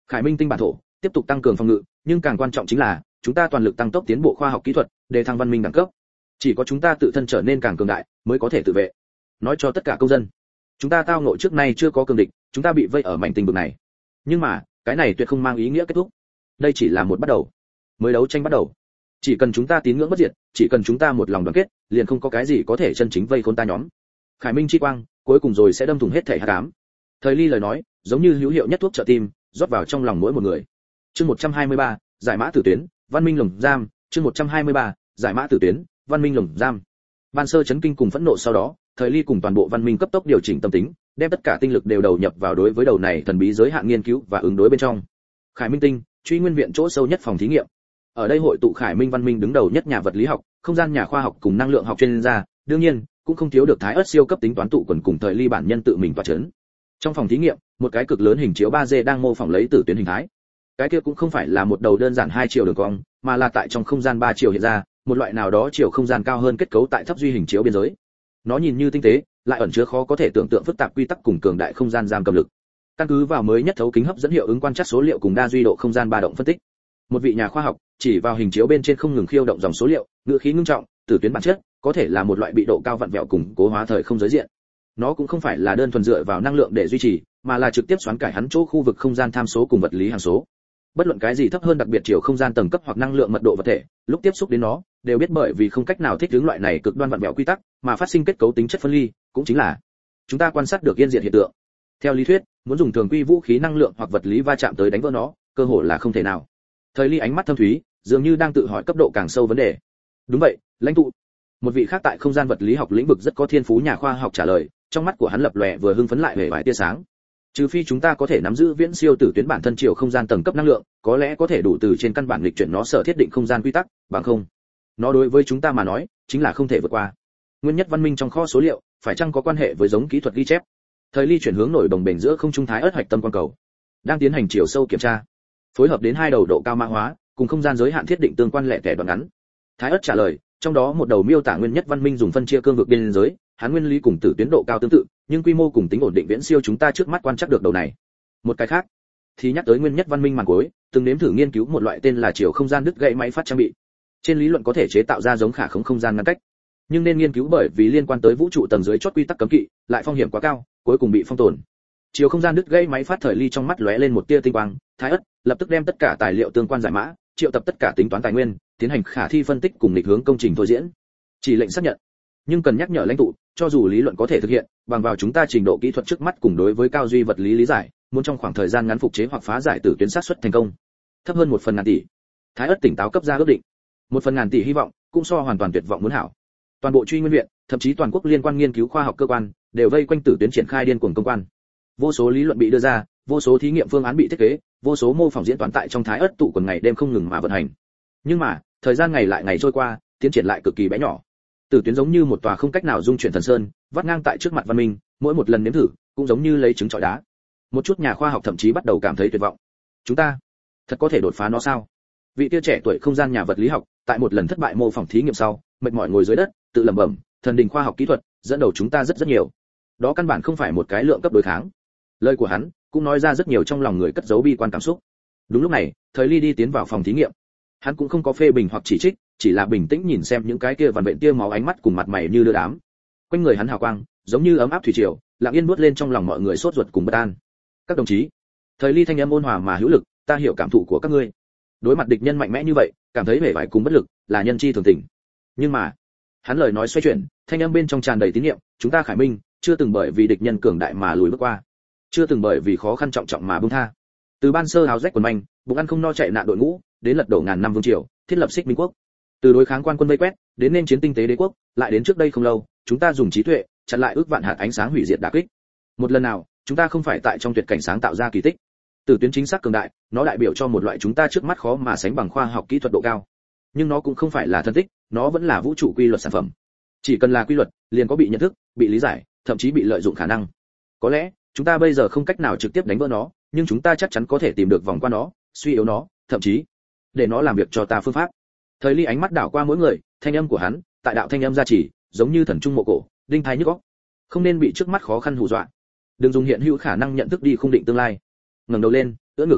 Khải Minh tinh bản thổ tiếp tục tăng cường phòng ngự, nhưng càng quan trọng chính là chúng ta toàn lực tăng tốc tiến bộ khoa học kỹ thuật, để thăng văn minh đẳng cấp. Chỉ có chúng ta tự thân trở nên càng cường đại, mới có thể tự vệ. Nói cho tất cả công dân, chúng ta tao ngộ trước nay chưa có cường địch, chúng ta bị vây ở mảnh tinh vực này. Nhưng mà, cái này tuyệt không mang ý nghĩa kết thúc. Đây chỉ là một bắt đầu. Mới đấu tranh bắt đầu. Chỉ cần chúng ta tín ngưỡng bất diệt, chỉ cần chúng ta một lòng đoàn kết, liền không có cái gì có thể chân chính vây khốn ta nhóm. Khải Minh chi quang, cuối cùng rồi sẽ đâm thủng hết thể hắc ám. Thời Ly lời nói, giống như hữu hiệu nhất thuốc trợ tim, rót vào trong lòng mỗi một người. Chương một trăm hai mươi ba, giải mã tử tuyến, văn minh lồng giam, chương một trăm hai mươi ba, giải mã tử tuyến, văn minh lồng giam. Ban sơ chấn kinh cùng phẫn nộ sau đó, Thời Ly cùng toàn bộ văn minh cấp tốc điều chỉnh tâm tính, đem tất cả tinh lực đều đầu nhập vào đối với đầu này thần bí giới hạn nghiên cứu và ứng đối bên trong. Khải Minh tinh, truy nguyên viện chỗ sâu nhất phòng thí nghiệm. Ở đây hội tụ Khải Minh văn minh đứng đầu nhất nhà vật lý học, không gian nhà khoa học cùng năng lượng học chuyên gia, đương nhiên cũng không thiếu được Thái Ức siêu cấp tính toán tụ quần cùng Thời Ly bản nhân tự mình tọa chấn. Trong phòng thí nghiệm, một cái cực lớn hình chiếu ba D đang mô phỏng lấy tử tuyến hình thái. Cái kia cũng không phải là một đầu đơn giản hai chiều đường cong, mà là tại trong không gian ba chiều hiện ra, một loại nào đó chiều không gian cao hơn kết cấu tại thấp duy hình chiếu biên giới. Nó nhìn như tinh tế, lại ẩn chứa khó có thể tưởng tượng phức tạp quy tắc cùng cường đại không gian giam cầm lực. Căn cứ vào mới nhất thấu kính hấp dẫn hiệu ứng quan trắc số liệu cùng đa duy độ không gian ba động phân tích, một vị nhà khoa học chỉ vào hình chiếu bên trên không ngừng khiêu động dòng số liệu, ngữ khí ngưng trọng, tử tuyến bản chất có thể là một loại bị độ cao vặn vẹo cùng cố hóa thời không giới diện. Nó cũng không phải là đơn thuần dựa vào năng lượng để duy trì, mà là trực tiếp xoắn cải hắn chỗ khu vực không gian tham số cùng vật lý hàm số. Bất luận cái gì thấp hơn đặc biệt chiều không gian tầng cấp hoặc năng lượng mật độ vật thể, lúc tiếp xúc đến nó, đều biết bởi vì không cách nào thích ứng loại này cực đoan vặn vẹo quy tắc, mà phát sinh kết cấu tính chất phân ly, cũng chính là chúng ta quan sát được yên diệt hiện tượng. Theo lý thuyết, muốn dùng thường quy vũ khí năng lượng hoặc vật lý va chạm tới đánh vỡ nó, cơ hội là không thể nào. Thời Ly ánh mắt thâm thúy, dường như đang tự hỏi cấp độ càng sâu vấn đề. Đúng vậy, lãnh tụ. Một vị khác tại không gian vật lý học lĩnh vực rất có thiên phú nhà khoa học trả lời, trong mắt của hắn lập lòe vừa hưng phấn lại vẻ vài tia sáng. Trừ phi chúng ta có thể nắm giữ viễn siêu tử tuyến bản thân chiều không gian tầng cấp năng lượng, có lẽ có thể đủ từ trên căn bản lịch chuyển nó sở thiết định không gian quy tắc, bằng không, nó đối với chúng ta mà nói, chính là không thể vượt qua. Nguyên nhất văn minh trong kho số liệu, phải chăng có quan hệ với giống kỹ thuật ghi chép? Thời Ly chuyển hướng nổi đồng bền giữa không trung thái ớt hạch tâm quan cầu, đang tiến hành chiều sâu kiểm tra, phối hợp đến hai đầu độ cao mã hóa, cùng không gian giới hạn thiết định tương quan lẻ tẻ đoạn ngắn. Thái ớt trả lời, trong đó một đầu miêu tả nguyên nhất văn minh dùng phân chia cương vực biên giới, hắn nguyên lý cùng tử tuyến độ cao tương tự, nhưng quy mô cùng tính ổn định viễn siêu chúng ta trước mắt quan trắc được đầu này. Một cái khác, thì nhắc tới nguyên nhất văn minh màn cuối, từng nếm thử nghiên cứu một loại tên là chiều không gian đứt gãy máy phát trang bị. Trên lý luận có thể chế tạo ra giống khả không không gian ngăn cách, nhưng nên nghiên cứu bởi vì liên quan tới vũ trụ tầng dưới chót quy tắc cấm kỵ, lại phong hiểm quá cao, cuối cùng bị phong tồn. Chiều không gian đứt gãy máy phát Thời Ly trong mắt lóe lên một tia tinh quang, Thái ất lập tức đem tất cả tài liệu tương quan giải mã, triệu tập tất cả tính toán tài nguyên, tiến hành khả thi phân tích cùng định hướng công trình thôi diễn. Chỉ lệnh xác nhận, nhưng cần nhắc nhở lãnh tụ, cho dù lý luận có thể thực hiện, bằng vào chúng ta trình độ kỹ thuật trước mắt cùng đối với cao duy vật lý lý giải, muốn trong khoảng thời gian ngắn phục chế hoặc phá giải tử tuyến xác suất thành công thấp hơn một phần ngàn tỷ. Thái ất tỉnh táo cấp ra ước định, một phần ngàn tỷ hy vọng cũng so hoàn toàn tuyệt vọng muốn hảo. Toàn bộ truy nguyên viện, thậm chí toàn quốc liên quan nghiên cứu khoa học cơ quan đều vây quanh tử tuyến triển khai điên cuồng công quan. Vô số lý luận bị đưa ra, vô số thí nghiệm phương án bị thiết kế, vô số mô phỏng diễn toán tại trong Thái ất tụ quần ngày đêm không ngừng mà vận hành. Nhưng mà, thời gian ngày lại ngày trôi qua, tiến triển lại cực kỳ bé nhỏ. Tử tuyến giống như một tòa không cách nào dung chuyển thần sơn, vắt ngang tại trước mặt văn minh, mỗi một lần nếm thử, cũng giống như lấy trứng trọi đá. Một chút nhà khoa học thậm chí bắt đầu cảm thấy tuyệt vọng. Chúng ta thật có thể đột phá nó sao? Vị kia trẻ tuổi không gian nhà vật lý học, tại một lần thất bại mô phỏng thí nghiệm sau, mệt mỏi ngồi dưới đất, tự lẩm bẩm, thần đình khoa học kỹ thuật dẫn đầu chúng ta rất rất nhiều. Đó căn bản không phải một cái lượng cấp đối kháng. Lời của hắn cũng nói ra rất nhiều trong lòng người cất giấu bi quan cảm xúc. Đúng lúc này, Thời Ly đi tiến vào phòng thí nghiệm. Hắn cũng không có phê bình hoặc chỉ trích, chỉ là bình tĩnh nhìn xem những cái kia vằn vện tia máu ánh mắt cùng mặt mày như đưa đám. Quanh người hắn hào quang, giống như ấm áp thủy triều, lặng yên bước lên trong lòng mọi người sốt ruột cùng bất an. Các đồng chí, Thời Ly thanh âm ôn hòa mà hữu lực, ta hiểu cảm thụ của các ngươi. Đối mặt địch nhân mạnh mẽ như vậy, cảm thấy vẻ vải cùng bất lực, là nhân chi thường tình. Nhưng mà, hắn lời nói xoay chuyển, thanh âm bên trong tràn đầy tín nhiệm, chúng ta Khải Minh chưa từng bởi vì địch nhân cường đại mà lùi bước qua, chưa từng bởi vì khó khăn trọng trọng mà buông tha. Từ ban sơ háo rách quần manh, bụng ăn không no chạy nạn đội ngũ, đến lật đổ ngàn năm vương triều, thiết lập xích minh quốc. Từ đối kháng quan quân vây quét, đến nên chiến tinh tế đế quốc, lại đến trước đây không lâu, chúng ta dùng trí tuệ chặn lại ước vạn hạt ánh sáng hủy diệt đả kích. Một lần nào, chúng ta không phải tại trong tuyệt cảnh sáng tạo ra kỳ tích. Tử tuyến chính xác cường đại, nó đại biểu cho một loại chúng ta trước mắt khó mà sánh bằng khoa học kỹ thuật độ cao. Nhưng nó cũng không phải là thân tích, nó vẫn là vũ trụ quy luật sản phẩm. Chỉ cần là quy luật, liền có bị nhận thức, bị lý giải, thậm chí bị lợi dụng khả năng. Có lẽ, chúng ta bây giờ không cách nào trực tiếp đánh vỡ nó, nhưng chúng ta chắc chắn có thể tìm được vòng qua nó, suy yếu nó, thậm chí để nó làm việc cho ta phương pháp. Thời Ly ánh mắt đảo qua mỗi người, thanh âm của hắn, tại đạo thanh âm gia trì, giống như thần trung mộ cổ, đinh thái nhức óc. Không nên bị trước mắt khó khăn hù dọa. Đừng dùng hiện hữu khả năng nhận thức đi khung định tương lai. Ngẩng đầu lên, ưỡn ngực.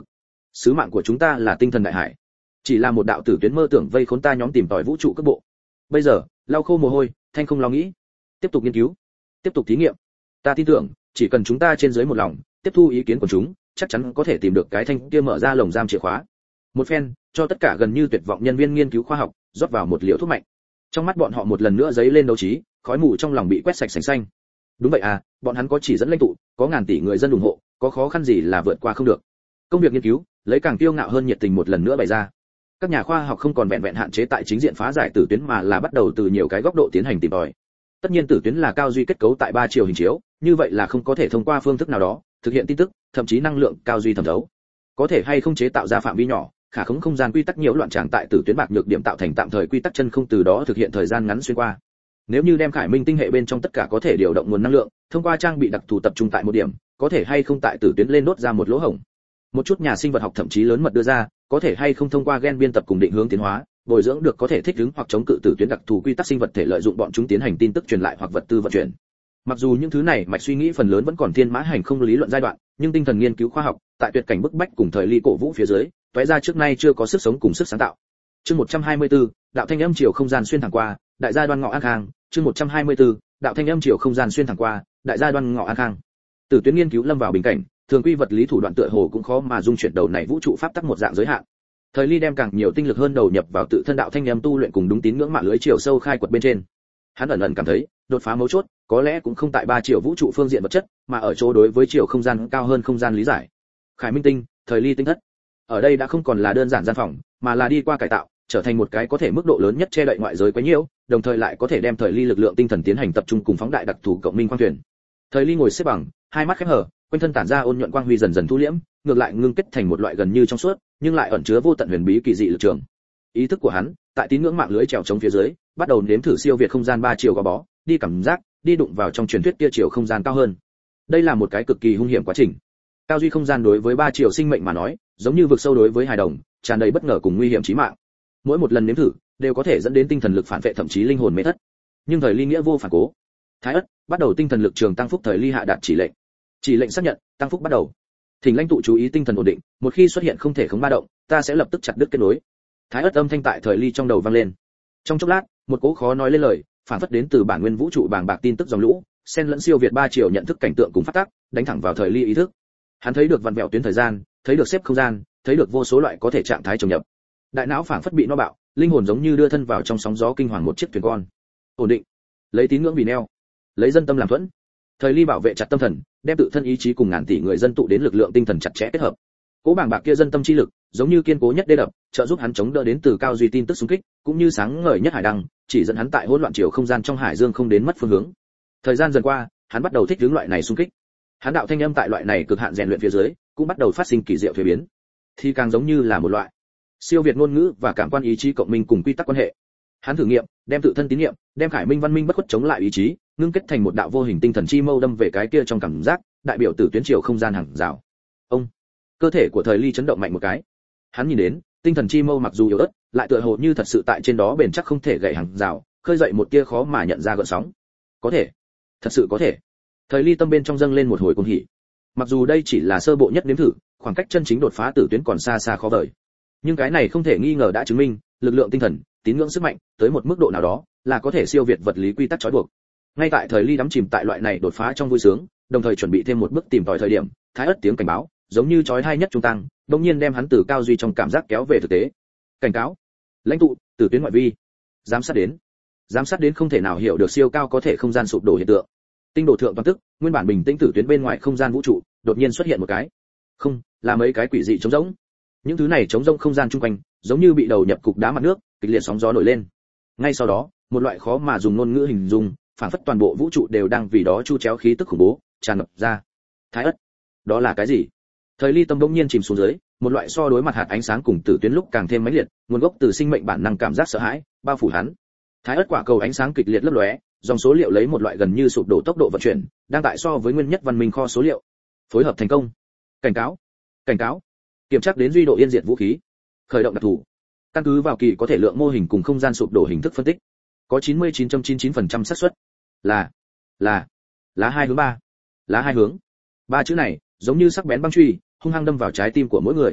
Sứ mạng của chúng ta là tinh thần đại hải, chỉ là một đạo tử tuyến mơ tưởng vây khốn ta nhóm tìm tòi vũ trụ cấp bộ. Bây giờ lau khô mồ hôi, thanh không lo nghĩ, tiếp tục nghiên cứu, tiếp tục thí nghiệm. Ta tin tưởng chỉ cần chúng ta trên dưới một lòng tiếp thu ý kiến của chúng, chắc chắn có thể tìm được cái thanh kia mở ra lồng giam chìa khóa. Một phen cho tất cả gần như tuyệt vọng nhân viên nghiên cứu khoa học rót vào một liều thuốc mạnh. Trong mắt bọn họ một lần nữa dấy lên đấu trí, khói mù trong lòng bị quét sạch sành xanh. Đúng vậy à, bọn hắn có chỉ dẫn lãnh tụ, có ngàn tỷ người dân ủng hộ, có khó khăn gì là vượt qua không được. Công việc nghiên cứu lấy càng kiêu ngạo hơn nhiệt tình một lần nữa bày ra. Các nhà khoa học không còn vẹn vẹn hạn chế tại chính diện phá giải tử tuyến mà là bắt đầu từ nhiều cái góc độ tiến hành tìm tòi. Tất nhiên tử tuyến là cao duy kết cấu tại ba chiều hình chiếu, như vậy là không có thể thông qua phương thức nào đó thực hiện tin tức, thậm chí năng lượng cao duy thẩm thấu. Có thể hay không chế tạo ra phạm vi nhỏ, khả khống không gian quy tắc nhiễu loạn tràng tại tử tuyến bạc nhược điểm tạo thành tạm thời quy tắc chân không, từ đó thực hiện thời gian ngắn xuyên qua. Nếu như đem Khải Minh tinh hệ bên trong tất cả có thể điều động nguồn năng lượng, thông qua trang bị đặc thù tập trung tại một điểm, có thể hay không tại tử tuyến lên đốt ra một lỗ hổng. Một chút nhà sinh vật học thậm chí lớn mật đưa ra, có thể hay không thông qua gen biên tập cùng định hướng tiến hóa, bồi dưỡng được có thể thích ứng hoặc chống cự tử tuyến đặc thù quy tắc sinh vật thể, lợi dụng bọn chúng tiến hành tin tức truyền lại hoặc vật tư vận chuyển. Mặc dù những thứ này mạch suy nghĩ phần lớn vẫn còn thiên mã hành không lý luận giai đoạn, nhưng tinh thần nghiên cứu khoa học tại tuyệt cảnh bức bách cùng thời ly cổ vũ phía dưới, toé ra trước nay chưa có sức sống cùng sức sáng tạo. Chương một trăm hai mươi tư, đạo thanh âm chiều không gian xuyên thẳng qua, đại gia Đoan Ngọ An Khang. Chương một trăm hai mươi tư, đạo thanh âm chiều không gian xuyên thẳng qua, đại gia Đoan Ngọ An Khang. Tử tuyến nghiên cứu lâm vào bình cảnh, thường quy vật lý thủ đoạn tựa hồ cũng khó mà dung chuyển đầu này vũ trụ pháp tắc một dạng giới hạn. Thời ly đem càng nhiều tinh lực hơn đầu nhập vào tự thân đạo thanh âm tu luyện cùng đúng tín ngưỡng mạng lưới chiều sâu khai quật bên trên. Hắn ẩn ẩn cảm thấy, đột phá mấu chốt có lẽ cũng không tại ba chiều vũ trụ phương diện vật chất, mà ở chỗ đối với chiều không gian cao hơn không gian lý giải. Khải Minh tinh, thời ly tinh thất. Ở đây đã không còn là đơn giản gian phòng, mà là đi qua cải tạo, trở thành một cái có thể mức độ lớn nhất che đậy ngoại giới quá nhiều, đồng thời lại có thể đem thời ly lực lượng tinh thần tiến hành tập trung cùng phóng đại đặc thù cộng minh quang thuyền. Thời ly ngồi xếp bằng, hai mắt khép hờ, quanh thân tản ra ôn nhuận quang huy dần dần thu liễm, ngược lại ngưng kết thành một loại gần như trong suốt, nhưng lại ẩn chứa vô tận huyền bí kỳ dị lực trường. Ý thức của hắn, tại tín ngưỡng mạng lưới trèo chống phía dưới, bắt đầu nếm thử siêu việt không gian ba chiều gò bó, đi cảm giác, đi đụng vào trong truyền thuyết kia chiều không gian cao hơn. Đây là một cái cực kỳ hung hiểm quá trình. Cao duy không gian đối với ba chiều sinh mệnh mà nói, giống như vực sâu đối với hài đồng, tràn đầy bất ngờ cùng nguy hiểm chí mạng. Mỗi một lần nếm thử, đều có thể dẫn đến tinh thần lực phản vệ thậm chí linh hồn mê thất. Nhưng thời ly nghĩa vô phản cố. Thái ất bắt đầu tinh thần lực trường tăng phúc, thời ly hạ đạt chỉ lệnh. Chỉ lệnh xác nhận, tăng phúc bắt đầu. Thỉnh lãnh tụ chú ý tinh thần ổn định, một khi xuất hiện không thể khống ba động, ta sẽ lập tức chặt đứt kết nối. Thái ất âm thanh tại thời ly trong đầu vang lên. Trong chốc lát, một cỗ khó nói lên lời, phản phất đến từ bản nguyên vũ trụ bàng bạc tin tức dòng lũ, xen lẫn siêu việt ba chiều nhận thức cảnh tượng cùng phát tác, đánh thẳng vào thời ly ý thức. Hắn thấy được vặn vẹo tuyến thời gian, thấy được xếp không gian, thấy được vô số loại có thể trạng thái trùng nhập. Đại não phản phất bị no bạo, linh hồn giống như đưa thân vào trong sóng gió kinh hoàng một chiếc thuyền con. Ổn định, lấy tín ngưỡng vì neo, lấy dân tâm làm thuẫn. Thời ly bảo vệ chặt tâm thần, đem tự thân ý chí cùng ngàn tỷ người dân tụ đến lực lượng tinh thần chặt chẽ kết hợp. Cố bàng bạc kia dân tâm chi lực, giống như kiên cố nhất đê đập, trợ giúp hắn chống đỡ đến từ cao duy tin tức xung kích, cũng như sáng ngời nhất hải đăng, chỉ dẫn hắn tại hỗn loạn chiều không gian trong hải dương không đến mất phương hướng. Thời gian dần qua, hắn bắt đầu thích ứng loại này xung kích. Hắn đạo thanh âm tại loại này cực hạn rèn luyện phía dưới, cũng bắt đầu phát sinh kỳ diệu thay biến. Thì càng giống như là một loại siêu việt ngôn ngữ và cảm quan ý chí cộng minh cùng quy tắc quan hệ. Hắn thử nghiệm, đem tự thân tín niệm, đem Khải Minh văn minh bất khuất chống lại ý chí, ngưng kết thành một đạo vô hình tinh thần chi mâu đâm về cái kia trong cảm giác, đại biểu tử tuyến chiều không gian hàng rào. Ông, cơ thể của thời ly chấn động mạnh một cái. Hắn nhìn đến, tinh thần chi mâu mặc dù yếu ớt, lại tựa hồ như thật sự tại trên đó bền chắc không thể gãy hàng rào, khơi dậy một tia khó mà nhận ra gợn sóng. Có thể, thật sự có thể. Thời ly tâm bên trong dâng lên một hồi cuồng hỉ. Mặc dù đây chỉ là sơ bộ nhất nếm thử, khoảng cách chân chính đột phá tử tuyến còn xa xa khó vời. Nhưng cái này không thể nghi ngờ đã chứng minh, lực lượng tinh thần, tín ngưỡng sức mạnh, tới một mức độ nào đó, là có thể siêu việt vật lý quy tắc trói buộc. Ngay tại thời ly đắm chìm tại loại này đột phá trong vui sướng, đồng thời chuẩn bị thêm một bước tìm tòi thời điểm, Thái ất tiếng cảnh báo, giống như chói tai nhất trung tăng, đột nhiên đem hắn từ cao duy trong cảm giác kéo về thực tế. Cảnh cáo, lãnh tụ, tử tuyến ngoại vi, giám sát đến. Giám sát đến không thể nào hiểu được siêu cao có thể không gian sụp đổ hiện tượng. Tinh độ thượng toàn tức, nguyên bản bình tĩnh tử tuyến bên ngoài không gian vũ trụ, đột nhiên xuất hiện một cái. Không, là mấy cái quỷ dị trống rỗng. Những thứ này trống rỗng không gian chung quanh, giống như bị đầu nhập cục đá mặt nước, kịch liệt sóng gió nổi lên. Ngay sau đó, một loại khó mà dùng ngôn ngữ hình dung, phản phất toàn bộ vũ trụ đều đang vì đó chu chéo khí tức khủng bố tràn ngập ra. Thái ất, đó là cái gì? Thời ly tâm bỗng nhiên chìm xuống dưới, một loại so đối mặt hạt ánh sáng cùng tử tuyến lúc càng thêm mãnh liệt, nguồn gốc từ sinh mệnh bản năng cảm giác sợ hãi bao phủ hắn. Thái ất quả cầu ánh sáng kịch liệt lấp lóe, dòng số liệu lấy một loại gần như sụp đổ tốc độ vận chuyển, đang tại so với nguyên nhất văn minh kho số liệu. Phối hợp thành công. Cảnh cáo, cảnh cáo. Kiểm tra đến duy độ yên diệt vũ khí. Khởi động đặc thù. Căn cứ vào kỳ có thể lượng mô hình cùng không gian sụp đổ hình thức phân tích, có chín mươi chín phẩy chín chín phần trăm xác suất là là lá hai hướng ba, lá hai hướng. Ba chữ này giống như sắc bén băng chùy, hung hăng đâm vào trái tim của mỗi người.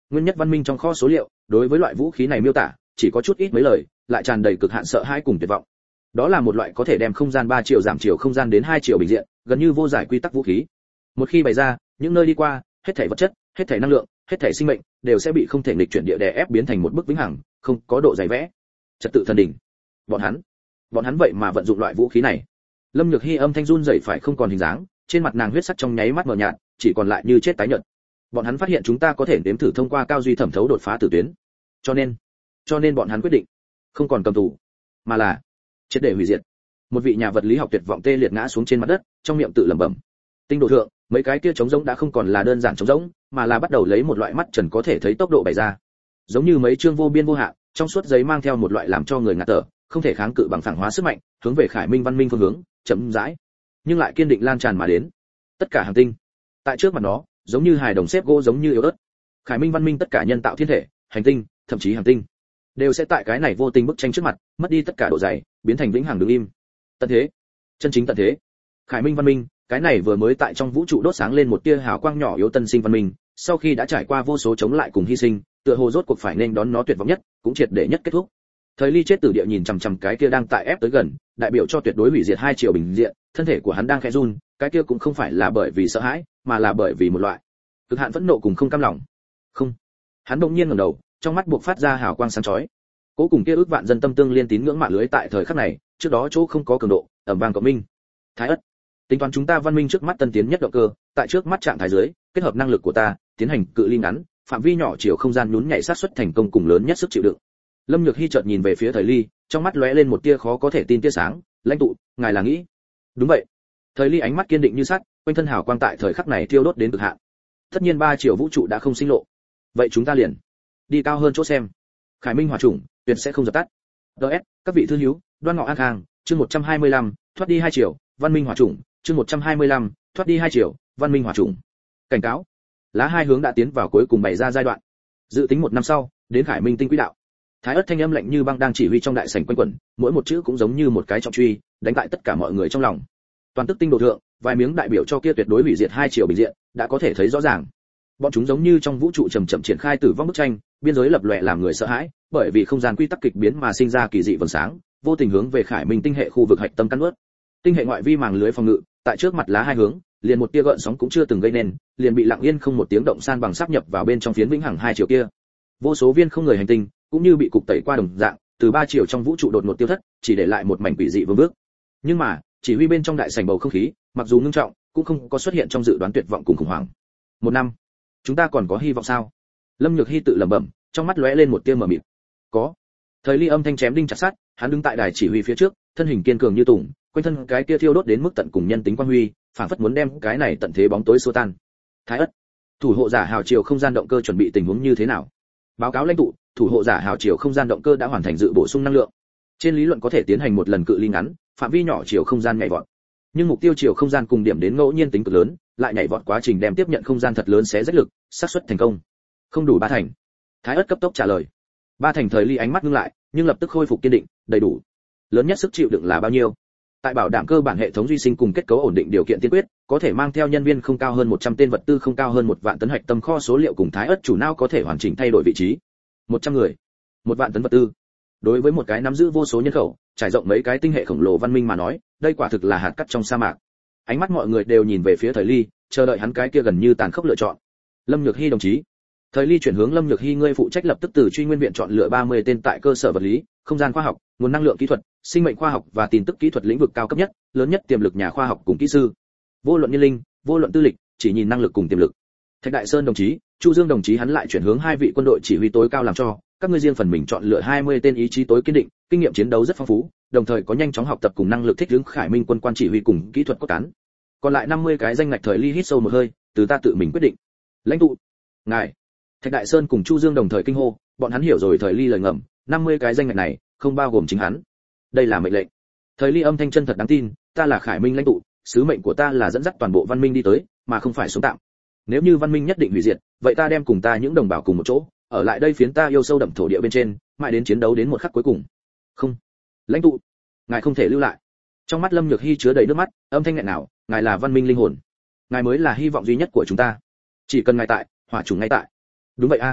Nguyên nhất văn minh trong kho số liệu, đối với loại vũ khí này miêu tả, chỉ có chút ít mấy lời, lại tràn đầy cực hạn sợ hãi cùng tuyệt vọng. Đó là một loại có thể đem không gian ba triệu giảm chiều không gian đến hai triệu bình diện, gần như vô giải quy tắc vũ khí. Một khi bày ra, những nơi đi qua, hết thảy vật chất, hết thảy năng lượng, hết thảy sinh mệnh đều sẽ bị không thể nghịch chuyển địa đè ép biến thành một bức vĩnh hằng, không có độ dày vẽ. Trật tự thần đỉnh. Bọn hắn, bọn hắn vậy mà vận dụng loại vũ khí này. Lâm Nhược Hi âm thanh run rẩy phải không còn hình dáng, trên mặt nàng huyết sắc trong nháy mắt mờ nhạt, chỉ còn lại như chết tái nhợt. Bọn hắn phát hiện chúng ta có thể nếm thử thông qua cao duy thẩm thấu đột phá tử tuyến. Cho nên, cho nên bọn hắn quyết định không còn cầm tù, mà là triệt để hủy diệt. Một vị nhà vật lý học tuyệt vọng tê liệt ngã xuống trên mặt đất, trong miệng tự lẩm bẩm. Tinh độ thượng, mấy cái kia trống rỗng đã không còn là đơn giản trống rỗng, mà là bắt đầu lấy một loại mắt trần có thể thấy tốc độ bày ra. Giống như mấy chương vô biên vô hạn, trong suốt giấy mang theo một loại làm cho người ngạt thở, không thể kháng cự bằng phản hóa sức mạnh, hướng về Khải Minh văn minh phương hướng, chậm rãi, nhưng lại kiên định lan tràn mà đến. Tất cả hành tinh, tại trước mặt nó, giống như hài đồng xếp gỗ giống như yếu ớt. Khải Minh văn minh tất cả nhân tạo thiên thể, hành tinh, thậm chí hành tinh, đều sẽ tại cái này vô tình bức tranh trước mặt, mất đi tất cả độ dày, biến thành vĩnh hằng đứng im. Tận thế, chân chính tận thế. Khải Minh văn minh, cái này vừa mới tại trong vũ trụ đốt sáng lên một tia hào quang nhỏ yếu tân sinh văn minh, sau khi đã trải qua vô số chống lại cùng hy sinh, tựa hồ rốt cuộc phải nên đón nó tuyệt vọng nhất, cũng triệt để nhất kết thúc. Thời Ly chết tử địa nhìn chằm chằm cái kia đang tại ép tới gần, đại biểu cho tuyệt đối hủy diệt hai triệu bình diện, thân thể của hắn đang khẽ run, cái kia cũng không phải là bởi vì sợ hãi, mà là bởi vì một loại cực hạn phẫn nộ cùng không cam lòng. Không. Hắn đột nhiên ngẩng đầu, trong mắt buộc phát ra hào quang sáng chói. Cố cùng kia ước vạn dân tâm tương liên tín ngưỡng mạng lưới tại thời khắc này, trước đó chỗ không có cường độ, ầm vang cộng minh. Thái ất, tính toán chúng ta văn minh trước mắt tân tiến nhất động cơ, tại trước mắt trạng thái dưới, kết hợp năng lực của ta, tiến hành cự ly ngắn, phạm vi nhỏ chiều không gian nhún nhảy sát xuất thành công cùng lớn nhất sức chịu đựng. Lâm Nhược Hi chợt nhìn về phía Thời Ly, trong mắt lóe lên một tia khó có thể tin tia sáng, lãnh tụ, ngài là nghĩ? Đúng vậy. Thời Ly ánh mắt kiên định như sắt, quanh thân hào quang tại thời khắc này thiêu đốt đến cực hạn. Tất nhiên ba chiều vũ trụ đã không sinh lộ, vậy chúng ta liền đi cao hơn chỗ xem. Khải Minh hỏa chủng, tuyệt sẽ không dập tắt. đê ét, các vị thư hữu, Đoan Ngọ An Khang, chương một trăm hai mươi lăm, thoát đi hai chiều, văn minh hỏa chủng, chương một trăm hai mươi lăm, thoát đi hai chiều, văn minh hỏa chủng. Cảnh cáo. Lá hai hướng đã tiến vào cuối cùng bày ra giai đoạn. Dự tính một năm sau, đến Khải Minh tinh quỹ đạo. Thái ất thanh âm lạnh như băng đang chỉ huy trong đại sảnh quanh quẩn, mỗi một chữ cũng giống như một cái trọng truy, đánh tại tất cả mọi người trong lòng. Toàn tức tinh độ thượng, vài miếng đại biểu cho kia tuyệt đối hủy diệt hai chiều bình diện, đã có thể thấy rõ ràng. Bọn chúng giống như trong vũ trụ chậm chậm triển khai tử vong bức tranh, biên giới lập lòe làm người sợ hãi, bởi vì không gian quy tắc kịch biến mà sinh ra kỳ dị vầng sáng, vô tình hướng về Khải Minh tinh hệ khu vực hạch tâm căn nuốt. Tinh hệ ngoại vi màng lưới phòng ngự, tại trước mặt lá hai hướng, liền một tia gợn sóng cũng chưa từng gây nên, liền bị lặng yên không một tiếng động san bằng sáp nhập vào bên trong phiến vĩnh hằng hai chiều kia. Vô số viên không người hành tinh, cũng như bị cục tẩy qua đồng dạng, từ ba chiều trong vũ trụ đột ngột tiêu thất, chỉ để lại một mảnh quỷ dị vương bước. Nhưng mà, chỉ huy bên trong đại sảnh bầu không khí, mặc dù ngưng trọng, cũng không có xuất hiện trong dự đoán tuyệt vọng cùng khủng hoảng. Một năm, chúng ta còn có hy vọng sao? Lâm Nhược Hi tự lẩm bẩm, trong mắt lóe lên một tia mờ mịt. Có. Thời Ly âm thanh chém đinh chặt sắt, hắn đứng tại đài chỉ huy phía trước, thân hình kiên cường như tùng, quanh thân cái kia thiêu đốt đến mức tận cùng nhân tính quang huy, phảng phất muốn đem cái này tận thế bóng tối xua tan. Thái ất, thủ hộ giả hào chiều không gian động cơ chuẩn bị tình huống như thế nào? Báo cáo lãnh tụ, thủ hộ giả hào chiều không gian động cơ đã hoàn thành dự bổ sung năng lượng. Trên lý luận có thể tiến hành một lần cự ly ngắn, phạm vi nhỏ chiều không gian nhảy vọt. Nhưng mục tiêu chiều không gian cùng điểm đến ngẫu nhiên tính cực lớn, lại nhảy vọt quá trình đem tiếp nhận không gian thật lớn xé rách lực, xác suất thành công không đủ ba thành. Thái ất cấp tốc trả lời. Ba thành. Thời Ly ánh mắt ngưng lại, nhưng lập tức khôi phục kiên định, đầy đủ. Lớn nhất sức chịu đựng là bao nhiêu? Tại bảo đảm cơ bản hệ thống duy sinh cùng kết cấu ổn định điều kiện tiên quyết, có thể mang theo nhân viên không cao hơn một trăm tên, vật tư không cao hơn một vạn tấn hạch tâm kho số liệu cùng Thái ất chủ não có thể hoàn chỉnh thay đổi vị trí. một trăm người, một vạn tấn vật tư. Đối với một cái nắm giữ vô số nhân khẩu, trải rộng mấy cái tinh hệ khổng lồ văn minh mà nói, đây quả thực là hạt cát trong sa mạc. Ánh mắt mọi người đều nhìn về phía Thời Ly, chờ đợi hắn cái kia gần như tàn khốc lựa chọn. Lâm Nhược Hi đồng chí. Thời Ly chuyển hướng Lâm Nhược Hi, ngươi phụ trách lập tức từ Truy Nguyên viện chọn lựa ba mươi tên tại cơ sở vật lý, không gian khoa học, nguồn năng lượng kỹ thuật, sinh mệnh khoa học và tin tức kỹ thuật lĩnh vực cao cấp nhất, lớn nhất tiềm lực nhà khoa học cùng kỹ sư. Vô luận niên linh, vô luận tư lịch, chỉ nhìn năng lực cùng tiềm lực. Thạch Đại Sơn đồng chí, Chu Dương đồng chí hắn lại chuyển hướng hai vị quân đội chỉ huy tối cao làm cho, các ngươi riêng phần mình chọn lựa hai mươi tên ý chí tối kiên định, kinh nghiệm chiến đấu rất phong phú, đồng thời có nhanh chóng học tập cùng năng lực thích ứng Khải Minh quân quan chỉ huy cùng kỹ thuật cốt cán. Còn lại năm mươi cái danh ngạch. Thời Ly hít sâu một hơi, từ ta tự mình quyết định. Lãnh tụ, ngài. Thạch Đại Sơn cùng Chu Dương đồng thời kinh hô, bọn hắn hiểu rồi Thời Ly lời ngầm, năm mươi cái danh ngạch này không bao gồm chính hắn. Đây là mệnh lệnh. Thời Ly âm thanh chân thật đáng tin, ta là Khải Minh lãnh tụ, sứ mệnh của ta là dẫn dắt toàn bộ văn minh đi tới, mà không phải sống tạm. Nếu như văn minh nhất định hủy diệt, vậy ta đem cùng ta những đồng bào cùng một chỗ, ở lại đây phiến ta yêu sâu đậm thổ địa bên trên, mãi đến chiến đấu đến một khắc cuối cùng. Không, lãnh tụ, ngài không thể lưu lại. Trong mắt Lâm Nhược Hi chứa đầy nước mắt, âm thanh nghẹn nào, ngài là văn minh linh hồn, ngài mới là hy vọng duy nhất của chúng ta. Chỉ cần ngài tại, hỏa chủng ngay tại. Đúng vậy a.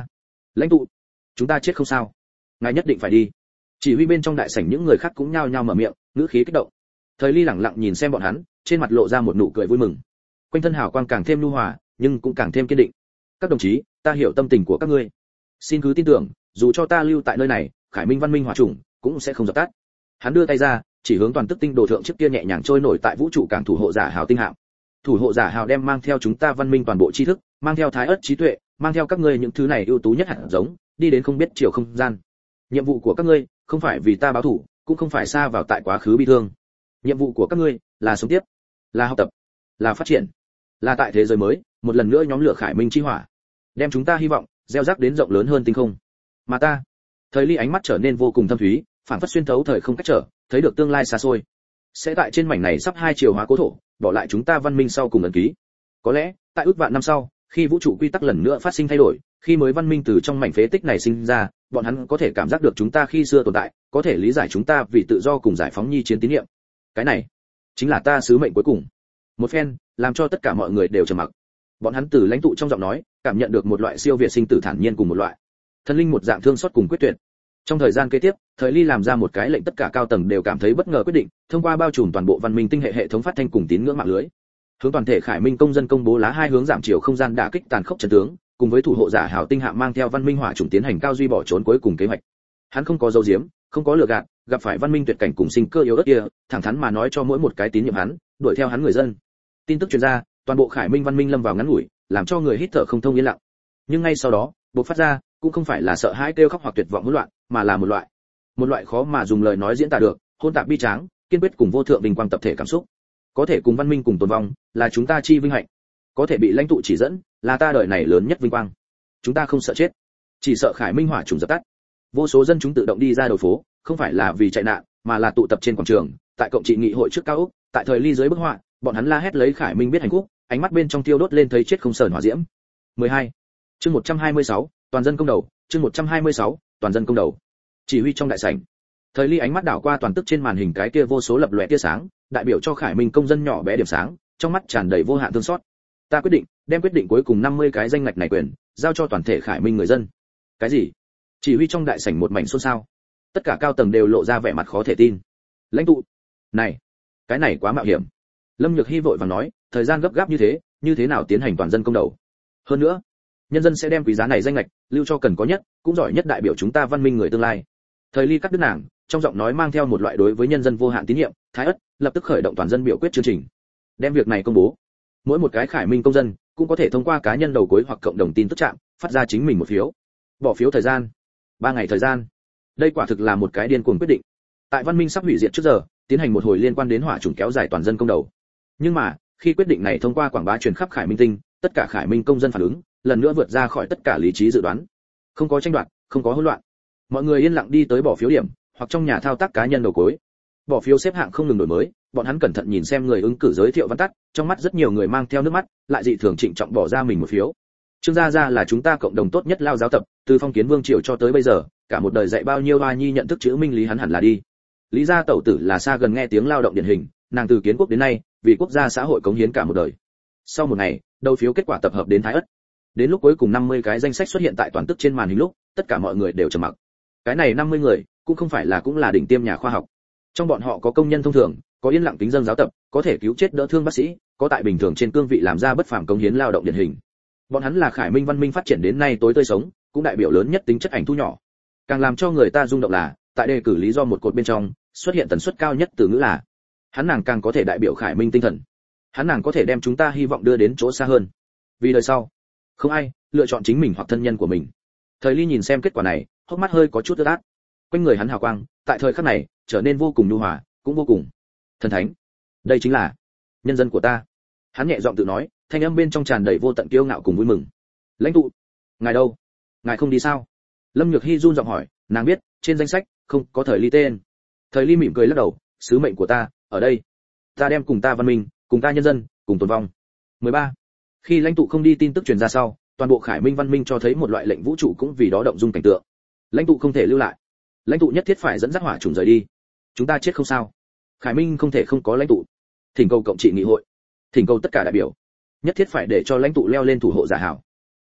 Lãnh tụ, chúng ta chết không sao, ngài nhất định phải đi. Chỉ huy bên trong đại sảnh những người khác cũng nhao nhao mở miệng, ngữ khí kích động. Thời Ly lẳng lặng nhìn xem bọn hắn, trên mặt lộ ra một nụ cười vui mừng. Quanh thân hào quang càng thêm nhu hòa, nhưng cũng càng thêm kiên định. Các đồng chí, ta hiểu tâm tình của các ngươi. Xin cứ tin tưởng, dù cho ta lưu tại nơi này, Khải Minh văn minh hỏa chủng cũng sẽ không dập tắt. Hắn đưa tay ra, chỉ hướng toàn tức tinh đồ thượng trước kia nhẹ nhàng trôi nổi tại vũ trụ cảng thủ hộ giả hào tinh hạm. Thủ hộ giả hào đem mang theo chúng ta văn minh toàn bộ tri thức, mang theo thái ớt trí tuệ, mang theo các ngươi những thứ này ưu tú nhất hạt giống, đi đến không biết chiều không gian. Nhiệm vụ của các ngươi không phải vì ta báo thù, cũng không phải xa vào tại quá khứ bi thương. Nhiệm vụ của các ngươi là sống tiếp, là học tập, là phát triển, là tại thế giới mới một lần nữa nhóm lửa Khải Minh chi hỏa, đem chúng ta hy vọng gieo rắc đến rộng lớn hơn tinh không. Mà ta, Thời Ly ánh mắt trở nên vô cùng thâm thúy, phản phất xuyên thấu thời không cách trở, thấy được tương lai xa xôi. Sẽ tại trên mảnh này sắp hai chiều hóa cố thổ, bỏ lại chúng ta văn minh sau cùng ấn ký. Có lẽ, tại ước vạn năm sau, khi vũ trụ quy tắc lần nữa phát sinh thay đổi, khi mới văn minh từ trong mảnh phế tích này sinh ra, bọn hắn có thể cảm giác được chúng ta khi xưa tồn tại, có thể lý giải chúng ta vì tự do cùng giải phóng nhi chiến tín niệm. Cái này, chính là ta sứ mệnh cuối cùng. Một phen, làm cho tất cả mọi người đều trầm mặc. Bọn hắn từ lãnh tụ trong giọng nói, cảm nhận được một loại siêu việt sinh tử thản nhiên cùng một loại thần linh một dạng thương xót cùng quyết tuyệt. Trong thời gian kế tiếp, Thời Ly làm ra một cái lệnh tất cả cao tầng đều cảm thấy bất ngờ quyết định, thông qua bao trùm toàn bộ văn minh tinh hệ hệ thống phát thanh cùng tín ngưỡng mạng lưới, hướng toàn thể Khải Minh công dân công bố lá hai hướng giảm chiều không gian đả kích tàn khốc trận tướng, cùng với thủ hộ giả hào tinh hạm mang theo văn minh hỏa chủng tiến hành cao duy bỏ trốn cuối cùng kế hoạch. Hắn không có dấu diếm, không có lừa gạt, gặp phải văn minh tuyệt cảnh cùng sinh cơ yếu ớt kia, thẳng thắn mà nói cho mỗi một cái tín nhiệm hắn, đuổi theo hắn người dân. Tin tức truyền ra, toàn bộ Khải Minh văn minh lâm vào ngắn ngủi, làm cho người hít thở không thông yên lặng. Nhưng ngay sau đó, bộc phát ra, cũng không phải là sợ hãi kêu khóc hoặc tuyệt vọng hỗn loạn, mà là một loại, một loại khó mà dùng lời nói diễn tả được, hỗn tạp bi tráng, kiên quyết cùng vô thượng vinh quang tập thể cảm xúc. Có thể cùng văn minh cùng tồn vong, là chúng ta chi vinh hạnh. Có thể bị lãnh tụ chỉ dẫn, là ta đời này lớn nhất vinh quang. Chúng ta không sợ chết, chỉ sợ Khải Minh hỏa chủng dập tắt. Vô số dân chúng tự động đi ra đầu phố, không phải là vì chạy nạn, mà là tụ tập trên quảng trường, tại cộng trị nghị hội trước cao ốc, tại Thời Ly dưới bức họa, bọn hắn la hét lấy Khải Minh biết hành khúc, ánh mắt bên trong tiêu đốt lên thấy chết không sờn hỏa diễm. mười hai Chương một trăm hai mươi sáu, toàn dân công đầu, chương một trăm hai mươi sáu, toàn dân công đầu. Chỉ huy trong đại sảnh. Thời Ly ánh mắt đảo qua toàn tức trên màn hình cái kia vô số lập lòe tia sáng, đại biểu cho Khải Minh công dân nhỏ bé điểm sáng, trong mắt tràn đầy vô hạn thương xót. Ta quyết định, đem quyết định cuối cùng năm mươi cái danh ngạch này quyền, giao cho toàn thể Khải Minh người dân. Cái gì? Chỉ huy trong đại sảnh một mảnh xôn xao. Tất cả cao tầng đều lộ ra vẻ mặt khó thể tin. Lãnh tụ, này, cái này quá mạo hiểm. Lâm Nhược Hy vội vàng nói, thời gian gấp gáp như thế, như thế nào tiến hành toàn dân công đầu? Hơn nữa, nhân dân sẽ đem quý giá này danh ngạch lưu cho cần có nhất, cũng giỏi nhất đại biểu chúng ta văn minh người tương lai. Thời Ly cắt đứt nàng, trong giọng nói mang theo một loại đối với nhân dân vô hạn tín nhiệm, thái ất lập tức khởi động toàn dân biểu quyết chương trình, đem việc này công bố. Mỗi một cái Khải Minh công dân cũng có thể thông qua cá nhân đầu cuối hoặc cộng đồng tin tức trạm phát ra chính mình một phiếu. Bỏ phiếu thời gian ba ngày thời gian. Đây quả thực là một cái điên cuồng quyết định. Tại văn minh sắp hủy diệt trước giờ, tiến hành một hồi liên quan đến hỏa chủng kéo dài toàn dân công đầu. Nhưng mà, khi quyết định này thông qua quảng bá truyền khắp Khải Minh tinh, tất cả Khải Minh công dân phản ứng, lần nữa vượt ra khỏi tất cả lý trí dự đoán. Không có tranh đoạt, không có hỗn loạn. Mọi người yên lặng đi tới bỏ phiếu điểm, hoặc trong nhà thao tác cá nhân đầu cuối. Bỏ phiếu xếp hạng không ngừng đổi mới, bọn hắn cẩn thận nhìn xem người ứng cử giới thiệu văn tắt, trong mắt rất nhiều người mang theo nước mắt, lại dị thường trịnh trọng bỏ ra mình một phiếu. Trương Gia Gia là chúng ta cộng đồng tốt nhất lao giáo tập, từ phong kiến vương triều cho tới bây giờ, cả một đời dạy bao nhiêu hoa nhi nhận thức chữ minh lý hắn hẳn là đi. Lý gia tẩu tử là xa gần nghe tiếng lao động điển hình, nàng từ kiến quốc đến nay, vì quốc gia xã hội cống hiến cả một đời. Sau một ngày, đầu phiếu kết quả tập hợp đến Thái Ất. Đến lúc cuối cùng năm mươi cái danh sách xuất hiện tại toàn tức trên màn hình lúc, tất cả mọi người đều trầm mặc. Cái này năm mươi người, cũng không phải là cũng là đỉnh tiêm nhà khoa học. Trong bọn họ có công nhân thông thường, có yên lặng kính dân giáo tập, có thể cứu chết đỡ thương bác sĩ, có tại bình thường trên cương vị làm ra bất phàm cống hiến lao động điển hình. Bọn hắn là Khải Minh văn minh phát triển đến nay tối tươi sống, cũng đại biểu lớn nhất tính chất ảnh thu nhỏ. Càng làm cho người ta rung động là, tại đề cử lý do một cột bên trong, xuất hiện tần suất cao nhất từ ngữ là hắn nàng càng có thể đại biểu Khải Minh tinh thần. Hắn nàng có thể đem chúng ta hy vọng đưa đến chỗ xa hơn. Vì đời sau, không ai lựa chọn chính mình hoặc thân nhân của mình. Thời Ly nhìn xem kết quả này, hốc mắt hơi có chút ướt át. Quanh người hắn hào quang, tại thời khắc này, trở nên vô cùng nhu hòa, cũng vô cùng thần thánh. Đây chính là nhân dân của ta. Hắn nhẹ giọng tự nói, thanh âm bên trong tràn đầy vô tận kiêu ngạo cùng vui mừng. Lãnh tụ, ngài đâu? Ngài không đi sao? Lâm Nhược Hy run giọng hỏi, nàng biết trên danh sách không có Thời Ly tên. Thời Ly mỉm cười lắc đầu, sứ mệnh của ta ở đây. Ta đem cùng ta văn minh, cùng ta nhân dân, cùng tồn vong. mười ba Khi lãnh tụ không đi tin tức truyền ra sau, toàn bộ Khải Minh văn minh cho thấy một loại lệnh vũ trụ cũng vì đó động dung cảnh tượng. Lãnh tụ không thể lưu lại, lãnh tụ nhất thiết phải dẫn dắt hỏa chủng rời đi. Chúng ta chết không sao, Khải Minh không thể không có lãnh tụ. Thỉnh cầu cộng trị nghị hội, thỉnh cầu tất cả đại biểu, nhất thiết phải để cho lãnh tụ leo lên thủ hộ giả hảo.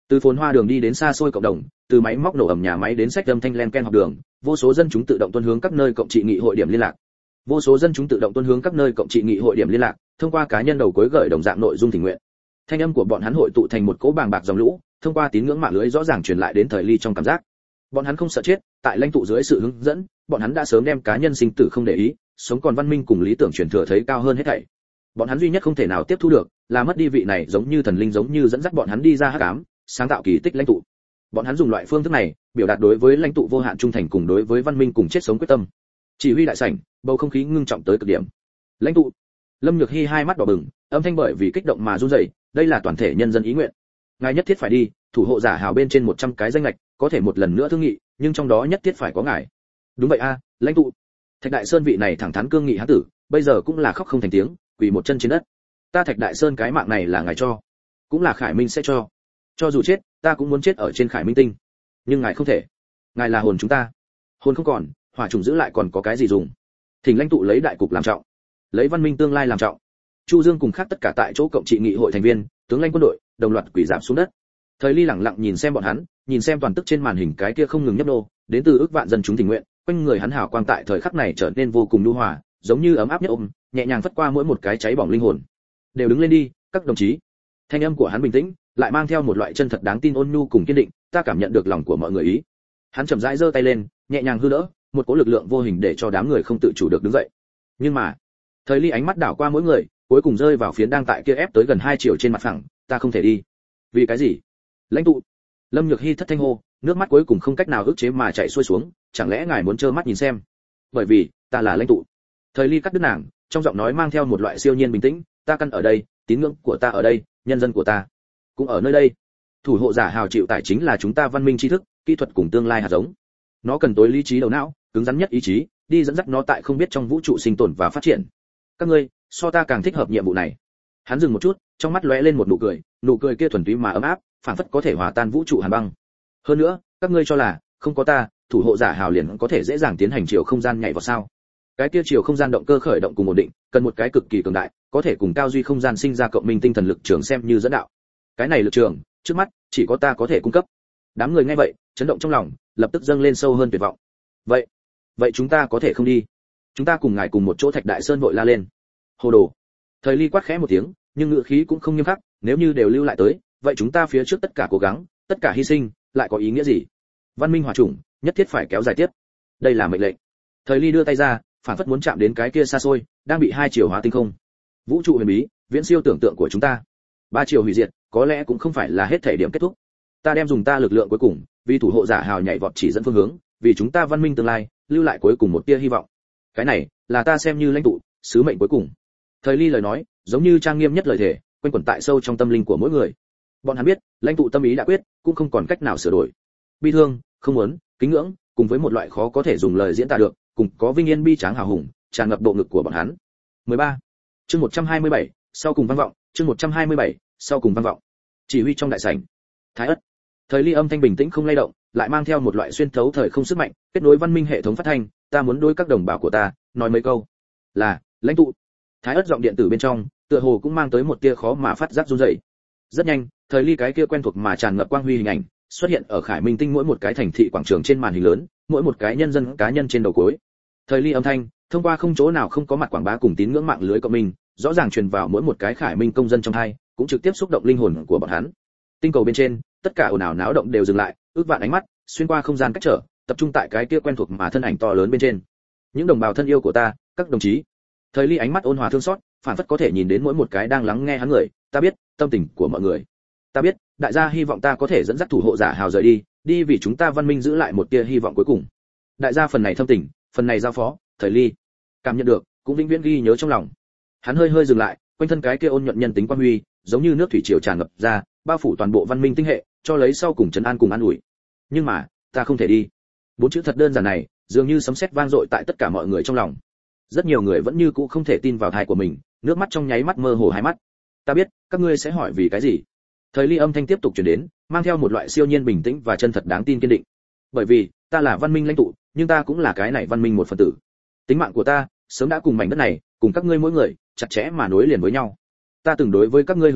Từ phồn hoa đường đi đến xa xôi cộng đồng, từ máy móc nổ ầm nhà máy đến sách âm thanh len ken học đường, vô số dân chúng tự động tuân hướng các nơi cộng trị nghị hội điểm liên lạc. Vô số dân chúng tự động tuân hướng các nơi cộng trị nghị hội điểm liên lạc, thông qua cá nhân đầu cuối gửi đồng dạng nội dung tình nguyện. Thanh âm của bọn hắn hội tụ thành một cỗ bàng bạc dòng lũ, thông qua tín ngưỡng mạng lưới rõ ràng truyền lại đến thời ly trong cảm giác. Bọn hắn không sợ chết, tại lãnh tụ dưới sự hướng dẫn, bọn hắn đã sớm đem cá nhân sinh tử không để ý, sống còn văn minh cùng lý tưởng truyền thừa thấy cao hơn hết thảy. Bọn hắn duy nhất không thể nào tiếp thu được, là mất đi vị này giống như thần linh giống như dẫn dắt bọn hắn đi ra hắc ám, sáng tạo kỳ tích lãnh tụ. Bọn hắn dùng loại phương thức này, biểu đạt đối với lãnh tụ vô hạn trung thành cùng đối với văn minh cùng chết sống quyết tâm. Chỉ huy đại sảnh, bầu không khí ngưng trọng tới cực điểm. Lãnh tụ. Lâm Nhược Hi hai mắt đỏ bừng, âm thanh bởi vì kích động mà run rẩy, đây là toàn thể nhân dân ý nguyện. Ngài nhất thiết phải đi, thủ hộ giả hào bên trên một trăm cái danh lệch, có thể một lần nữa thương nghị, nhưng trong đó nhất thiết phải có ngài. Đúng vậy a, lãnh tụ. Thạch Đại Sơn vị này thẳng thắn cương nghị hán tử, bây giờ cũng là khóc không thành tiếng, quỳ một chân trên đất. Ta Thạch Đại Sơn cái mạng này là ngài cho, cũng là Khải Minh sẽ cho. Cho dù chết, ta cũng muốn chết ở trên Khải Minh tinh. Nhưng ngài không thể. Ngài là hồn chúng ta. Hồn không còn, hỏa trùng giữ lại còn có cái gì dùng? Thỉnh lãnh tụ lấy đại cục làm trọng, lấy văn minh tương lai làm trọng. Chu Dương cùng khác tất cả tại chỗ cộng trị nghị hội thành viên, tướng lãnh quân đội, đồng loạt quỳ rạp xuống đất. Thời Ly lẳng lặng nhìn xem bọn hắn, nhìn xem toàn tức trên màn hình cái kia không ngừng nhấp nô, đến từ ước vạn dân chúng tình nguyện, quanh người hắn hào quang tại thời khắc này trở nên vô cùng nhu hòa, giống như ấm áp nhất ôm, nhẹ nhàng phất qua mỗi một cái cháy bỏng linh hồn. Đều đứng lên đi, các đồng chí. Thanh âm của hắn bình tĩnh, lại mang theo một loại chân thật đáng tin ôn nhu cùng kiên định, ta cảm nhận được lòng của mọi người ý. Hắn chậm rãi giơ tay lên, nhẹ nhàng hư đỡ, một cỗ lực lượng vô hình để cho đám người không tự chủ được đứng dậy. Nhưng mà, Thời Ly ánh mắt đảo qua mỗi người, cuối cùng rơi vào phiến đang tại kia ép tới gần hai triệu trên mặt phẳng, ta không thể đi. Vì cái gì? Lãnh tụ. Lâm Nhược Hi thất thanh hô, nước mắt cuối cùng không cách nào ức chế mà chảy xuôi xuống, chẳng lẽ ngài muốn trơ mắt nhìn xem? Bởi vì, ta là lãnh tụ. Thời Ly cắt đứt nàng, trong giọng nói mang theo một loại siêu nhiên bình tĩnh, ta căn ở đây, tín ngưỡng của ta ở đây, nhân dân của ta cũng ở nơi đây. Thủ hộ giả hào chịu tải chính là chúng ta văn minh tri thức, kỹ thuật cùng tương lai hạt giống. Nó cần tối lý trí đầu não, cứng rắn nhất ý chí, đi dẫn dắt nó tại không biết trong vũ trụ sinh tồn và phát triển. Các ngươi, so ta càng thích hợp nhiệm vụ này. Hắn dừng một chút, trong mắt lóe lên một nụ cười, nụ cười kia thuần túy mà ấm áp, phảng phất có thể hòa tan vũ trụ hàn băng. Hơn nữa, các ngươi cho là, không có ta, thủ hộ giả hào liền có thể dễ dàng tiến hành chiều không gian nhảy vào sao? Cái kia chiều không gian động cơ khởi động cùng ổn định, cần một cái cực kỳ cường đại, có thể cùng cao duy không gian sinh ra cộng minh tinh thần lực trường xem như dẫn đạo. Cái này lực trường, trước mắt, chỉ có ta có thể cung cấp. Đám người nghe vậy, chấn động trong lòng, lập tức dâng lên sâu hơn tuyệt vọng. Vậy, vậy chúng ta có thể không đi? Chúng ta cùng ngài cùng một chỗ Thạch Đại Sơn vội la lên. Hồ đồ. Thời Ly quát khẽ một tiếng, nhưng ngữ khí cũng không nghiêm khắc, nếu như đều lưu lại tới, vậy chúng ta phía trước tất cả cố gắng, tất cả hy sinh, lại có ý nghĩa gì? Văn minh hòa chủng, nhất thiết phải kéo dài tiếp. Đây là mệnh lệnh. Thời Ly đưa tay ra, phản phất muốn chạm đến cái kia xa xôi, đang bị hai chiều hóa tinh không. Vũ trụ huyền bí, viễn siêu tưởng tượng của chúng ta. Ba chiều hủy diệt, có lẽ cũng không phải là hết thể điểm kết thúc. Ta đem dùng ta lực lượng cuối cùng, vì thủ hộ giả hào nhảy vọt chỉ dẫn phương hướng, vì chúng ta văn minh tương lai, lưu lại cuối cùng một tia hy vọng. Cái này, là ta xem như lãnh tụ, sứ mệnh cuối cùng. Thời Ly lời nói, giống như trang nghiêm nhất lời thề, quanh quẩn tại sâu trong tâm linh của mỗi người. Bọn hắn biết, lãnh tụ tâm ý đã quyết, cũng không còn cách nào sửa đổi. Bi thương, không muốn, kính ngưỡng, cùng với một loại khó có thể dùng lời diễn tả được, cùng có vinh yên bi tráng hào hùng, tràn ngập bộ ngực của bọn hắn. mười ba. Chương một trăm hai mươi bảy, sau cùng vang vọng, chương một trăm hai mươi bảy, sau cùng vang vọng. Chỉ huy trong đại sảnh. Thái Ất. Thời Ly âm thanh bình tĩnh không lay động, lại mang theo một loại xuyên thấu thời không sức mạnh, kết nối văn minh hệ thống phát thanh, ta muốn đối các đồng bào của ta nói mấy câu. Là, lãnh tụ. Thái Ất giọng điện tử bên trong, tựa hồ cũng mang tới một tia khó mà phát giác run rẩy. Rất nhanh, Thời Ly cái kia quen thuộc mà tràn ngập quang huy hình ảnh, xuất hiện ở Khải Minh tinh mỗi một cái thành thị quảng trường trên màn hình lớn, mỗi một cái nhân dân cá nhân trên đầu cuối. Thời Ly âm thanh, thông qua không chỗ nào không có mặt quảng bá cùng tín ngưỡng mạng lưới cộng minh, rõ ràng truyền vào mỗi một cái Khải Minh công dân trong hai, cũng trực tiếp xúc động linh hồn của bọn hắn. Tinh cầu bên trên, tất cả ồn ào náo động đều dừng lại, ước vạn ánh mắt xuyên qua không gian cách trở, tập trung tại cái kia quen thuộc mà thân ảnh to lớn bên trên. Những đồng bào thân yêu của ta, các đồng chí. Thời Ly ánh mắt ôn hòa thương xót, phản phất có thể nhìn đến mỗi một cái đang lắng nghe hắn người, ta biết tâm tình của mọi người. Ta biết, đại gia hy vọng ta có thể dẫn dắt thủ hộ giả hào rời đi, đi vì chúng ta văn minh giữ lại một tia hy vọng cuối cùng. Đại gia phần này thâm tình, phần này giao phó, Thời Ly cảm nhận được, cũng vĩnh viễn ghi nhớ trong lòng. Hắn hơi hơi dừng lại, quanh thân cái kia ôn nhuận nhân tính quan huy, giống như nước thủy triều tràn ngập ra, bao phủ toàn bộ văn minh tinh hệ, cho lấy sau cùng trấn an cùng an ủi. Nhưng mà, ta không thể đi. Bốn chữ thật đơn giản này, dường như sấm sét vang dội tại tất cả mọi người trong lòng. Rất nhiều người vẫn như cũ không thể tin vào tai của mình, nước mắt trong nháy mắt mơ hồ hai mắt. Ta biết, các ngươi sẽ hỏi vì cái gì. Thời Ly âm thanh tiếp tục truyền đến, mang theo một loại siêu nhiên bình tĩnh và chân thật đáng tin kiên định. Bởi vì, ta là văn minh lãnh tụ, nhưng ta cũng là cái này văn minh một phần tử. Tính mạng của ta, sớm đã cùng mảnh đất này, cùng các ngươi mỗi người, chặt chẽ mà nối liền với nhau. Ta từng đối với các ngươi hứa hẹn,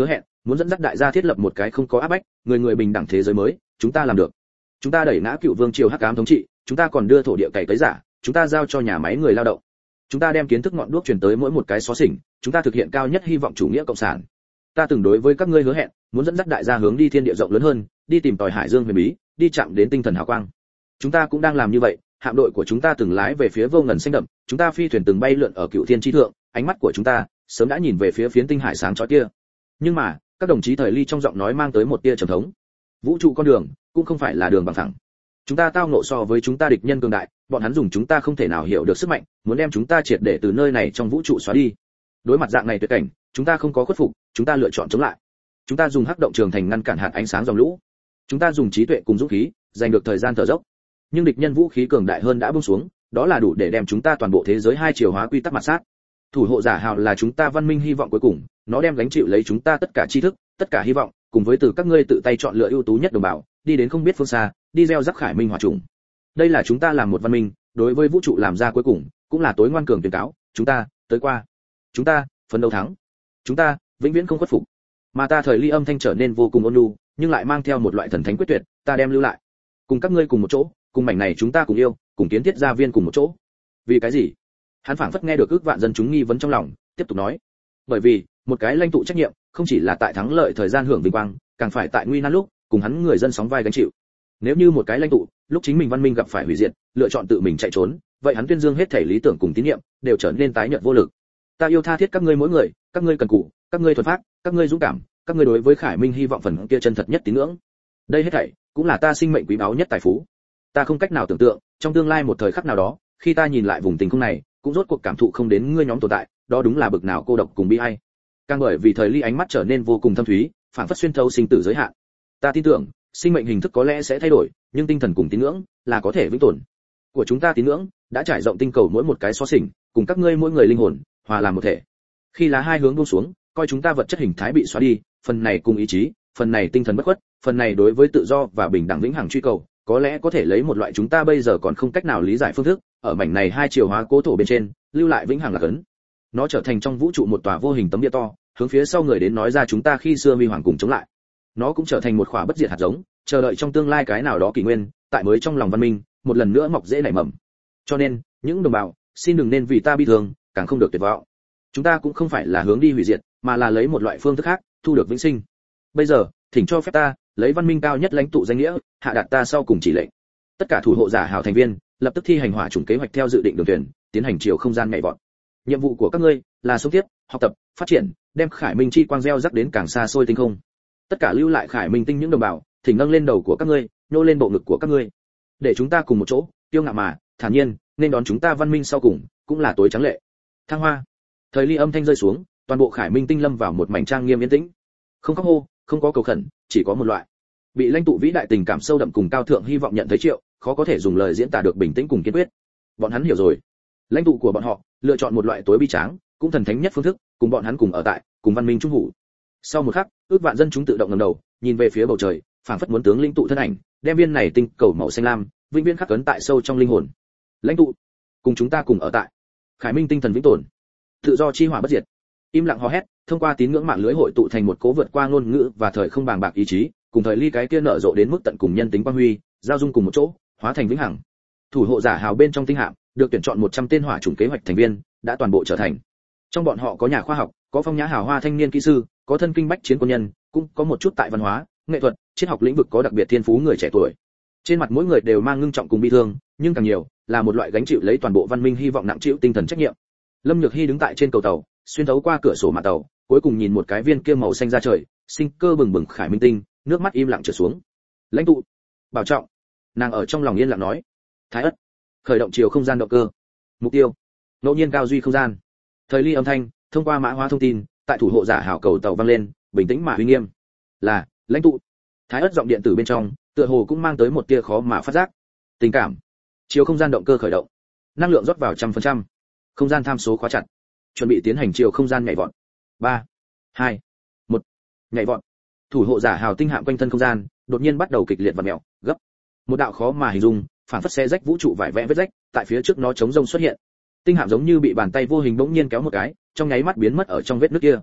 muốn dẫn dắt đại gia thiết lập một cái không có áp bách, người người bình đẳng thế giới mới, chúng ta làm được. Chúng ta đẩy ngã cựu vương triều hắc ám thống trị, chúng ta còn đưa thổ địa cày cấy giả, chúng ta giao cho nhà máy người lao động. Chúng ta đem kiến thức ngọn đuốc truyền tới mỗi một cái xó xỉnh, chúng ta thực hiện cao nhất hy vọng chủ nghĩa cộng sản. Ta từng đối với các ngươi hứa hẹn, muốn dẫn dắt đại gia hướng đi thiên địa rộng lớn hơn, đi tìm tòi hải dương huyền bí, đi chạm đến tinh thần hào quang. Chúng ta cũng đang làm như vậy, hạm đội của chúng ta từng lái về phía vô ngần xanh đậm, chúng ta phi thuyền từng bay lượn ở cựu thiên chi thượng, ánh mắt của chúng ta sớm đã nhìn về phía phiến tinh hải sáng chói kia. Nhưng mà, các đồng chí thời ly trong giọng nói mang tới một tia trầm thống. Vũ trụ con đường cũng không phải là đường bằng phẳng. Chúng ta tao ngộ so với chúng ta địch nhân cường đại, bọn hắn dùng chúng ta không thể nào hiểu được sức mạnh, muốn đem chúng ta triệt để từ nơi này trong vũ trụ xóa đi. Đối mặt dạng này tuyệt cảnh, chúng ta không có khuất phục, chúng ta lựa chọn chống lại. Chúng ta dùng hắc động trường thành ngăn cản hạt ánh sáng dòng lũ. Chúng ta dùng trí tuệ cùng dũng khí, giành được thời gian thở dốc. Nhưng địch nhân vũ khí cường đại hơn đã buông xuống, đó là đủ để đem chúng ta toàn bộ thế giới hai chiều hóa quy tắc mặt sát. Thủ hộ giả hào là chúng ta văn minh hy vọng cuối cùng, nó đem gánh chịu lấy chúng ta tất cả tri thức, tất cả hy vọng, cùng với từ các ngươi tự tay chọn lựa ưu tú nhất đồng bào, đi đến không biết phương xa, đi gieo rắc khải minh hỏa trùng. Đây là chúng ta làm một văn minh, đối với vũ trụ làm ra cuối cùng, cũng là tối ngoan cường tuyên cáo, chúng ta tới qua, chúng ta phấn đấu thắng, chúng ta vĩnh viễn không khuất phục. Mà ta thời ly âm thanh trở nên vô cùng ôn nhu, nhưng lại mang theo một loại thần thánh quyết tuyệt, ta đem lưu lại, cùng các ngươi cùng một chỗ, cùng mảnh này chúng ta cùng yêu, cùng kiến thiết gia viên cùng một chỗ. Vì cái gì? Hắn phảng phất nghe được ước vạn dân chúng nghi vấn trong lòng, tiếp tục nói, bởi vì một cái lãnh tụ trách nhiệm không chỉ là tại thắng lợi thời gian hưởng vinh quang, càng phải tại nguy nan lúc cùng hắn người dân sóng vai gánh chịu. Nếu như một cái lãnh tụ lúc chính mình văn minh gặp phải hủy diệt, lựa chọn tự mình chạy trốn, vậy hắn tuyên dương hết thể lý tưởng cùng tín nhiệm đều trở nên tái nhợt vô lực. Ta yêu tha thiết các ngươi mỗi người, các ngươi cần cù, các ngươi thuần phác, các ngươi dũng cảm, các ngươi đối với khải minh hy vọng phần kia chân thật nhất tín ngưỡng. Đây hết thảy cũng là ta sinh mệnh quý báu nhất tài phú. Ta không cách nào tưởng tượng, trong tương lai một thời khắc nào đó, khi ta nhìn lại vùng tình không này, cũng rốt cuộc cảm thụ không đến ngươi nhóm tồn tại, đó đúng là bực nào cô độc cùng bi ai. Càng bởi vì thời ly ánh mắt trở nên vô cùng thâm thúy, phảng phất xuyên thấu sinh tử giới hạn. Ta tin tưởng, sinh mệnh hình thức có lẽ sẽ thay đổi, nhưng tinh thần cùng tín ngưỡng là có thể vĩnh tồn. Của chúng ta tín ngưỡng đã trải rộng tinh cầu mỗi một cái xó xỉnh, cùng các ngươi mỗi người linh hồn hòa làm một thể. Khi lá hai hướng buông xuống, coi chúng ta vật chất hình thái bị xóa đi, phần này cùng ý chí, phần này tinh thần bất khuất, phần này đối với tự do và bình đẳng vĩnh hằng truy cầu, có lẽ có thể lấy một loại chúng ta bây giờ còn không cách nào lý giải phương thức, ở mảnh này hai chiều hóa cố thổ bên trên, lưu lại vĩnh hằng là cấn. Nó trở thành trong vũ trụ một tòa vô hình tấm bia to, hướng phía sau người đến nói ra chúng ta khi xưa huy hoàng cùng chống lại. Nó cũng trở thành một khỏa bất diệt hạt giống, chờ đợi trong tương lai cái nào đó kỷ nguyên, tại mới trong lòng văn minh, một lần nữa mọc rễ nảy mầm. Cho nên, những đồng bào, xin đừng nên vì ta bi thương, càng không được tuyệt vọng. Chúng ta cũng không phải là hướng đi hủy diệt, mà là lấy một loại phương thức khác, thu được vĩnh sinh. Bây giờ, thỉnh cho phép ta, lấy văn minh cao nhất lãnh tụ danh nghĩa, hạ đạt ta sau cùng chỉ lệnh. Tất cả thủ hộ giả hào thành viên, lập tức thi hành hỏa chủng kế hoạch theo dự định đường tuyển, tiến hành chiều không gian nhảy vọt. Nhiệm vụ của các ngươi là sống tiếp, học tập, phát triển, đem khải minh chi quang gieo rắc đến càng xa xôi tinh không. Tất cả lưu lại khải minh tinh những đồng bào, thỉnh nâng lên đầu của các ngươi, nhô lên bộ ngực của các ngươi, để chúng ta cùng một chỗ, tiêu ngạo mà thản nhiên, nên đón chúng ta văn minh sau cùng, cũng là tối trắng lệ. Thăng hoa. Thời ly âm thanh rơi xuống, toàn bộ khải minh tinh lâm vào một mảnh trang nghiêm yên tĩnh. Không khóc hô, không có cầu khẩn, chỉ có một loại bị lãnh tụ vĩ đại tình cảm sâu đậm cùng cao thượng hy vọng nhận thấy triệu, khó có thể dùng lời diễn tả được bình tĩnh cùng kiên quyết. Bọn hắn hiểu rồi, lãnh tụ của bọn họ lựa chọn một loại tối bi tráng, cũng thần thánh nhất phương thức, cùng bọn hắn cùng ở tại, cùng văn minh trung hủ. Sau một khắc, ước vạn dân chúng tự động ngẩng đầu, nhìn về phía bầu trời, phảng phất muốn tướng lãnh tụ thân ảnh, đem viên này tinh cầu màu xanh lam, vĩnh viễn khắc cấn tại sâu trong linh hồn. Lãnh tụ, cùng chúng ta cùng ở tại. Khải minh tinh thần vĩnh tồn, tự do chi hỏa bất diệt. Im lặng hò hét, thông qua tín ngưỡng mạng lưới hội tụ thành một cố vượt qua ngôn ngữ và thời không bàng bạc ý chí, cùng thời ly cái kia nở rộ đến mức tận cùng nhân tính quang huy, giao dung cùng một chỗ, hóa thành vĩnh hằng. Thủ hộ giả hào bên trong tinh hạm, được tuyển chọn một trăm tên hỏa chủng kế hoạch thành viên, đã toàn bộ trở thành. Trong bọn họ có nhà khoa học, có phong nhã hào hoa thanh niên kỹ sư, có thân kinh bách chiến quân nhân, cũng có một chút tại văn hóa, nghệ thuật, triết học lĩnh vực có đặc biệt thiên phú người trẻ tuổi. Trên mặt mỗi người đều mang ngưng trọng cùng bi thương, nhưng càng nhiều là một loại gánh chịu lấy toàn bộ văn minh hy vọng nặng chịu tinh thần trách nhiệm. Lâm Nhược Hi đứng tại trên cầu tàu, xuyên thấu qua cửa sổ mạn tàu, cuối cùng nhìn một cái viên kia màu xanh ra trời, sinh cơ bừng bừng khải minh tinh, nước mắt im lặng trượt xuống. Lãnh tụ, bảo trọng. Nàng ở trong lòng yên lặng nói. Thái ất, khởi động chiều không gian động cơ. Mục tiêu, ngẫu nhiên cao duy không gian. Thời ly âm thanh, thông qua mã hóa thông tin, tại thủ hộ giả hảo cầu tàu vang lên, bình tĩnh mà uy nghiêm. Là, lãnh tụ. Thái ất giọng điện tử bên trong, tựa hồ cũng mang tới một tia khó mà phát giác. Tình cảm. Chiều không gian động cơ khởi động. Năng lượng rót vào trăm phần trăm. Không gian tham số khóa chặt. Chuẩn bị tiến hành chiều không gian nhảy vọt. ba, hai, một, nhảy vọt. Thủ hộ giả hào tinh hạm quanh thân không gian, đột nhiên bắt đầu kịch liệt và mèo, gấp. Một đạo khó mà hình dung, phản phất xé rách vũ trụ vải vẽ vết rách, tại phía trước nó chống rông xuất hiện. Tinh hạm giống như bị bàn tay vô hình bỗng nhiên kéo một cái, trong nháy mắt biến mất ở trong vết nước kia.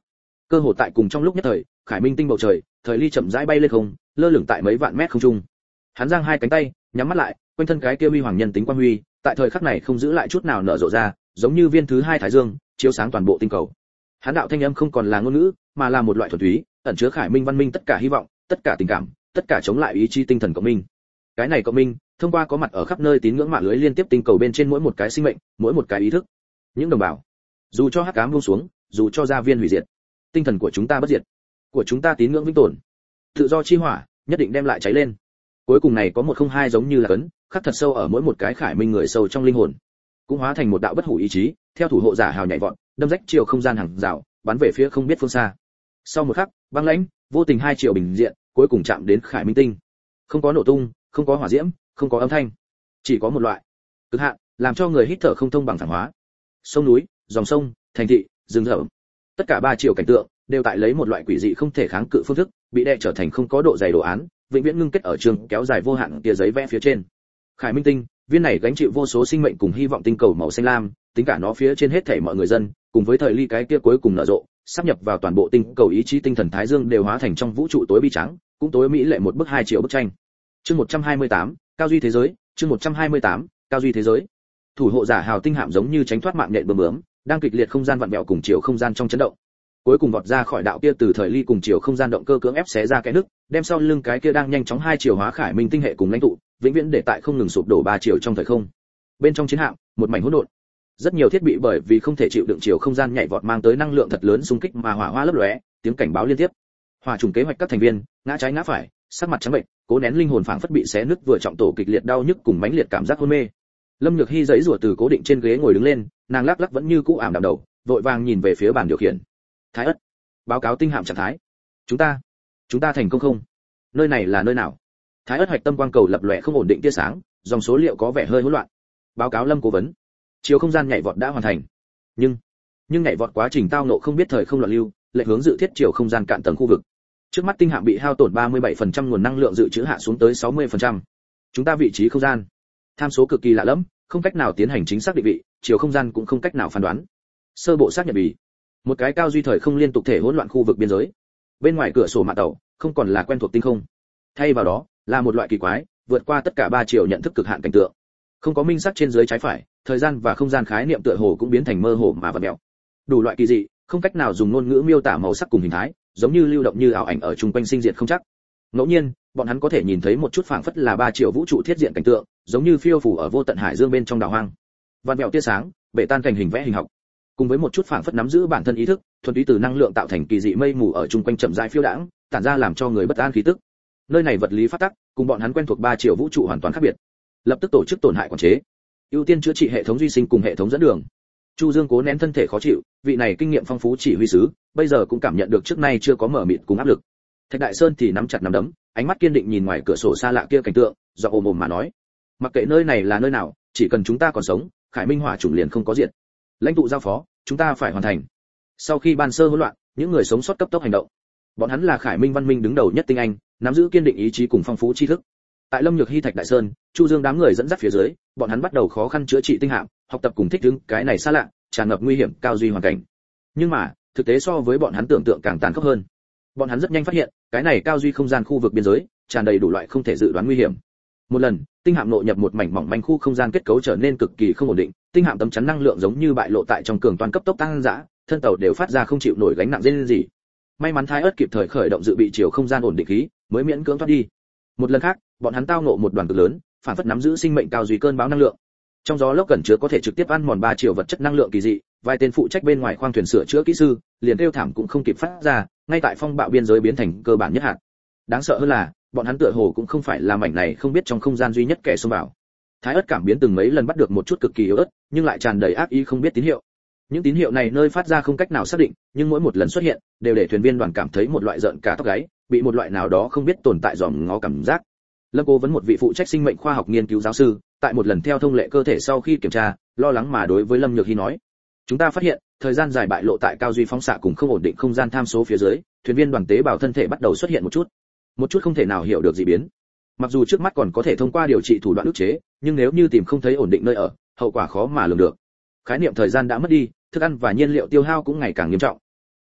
Cơ hồ tại cùng trong lúc nhất thời, Khải Minh tinh bầu trời, thời ly chậm rãi bay lên không, lơ lửng tại mấy vạn mét không trung. Hắn giang hai cánh tay, nhắm mắt lại, quanh thân cái kia huy hoàng nhân tính quang huy, tại thời khắc này không giữ lại chút nào nở rộ ra, giống như viên thứ hai thái dương, chiếu sáng toàn bộ tinh cầu. Hắn đạo thanh âm không còn là ngôn ngữ, mà là một loại thuần túy, ẩn chứa Khải Minh văn minh tất cả hy vọng, tất cả tình cảm, tất cả chống lại ý chí tinh thần của mình. Cái này cộng minh, thông qua có mặt ở khắp nơi tín ngưỡng mạng lưới liên tiếp tinh cầu bên trên mỗi một cái sinh mệnh, mỗi một cái ý thức. Những đồng bào, dù cho hắc ám buông xuống, dù cho gia viên hủy diệt, tinh thần của chúng ta bất diệt, của chúng ta tín ngưỡng vĩnh tồn. Tự do chi hỏa, nhất định đem lại cháy lên. Cuối cùng này có một không hai giống như là cấn, khắc thật sâu ở mỗi một cái Khải Minh người sâu trong linh hồn, cũng hóa thành một đạo bất hủ ý chí, theo thủ hộ giả hào nhảy vọt, đâm rách chiều không gian hàng rào, bắn về phía không biết phương xa. Sau một khắc, băng lãnh, vô tình hai chiều bình diện, cuối cùng chạm đến Khải Minh tinh. Không có nổ tung, không có hỏa diễm, không có âm thanh, chỉ có một loại cực hạn, làm cho người hít thở không thông bằng phản hóa. Sông núi, dòng sông, thành thị, rừng rậm, tất cả ba chiều cảnh tượng đều tại lấy một loại quỷ dị không thể kháng cự phương thức, bị đè trở thành không có độ dày đồ án, vĩnh viễn ngưng kết ở trường kéo dài vô hạn tia giấy vẽ phía trên. Khải Minh tinh, viên này gánh chịu vô số sinh mệnh cùng hy vọng tinh cầu màu xanh lam, tính cả nó phía trên hết thảy mọi người dân, cùng với thời ly cái kia cuối cùng nở rộ, sắp nhập vào toàn bộ tinh cầu ý chí tinh thần thái dương đều hóa thành trong vũ trụ tối bi trắng, cũng tối mỹ lệ một bức hai chiều bức tranh. Chương một trăm hai mươi tám, cao duy thế giới, chương một trăm hai mươi tám, cao duy thế giới. Thủ hộ giả hào tinh hạm giống như tránh thoát mạng nhện bướm bướm, đang kịch liệt không gian vặn vẹo cùng chiều không gian trong chấn động. Cuối cùng vọt ra khỏi đạo kia từ thời ly cùng chiều không gian động cơ cưỡng ép xé ra cái nứt, đem sau lưng cái kia đang nhanh chóng hai chiều hóa Khải Minh tinh hệ cùng lãnh tụ, vĩnh viễn để tại không ngừng sụp đổ ba chiều trong thời không. Bên trong chiến hạm, một mảnh hỗn độn. Rất nhiều thiết bị bởi vì không thể chịu đựng chiều không gian nhảy vọt mang tới năng lượng thật lớn xung kích mà hỏa hoa lấp lóe, tiếng cảnh báo liên tiếp. Hỏa trùng kế hoạch các thành viên, ngã trái ngã phải, sắc mặt trắng bệnh, cố nén linh hồn phảng phất bị xé nứt vừa trọng tổ kịch liệt đau nhức cùng mãnh liệt cảm giác hôn mê. Lâm Nhược Hi giãy giụa từ cố định trên ghế ngồi đứng lên, nàng lắc lắc vẫn như cũ ảm đạm đầu, vội vàng nhìn về phía bàn điều khiển. Thái ất, báo cáo tinh hạm trạng thái. Chúng ta, chúng ta thành công không? Nơi này là nơi nào? Thái ất hoạch tâm quang cầu lập lòe không ổn định tia sáng, dòng số liệu có vẻ hơi hỗn loạn. Báo cáo Lâm cố vấn, chiều không gian nhảy vọt đã hoàn thành. Nhưng, nhưng nhảy vọt quá trình tao nộ không biết thời không loạn lưu, lệch hướng dự thiết chiều không gian cạn tầng khu vực. Trước mắt tinh hạm bị hao tổn ba mươi bảy phần trăm nguồn năng lượng dự trữ hạ xuống tới sáu mươi phần trăm. Chúng ta vị trí không gian, tham số cực kỳ lạ lẫm, không cách nào tiến hành chính xác định vị, chiều không gian cũng không cách nào phán đoán. Sơ bộ xác nhận vì một cái cao duy thời không liên tục thể hỗn loạn khu vực biên giới. Bên ngoài cửa sổ mạn tàu không còn là quen thuộc tinh không, thay vào đó là một loại kỳ quái, vượt qua tất cả ba chiều nhận thức cực hạn cảnh tượng. Không có minh sắc trên dưới trái phải, thời gian và không gian khái niệm tựa hồ cũng biến thành mơ hồ mà vặn vẹo. Đủ loại kỳ dị, không cách nào dùng ngôn ngữ miêu tả màu sắc cùng hình thái, giống như lưu động như ảo ảnh ở trung quanh sinh diệt không chắc. Ngẫu nhiên, bọn hắn có thể nhìn thấy một chút phảng phất là ba chiều vũ trụ thiết diện cảnh tượng, giống như phiêu phù ở vô tận hải dương bên trong đảo hoang. Vạn vẹo tia sáng, bể tan thành hình vẽ hình học, cùng với một chút phảng phất nắm giữ bản thân ý thức, thuần túy từ năng lượng tạo thành kỳ dị mây mù ở trung quanh chậm rãi phiêu đãng, tản ra làm cho người bất an khí tức. Nơi này vật lý phát tắc, cùng bọn hắn quen thuộc ba chiều vũ trụ hoàn toàn khác biệt. Lập tức tổ chức tổn hại quản chế, ưu tiên chữa trị hệ thống duy sinh cùng hệ thống dẫn đường. Chu Dương cố nén thân thể khó chịu, vị này kinh nghiệm phong phú chỉ huy sứ, bây giờ cũng cảm nhận được trước nay chưa có mở mịt cùng áp lực. Thạch Đại Sơn thì nắm chặt nắm đấm, ánh mắt kiên định nhìn ngoài cửa sổ xa lạ kia cảnh tượng, giọng ồm ồm mà nói: "Mặc kệ nơi này là nơi nào, chỉ cần chúng ta còn sống, Khải Minh hỏa chủng liền không có diệt. Lãnh tụ giao phó, chúng ta phải hoàn thành." Sau khi ban sơ hỗn loạn, những người sống sót cấp tốc hành động. Bọn hắn là Khải Minh văn minh đứng đầu nhất tinh anh, nắm giữ kiên định ý chí cùng phong phú tri thức. Tại Lâm Nhược Hi, Thạch Đại Sơn, Chu Dương đám người dẫn dắt phía dưới, bọn hắn bắt đầu khó khăn chữa trị tinh hạm, học tập cùng thích ứng cái này xa lạ, tràn ngập nguy hiểm cao duy hoàn cảnh. Nhưng mà, thực tế so với bọn hắn tưởng tượng càng tàn khốc hơn. Bọn hắn rất nhanh phát hiện, cái này cao duy không gian khu vực biên giới, tràn đầy đủ loại không thể dự đoán nguy hiểm. Một lần, tinh hạm nội nhập một mảnh mỏng manh khu không gian kết cấu trở nên cực kỳ không ổn định, tinh hạm tấm chắn năng lượng giống như bại lộ tại trong cường toàn cấp tốc tăng dã, thân tàu đều phát ra không chịu nổi gánh nặng rên rỉ. May mắn Thái Ức kịp thời khởi động dự bị chiều không gian ổn định khí, mới miễn cưỡng thoát đi. Một lần khác, bọn hắn tao ngộ một đoàn cực lớn, phản phất nắm giữ sinh mệnh cao duy cơn bão năng lượng. Trong gió lốc cẩn chứa có thể trực tiếp ăn mòn ba chiều vật chất năng lượng kỳ dị, vài tên phụ trách bên ngoài khoang thuyền sửa chữa kỹ sư, liền kêu thảm cũng không kịp phát ra, ngay tại phong bạo biên giới biến thành cơ bản nhất hạt. Đáng sợ hơn là, bọn hắn tựa hồ cũng không phải là mảnh này không biết trong không gian duy nhất kẻ xông vào. Thái Ức cảm biến từng mấy lần bắt được một chút cực kỳ yếu ớt, nhưng lại tràn đầy ác ý không biết tín hiệu. Những tín hiệu này nơi phát ra không cách nào xác định, nhưng mỗi một lần xuất hiện, đều để thuyền viên đoàn cảm thấy một loại giận cả tóc gáy, bị một loại nào đó không biết tồn tại dòm ngó cảm giác. Lâm Cố vấn một vị phụ trách sinh mệnh khoa học nghiên cứu giáo sư, tại một lần theo thông lệ cơ thể sau khi kiểm tra, lo lắng mà đối với Lâm Nhược Hi nói: "Chúng ta phát hiện, thời gian dài bại lộ tại cao duy phóng xạ cùng không ổn định không gian tham số phía dưới, thuyền viên đoàn tế bào thân thể bắt đầu xuất hiện một chút, một chút không thể nào hiểu được dị biến. Mặc dù trước mắt còn có thể thông qua điều trị thủ đoạn ức chế, nhưng nếu như tìm không thấy ổn định nơi ở, hậu quả khó mà lường được. Khái niệm thời gian đã mất đi, thức ăn và nhiên liệu tiêu hao cũng ngày càng nghiêm trọng.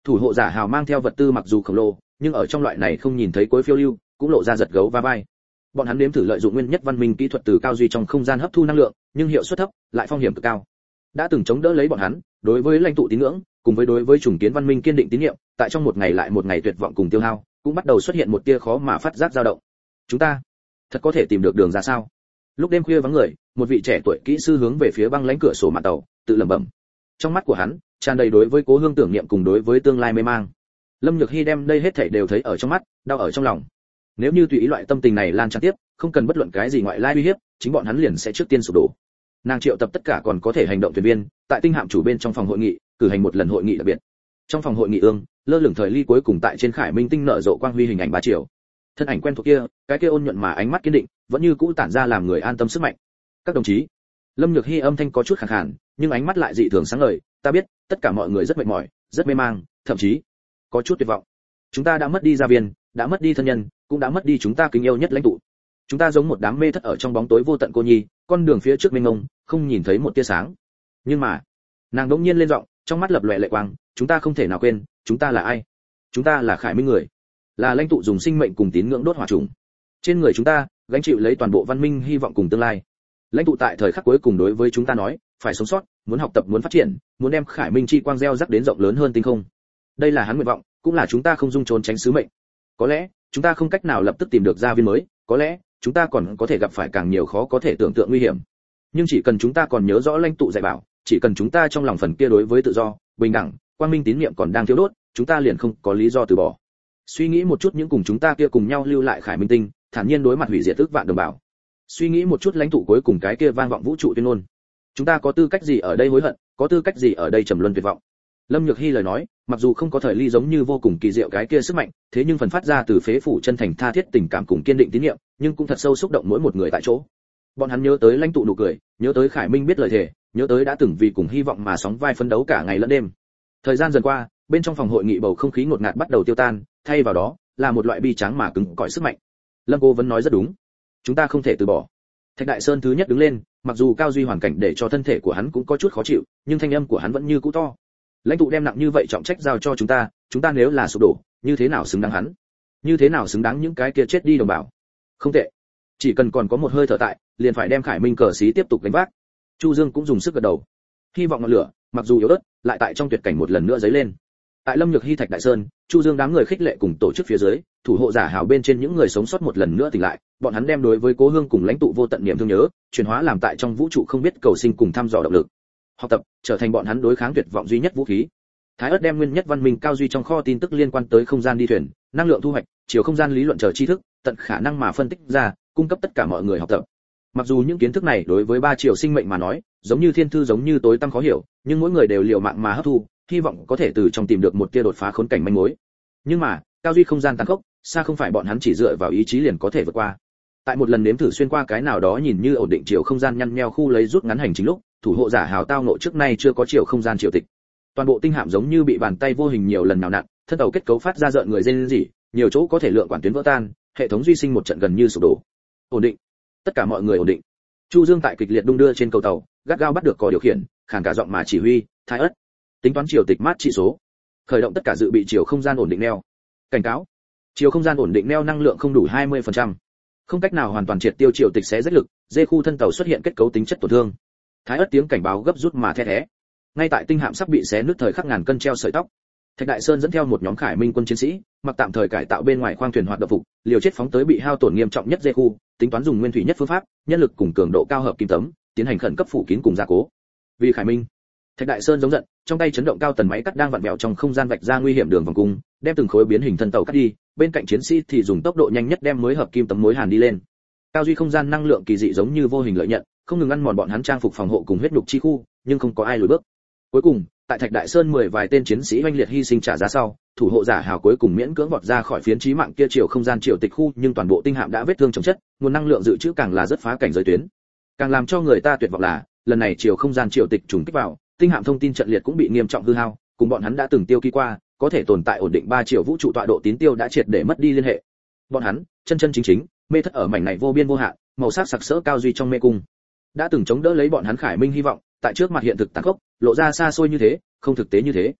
Thủ hộ giả hào mang theo vật tư mặc dù khổng lồ, nhưng ở trong loại này không nhìn thấy cuối phiêu lưu, cũng lộ ra giật gấu va vai. Bọn hắn nếm thử lợi dụng nguyên nhất văn minh kỹ thuật từ cao duy trong không gian hấp thu năng lượng, nhưng hiệu suất thấp, lại phong hiểm cực cao. Đã từng chống đỡ lấy bọn hắn, đối với lãnh tụ tín ngưỡng, cùng với đối với chủng kiến văn minh kiên định tín nhiệm, tại trong một ngày lại một ngày tuyệt vọng cùng tiêu hao, cũng bắt đầu xuất hiện một tia khó mà phát giác dao động. Chúng ta thật có thể tìm được đường ra sao? Lúc đêm khuya vắng người, một vị trẻ tuổi kỹ sư hướng về phía băng lãnh cửa sổ mạn tàu, tự lẩm bẩm. Trong mắt của hắn, tràn đầy đối với cố hương tưởng niệm cùng đối với tương lai mê mang. Lâm Nhược Hi đem đây hết thảy đều thấy ở trong mắt, đau ở trong lòng. Nếu như tùy ý loại tâm tình này lan tràn tiếp, không cần bất luận cái gì ngoại lai uy hiếp, chính bọn hắn liền sẽ trước tiên sụp đổ. Nàng triệu tập tất cả còn có thể hành động thuyền viên, tại tinh hạm chủ bên trong phòng hội nghị, cử hành một lần hội nghị đặc biệt. Trong phòng hội nghị ương, lơ lửng thời ly cuối cùng tại trên Khải Minh tinh nở rộ quang huy hình ảnh ba chiều. Thân ảnh quen thuộc kia, cái kia ôn nhuận mà ánh mắt kiên định, vẫn như cũ tản ra làm người an tâm sức mạnh. Các đồng chí, Lâm Nhược Hi âm thanh có chút khàn khàn, nhưng ánh mắt lại dị thường sáng ngời, ta biết, tất cả mọi người rất mệt mỏi, rất mê mang, thậm chí có chút tuyệt vọng. Chúng ta đã mất đi gia viên, đã mất đi thân nhân, cũng đã mất đi chúng ta kính yêu nhất lãnh tụ. Chúng ta giống một đám mê thất ở trong bóng tối vô tận cô nhi, con đường phía trước mênh mông, không nhìn thấy một tia sáng. Nhưng mà, nàng đột nhiên lên giọng, trong mắt lập lòe lệ quang, chúng ta không thể nào quên, chúng ta là ai? Chúng ta là Khải Minh người, là lãnh tụ dùng sinh mệnh cùng tín ngưỡng đốt hỏa trùng. Trên người chúng ta, gánh chịu lấy toàn bộ văn minh hy vọng cùng tương lai. Lãnh tụ tại thời khắc cuối cùng đối với chúng ta nói, phải sống sót, muốn học tập, muốn phát triển, muốn đem Khải Minh chi quang gieo rắc đến rộng lớn hơn tinh không. Đây là hắn nguyện vọng, cũng là chúng ta không dung trốn tránh sứ mệnh. Có lẽ, chúng ta không cách nào lập tức tìm được gia viên mới, có lẽ, chúng ta còn có thể gặp phải càng nhiều khó có thể tưởng tượng nguy hiểm. Nhưng chỉ cần chúng ta còn nhớ rõ lãnh tụ dạy bảo, chỉ cần chúng ta trong lòng phần kia đối với tự do, bình đẳng, quang minh tín niệm còn đang thiếu đốt, chúng ta liền không có lý do từ bỏ. Suy nghĩ một chút những cùng chúng ta kia cùng nhau lưu lại Khải Minh tinh, thản nhiên đối mặt hủy diệt ức vạn đồng bào. Suy nghĩ một chút lãnh tụ cuối cùng cái kia vang vọng vũ trụ tuyên ngôn. Chúng ta có tư cách gì ở đây hối hận, có tư cách gì ở đây trầm luân tuyệt vọng. Lâm Nhược Hi lời nói, mặc dù không có thời ly giống như vô cùng kỳ diệu cái kia sức mạnh, thế nhưng phần phát ra từ phế phủ chân thành tha thiết tình cảm cùng kiên định tín niệm, nhưng cũng thật sâu xúc động mỗi một người tại chỗ. Bọn hắn nhớ tới lãnh tụ nụ cười, nhớ tới Khải Minh biết lời thề, nhớ tới đã từng vì cùng hy vọng mà sóng vai phấn đấu cả ngày lẫn đêm. Thời gian dần qua, bên trong phòng hội nghị bầu không khí ngột ngạt bắt đầu tiêu tan, thay vào đó là một loại bi tráng mà cứng cỏi sức mạnh. Lâm Cố vẫn nói rất đúng, chúng ta không thể từ bỏ. Thạch Đại Sơn thứ nhất đứng lên, mặc dù cao duy hoàn cảnh để cho thân thể của hắn cũng có chút khó chịu, nhưng thanh âm của hắn vẫn như cũ to. Lãnh tụ đem nặng như vậy trọng trách giao cho chúng ta, chúng ta nếu là sụp đổ, như thế nào xứng đáng hắn? Như thế nào xứng đáng những cái kia chết đi đồng bào? Không tệ, chỉ cần còn có một hơi thở tại, liền phải đem Khải Minh cờ xí tiếp tục đánh vác. Chu Dương cũng dùng sức gật đầu. Hy vọng ngọn lửa, mặc dù yếu ớt, lại tại trong tuyệt cảnh một lần nữa dấy lên. Tại Lâm Nhược Hi, Thạch Đại Sơn, Chu Dương đám người khích lệ cùng tổ chức phía dưới, thủ hộ giả hào bên trên những người sống sót một lần nữa tỉnh lại, bọn hắn đem đối với cố hương cùng lãnh tụ vô tận niệm thương nhớ, chuyển hóa làm tại trong vũ trụ không biết cầu sinh cùng thăm dò động lực. Học tập trở thành bọn hắn đối kháng tuyệt vọng duy nhất vũ khí. Thái Ức đem nguyên nhất văn minh cao duy trong kho tin tức liên quan tới không gian đi thuyền, năng lượng thu hoạch, chiều không gian lý luận chờ tri thức, tận khả năng mà phân tích ra, cung cấp tất cả mọi người học tập. Mặc dù những kiến thức này đối với ba chiều sinh mệnh mà nói, giống như thiên thư giống như tối tăm khó hiểu, nhưng mỗi người đều liều mạng mà hấp thu, hy vọng có thể từ trong tìm được một tia đột phá khốn cảnh manh mối. Nhưng mà, cao duy không gian tàn khốc, xa không phải bọn hắn chỉ dựa vào ý chí liền có thể vượt qua. Tại một lần nếm thử xuyên qua cái nào đó nhìn như ổn định chiều không gian nhăn nheo khu lấy rút ngắn hành trình lúc, thủ hộ giả hào tao ngộ trước nay chưa có chiều không gian triều tịch. Toàn bộ tinh hạm giống như bị bàn tay vô hình nhiều lần nào nặn, thân tàu kết cấu phát ra rợn người rên rỉ, nhiều chỗ có thể lượng quản tuyến vỡ tan, hệ thống duy sinh một trận gần như sụp đổ. Ổn định, tất cả mọi người ổn định. Chu Dương tại kịch liệt đung đưa trên cầu tàu, gắt gao bắt được cò điều khiển, khàn cả giọng mà chỉ huy, Thái Ất, tính toán chiều tịch mát trị số, khởi động tất cả dự bị chiều không gian ổn định neo. Cảnh cáo, chiều không gian ổn định neo năng lượng không đủ hai mươi phần trăm, không cách nào hoàn toàn triệt tiêu chiều tịch sẽ rách lực, dê khu thân tàu xuất hiện kết cấu tính chất tổn thương. Thái Ất tiếng cảnh báo gấp rút mà the thé. Ngay tại tinh hạm sắp bị xé nứt thời khắc ngàn cân treo sợi tóc, Thạch Đại Sơn dẫn theo một nhóm Khải Minh quân chiến sĩ, mặc tạm thời cải tạo bên ngoài khoang thuyền hoạt động phục, liều chết phóng tới bị hao tổn nghiêm trọng nhất dê khu, tính toán dùng nguyên thủy nhất phương pháp, nhân lực cùng cường độ cao hợp kim tấm, tiến hành khẩn cấp phủ kín cùng gia cố. Vì Khải Minh, Thạch Đại Sơn giống giận, trong tay chấn động cao tần máy cắt đang vặn vẹo trong không gian vạch ra nguy hiểm đường vòng cung, đem từng khối biến hình thân tàu cắt đi, bên cạnh chiến sĩ thì dùng tốc độ nhanh nhất đem mới hợp kim tấm mối hàn đi lên. Cao duy không gian năng lượng kỳ dị giống như vô hình lợi nhận, không ngừng ăn mòn bọn hắn trang phục phòng hộ cùng huyết nhục chi khu, nhưng không có ai lùi bước. Cuối cùng, tại Thạch Đại Sơn mười vài tên chiến sĩ oanh liệt hy sinh trả giá sau, thủ hộ giả hào cuối cùng miễn cưỡng vọt ra khỏi phiến chí mạng kia chiều không gian triều tịch khu, nhưng toàn bộ tinh hạm đã vết thương chồng chất, nguồn năng lượng dự trữ càng là rất phá cảnh giới tuyến. Càng làm cho người ta tuyệt vọng là, lần này chiều không gian triều tịch trùng kích vào, tinh hạm thông tin trận liệt cũng bị nghiêm trọng hư hao, cùng bọn hắn đã từng tiêu ký qua, có thể tồn tại ổn định ba chiều vũ trụ tọa độ tín tiêu đã triệt để mất đi liên hệ. Bọn hắn, chân chân chính chính, mê thất ở mảnh này vô biên vô hạn, màu sắc sặc sỡ cao duy trong mê cung. Đã từng chống đỡ lấy bọn hắn Khải Minh hy vọng, tại trước mặt hiện thực tàn khốc, lộ ra xa xôi như thế, không thực tế như thế.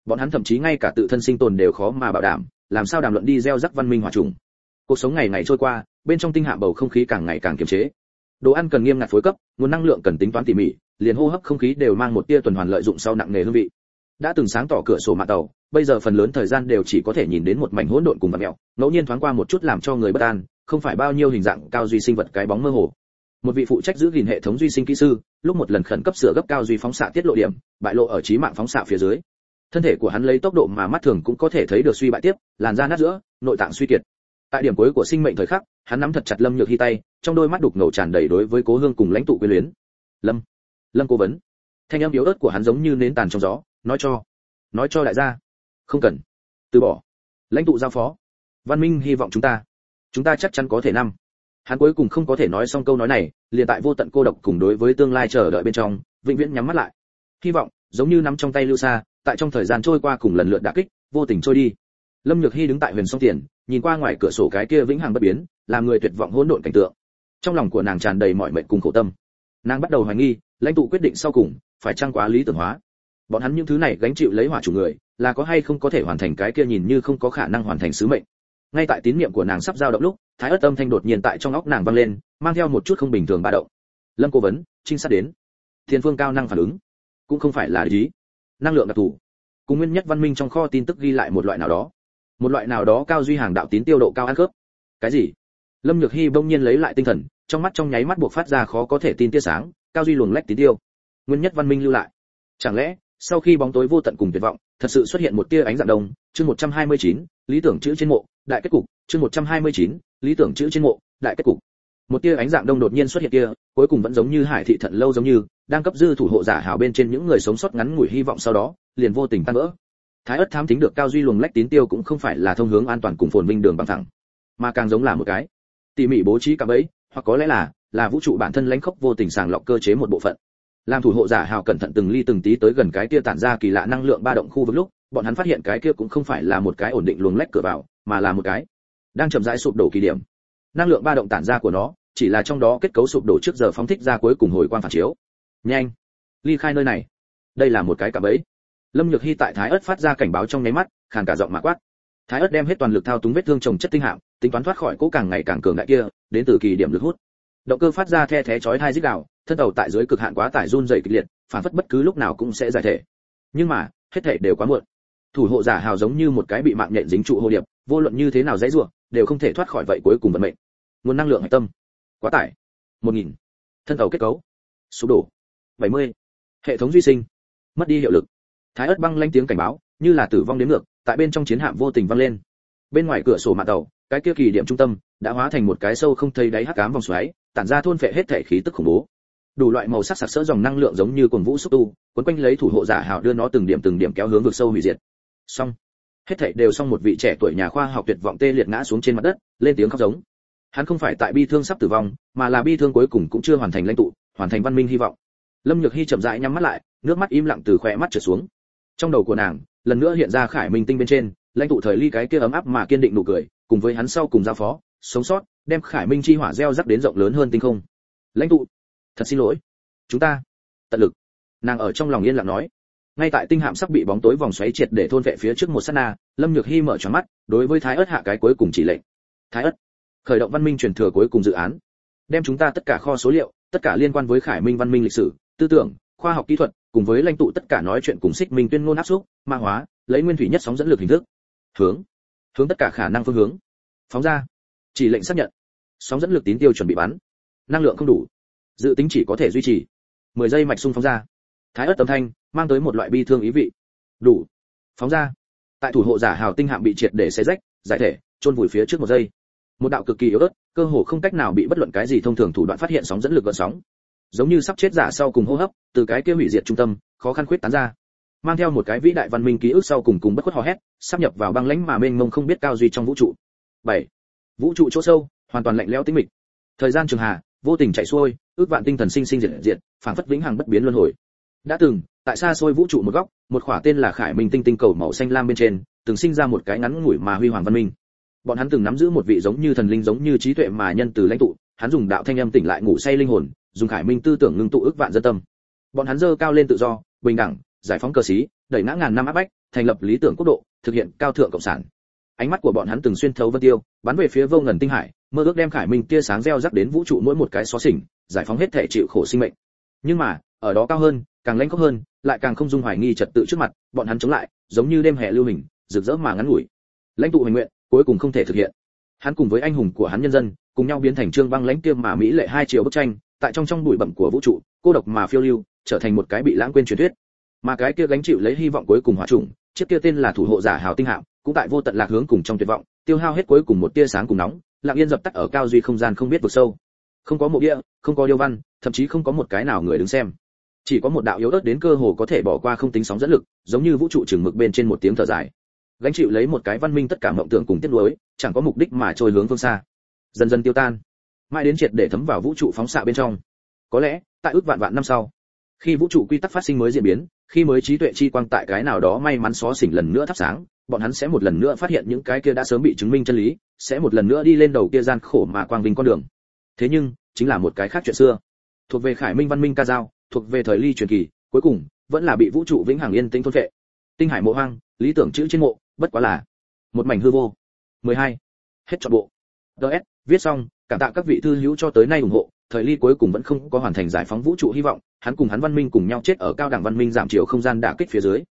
Bọn hắn thậm chí ngay cả tự thân sinh tồn đều khó mà bảo đảm, làm sao đàm luận đi gieo rắc văn minh hỏa trùng. Cuộc sống ngày ngày trôi qua, bên trong tinh hạm bầu không khí càng ngày càng kiềm chế. Đồ ăn cần nghiêm ngặt phối cấp, nguồn năng lượng cần tính toán tỉ mỉ, liền hô hấp không khí đều mang một tia tuần hoàn lợi dụng sau nặng nề hương vị. Đã từng sáng tỏ cửa sổ mạn tàu, bây giờ phần lớn thời gian đều chỉ có thể nhìn đến một mảnh hỗn độn cùng vặn mèo, ngẫu nhiên thoáng qua một chút làm cho người bất an, không phải bao nhiêu hình dạng cao duy sinh vật cái bóng mơ hồ. Một vị phụ trách giữ gìn hệ thống duy sinh kỹ sư, lúc một lần khẩn cấp sửa gấp cao duy phóng xạ tiết lộ điểm, bại lộ ở chí mạng phóng xạ phía dưới. Thân thể của hắn lấy tốc độ mà mắt thường cũng có thể thấy được suy bại tiếp, làn da nát giữa, nội tạng suy kiệt. Tại điểm cuối của sinh mệnh thời khắc, hắn nắm thật chặt Lâm Nhược Hi tay, trong đôi mắt đục ngầu tràn đầy đối với Cố Hương cùng lãnh tụ quyến luyến. "Lâm, Lâm cố vấn." Thanh âm yếu ớt của hắn giống như nến tàn trong gió, "Nói cho, nói cho đại gia, không cần, từ bỏ." Lãnh tụ giao phó, "Văn minh hy vọng chúng ta, chúng ta chắc chắn có thể năm." Hắn cuối cùng không có thể nói xong câu nói này, liền tại vô tận cô độc cùng đối với tương lai chờ đợi bên trong, vĩnh viễn nhắm mắt lại. Hy vọng, giống như nắm trong tay lưu sa, tại trong thời gian trôi qua cùng lần lượt đả kích, vô tình trôi đi. Lâm Nhược Hi đứng tại huyền song tiền, nhìn qua ngoài cửa sổ cái kia vĩnh hằng bất biến, làm người tuyệt vọng hỗn độn cảnh tượng. Trong lòng của nàng tràn đầy mọi mệt cùng khổ tâm. Nàng bắt đầu hoài nghi, lãnh tụ quyết định sau cùng, phải chăng quá lý tưởng hóa. Bọn hắn những thứ này gánh chịu lấy hỏa chủ người, là có hay không có thể hoàn thành cái kia nhìn như không có khả năng hoàn thành sứ mệnh. Ngay tại tín niệm của nàng sắp dao động lúc, thái ớt âm thanh đột nhiên tại trong óc nàng vang lên, mang theo một chút không bình thường ba động. "Lâm cố vấn, trinh sát đến." Thiên phương cao năng phản ứng, cũng không phải là ý, năng lượng đặc thù. Cùng nguyên nhất văn minh trong kho tin tức ghi lại một loại nào đó, một loại nào đó cao duy hàng đạo tín tiêu độ cao ăn khớp. Cái gì? Lâm Nhược Hi bỗng nhiên lấy lại tinh thần, trong mắt trong nháy mắt buộc phát ra khó có thể tin tia sáng, cao duy luồng lách tín tiêu. Nguyên nhất văn minh lưu lại. Chẳng lẽ, sau khi bóng tối vô tận cùng tuyệt vọng, thật sự xuất hiện một tia ánh dạng đông, chương một trăm hai mươi chín, lý tưởng chữ trên mộ, đại kết cục, chương một trăm hai mươi chín, lý tưởng chữ trên mộ, đại kết cục. Một tia ánh dạng đông đột nhiên xuất hiện kia, cuối cùng vẫn giống như hải thị thận lâu giống như, đang cấp dư thủ hộ giả hào bên trên những người sống sót ngắn ngủi hy vọng sau đó, liền vô tình tan vỡ. Thái ớt thám thính được cao duy luồng lách tín tiêu cũng không phải là thông hướng an toàn cùng phồn vinh đường bằng thẳng, mà càng giống là một cái tỉ mỉ bố trí cả bẫy, hoặc có lẽ là là vũ trụ bản thân lãnh khốc vô tình sàng lọc cơ chế một bộ phận. Làm thủ hộ giả hào cẩn thận từng ly từng tí tới gần cái kia tản ra kỳ lạ năng lượng ba động khu vực lúc, bọn hắn phát hiện cái kia cũng không phải là một cái ổn định luồng lách cửa vào, mà là một cái đang chậm rãi sụp đổ kỳ điểm. Năng lượng ba động tản ra của nó, chỉ là trong đó kết cấu sụp đổ trước giờ phóng thích ra cuối cùng hồi quang phản chiếu. Nhanh, ly khai nơi này. Đây là một cái cạm bẫy. Lâm Nhược Hi tại Thái ớt phát ra cảnh báo trong nháy mắt, khàn cả giọng mà quát. Thái ớt đem hết toàn lực thao túng vết thương chồng chất tinh hạm, tính toán thoát khỏi cỗ càng ngày càng cường đại kia, đến từ kỳ điểm lực hút. Động cơ phát ra the thé chói tai rít gào, thân tàu tại dưới cực hạn quá tải run rẩy kịch liệt, phản phất bất cứ lúc nào cũng sẽ giải thể. Nhưng mà, hết thảy đều quá muộn. Thủ hộ giả hào giống như một cái bị mạng nhện dính trụ hồ điệp, vô luận như thế nào giãy giụa, đều không thể thoát khỏi vậy cuối cùng vận mệnh. Nguồn năng lượng hạch tâm, quá tải, một nghìn. Thân tàu kết cấu, sụp đổ, bảy mươi. Hệ thống duy sinh, mất đi hiệu lực. Thái ớt băng lanh tiếng cảnh báo, như là tử vong đến ngược, tại bên trong chiến hạm vô tình vang lên. Bên ngoài cửa sổ mạn tàu, cái kia kỳ điểm trung tâm đã hóa thành một cái sâu không thấy đáy hắc ám vòng xoáy, tản ra thôn phệ hết thể khí tức khủng bố. Đủ loại màu sắc sặc sỡ dòng năng lượng giống như cuồng vũ xúc tu, cuốn quanh lấy thủ hộ giả hào đưa nó từng điểm từng điểm kéo hướng vực sâu hủy diệt. Xong, hết thảy đều xong. Một vị trẻ tuổi nhà khoa học tuyệt vọng tê liệt ngã xuống trên mặt đất, lên tiếng khóc giống. Hắn không phải tại bi thương sắp tử vong, mà là bi thương cuối cùng cũng chưa hoàn thành lãnh tụ, hoàn thành văn minh hy vọng. Lâm Nhược Hi chậm rãi nhắm mắt lại, nước mắt im lặng từ khóe mắt trượt xuống. Trong đầu của nàng, lần nữa hiện ra Khải Minh tinh bên trên, lãnh tụ thời ly cái kia ấm áp mà kiên định nụ cười, cùng với hắn sau cùng giao phó, sống sót, đem Khải Minh chi hỏa gieo rắc đến rộng lớn hơn tinh không. Lãnh tụ, thật xin lỗi, chúng ta tận lực. Nàng ở trong lòng yên lặng nói. Ngay tại tinh hạm sắp bị bóng tối vòng xoáy triệt để thôn vệ phía trước một sát na, Lâm Nhược Hi mở tròn mắt, đối với Thái ớt hạ cái cuối cùng chỉ lệnh. Thái ớt, khởi động văn minh truyền thừa cuối cùng dự án, đem chúng ta tất cả kho số liệu, tất cả liên quan với Khải Minh văn minh lịch sử, tư tưởng, khoa học kỹ thuật, cùng với lãnh tụ tất cả nói chuyện cùng Xích Minh tuyên ngôn áp xúc, ma hóa, lấy nguyên thủy nhất sóng dẫn lực hình thức, hướng, hướng tất cả khả năng phương hướng, phóng ra. Chỉ lệnh xác nhận. Sóng dẫn lực tín tiêu chuẩn bị bắn. Năng lượng không đủ, dự tính chỉ có thể duy trì mười giây mạch xung phóng ra. Thái ớt âm thanh mang tới một loại bi thương ý vị. Đủ, phóng ra. Tại thủ hộ giả hào tinh hạm bị triệt để xé rách, giải thể, chôn vùi phía trước một giây. Một đạo cực kỳ yếu ớt, cơ hồ không cách nào bị bất luận cái gì thông thường thủ đoạn phát hiện sóng dẫn lực gợn sóng, giống như sắp chết giả sau cùng hô hấp, từ cái kia hủy diệt trung tâm, khó khăn khuyết tán ra, mang theo một cái vĩ đại văn minh ký ức sau cùng cùng bất khuất hò hét, sắp nhập vào băng lãnh mà mênh mông không biết cao duy trong vũ trụ. bảy. Vũ trụ chỗ sâu, hoàn toàn lạnh lẽo tĩnh mịch. Thời gian trường hà vô tình chạy xuôi, ước vạn tinh thần sinh sinh diệt diệt, phảng phất vĩnh hằng bất biến luân hồi. Đã từng, tại xa xôi vũ trụ một góc, một khỏa tên là Khải Minh tinh tinh cầu màu xanh lam bên trên, từng sinh ra một cái ngắn ngủi mà huy hoàng văn minh. Bọn hắn từng nắm giữ một vị giống như thần linh giống như trí tuệ mà nhân từ lãnh tụ, hắn dùng đạo thanh âm tỉnh lại ngủ say linh hồn, dùng Khải Minh tư tưởng ngưng tụ ước vạn dân tâm. Bọn hắn dơ cao lên tự do, bình đẳng, giải phóng cơ sĩ, đẩy ngã ngàn năm áp bách, thành lập lý tưởng quốc độ, thực hiện cao thượng cộng sản. Ánh mắt của bọn hắn từng xuyên thấu vân tiêu, bắn về phía vô ngần tinh hải, mơ ước đem khải minh tia sáng gieo rắc đến vũ trụ mỗi một cái xó xỉnh, giải phóng hết thể chịu khổ sinh mệnh. Nhưng mà, ở đó cao hơn, càng lãnh khốc hơn, lại càng không dung hoài nghi trật tự trước mặt, bọn hắn chống lại, giống như đêm hè lưu hình, rực rỡ mà ngắn ngủi. Lãnh tụ hành nguyện, cuối cùng không thể thực hiện. Hắn cùng với anh hùng của hắn nhân dân, cùng nhau biến thành trương băng lãnh tiêm mà mỹ lệ hai chiều bức tranh, tại trong trong bụi bặm của vũ trụ, cô độc mà phiêu lưu, trở thành một cái bị lãng quên truyền thuyết. Mà cái kia gánh chịu lấy hy vọng cuối cùng hỏa trùng, chiếc kia tên là thủ hộ giả hào tinh hạm, cũng tại vô tận lạc hướng cùng trong tuyệt vọng, tiêu hao hết cuối cùng một tia sáng cùng nóng, lặng yên dập tắt ở cao duy không gian không biết vực sâu. Không có mộ địa, không có điêu văn, thậm chí không có một cái nào người đứng xem. Chỉ có một đạo yếu ớt đến cơ hồ có thể bỏ qua không tính sóng dẫn lực, giống như vũ trụ chừng mực bên trên một tiếng thở dài. Gánh chịu lấy một cái văn minh tất cả mộng tưởng cùng tiếc nuối, chẳng có mục đích mà trôi hướng phương xa. Dần dần tiêu tan, mãi đến triệt để thấm vào vũ trụ phóng xạ bên trong. Có lẽ, tại ước vạn vạn năm sau, khi vũ trụ quy tắc phát sinh mới diễn biến, khi mới trí tuệ chi quang tại cái nào đó may mắn xó xỉnh lần nữa thắp sáng, bọn hắn sẽ một lần nữa phát hiện những cái kia đã sớm bị chứng minh chân lý, sẽ một lần nữa đi lên đầu kia gian khổ mà quang vinh con đường. Thế nhưng, chính là một cái khác chuyện xưa. Thuộc về khải minh văn minh ca dao, thuộc về thời ly truyền kỳ, cuối cùng vẫn là bị vũ trụ vĩnh hằng yên tĩnh thôn phệ. Tinh hải mộ hoang, lý tưởng chữ trên mộ, bất quá là một mảnh hư vô. mười hai. Hết trọn bộ. đê ét, viết xong, cảm tạ các vị thư hữu cho tới nay ủng hộ, thời ly cuối cùng vẫn không có hoàn thành giải phóng vũ trụ hy vọng, hắn cùng hắn văn minh cùng nhau chết ở cao đẳng văn minh giảm chiều không gian đả kích phía dưới,